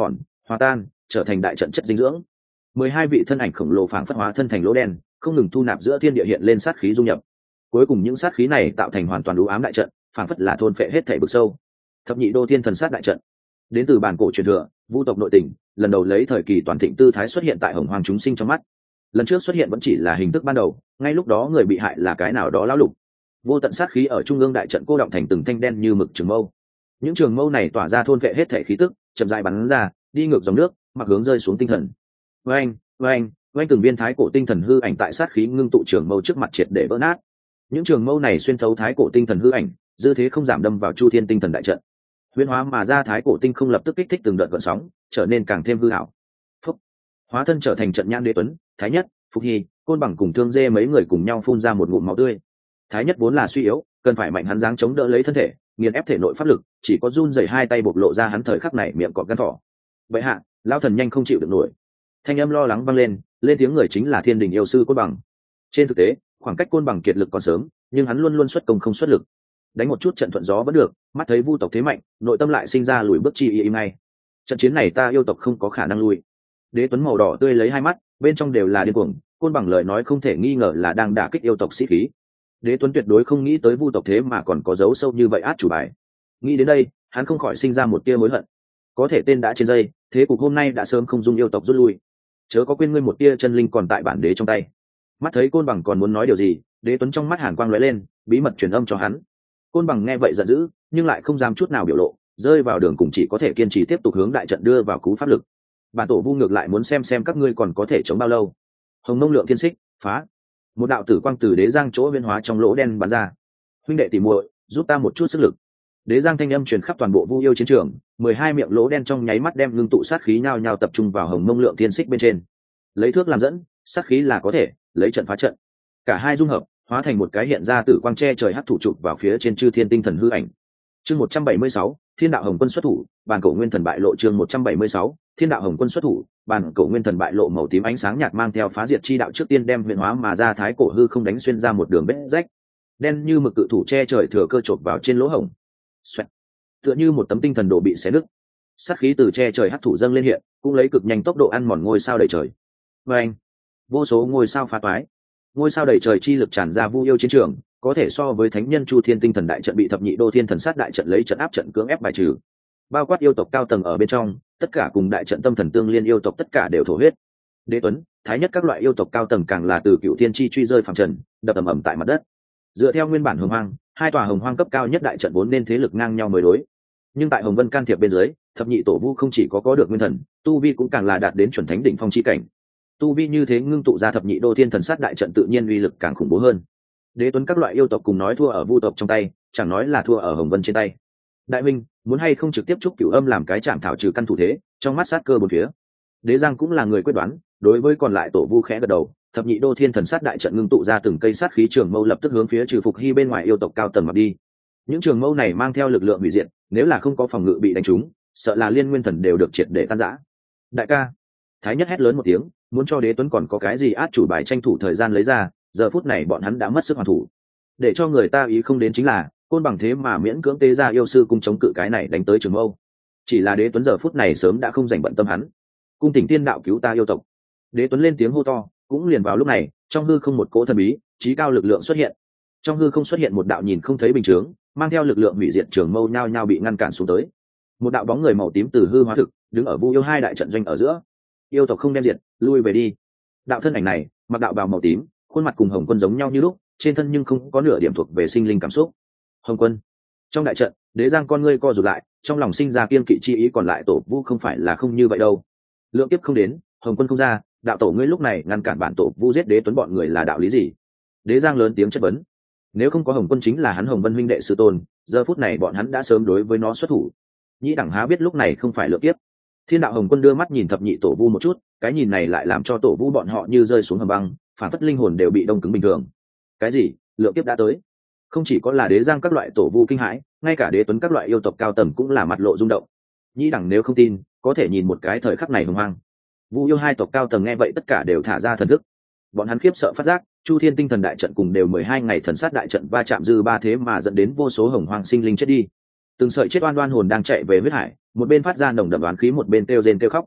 [SPEAKER 1] hòa tan trở thành đại trận chất dinh dưỡng. Mười hai vị thân ảnh khổng lồ phảng phất hóa thân thành lỗ đen, không ngừng thu nạp giữa thiên địa hiện lên sát khí dung nhập. Cuối cùng những sát khí này tạo thành hoàn toàn đủ ám đại trận, phảng phất là thôn phệ hết thể vực sâu. Thập nhị đô thiên thần sát đại trận đến từ bản cổ truyền thừa, vu tộc nội tình, lần đầu lấy thời kỳ toàn thịnh tư thái xuất hiện tại hồng hoàng chúng sinh trong mắt. Lần trước xuất hiện vẫn chỉ là hình thức ban đầu, ngay lúc đó người bị hại là cái nào đó lão lục. Vô tận sát khí ở trung ương đại trận cô động thành từng thanh đen như mực trường mâu. Những trường mâu này tỏa ra thôn vệ hết thể khí tức, chậm rãi bắn ra, đi ngược dòng nước, mặc hướng rơi xuống tinh thần. Oanh, oanh, oanh từng viên thái cổ tinh thần hư ảnh tại sát khí ngưng tụ trường mâu trước mặt triệt để vỡ nát. Những trường mâu này xuyên thấu thái cổ tinh thần hư ảnh, dư thế không giảm đâm vào chu thiên tinh thần đại trận. Huyễn hóa mà ra thái cổ tinh không lập tức kích thích từng đợt gợn sóng, trở nên càng thêm hư ảo. Phúc, hóa thân trở thành trận nhãn đế tuấn, thái nhất, phục hy, côn bằng cùng thương dê mấy người cùng nhau phun ra một ngụm máu tươi. Thái nhất vốn là suy yếu, cần phải mạnh hắn dáng chống đỡ lấy thân thể, nghiền ép thể nội pháp lực, chỉ có run rẩy hai tay bộc lộ ra hắn thời khắc này miệng cọp gan thỏ. Vậy hạ, lão thần nhanh không chịu được nổi. Thanh âm lo lắng vang lên, lên tiếng người chính là thiên đình yêu sư côn bằng. Trên thực tế, khoảng cách côn bằng kiệt lực còn sớm, nhưng hắn luôn luôn xuất công không xuất lực. Đánh một chút trận thuận gió vẫn được, mắt thấy vu tộc thế mạnh, nội tâm lại sinh ra lùi bước chi ý im ngay. Trận chiến này ta yêu tộc không có khả năng lui. Đế tuấn màu đỏ tươi lấy hai mắt, bên trong đều là điên cuồng, côn bằng lời nói không thể nghi ngờ là đang đả kích yêu tộc sĩ khí. Đế tuấn tuyệt đối không nghĩ tới vu tộc thế mà còn có dấu sâu như vậy át chủ bài. Nghĩ đến đây, hắn không khỏi sinh ra một tia hối hận. Có thể tên đã trên dây, thế cục hôm nay đã sớm không dung yêu tộc rút lui. Chớ có quên ngươi một tia chân linh còn tại bản đế trong tay. Mắt thấy côn bằng còn muốn nói điều gì, đế tuấn trong mắt hàn quang lóe lên, bí mật truyền âm cho hắn. Côn bằng nghe vậy giận dữ, nhưng lại không dám chút nào biểu lộ, rơi vào đường cùng chỉ có thể kiên trì tiếp tục hướng đại trận đưa vào cú pháp lực. Bản tổ vu ngược lại muốn xem xem các ngươi còn có thể chống bao lâu. Hồng Mông Lượng Thiên Xích phá, một đạo tử quang từ đế giang chỗ viên hóa trong lỗ đen bắn ra. Huynh đệ tỉ muội, giúp ta một chút sức lực. Đế giang thanh âm truyền khắp toàn bộ vu yêu chiến trường, mười hai miệng lỗ đen trong nháy mắt đem ngưng tụ sát khí nhao nhao tập trung vào Hồng Mông Lượng Thiên Xích bên trên. Lấy thước làm dẫn, sát khí là có thể, lấy trận phá trận. Cả hai dung hợp, hóa thành một cái hiện ra tử quang che trời hắc thủ chụp vào phía trên chư thiên tinh thần hư ảnh. Chương một trăm bảy mươi sáu, Thiên đạo Hồng Quân xuất thủ, bàn cổ nguyên thần bại lộ. Chương một trăm bảy mươi sáu, Thiên đạo Hồng Quân xuất thủ, bàn cổ nguyên thần bại lộ. Màu tím ánh sáng nhạt mang theo phá diệt chi đạo trước tiên đem huyền hóa mà ra thái cổ hư không đánh xuyên ra một đường vết rách. Đen như mực cự thủ che trời thừa cơ chộp vào trên lỗ hổng. Xoẹt. Tựa như một tấm tinh thần đồ bị xé nứt. Sát khí từ che trời hắc thủ dâng lên hiện, cũng lấy cực nhanh tốc độ ăn mòn ngôi sao đầy trời. Oeng. Vô số ngôi sao phá toái. Ngôi sao đầy trời chi lực tràn ra vu yêu chiến trường, có thể so với thánh nhân chu thiên tinh thần đại trận bị thập nhị đô thiên thần sát đại trận lấy trận áp trận cưỡng ép bài trừ. Bao quát yêu tộc cao tầng ở bên trong, tất cả cùng đại trận tâm thần tương liên yêu tộc tất cả đều thổ huyết. Đế tuấn, thái nhất các loại yêu tộc cao tầng càng là từ cựu thiên chi truy rơi phẳng trần, đập ầm ầm tại mặt đất. Dựa theo nguyên bản hồng hoang, hai tòa hồng hoang cấp cao nhất đại trận vốn nên thế lực ngang nhau mới đối. Nhưng tại hồng vân can thiệp bên dưới, thập nhị tổ vu không chỉ có có được nguyên thần, tu vi cũng càng là đạt đến chuẩn thánh đỉnh phong chi cảnh. Tu vi như thế ngưng tụ ra thập nhị đô thiên thần sát đại trận tự nhiên uy lực càng khủng bố hơn. Đế tuấn các loại yêu tộc cùng nói thua ở vu tộc trong tay, chẳng nói là thua ở hồng vân trên tay. Đại minh muốn hay không trực tiếp chúc cửu âm làm cái chạm thảo trừ căn thủ thế, trong mắt sát cơ bốn phía. Đế giang cũng là người quyết đoán, đối với còn lại tổ vu khẽ gật đầu, thập nhị đô thiên thần sát đại trận ngưng tụ ra từng cây sát khí trường mâu lập tức hướng phía trừ phục hy bên ngoài yêu tộc cao tầng mà đi. Những trường mâu này mang theo lực lượng hủy diệt, nếu là không có phòng ngự bị đánh trúng, sợ là liên nguyên thần đều được triệt để tan rã. Đại ca, thái nhất hét lớn một tiếng, muốn cho đế tuấn còn có cái gì át chủ bài tranh thủ thời gian lấy ra, giờ phút này bọn hắn đã mất sức hoàn thủ. Để cho người ta ý không đến chính là côn bằng thế mà miễn cưỡng tế ra yêu sư cung chống cự cái này đánh tới trường mâu. Chỉ là đế tuấn giờ phút này sớm đã không dành bận tâm hắn. Cung tỉnh tiên đạo cứu ta yêu tộc. Đế tuấn lên tiếng hô to, cũng liền vào lúc này, trong hư không một cỗ thần bí trí cao lực lượng xuất hiện. Trong hư không xuất hiện một đạo nhìn không thấy bình chướng, mang theo lực lượng hủy diệt trường mâu nhao nhao bị ngăn cản xuống tới. Một đạo bóng người màu tím từ hư hóa thực, đứng ở vu yêu hai đại trận doanh ở giữa. Yêu tộc không đem diệt, lui về đi. Đạo thân ảnh này mặc đạo bào màu tím, khuôn mặt cùng Hồng Quân giống nhau như lúc, trên thân nhưng không có nửa điểm thuộc về sinh linh cảm xúc. Hồng Quân. Trong đại trận, đế giang con ngươi co rụt lại, trong lòng sinh ra kiên kỵ chi ý, còn lại tổ vu không phải là không như vậy đâu. Lượng kiếp không đến, Hồng Quân không ra, đạo tổ ngươi lúc này ngăn cản bản tổ vu giết đế tuấn bọn người là đạo lý gì? Đế giang lớn tiếng chất vấn. Nếu không có Hồng Quân chính là hắn Hồng Vân huynh đệ sư tôn, giờ phút này bọn hắn đã sớm đối với nó xuất thủ. Nhĩ đẳng há biết lúc này không phải lượng kiếp. Thiên đạo Hồng Quân đưa mắt nhìn thập nhị tổ vu một chút, cái nhìn này lại làm cho tổ vu bọn họ như rơi xuống hầm băng, phản phất linh hồn đều bị đông cứng bình thường. Cái gì? Lượng kiếp đã tới? Không chỉ có là đế giang các loại tổ vu kinh hãi, ngay cả đế tuấn các loại yêu tộc cao tầng cũng là mặt lộ rung động. Nhĩ đẳng nếu không tin, có thể nhìn một cái thời khắc này hùng hoang. Vu yêu hai tộc cao tầng nghe vậy tất cả đều thả ra thần thức. Bọn hắn khiếp sợ phát giác, Chu Thiên Tinh Thần đại trận cùng đều mười hai ngày thần sát đại trận va chạm dư ba thế mà dẫn đến vô số hồng hoang sinh linh chết đi. Từng sợi chết oan oan hồn đang chạy về huyết hải, một bên phát ra nồng đậm oán khí, một bên kêu rên kêu khóc,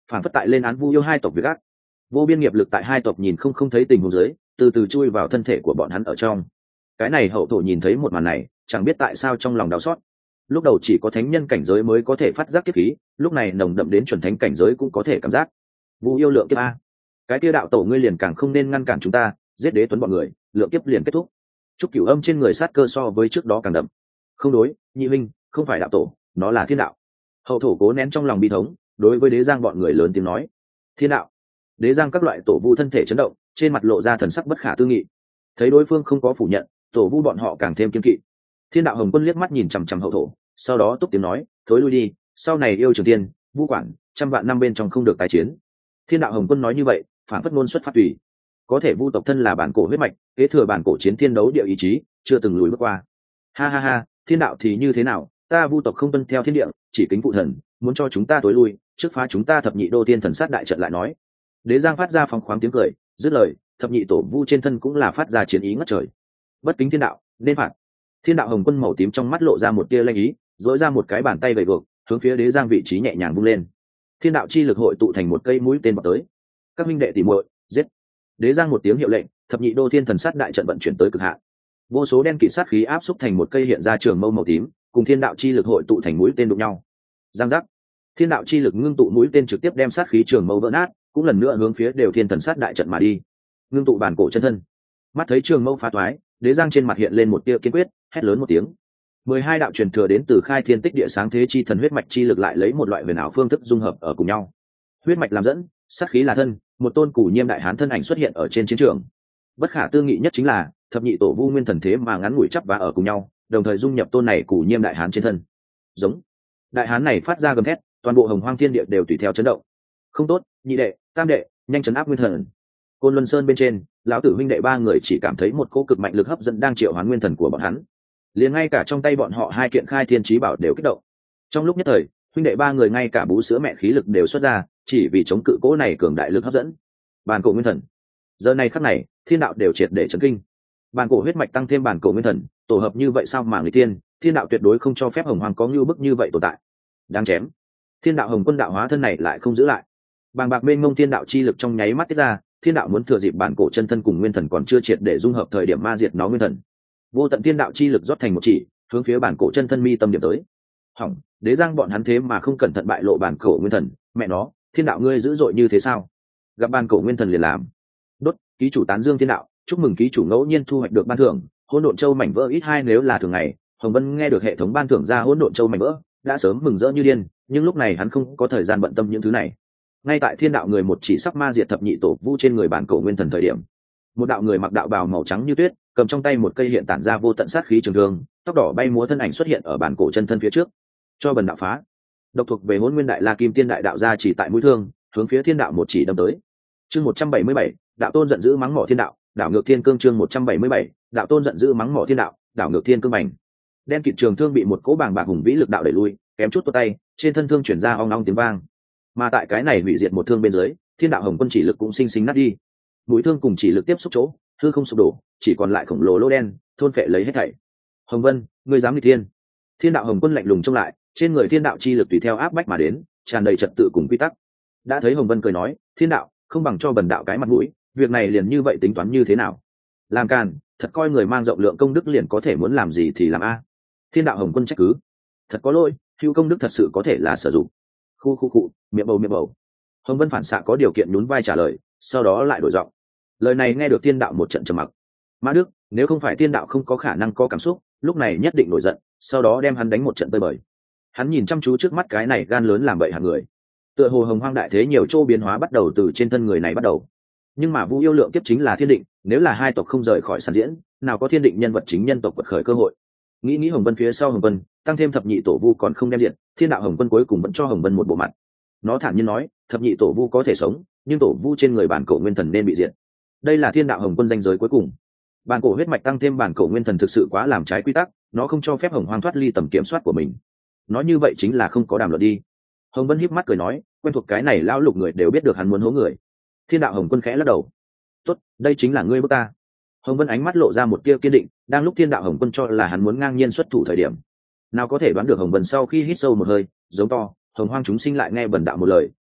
[SPEAKER 1] phản phất tại lên án Vu yêu hai tộc việc ác. Vô biên nghiệp lực tại hai tộc nhìn không không thấy tình huống dưới, từ từ chui vào thân thể của bọn hắn ở trong. Cái này hậu thổ nhìn thấy một màn này, chẳng biết tại sao trong lòng đau xót. Lúc đầu chỉ có thánh nhân cảnh giới mới có thể phát giác kiếp khí, lúc này nồng đậm đến chuẩn thánh cảnh giới cũng có thể cảm giác. Vu yêu lượng kiếp a, cái kia đạo tổ ngươi liền càng không nên ngăn cản chúng ta, giết đế tuấn bọn người, lượng kiếp liền kết thúc. Trúc Cửu Âm trên người sát cơ so với trước đó càng đậm. Không đối, nhị huynh, không phải đạo tổ, nó là thiên đạo. Hậu thổ cố nén trong lòng bi thống, đối với đế giang bọn người lớn tiếng nói: thiên đạo. Đế giang các loại tổ vu thân thể chấn động, trên mặt lộ ra thần sắc bất khả tư nghị. Thấy đối phương không có phủ nhận, tổ vu bọn họ càng thêm kiên kỵ. Thiên đạo hồng quân liếc mắt nhìn chằm chằm hậu thổ, sau đó túc tiếng nói: thối lui đi, sau này yêu trường tiên, vu quản, trăm vạn năm bên trong không được tái chiến. Thiên đạo hồng quân nói như vậy, phản phất ngôn xuất phát tùy. Có thể vu tộc thân là bản cổ huyết mạch, kế thừa bản cổ chiến thiên đấu địa ý chí, chưa từng lùi bước qua. Ha ha ha, thiên đạo thì như thế nào, ta vu tộc không tuân theo thiên địa, chỉ kính phụ thần, muốn cho chúng ta tối lui, trước phá chúng ta thập nhị đô tiên thần sát đại trận lại nói. Đế giang phát ra phóng khoáng tiếng cười, dứt lời, thập nhị tổ vu trên thân cũng là phát ra chiến ý ngất trời. Bất kính thiên đạo, nên phạt. Thiên đạo hồng quân màu tím trong mắt lộ ra một tia lanh ý, dỗi ra một cái bàn tay gầy guộc, hướng phía đế giang vị trí nhẹ nhàng vung lên. Thiên đạo chi lực hội tụ thành một cây mũi tên bọc tới. Các minh đệ tỉ muội, giết. Đế giang một tiếng hiệu lệnh, thập nhị đô thiên thần sát đại trận vận chuyển tới cực hạn. Vô số đen kịt sát khí áp xúc thành một cây hiện ra trường mâu màu tím, cùng thiên đạo chi lực hội tụ thành mũi tên đụng nhau. Giang giác. Thiên đạo chi lực ngưng tụ mũi tên trực tiếp đem sát khí trường mâu vỡ nát, cũng lần nữa hướng phía đều thiên thần sát đại trận mà đi. Ngưng tụ bản cổ chân thân. Mắt thấy trường mâu phá toái, đế giang trên mặt hiện lên một tia kiên quyết, hét lớn một tiếng. Mười hai đạo truyền thừa đến từ khai thiên tích địa sáng thế chi thần huyết mạch chi lực lại lấy một loại huyền ảo phương thức dung hợp ở cùng nhau. Huyết mạch làm dẫn, sát khí là thân, một tôn cửu nhiêm đại hán thân ảnh xuất hiện ở trên chiến trường. Bất khả tư nghị nhất chính là thập nhị tổ vu nguyên thần thế mà ngắn ngủi chắp vá ở cùng nhau, đồng thời dung nhập tôn này cửu nhiêm đại hán trên thân. Giống. Đại hán này phát ra gầm thét, toàn bộ hồng hoang thiên địa đều tùy theo chấn động. Không tốt, nhị đệ, tam đệ, nhanh chấn áp nguyên thần. Côn Luân Sơn bên trên, lão tử huynh đệ ba người chỉ cảm thấy một cỗ cực mạnh lực hấp dẫn đang triệu hoán nguyên thần của bọn hắn. Liền ngay cả trong tay bọn họ hai kiện khai thiên chí bảo đều kích động. Trong lúc nhất thời, huynh đệ ba người ngay cả bú sữa mẹ khí lực đều xuất ra, chỉ vì chống cự cỗ này cường đại lực hấp dẫn. Bản cổ nguyên thần. Giờ này khắc này, thiên đạo đều triệt để chấn kinh. Bản cổ huyết mạch tăng thêm bản cổ nguyên thần, tổ hợp như vậy sao mà người tiên, thiên đạo tuyệt đối không cho phép hồng hoàng có như bức như vậy tồn tại. Đáng chém. Thiên đạo hồng quân đạo hóa thân này lại không giữ lại. Bàng bạc mênh mông thiên đạo chi lực trong nháy mắt tiết ra, thiên đạo muốn thừa dịp bản cổ chân thân cùng nguyên thần còn chưa triệt để dung hợp thời điểm ma diệt nó nguyên thần. Vô tận thiên đạo chi lực rót thành một chỉ, hướng phía bản cổ chân thân mi tâm điểm tới. Hỏng, đế giang bọn hắn thế mà không cẩn thận bại lộ bản cổ nguyên thần, mẹ nó, thiên đạo ngươi dữ dội như thế sao? Gặp bản cổ nguyên thần liền làm. Đốt, ký chủ tán dương thiên đạo, chúc mừng ký chủ ngẫu nhiên thu hoạch được ban thưởng, hỗn độn châu mảnh vỡ ít hai nếu là thường ngày, Hồng Vân nghe được hệ thống ban thưởng ra hỗn độn châu mảnh vỡ, đã sớm mừng rỡ như điên, nhưng lúc này hắn không có thời gian bận tâm những thứ này. Ngay tại thiên đạo người một chỉ sắp ma diệt thập nhị tổ vu trên người bản cổ nguyên thần thời điểm, một đạo người mặc đạo bào màu trắng như tuyết, cầm trong tay một cây hiện tản ra vô tận sát khí trường thương, tóc đỏ bay múa thân ảnh xuất hiện ở bản cổ chân thân phía trước. Cho bần đạo phá. Độc thuộc về Hỗn Nguyên Đại La Kim Tiên Đại Đạo ra chỉ tại mũi thương, hướng phía thiên đạo một chỉ đâm tới. Chương một trăm bảy mươi bảy, đạo tôn giận dữ mắng mỏ thiên đạo, đảo ngược thiên cương. Chương một trăm bảy mươi bảy, đạo tôn giận dữ mắng mỏ thiên đạo, đảo ngược thiên cương bành. Đen kịt trường thương bị một cỗ bàng bạc hùng vĩ lực đạo đẩy lui, kém chút tuột tay, trên thân thương chuyển ra ong ong tiếng vang. Mà tại cái này hủy diệt một thương bên dưới, thiên đạo hồng quân chỉ lực cũng sinh sinh nát đi. Mũi thương cùng chỉ lực tiếp xúc chỗ, hư không sụp đổ, chỉ còn lại khổng lồ lỗ đen, thôn phệ lấy hết thảy. Hồng Vân, ngươi dám nghịch thiên? Thiên đạo hồng quân lạnh lùng trông lại, trên người thiên đạo chi lực tùy theo áp bách mà đến, tràn đầy trật tự cùng quy tắc. Đã thấy Hồng Vân cười nói, thiên đạo, không bằng cho bần đạo cái mặt mũi, việc này liền như vậy tính toán như thế nào? Làm càn, thật coi người mang rộng lượng công đức liền có thể muốn làm gì thì làm a. Thiên đạo hồng quân trách cứ, thật có lỗi, hữu công đức thật sự có thể là sử dụng. Khu khu cụ, miệng bầu miệng bầu. Hồng Vân phản xạ có điều kiện nhún vai trả lời, sau đó lại đổi giọng. Lời này nghe được thiên đạo một trận trầm mặc. Mã Đức, nếu không phải thiên đạo không có khả năng có cảm xúc, lúc này nhất định nổi giận, sau đó đem hắn đánh một trận tơi bời. Hắn nhìn chăm chú trước mắt cái này gan lớn làm bậy hạng người. Tựa hồ hồng hoang đại thế nhiều chỗ biến hóa bắt đầu từ trên thân người này bắt đầu. Nhưng mà Vu yêu lượng kiếp chính là thiên định, nếu là hai tộc không rời khỏi sàn diễn, nào có thiên định nhân vật chính nhân tộc quật khởi cơ hội. Nghĩ nghĩ Hồng Vân phía sau Hồng Vân, tăng thêm thập nhị tổ vu còn không đem diện, thiên đạo Hồng Vân cuối cùng vẫn cho Hồng Vân một bộ mặt. Nó thản nhiên nói, thập nhị tổ vu có thể sống, nhưng tổ vu trên người bản cổ nguyên thần nên bị diệt. Đây là thiên đạo Hồng Vân danh giới cuối cùng. Bản cổ huyết mạch tăng thêm bản cổ nguyên thần thực sự quá làm trái quy tắc, nó không cho phép Hồng Hoang thoát ly tầm kiểm soát của mình. Nói như vậy chính là không có đàm luận đi. Hồng Vân híp mắt cười nói, quen thuộc cái này lão lục người đều biết được hắn muốn hố người. Thiên đạo Hồng Quân khẽ lắc đầu, tốt, đây chính là ngươi bước ta. Hồng Vân ánh mắt lộ ra một tia kiên định, đang lúc thiên đạo Hồng Quân cho là hắn muốn ngang nhiên xuất thủ thời điểm, nào có thể đoán được Hồng Vân sau khi hít sâu một hơi, giống to, Hồng Hoang chúng sinh lại nghe bần đạo một lời,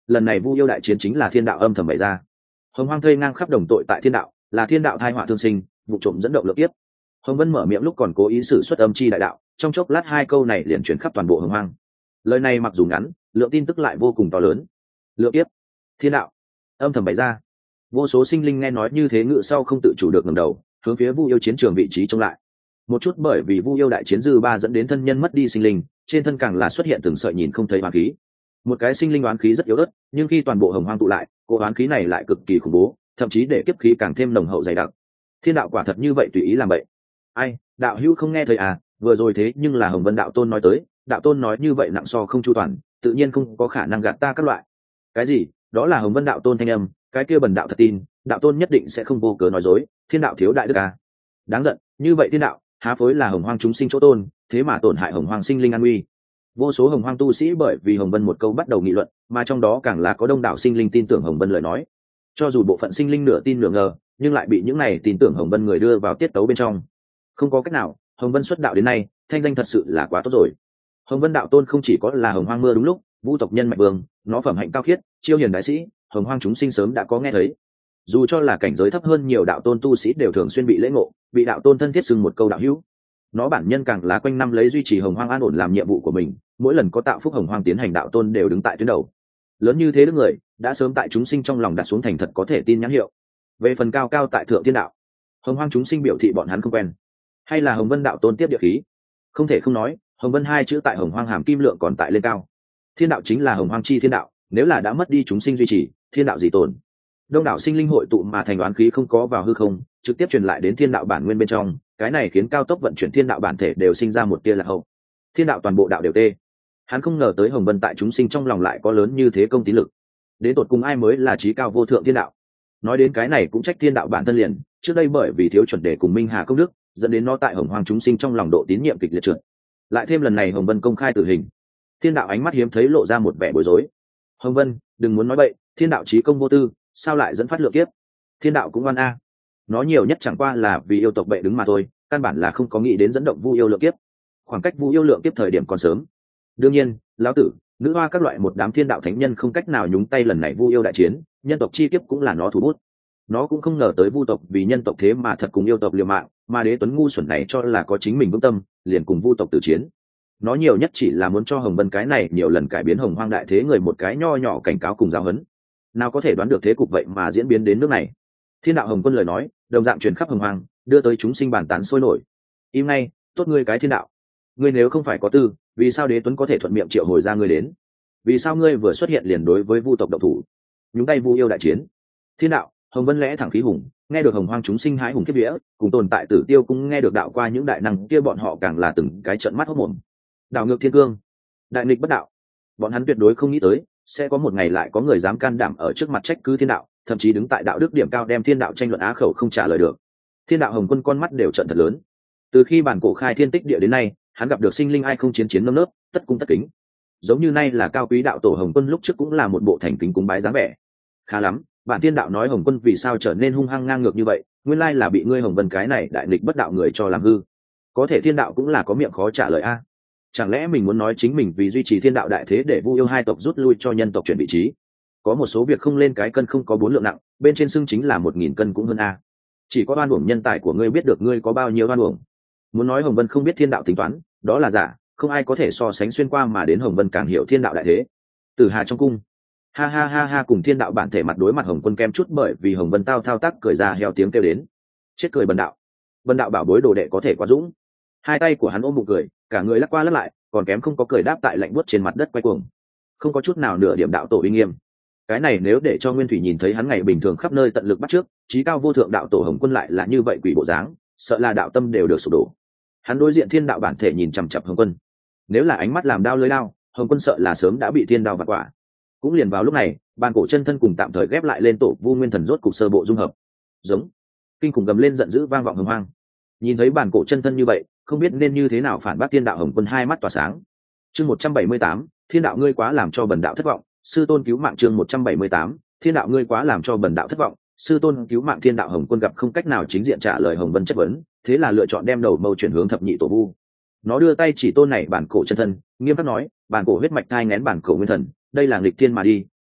[SPEAKER 1] lần này vu yêu đại chiến chính là thiên đạo âm thầm bày ra. Hồng hoang thây ngang khắp đồng tội tại thiên đạo, là thiên đạo thai họa thương sinh, vụ trộm dẫn động lượng tiếp. Hồng Vân mở miệng lúc còn cố ý sử xuất âm chi đại đạo, trong chốc lát hai câu này liền truyền khắp toàn bộ hồng hoang. Lời này mặc dù ngắn, lượng tin tức lại vô cùng to lớn. Lượng tiếp, thiên đạo âm thầm bày ra. Vô số sinh linh nghe nói như thế ngự sau không tự chủ được ngẩng đầu, hướng phía vu yêu chiến trường vị trí trông lại. Một chút bởi vì vu yêu đại chiến dư ba dẫn đến thân nhân mất đi sinh linh, trên thân càng là xuất hiện từng sợi nhìn không thấy oán khí. Một cái sinh linh oán khí rất yếu ớt, nhưng khi toàn bộ hồng hoang tụ lại, cô oán khí này lại cực kỳ khủng bố, thậm chí để kiếp khí càng thêm nồng hậu dày đặc. Thiên đạo quả thật như vậy tùy ý làm vậy. Ai, đạo hữu không nghe thấy à? Vừa rồi thế nhưng là Hồng Vân đạo tôn nói tới, đạo tôn nói như vậy nặng so không chu toàn, tự nhiên không có khả năng gạt ta các loại. Cái gì? Đó là Hồng Vân đạo tôn thanh âm, cái kia bần đạo thật tin, đạo tôn nhất định sẽ không vô cớ nói dối, thiên đạo thiếu đại đức à? Đáng giận, như vậy thiên đạo há phối là hồng hoang chúng sinh chỗ tôn, thế mà tổn hại hồng hoang sinh linh an nguy. Vô số hồng hoang tu sĩ bởi vì Hồng Vân một câu bắt đầu nghị luận, mà trong đó càng là có đông đảo sinh linh tin tưởng Hồng Vân lời nói. Cho dù bộ phận sinh linh nửa tin nửa ngờ, nhưng lại bị những này tin tưởng Hồng Vân người đưa vào tiết tấu bên trong. Không có cách nào, Hồng Vân xuất đạo đến nay, thanh danh thật sự là quá tốt rồi. Hồng Vân đạo tôn không chỉ có là hồng hoang mưa đúng lúc, vũ tộc nhân mạnh vương, nó phẩm hạnh cao khiết, chiêu hiền đại sĩ, hồng hoang chúng sinh sớm đã có nghe thấy. Dù cho là cảnh giới thấp hơn nhiều đạo tôn tu sĩ đều thường xuyên bị lễ ngộ, bị đạo tôn thân thiết xưng một câu đạo hữu. Nó bản nhân càng là quanh năm lấy duy trì hồng hoang an ổn làm nhiệm vụ của mình, mỗi lần có tạo phúc hồng hoang tiến hành đạo tôn đều đứng tại tuyến đầu. Lớn như thế đức người, đã sớm tại chúng sinh trong lòng đặt xuống thành thật có thể tin nhãn hiệu. Về phần cao cao tại thượng thiên đạo, hồng hoang chúng sinh biểu thị bọn hắn không quen. Hay là Hồng Vân đạo tôn tiếp địa khí? Không thể không nói, Hồng Vân hai chữ tại hồng hoang hàm kim lượng còn tại lên cao. Thiên đạo chính là hồng hoang chi thiên đạo, nếu là đã mất đi chúng sinh duy trì, thiên đạo gì tồn? Đông đảo sinh linh hội tụ mà thành đoán khí không có vào hư không, trực tiếp truyền lại đến thiên đạo bản nguyên bên trong, cái này khiến cao tốc vận chuyển thiên đạo bản thể đều sinh ra một tia lạc hậu. Thiên đạo toàn bộ đạo đều tê. Hắn không ngờ tới Hồng Vân tại chúng sinh trong lòng lại có lớn như thế công tín lực. Đến tột cùng ai mới là trí cao vô thượng thiên đạo? Nói đến cái này cũng trách thiên đạo bản thân liền, trước đây bởi vì thiếu chuẩn đề cùng Minh Hà công đức, dẫn đến nó tại hồng hoang chúng sinh trong lòng độ tín nhiệm kịch liệt trượt. Lại thêm lần này Hồng Vân công khai tử hình, thiên đạo ánh mắt hiếm thấy lộ ra một vẻ bối rối. Hồng Vân, đừng muốn nói bậy, thiên đạo trí công vô tư, sao lại dẫn phát lượng kiếp? Thiên đạo cũng oan a. Nó nhiều nhất chẳng qua là vì yêu tộc bệ đứng mà thôi, căn bản là không có nghĩ đến dẫn động vu yêu lượng kiếp. Khoảng cách vu yêu lượng kiếp thời điểm còn sớm. Đương nhiên, lão tử, nữ hoa các loại một đám thiên đạo thánh nhân không cách nào nhúng tay lần này vu yêu đại chiến, nhân tộc chi kiếp cũng là nó thủ bút. Nó cũng không ngờ tới vu tộc vì nhân tộc thế mà thật cùng yêu tộc liều mạng, mà đế tuấn ngu xuẩn này cho là có chính mình vững tâm, liền cùng vu tộc tử chiến. Nó nhiều nhất chỉ là muốn cho Hồng Vân cái này nhiều lần cải biến hồng hoang đại thế người một cái nho nhỏ cảnh cáo cùng giáo huấn. Nào có thể đoán được thế cục vậy mà diễn biến đến nước này. Thiên đạo Hồng Quân lời nói đồng dạng truyền khắp hồng hoang, đưa tới chúng sinh bàn tán sôi nổi. Im ngay, tốt ngươi cái thiên đạo, ngươi nếu không phải có tư, vì sao đế tuấn có thể thuận miệng triệu hồi ra ngươi đến? Vì sao ngươi vừa xuất hiện liền đối với vu tộc động thủ, nhúng tay vu yêu đại chiến? Thiên đạo Hồng Vân lẽ thẳng khí hùng, nghe được hồng hoang chúng sinh hãi hùng kiếp vía, cùng tồn tại tử tiêu cũng nghe được đạo qua những đại năng kia, bọn họ càng là từng cái trợn mắt hốt mồm. Đảo ngược thiên cương, đại nghịch bất đạo, bọn hắn tuyệt đối không nghĩ tới sẽ có một ngày lại có người dám can đảm ở trước mặt trách cứ thiên đạo, thậm chí đứng tại đạo đức điểm cao đem thiên đạo tranh luận á khẩu không trả lời được. Thiên đạo Hồng Quân con mắt đều trợn thật lớn. Từ khi bản cổ khai thiên tích địa đến nay, hắn gặp được sinh linh ai không chiến chiến nơm nớp, tất cung tất kính. Giống như nay là cao quý đạo tổ Hồng Quân lúc trước cũng là một bộ thành kính cúng bái dáng vẻ. Khá lắm, bản thiên đạo nói Hồng Quân vì sao trở nên hung hăng ngang ngược như vậy, nguyên lai là bị ngươi Hồng Vân cái này đại nghịch bất đạo người cho làm hư. Có thể thiên đạo cũng là có miệng khó trả lời a. Chẳng lẽ mình muốn nói chính mình vì duy trì thiên đạo đại thế để vu yêu hai tộc rút lui cho nhân tộc chuyển vị trí? Có một số việc không lên cái cân không có bốn lượng nặng, bên trên xưng chính là một nghìn cân cũng hơn a. Chỉ có oan uổng nhân tài của ngươi biết được ngươi có bao nhiêu oan uổng. Muốn nói Hồng Vân không biết thiên đạo tính toán, đó là giả, không ai có thể so sánh xuyên qua mà đến Hồng Vân càng hiểu thiên đạo đại thế. Tử Hà trong cung, ha ha ha ha, cùng thiên đạo bản thể mặt đối mặt Hồng Quân kem chút bởi vì Hồng Vân tao thao tác cười ra heo tiếng kêu đến. Chết cười bần đạo, bần đạo bảo bối đồ đệ có thể quá dũng. Hai tay của hắn ôm bụng cười, cả người lắc qua lắc lại, còn kém không có cười đáp tại lạnh buốt trên mặt đất quay cuồng, không có chút nào nửa điểm đạo tổ uy nghiêm. Cái này nếu để cho Nguyên Thủy nhìn thấy hắn ngày bình thường khắp nơi tận lực bắt trước, chí cao vô thượng đạo tổ Hồng Quân lại là như vậy quỷ bộ dáng, sợ là đạo tâm đều được sụp đổ. Hắn đối diện thiên đạo bản thể nhìn chằm chằm Hồng Quân, nếu là ánh mắt làm đao lưới đao, Hồng Quân sợ là sớm đã bị thiên đao vặt quả. Cũng liền vào lúc này, bàn cổ chân thân cùng tạm thời ghép lại lên tổ vu nguyên thần rốt cục sơ bộ dung hợp. Giống kinh khủng gầm lên giận dữ vang vọng hồng hoang. Nhìn thấy bàn cổ chân thân như vậy, không biết nên như thế nào phản bác thiên đạo Hồng Quân hai mắt tỏa sáng. Chương một trăm bảy mươi tám, thiên đạo ngươi quá làm cho bần đạo thất vọng, sư tôn cứu mạng. Chương một trăm bảy mươi tám, thiên đạo ngươi quá làm cho bần đạo thất vọng, sư tôn cứu mạng. Thiên đạo Hồng Quân gặp không cách nào chính diện trả lời Hồng Vân chất vấn, thế là lựa chọn đem đầu mâu chuyển hướng thập nhị tổ vu. Nó đưa tay chỉ tôn này bản cổ chân thân, nghiêm khắc nói, bản cổ huyết mạch thai nghén bản cổ nguyên thần, đây là nghịch thiên mà đi,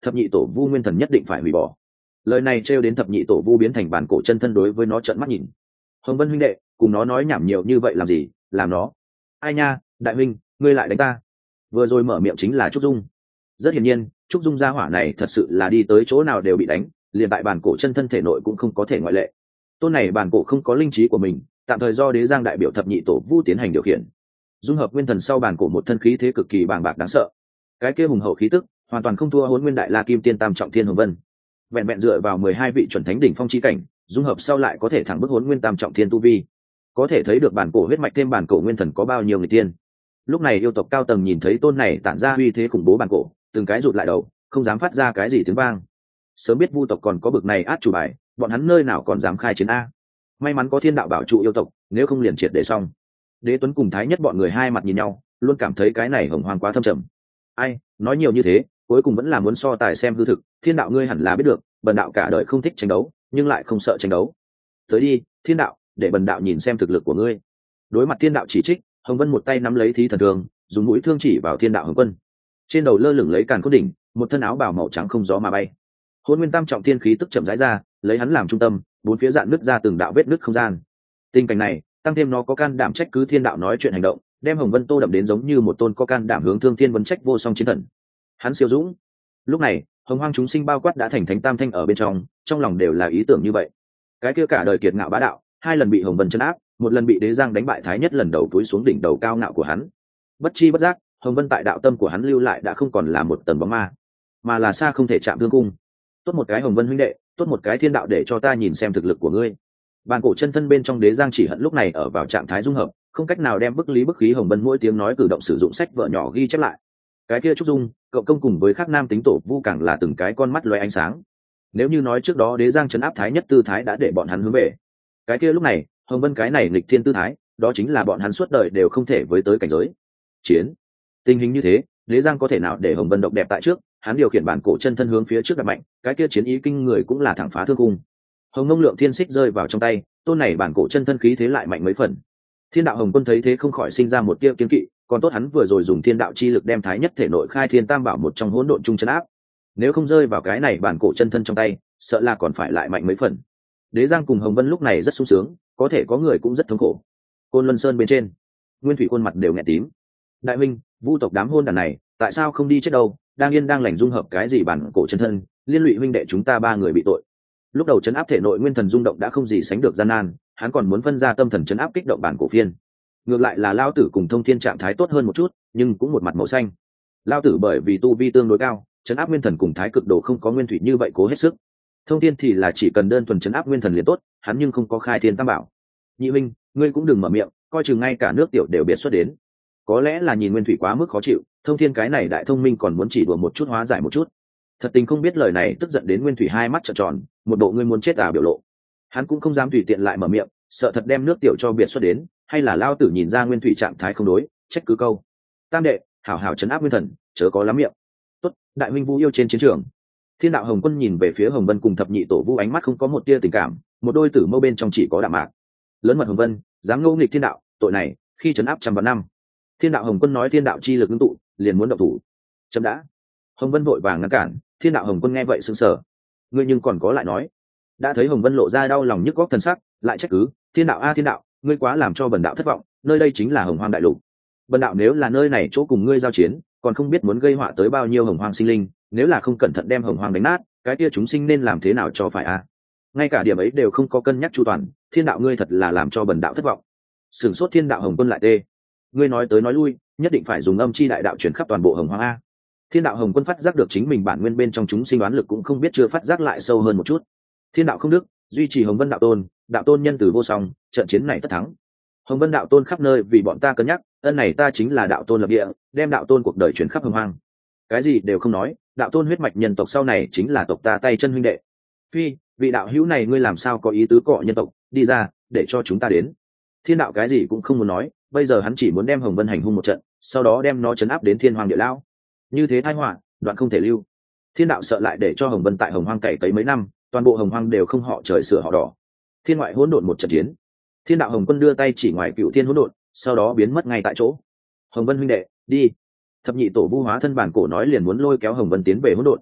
[SPEAKER 1] thập nhị tổ vu nguyên thần nhất định phải hủy bỏ. Lời này trêu đến thập nhị tổ vu biến thành bản cổ chân thân đối với nó trợn mắt nhìn. Hồng Vân huynh đệ, cùng nó nói nhảm nhiều như vậy làm gì, làm nó. Ai nha, đại huynh, ngươi lại đánh ta. Vừa rồi mở miệng chính là Trúc Dung. Rất hiển nhiên, Trúc Dung gia hỏa này thật sự là đi tới chỗ nào đều bị đánh, liền tại bản cổ chân thân thể nội cũng không có thể ngoại lệ. Tôn này bản cổ không có linh trí của mình, tạm thời do Đế Giang đại biểu thập nhị tổ vu tiến hành điều khiển. Dung hợp nguyên thần sau bản cổ một thân khí thế cực kỳ bàng bạc đáng sợ. Cái kia hùng hậu khí tức, hoàn toàn không thua Hỗn Nguyên Đại La Kim Tiên Tam Trọng Thiên Hồng Vân. Vẹn vẹn dựa vào mười hai vị chuẩn thánh đỉnh phong chi cảnh, dung hợp sau lại có thể thẳng bức Hỗn Nguyên Tam Trọng Thiên tu vi. Có thể thấy được bản cổ huyết mạch thêm bản cổ nguyên thần có bao nhiêu người tiên. Lúc này yêu tộc cao tầng nhìn thấy tôn này tản ra uy thế khủng bố bản cổ, từng cái rụt lại đầu, không dám phát ra cái gì tiếng vang. Sớm biết vu tộc còn có bực này át chủ bài, bọn hắn nơi nào còn dám khai chiến a. May mắn có thiên đạo bảo trụ yêu tộc, nếu không liền triệt để xong. Đế Tuấn cùng Thái Nhất bọn người hai mặt nhìn nhau, luôn cảm thấy cái này hồng hoang quá thâm trầm. Ai nói nhiều như thế, cuối cùng vẫn là muốn so tài xem hư thực. Thiên đạo ngươi hẳn là biết được, bần đạo cả đời không thích tranh đấu, nhưng lại không sợ tranh đấu. Tới đi, thiên đạo, để bần đạo nhìn xem thực lực của ngươi. Đối mặt thiên đạo chỉ trích, Hồng Vân một tay nắm lấy thí thần thương, dùng mũi thương chỉ vào thiên đạo Hồng Quân. Trên đầu lơ lửng lấy càn khôn đỉnh, một thân áo bào màu trắng không gió mà bay. Hỗn Nguyên Tam Trọng Thiên khí tức chậm rãi ra, lấy hắn làm trung tâm, bốn phía dạn nứt ra từng đạo vết nứt không gian. Tình cảnh này, tăng thêm nó có can đảm trách cứ thiên đạo nói chuyện hành động, đem Hồng Vân tô đậm đến giống như một tôn có can đảm hướng thương thiên vấn trách vô song chiến thần. Hắn siêu dũng. Lúc này, hồng hoang chúng sinh bao quát đã thành thánh tam thanh ở bên trong, trong lòng đều là ý tưởng như vậy. Cái kia cả đời kiệt ngạo bá đạo, hai lần bị Hồng Vân trấn áp, một lần bị Đế Giang đánh bại Thái Nhất lần đầu túi xuống đỉnh đầu cao ngạo của hắn. Bất chi bất giác, Hồng Vân tại đạo tâm của hắn lưu lại đã không còn là một tầng bóng ma, mà là xa không thể chạm thương cung. Tốt một cái Hồng Vân huynh đệ, tốt một cái thiên đạo, để cho ta nhìn xem thực lực của ngươi. Bàn cổ chân thân bên trong Đế Giang chỉ hận lúc này ở vào trạng thái dung hợp, không cách nào đem bức lý bức khí Hồng Vân mỗi tiếng nói cử động sử dụng sách vợ nhỏ ghi chép lại. Cái kia Trúc Dung, cậu công cùng với khắc nam tính tổ vu càng là từng cái con mắt loé ánh sáng. Nếu như nói trước đó Đế Giang trấn áp Thái Nhất tư thái đã để bọn hắn hướng về, cái kia lúc này Hồng Vân cái này nghịch thiên tư thái, đó chính là bọn hắn suốt đời đều không thể với tới cảnh giới. Chiến. Tình hình như thế, Đế Giang có thể nào để Hồng Vân độc đẹp tại trước, hắn điều khiển bản cổ chân thân hướng phía trước đặt mạnh, cái kia chiến ý kinh người cũng là thẳng phá thương cung. Hồng Mông Lượng Thiên Xích rơi vào trong tay, tôn này bản cổ chân thân khí thế lại mạnh mấy phần. Thiên đạo Hồng Quân thấy thế không khỏi sinh ra một tia kiên kỵ, còn tốt hắn vừa rồi dùng thiên đạo chi lực đem Thái Nhất thể nội khai thiên tam bảo một trong hỗn độn trung chân áp. Nếu không rơi vào cái này bản cổ chân thân trong tay, sợ là còn phải lại mạnh mấy phần. Đế Giang cùng Hồng Vân lúc này rất sung sướng, có thể có người cũng rất thống khổ. Côn Luân Sơn bên trên, Nguyên Thủy khuôn mặt đều nghẹn tím. Đại minh, vu tộc đám hôn đàn này, tại sao không đi chết đâu? Đang yên đang lành dung hợp cái gì bản cổ chân thân, liên lụy huynh đệ chúng ta ba người bị tội. Lúc đầu chấn áp thể nội nguyên thần rung động đã không gì sánh được gian nan, hắn còn muốn phân ra tâm thần chấn áp kích động bản cổ phiên. Ngược lại là Lao Tử cùng Thông Thiên trạng thái tốt hơn một chút, nhưng cũng một mặt màu xanh. Lao Tử bởi vì tu vi tương đối cao, chấn áp nguyên thần cùng thái cực đồ không có nguyên thủy như vậy cố hết sức. Thông Thiên thì là chỉ cần đơn thuần chấn áp nguyên thần liền tốt, hắn nhưng không có khai thiên tam bảo. Nhị minh, ngươi cũng đừng mở miệng, coi chừng ngay cả nước tiểu đều biệt xuất đến. Có lẽ là nhìn nguyên thủy quá mức khó chịu, Thông Thiên cái này đại thông minh còn muốn chỉ đùa một chút hóa giải một chút. Thật tình không biết lời này tức giận đến nguyên thủy hai mắt trợn tròn, một bộ ngươi muốn chết à biểu lộ. Hắn cũng không dám tùy tiện lại mở miệng, sợ thật đem nước tiểu cho biệt xuất đến, hay là Lao Tử nhìn ra nguyên thủy trạng thái không đối, trách cứ câu. Tam đệ, hảo hảo trấn áp nguyên thần, chớ có lắm miệng. Tốt, đại minh Vu yêu trên chiến trường. Thiên đạo Hồng Quân nhìn về phía Hồng Vân cùng thập nhị tổ vu, ánh mắt không có một tia tình cảm, một đôi tử mâu bên trong chỉ có đạm mạc. Lớn mật Hồng Vân, dám ngỗ nghịch thiên đạo, tội này khi trấn áp trăm vạn năm. Thiên đạo Hồng Quân nói thiên đạo chi lực ngưng tụ, liền muốn động thủ. Chấm đã. Hồng Vân vội vàng ngăn cản. Thiên đạo Hồng Quân nghe vậy sững sờ. Ngươi nhưng còn có lại nói. Đã thấy Hồng Vân lộ ra đau lòng nhức góc thần sắc, lại trách cứ, thiên đạo a thiên đạo, ngươi quá làm cho bần đạo thất vọng, nơi đây chính là Hồng Hoang đại lục. Bần đạo nếu là nơi này chỗ cùng ngươi giao chiến, còn không biết muốn gây họa tới bao nhiêu Hồng Hoang sinh linh, nếu là không cẩn thận đem Hồng Hoang đánh nát, cái kia chúng sinh nên làm thế nào cho phải a? Ngay cả điểm ấy đều không có cân nhắc chu toàn, thiên đạo ngươi thật là làm cho bần đạo thất vọng. Sửng sốt Thiên đạo Hồng Quân lại tê. Ngươi nói tới nói lui, nhất định phải dùng âm chi đại đạo chuyển khắp toàn bộ Hồng Hoang a. Thiên đạo Hồng Quân phát giác được chính mình bản nguyên bên trong chúng sinh đoán lực cũng không biết chưa phát giác lại sâu hơn một chút. Thiên đạo không đức, duy trì Hồng Vân đạo tôn, đạo tôn nhân từ vô song, trận chiến này tất thắng. Hồng Vân đạo tôn khắp nơi vì bọn ta cân nhắc, ân này ta chính là đạo tôn lập địa, đem đạo tôn cuộc đời chuyển khắp Hồng Hoang. Cái gì đều không nói, đạo tôn huyết mạch nhân tộc sau này chính là tộc ta tay chân huynh đệ. Phi, vị đạo hữu này ngươi làm sao có ý tứ cọ nhân tộc, đi ra, để cho chúng ta đến. Thiên đạo cái gì cũng không muốn nói, bây giờ hắn chỉ muốn đem Hồng Vân hành hung một trận, sau đó đem nó trấn áp đến Thiên Hoàng địa lão. Như thế tai họa, đoạn không thể lưu. Thiên đạo sợ lại để cho Hồng Vân tại Hồng Hoang cày cấy mấy năm, toàn bộ Hồng Hoang đều không họ trời sửa họ đỏ. Thiên ngoại hỗn độn một trận chiến. Thiên đạo Hồng Quân đưa tay chỉ ngoài cựu thiên hỗn độn, sau đó biến mất ngay tại chỗ. Hồng Vân huynh đệ, đi. Thập nhị tổ vu hóa thân bản cổ nói liền muốn lôi kéo Hồng Vân tiến về hỗn độn.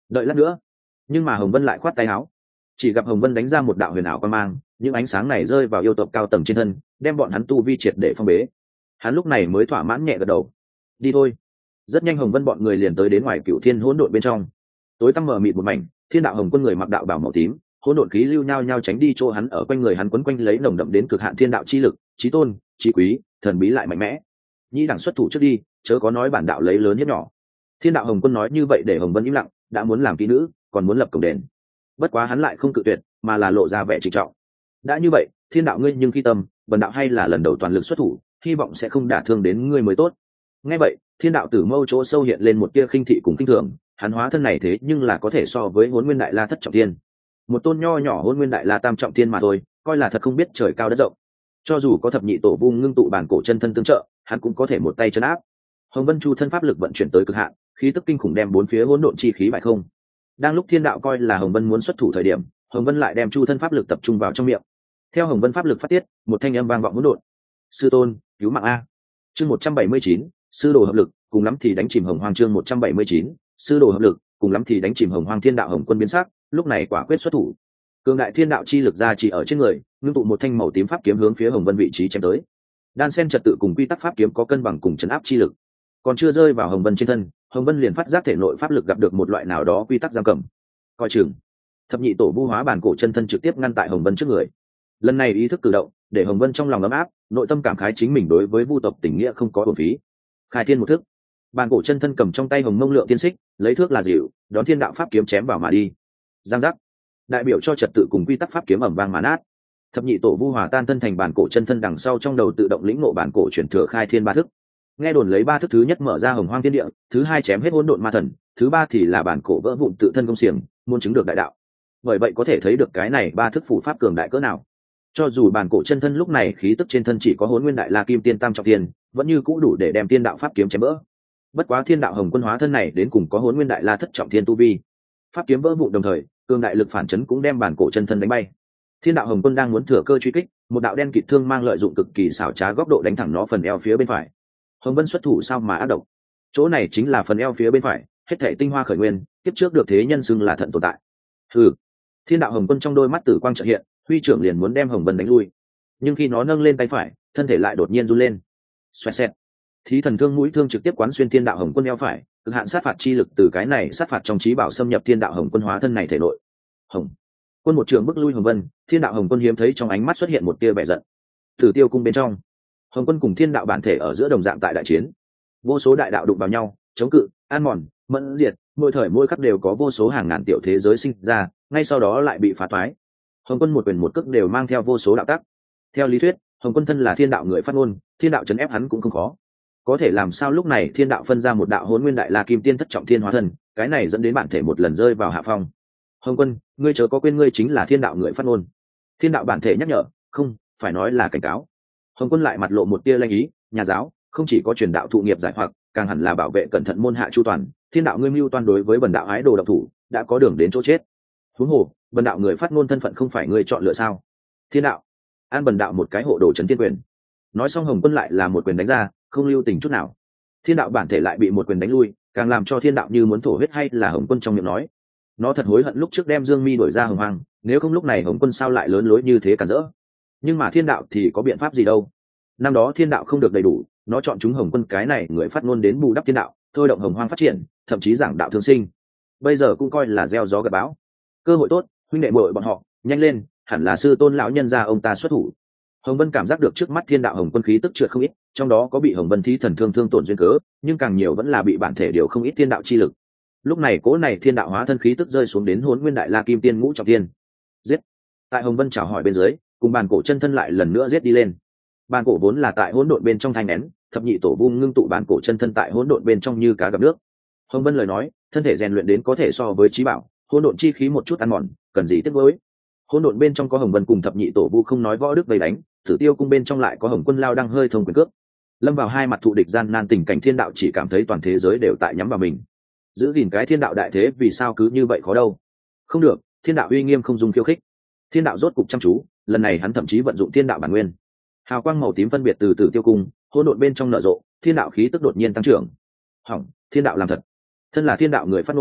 [SPEAKER 1] đợi lát nữa. Nhưng mà Hồng Vân lại khoát tay áo, chỉ gặp Hồng Vân đánh ra một đạo huyền ảo quang mang, những ánh sáng này rơi vào yêu tộc cao tầng trên thân, đem bọn hắn tu vi triệt để phong bế. Hắn lúc này mới thỏa mãn nhẹ gật đầu. Đi thôi. Rất nhanh Hồng Vân bọn người liền tới đến ngoài Cửu Thiên hỗn độn bên trong. Tối tăm mờ mịt một mảnh, Thiên đạo Hồng Quân người mặc đạo bào màu tím, hỗn độn khí lưu nhau nhau tránh đi chỗ hắn ở quanh người hắn quấn quanh lấy nồng đậm đến cực hạn thiên đạo chi lực, chí tôn, chí quý, thần bí lại mạnh mẽ. Nhĩ đẳng xuất thủ trước đi, chớ có nói bản đạo lấy lớn hiếp nhỏ. Thiên đạo Hồng Quân nói như vậy để Hồng Vân im lặng, đã muốn làm kỹ nữ, còn muốn lập cổng đền. Bất quá hắn lại không cự tuyệt, mà là lộ ra vẻ trịnh trọng. Đã như vậy, Thiên đạo ngươi nhưng khi tâm, bần đạo hay là lần đầu toàn lực xuất thủ, hy vọng sẽ không đả thương đến ngươi mới tốt. Nghe vậy, Thiên đạo tử mâu chỗ sâu hiện lên một tia khinh thị cùng kinh thường, hắn hóa thân này thế nhưng là có thể so với Hỗn Nguyên Đại La thất trọng thiên, một tôn nho nhỏ Hỗn Nguyên Đại La tam trọng thiên mà thôi, coi là thật không biết trời cao đất rộng. Cho dù có thập nhị tổ vu ngưng tụ bản cổ chân thân tương trợ, hắn cũng có thể một tay chấn áp. Hồng Vân Chu thân pháp lực vận chuyển tới cực hạn, khí tức kinh khủng đem bốn phía hỗn độn chi khí bại không. Đang lúc Thiên đạo coi là Hồng Vân muốn xuất thủ thời điểm, Hồng Vân lại đem Chu thân pháp lực tập trung vào trong miệng. Theo Hồng Vân pháp lực phát tiết, một thanh âm vang vọng hỗn độn. Sư tôn, cứu mạng a. Chương một trăm bảy mươi chín, sư đồ hợp lực, cùng lắm thì đánh chìm Hồng Hoang. Chương một trăm bảy mươi chín, sư đồ hợp lực, cùng lắm thì đánh chìm Hồng Hoang. Thiên đạo Hồng Quân biến sắc, lúc này quả quyết xuất thủ. Cường đại thiên đạo chi lực ra chỉ ở trên người, ngưng tụ một thanh màu tím pháp kiếm hướng phía Hồng Vân vị trí chém tới. Đan sen trật tự cùng quy tắc pháp kiếm có cân bằng cùng chấn áp chi lực. Còn chưa rơi vào Hồng Vân trên thân, Hồng Vân liền phát giác thể nội pháp lực gặp được một loại nào đó quy tắc giam cầm. Coi chừng. Thập nhị tổ vu hóa bản cổ chân thân trực tiếp ngăn tại Hồng Vân trước người. Lần này ý thức cử động, để Hồng Vân trong lòng ấm áp, nội tâm cảm khái chính mình đối với vu tộc tình nghĩa không có uổng phí. Khai thiên một thức, bản cổ chân thân cầm trong tay Hồng Mông Lượng Tiên Xích, lấy thước là dịu, đón thiên đạo pháp kiếm chém vào mà đi. Giang giác. Đại biểu cho trật tự cùng quy tắc pháp kiếm ầm vang mà nát. Thập nhị tổ vu hòa tan thân thành bản cổ chân thân đằng sau trong đầu tự động lĩnh ngộ bản cổ chuyển thừa khai thiên ba thức. Nghe đồn lấy ba thức thứ nhất mở ra Hồng Hoang thiên địa, thứ hai chém hết hỗn độn ma thần, thứ ba thì là bản cổ vỡ vụn tự thân công xiềng, muốn chứng được đại đạo. Bởi vậy có thể thấy được cái này ba thức phù pháp cường đại cỡ nào. Cho dù bản cổ chân thân lúc này khí tức trên thân chỉ có Hỗn Nguyên Đại La Kim Tiên Tam trọng thiên, vẫn như cũ đủ để đem tiên đạo pháp kiếm chém vỡ. Bất quá thiên đạo Hồng Quân hóa thân này đến cùng có Hỗn Nguyên Đại La thất trọng thiên tu vi, pháp kiếm vỡ vụn đồng thời, cường đại lực phản chấn cũng đem bản cổ chân thân đánh bay. Thiên đạo Hồng Quân đang muốn thừa cơ truy kích, một đạo đen kịt thương mang lợi dụng cực kỳ xảo trá góc độ đánh thẳng nó phần eo phía bên phải. Hồng Vân xuất thủ sao mà ác độc, chỗ này chính là phần eo phía bên phải, hết thảy tinh hoa khởi nguyên, tiếp trước được thế nhân xưng là thận tồn tại. Hừ. Thiên đạo Hồng Quân trong đôi mắt tử quang chợt hiện, huy trưởng liền muốn đem Hồng Vân đánh lui, nhưng khi nó nâng lên tay phải, thân thể lại đột nhiên run lên. Xoẹt xẹt. Thí thần thương mũi thương trực tiếp quán xuyên Thiên đạo Hồng Quân eo phải, cực hạn sát phạt chi lực từ cái này sát phạt trong trí bảo xâm nhập Thiên đạo Hồng Quân hóa thân này thể nội. Hồng Quân một trường bức lui Hồng Vân, Thiên đạo Hồng Quân hiếm thấy trong ánh mắt xuất hiện một tia vẻ giận. Tử Tiêu cung bên trong, Hồng Quân cùng Thiên đạo bản thể ở giữa đồng dạng tại đại chiến, vô số đại đạo đụng vào nhau, chống cự, an mòn, mẫn diệt, mỗi thời mỗi khắc đều có vô số hàng ngàn tiểu thế giới sinh ra, ngay sau đó lại bị phá toái. Hồng Quân một quyền một cước đều mang theo vô số đạo tắc. Theo lý thuyết, Hồng Quân thân là thiên đạo người phát ngôn, thiên đạo chấn ép hắn cũng không khó. Có thể làm sao lúc này thiên đạo phân ra một đạo Hỗn Nguyên Đại La Kim Tiên thất trọng thiên hóa thân, cái này dẫn đến bản thể một lần rơi vào hạ phong. Hồng Quân, ngươi chớ có quên ngươi chính là thiên đạo người phát ngôn. Thiên đạo bản thể nhắc nhở, không, phải nói là cảnh cáo. Hồng Quân lại mặt lộ một tia lanh ý, nhà giáo, không chỉ có truyền đạo thụ nghiệp giải hoặc, càng hẳn là bảo vệ cẩn thận môn hạ chu toàn. Thiên đạo ngươi mưu toan đối với bần đạo ái đồ độc thủ, đã có đường đến chỗ chết. Huống hồ, bần đạo người phát ngôn thân phận không phải ngươi chọn lựa sao? Thiên đạo, an bần đạo một cái hộ đồ trấn thiên quyền. Nói xong Hồng Quân lại là một quyền đánh ra, không lưu tình chút nào. Thiên đạo bản thể lại bị một quyền đánh lui, càng làm cho thiên đạo như muốn thổ huyết. Hay là Hồng Quân trong miệng nói, nó thật hối hận lúc trước đem Dương Mi đuổi ra Hồng Hoang, nếu không lúc này Hồng Quân sao lại lớn lối như thế cản rỡ. Nhưng mà thiên đạo thì có biện pháp gì đâu. Năm đó thiên đạo không được đầy đủ, nó chọn chúng Hồng Quân cái này người phát ngôn đến bù đắp thiên đạo, thôi động Hồng Hoang phát triển, thậm chí giảng đạo thương sinh. Bây giờ cũng coi là gieo gió gặt bão, cơ hội tốt, huynh đệ muội bọn họ, nhanh lên, hẳn là sư tôn lão nhân gia ông ta xuất thủ. Hồng Vân cảm giác được trước mắt thiên đạo Hồng Quân khí tức trượt không ít, trong đó có bị Hồng Vân thí thần thương thương tổn duyên cớ, nhưng càng nhiều vẫn là bị bản thể điều không ít thiên đạo chi lực. Lúc này cố này thiên đạo hóa thân khí tức rơi xuống đến Hỗn Nguyên Đại La Kim Tiên ngũ trọng thiên. Giết! Tại Hồng Vân chào hỏi bên dưới, cùng bàn cổ chân thân lại lần nữa giết đi lên. Bàn cổ vốn là tại hỗn độn bên trong thanh nén, thập nhị tổ vu ngưng tụ bàn cổ chân thân tại hỗn độn bên trong như cá gặp nước. Hồng Vân lời nói, thân thể rèn luyện đến có thể so với trí bảo, hỗn độn chi khí một chút ăn mòn, cần gì tiếc nuối. Hỗn độn bên trong có Hồng Vân cùng thập nhị tổ vu không nói võ đức vây đánh, Tử Tiêu cung bên trong lại có Hồng Quân lao đang hơi thông quyền cước. Lâm vào hai mặt thụ địch gian nan tình cảnh, thiên đạo chỉ cảm thấy toàn thế giới đều tại nhắm vào mình. Giữ gìn cái thiên đạo đại thế vì sao cứ như vậy khó đâu? Không được, thiên đạo uy nghiêm không dùng khiêu khích. Thiên đạo rốt cục chăm chú, lần này hắn thậm chí vận dụng thiên đạo bản nguyên. Hào quang màu tím phân biệt từ Tử Tiêu cung, hỗn độn bên trong nở rộ, thiên đạo khí tức đột nhiên tăng trưởng. Hỏng, thiên đạo làm thật. Thân là thiên đạo người phát ngôn,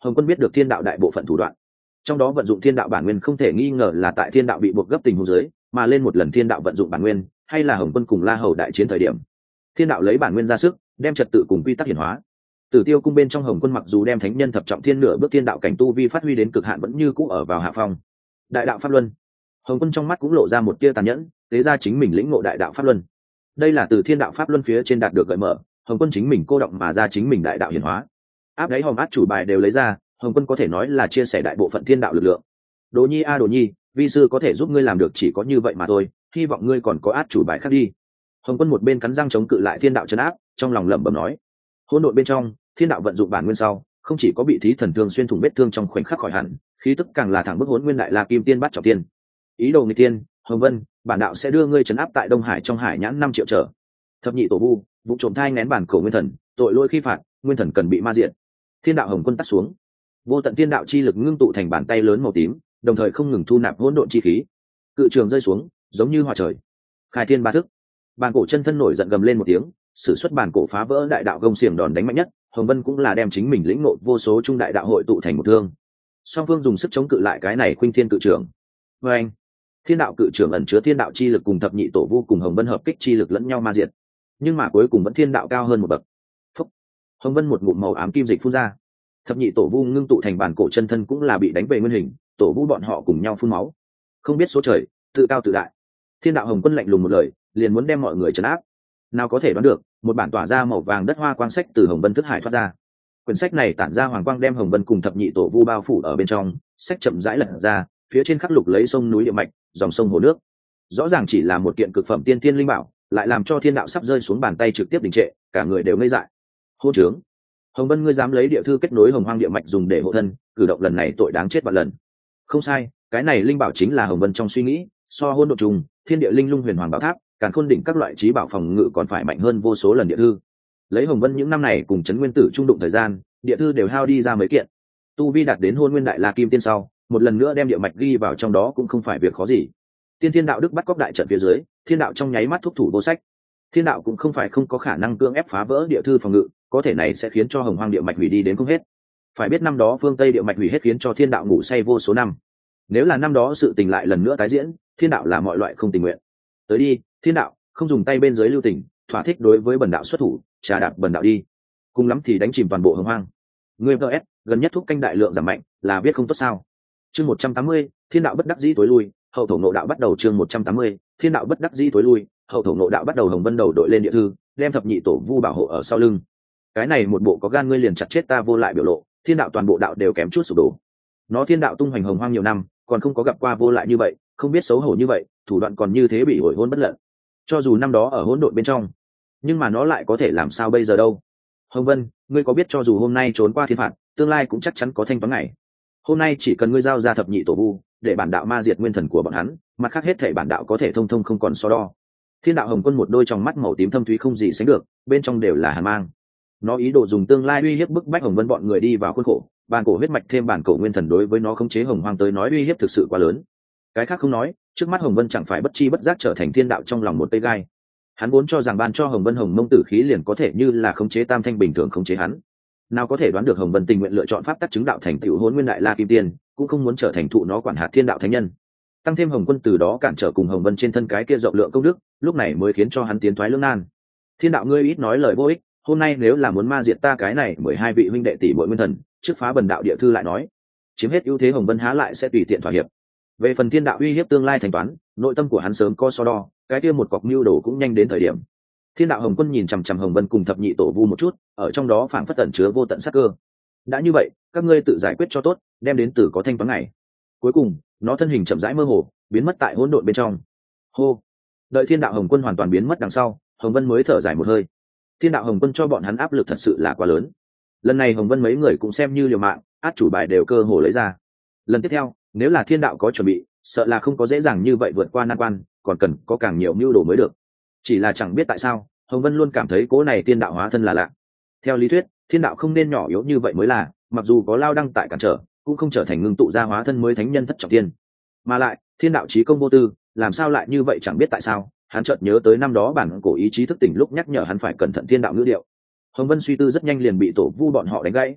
[SPEAKER 1] Hồng Quân biết được thiên đạo đại bộ phận thủ đoạn, trong đó vận dụng thiên đạo bản nguyên không thể nghi ngờ là tại thiên đạo bị buộc gấp tình huống dưới mà lên một lần thiên đạo vận dụng bản nguyên, hay là Hồng Quân cùng La Hầu đại chiến thời điểm thiên đạo lấy bản nguyên ra sức đem trật tự cùng quy tắc hiển hóa. Tử Tiêu cung bên trong Hồng Quân mặc dù đem thánh nhân thập trọng thiên nửa bước thiên đạo cảnh tu vi phát huy đến cực hạn vẫn như cũ ở vào hạ phong. Đại đạo pháp luân, Hồng Quân trong mắt cũng lộ ra một tia tàn nhẫn, tế ra chính mình lĩnh ngộ đại đạo pháp luân. Đây là từ thiên đạo pháp luân phía trên đạt được gợi mở, Hồng Quân chính mình cô động mà ra chính mình đại đạo hiển hóa. Áp đáy hòm át chủ bài đều lấy ra, Hồng Quân có thể nói là chia sẻ đại bộ phận thiên đạo lực lượng. Đồ Nhi a Đồ Nhi, vi sư có thể giúp ngươi làm được chỉ có như vậy mà thôi, hy vọng ngươi còn có át chủ bài khác đi. Hồng Quân một bên cắn răng chống cự lại thiên đạo trấn áp, trong lòng lẩm bẩm nói. Hỗn độn bên trong, thiên đạo vận dụng bản nguyên sau, không chỉ có bị thí thần thương xuyên thủng vết thương trong khoảnh khắc khỏi hẳn, khí tức càng là thẳng bức Hỗn Nguyên Đại La Kim Tiên bắt trọng tiên. Ý đồ nghịch tiên, Hồng Vân, bản đạo sẽ đưa ngươi trấn áp tại Đông Hải trong hải nhãn năm triệu trở. Thập nhị tổ vu, vụ trộm thai nén bản cổ nguyên thần, tội lỗi khi phạt, nguyên thần cần bị ma diệt. Thiên đạo Hồng Quân tắt xuống, vô tận thiên đạo chi lực ngưng tụ thành bàn tay lớn màu tím, đồng thời không ngừng thu nạp hỗn độn chi khí. Cự trường rơi xuống, giống như hỏa trời. Khai thiên ba thức, bản cổ chân thân nổi giận gầm lên một tiếng, sử xuất bản cổ phá vỡ đại đạo gông xiềng đòn đánh mạnh nhất. Hồng Vân cũng là đem chính mình lĩnh ngộ vô số trung đại đạo hội tụ thành một thương. Song phương dùng sức chống cự lại cái này khuynh thiên cự trường. Và anh, thiên đạo cự trường ẩn chứa thiên đạo chi lực cùng thập nhị tổ vu cùng Hồng Vân hợp kích chi lực lẫn nhau ma diệt, nhưng mà cuối cùng vẫn thiên đạo cao hơn một bậc. Phúc. Hồng Vân một ngụm màu ám kim dịch phun ra, thập nhị tổ vu ngưng tụ thành bản cổ chân thân cũng là bị đánh về nguyên hình, tổ vu bọn họ cùng nhau phun máu. Không biết số trời, tự cao tự đại. Thiên đạo Hồng Quân lạnh lùng một lời, liền muốn đem mọi người trấn áp. Nào có thể đoán được, một bản tỏa ra màu vàng đất hoa quang sách từ Hồng Vân thức hải thoát ra. Quyển sách này tản ra hoàng quang đem Hồng Vân cùng thập nhị tổ vu bao phủ ở bên trong, sách chậm rãi lật ra, phía trên khắc lục lấy sông núi địa mạch, dòng sông hồ nước. Rõ ràng chỉ là một kiện cực phẩm tiên tiên linh bảo, lại làm cho thiên đạo sắp rơi xuống bàn tay trực tiếp đình trệ, cả người đều ngây dại. Hô trướng, Hồng Vân ngươi dám lấy địa thư kết nối Hồng Hoang địa mạch dùng để hộ thân, cử động lần này tội đáng chết vạn lần. Không sai, cái này linh bảo chính là Hồng Vân trong suy nghĩ, so hôn độ trùng, thiên địa linh lung huyền hoàng bảo tháp, càn khôn đỉnh các loại trí bảo phòng ngự còn phải mạnh hơn vô số lần địa thư. Lấy Hồng Vân những năm này cùng chấn nguyên tử trung đụng thời gian, địa thư đều hao đi ra mấy kiện. Tu vi đạt đến hôn nguyên đại la kim tiên sau, một lần nữa đem địa mạch ghi vào trong đó cũng không phải việc khó gì. Tiên thiên đạo đức bắt cóc đại trận phía dưới, thiên đạo trong nháy mắt thúc thủ vô sách. Thiên đạo cũng không phải không có khả năng cưỡng ép phá vỡ địa thư phòng ngự, có thể này sẽ khiến cho Hồng Hoang địa mạch hủy đi đến không hết. Phải biết năm đó phương Tây địa mạch hủy hết khiến cho thiên đạo ngủ say vô số năm. Nếu là năm đó sự tình lại lần nữa tái diễn, thiên đạo là mọi loại không tình nguyện. Tới đi, thiên đạo, không dùng tay bên dưới lưu tình, thỏa thích đối với bần đạo xuất thủ, trà đạp bần đạo đi. Cùng lắm thì đánh chìm toàn bộ Hồng Hoang. Ngươi vê ét gần nhất thúc canh đại lượng giảm mạnh, là biết không tốt sao? Chương một trăm tám mươi, thiên đạo bất đắc dĩ tối lui, hậu thổ nộ đạo bắt đầu. Chương một trăm tám mươi, thiên đạo bất đắc dĩ tối lui, hậu thổ nộ đạo bắt đầu. Hồng Vân đầu đội lên địa thư, đem thập nhị tổ vu bảo hộ ở sau lưng. Cái này một bộ có gan ngươi liền chặt chết ta vô lại biểu lộ, thiên đạo toàn bộ đạo đều kém chút sụp đổ. Nó thiên đạo tung hoành Hồng Hoang nhiều năm, còn không có gặp qua vô lại như vậy, không biết xấu hổ như vậy, thủ đoạn còn như thế bị hồi hôn bất lận. Cho dù năm đó ở hỗn độn bên trong, nhưng mà nó lại có thể làm sao bây giờ đâu? Hồng Vân, ngươi có biết cho dù hôm nay trốn qua thiên phạt, tương lai cũng chắc chắn có thanh toán ngày. Hôm nay chỉ cần ngươi giao ra thập nhị tổ vu, để bản đạo ma diệt nguyên thần của bọn hắn, mặt khác hết thảy bản đạo có thể thông thông không còn so đo. Thiên đạo Hồng Quân một đôi trong mắt màu tím thâm thúy không gì sánh được, bên trong đều là hàn mang. Nó ý đồ dùng tương lai uy hiếp bức bách Hồng Vân bọn người đi vào khuôn khổ, bản cổ huyết mạch thêm bản cổ nguyên thần đối với nó khống chế Hồng Hoang tới nói uy hiếp thực sự quá lớn. Cái khác không nói, trước mắt Hồng Vân chẳng phải bất chi bất giác trở thành thiên đạo trong lòng một cây gai. Hắn vốn cho rằng ban cho Hồng Vân Hồng Mông Tử khí liền có thể như là khống chế Tam Thanh bình thường khống chế hắn. Nào có thể đoán được Hồng Vân tình nguyện lựa chọn pháp tắc chứng đạo thành tựu Hỗn Nguyên Đại La Kim Tiên, cũng không muốn trở thành thụ nó quản hạt thiên đạo thánh nhân. Tăng thêm Hồng Quân từ đó cản trở cùng Hồng Vân trên thân cái kia rộng lượng công đức, lúc này mới khiến cho hắn tiến thoái lưỡng nan. Thiên đạo ngươi ít nói lời vô ích, hôm nay nếu là muốn ma diệt ta cái này mười hai vị huynh đệ tỷ muội nguyên thần, trước phá bần đạo địa thư lại nói, chiếm hết ưu thế Hồng Vân há lại sẽ tùy tiện thỏa hiệp. Về phần thiên đạo uy hiếp tương lai thành toán, nội tâm của hắn sớm có so đo, cái kia một cọc mưu đồ cũng nhanh đến thời điểm. Thiên đạo Hồng Quân nhìn chằm chằm Hồng Vân cùng thập nhị tổ vu một chút, ở trong đó phảng phất tẩn chứa vô tận sát cơ. Đã như vậy, các ngươi tự giải quyết cho tốt, đem đến từ có thanh toán ngày. Cuối cùng, nó thân hình chậm rãi mơ hồ, biến mất tại hỗn độn bên trong. Hô. Đợi thiên đạo Hồng Quân hoàn toàn biến mất đằng sau, Hồng Vân mới thở dài một hơi. Thiên đạo Hồng Quân cho bọn hắn áp lực thật sự là quá lớn. Lần này Hồng Vân mấy người cũng xem như liều mạng, át chủ bài đều cơ hồ lấy ra. Lần tiếp theo, nếu là thiên đạo có chuẩn bị, sợ là không có dễ dàng như vậy vượt qua nan quan, còn cần có càng nhiều mưu đồ mới được. Chỉ là chẳng biết tại sao, Hồng Vân luôn cảm thấy cố này thiên đạo hóa thân là lạ. Theo lý thuyết, thiên đạo không nên nhỏ yếu như vậy mới là, mặc dù có lao đăng tại cản trở, cũng không trở thành ngưng tụ ra hóa thân mới thánh nhân thất trọng thiên. Mà lại, thiên đạo chí công vô tư, làm sao lại như vậy chẳng biết tại sao, hắn chợt nhớ tới năm đó bản cổ ý chí thức tỉnh lúc nhắc nhở hắn phải cẩn thận thiên đạo ngữ điệu. Hồng Vân suy tư rất nhanh liền bị tổ vu bọn họ đánh gãy.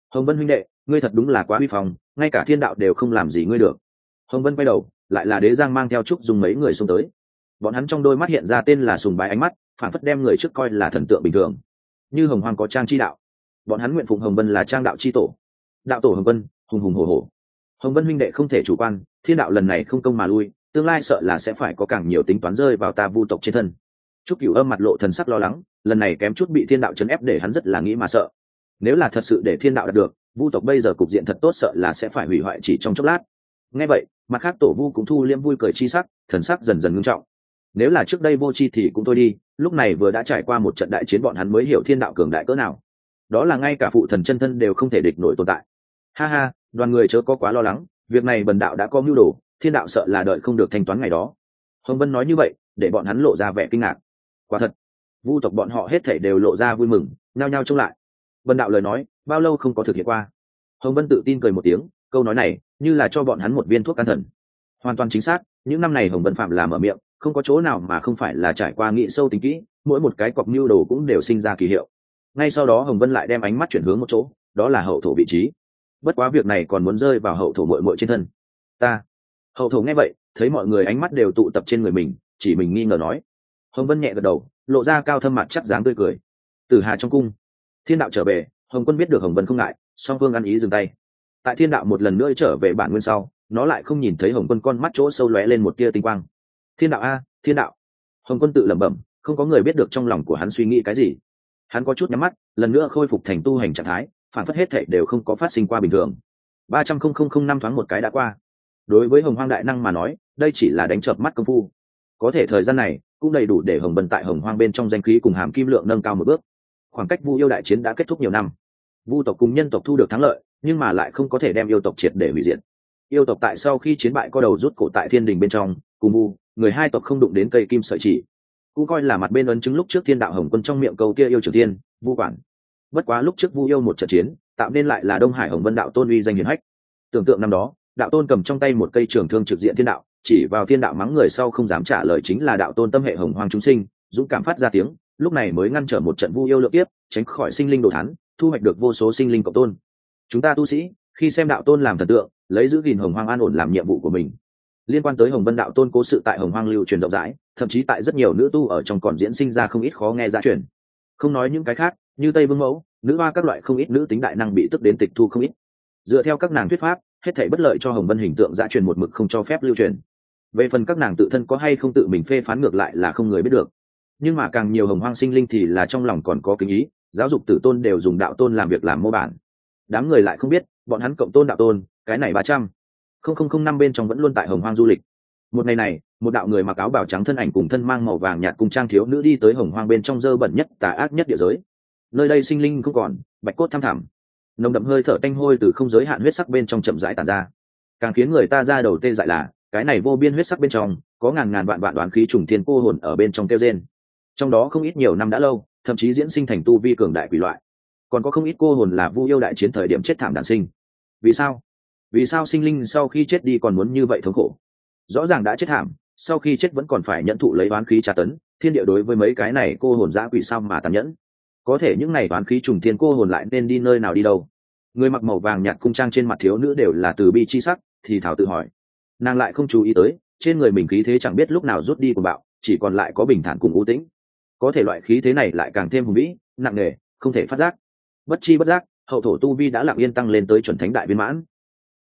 [SPEAKER 1] Hồng Vân huynh đệ, ngươi thật đúng là quá uy phong, ngay cả thiên đạo đều không làm gì ngươi được. Hồng Vân quay đầu, lại là Đế Giang mang theo Trúc Dung mấy người xông tới. Bọn hắn trong đôi mắt hiện ra tên là sùng bái ánh mắt, phản phất đem người trước coi là thần tượng bình thường. Như Hồng Hoang có trang chi đạo, bọn hắn nguyện phụng Hồng Vân là trang đạo chi tổ. Đạo tổ Hồng Vân, hùng hùng hổ hổ. Hồng Vân huynh đệ không thể chủ quan, thiên đạo lần này không công mà lui, tương lai sợ là sẽ phải có càng nhiều tính toán rơi vào ta vu tộc trên thân. Trúc Cửu Âm mặt lộ thần sắc lo lắng, lần này kém chút bị thiên đạo chấn ép để hắn rất là nghĩ mà sợ. Nếu là thật sự để thiên đạo đạt được, vu tộc bây giờ cục diện thật tốt sợ là sẽ phải hủy hoại chỉ trong chốc lát. Nghe vậy, mặt khác tổ vu cũng thu liêm vui cười chi sắc, thần sắc dần dần ngưng trọng. Nếu là trước đây vô chi thì cũng thôi đi, lúc này vừa đã trải qua một trận đại chiến bọn hắn mới hiểu thiên đạo cường đại cỡ nào. Đó là ngay cả phụ thần chân thân đều không thể địch nổi tồn tại. Ha ha, đoàn người chớ có quá lo lắng, việc này bần đạo đã có mưu đồ, thiên đạo sợ là đợi không được thanh toán ngày đó. Hồng Vân nói như vậy, để bọn hắn lộ ra vẻ kinh ngạc. Quả thật, vu tộc bọn họ hết thảy đều lộ ra vui mừng, nhao nhao trông lại. Bần đạo lời nói, bao lâu không có thực hiện qua. Hồng Vân tự tin cười một tiếng, câu nói này như là cho bọn hắn một viên thuốc can thần. Hoàn toàn chính xác, những năm này Hồng Vân phạm làm ở miệng, không có chỗ nào mà không phải là trải qua nghị sâu tính kỹ, mỗi một cái cọc mưu đồ cũng đều sinh ra kỳ hiệu. Ngay sau đó Hồng Vân lại đem ánh mắt chuyển hướng một chỗ, đó là hậu thổ vị trí. Bất quá việc này còn muốn rơi vào hậu thổ muội muội trên thân. Ta. Hậu thổ nghe vậy, thấy mọi người ánh mắt đều tụ tập trên người mình, chỉ mình nghi ngờ nói. Hồng Vân nhẹ gật đầu, lộ ra cao thâm mặt chắc dáng tươi cười. Tử Hà trong cung, thiên đạo trở về, Hồng Quân biết được Hồng Vân không ngại, song phương ăn ý dừng tay. Tại thiên đạo một lần nữa trở về bản nguyên sau, nó lại không nhìn thấy Hồng Quân con mắt chỗ sâu lóe lên một tia tinh quang. Thiên đạo a, thiên đạo. Hồng Quân tự lẩm bẩm, không có người biết được trong lòng của hắn suy nghĩ cái gì. Hắn có chút nhắm mắt, lần nữa khôi phục thành tu hành trạng thái, phản phất hết thảy đều không có phát sinh qua bình thường. ba trăm không năm thoáng một cái đã qua. Đối với Hồng Hoang đại năng mà nói, đây chỉ là đánh chợp mắt công phu. Có thể thời gian này cũng đầy đủ để Hồng Vân tại Hồng Hoang bên trong danh khí cùng hàm kim lượng nâng cao một bước. Khoảng cách Vu yêu đại chiến đã kết thúc nhiều năm, Vu tộc cùng nhân tộc thu được thắng lợi, nhưng mà lại không có thể đem yêu tộc triệt để hủy diệt. Yêu tộc tại sau khi chiến bại có đầu rút cổ tại thiên đình bên trong, cùng Vu, người hai tộc không đụng đến cây kim sợi chỉ, cũng coi là mặt bên ấn chứng lúc trước thiên đạo Hồng Quân trong miệng câu kia yêu Trường Thiên, Vu quản. Bất quá lúc trước Vu yêu một trận chiến, tạo nên lại là Đông Hải Hồng Vân đạo tôn uy danh hiển hách. Tưởng tượng năm đó, đạo tôn cầm trong tay một cây trường thương trực diện thiên đạo, chỉ vào thiên đạo mắng người sau không dám trả lời chính là đạo tôn tâm hệ hồng hoang chúng sinh, dũng cảm phát ra tiếng, lúc này mới ngăn trở một trận Vu yêu lượng kiếp, tránh khỏi sinh linh đồ thán, thu hoạch được vô số sinh linh cộng tôn. Chúng ta tu sĩ khi xem đạo tôn làm thần tượng, lấy giữ gìn hồng hoang an ổn làm nhiệm vụ của mình. Liên quan tới Hồng Vân đạo tôn cố sự tại hồng hoang lưu truyền rộng rãi, thậm chí tại rất nhiều nữ tu ở trong còn diễn sinh ra không ít khó nghe giá truyền. Không nói những cái khác, như Tây Vương mẫu, nữ hoa các loại không ít nữ tính đại năng bị tức đến tịch thu không ít. Dựa theo các nàng thuyết pháp, hết thảy bất lợi cho Hồng Vân hình tượng giá truyền một mực không cho phép lưu truyền. Về phần các nàng tự thân có hay không tự mình phê phán ngược lại là không người biết được. Nhưng mà càng nhiều hồng hoang sinh linh thì là trong lòng còn có kính ý, giáo dục tử tôn đều dùng đạo tôn làm việc làm mô bản. Đám người lại không biết, bọn hắn cộng tôn đạo tôn, cái này ba trăm không không không năm bên trong vẫn luôn tại hồng hoang du lịch. Một ngày này, một đạo người mặc áo bào trắng thân ảnh cùng thân mang màu vàng nhạt cùng trang thiếu nữ đi tới hồng hoang bên trong dơ bẩn nhất tà ác nhất địa giới. Nơi đây sinh linh không còn, bạch cốt thăm thẳm, nồng đậm hơi thở tanh hôi từ không giới hạn huyết sắc bên trong chậm rãi tàn ra. Càng khiến người ta ra đầu tê dại là, cái này vô biên huyết sắc bên trong có ngàn ngàn vạn vạn đoán khí trùng thiên cô hồn ở bên trong kêu rên. Trong đó không ít nhiều năm đã lâu, thậm chí diễn sinh thành tu vi cường đại quỷ loại. Còn có không ít cô hồn là Vu yêu đại chiến thời điểm chết thảm đản sinh. Vì sao? Vì sao sinh linh sau khi chết đi còn muốn như vậy thống khổ? Rõ ràng đã chết thảm, sau khi chết vẫn còn phải nhận thụ lấy oán khí tra tấn, thiên địa đối với mấy cái này cô hồn dã quỷ sao mà tàn nhẫn? Có thể những này oán khí trùng thiên cô hồn lại nên đi nơi nào đi đâu? Người mặc màu vàng nhạt cung trang trên mặt thiếu nữ đều là từ bi chi sắc, thì thảo tự hỏi. Nàng lại không chú ý tới, trên người mình khí thế chẳng biết lúc nào rút đi của bạo, chỉ còn lại có bình thản cùng u tĩnh. Có thể loại khí thế này lại càng thêm hùng vĩ, nặng nề, không thể phát giác. Bất chi bất giác, hậu thổ tu vi đã lặng yên tăng lên tới chuẩn thánh đại viên mãn.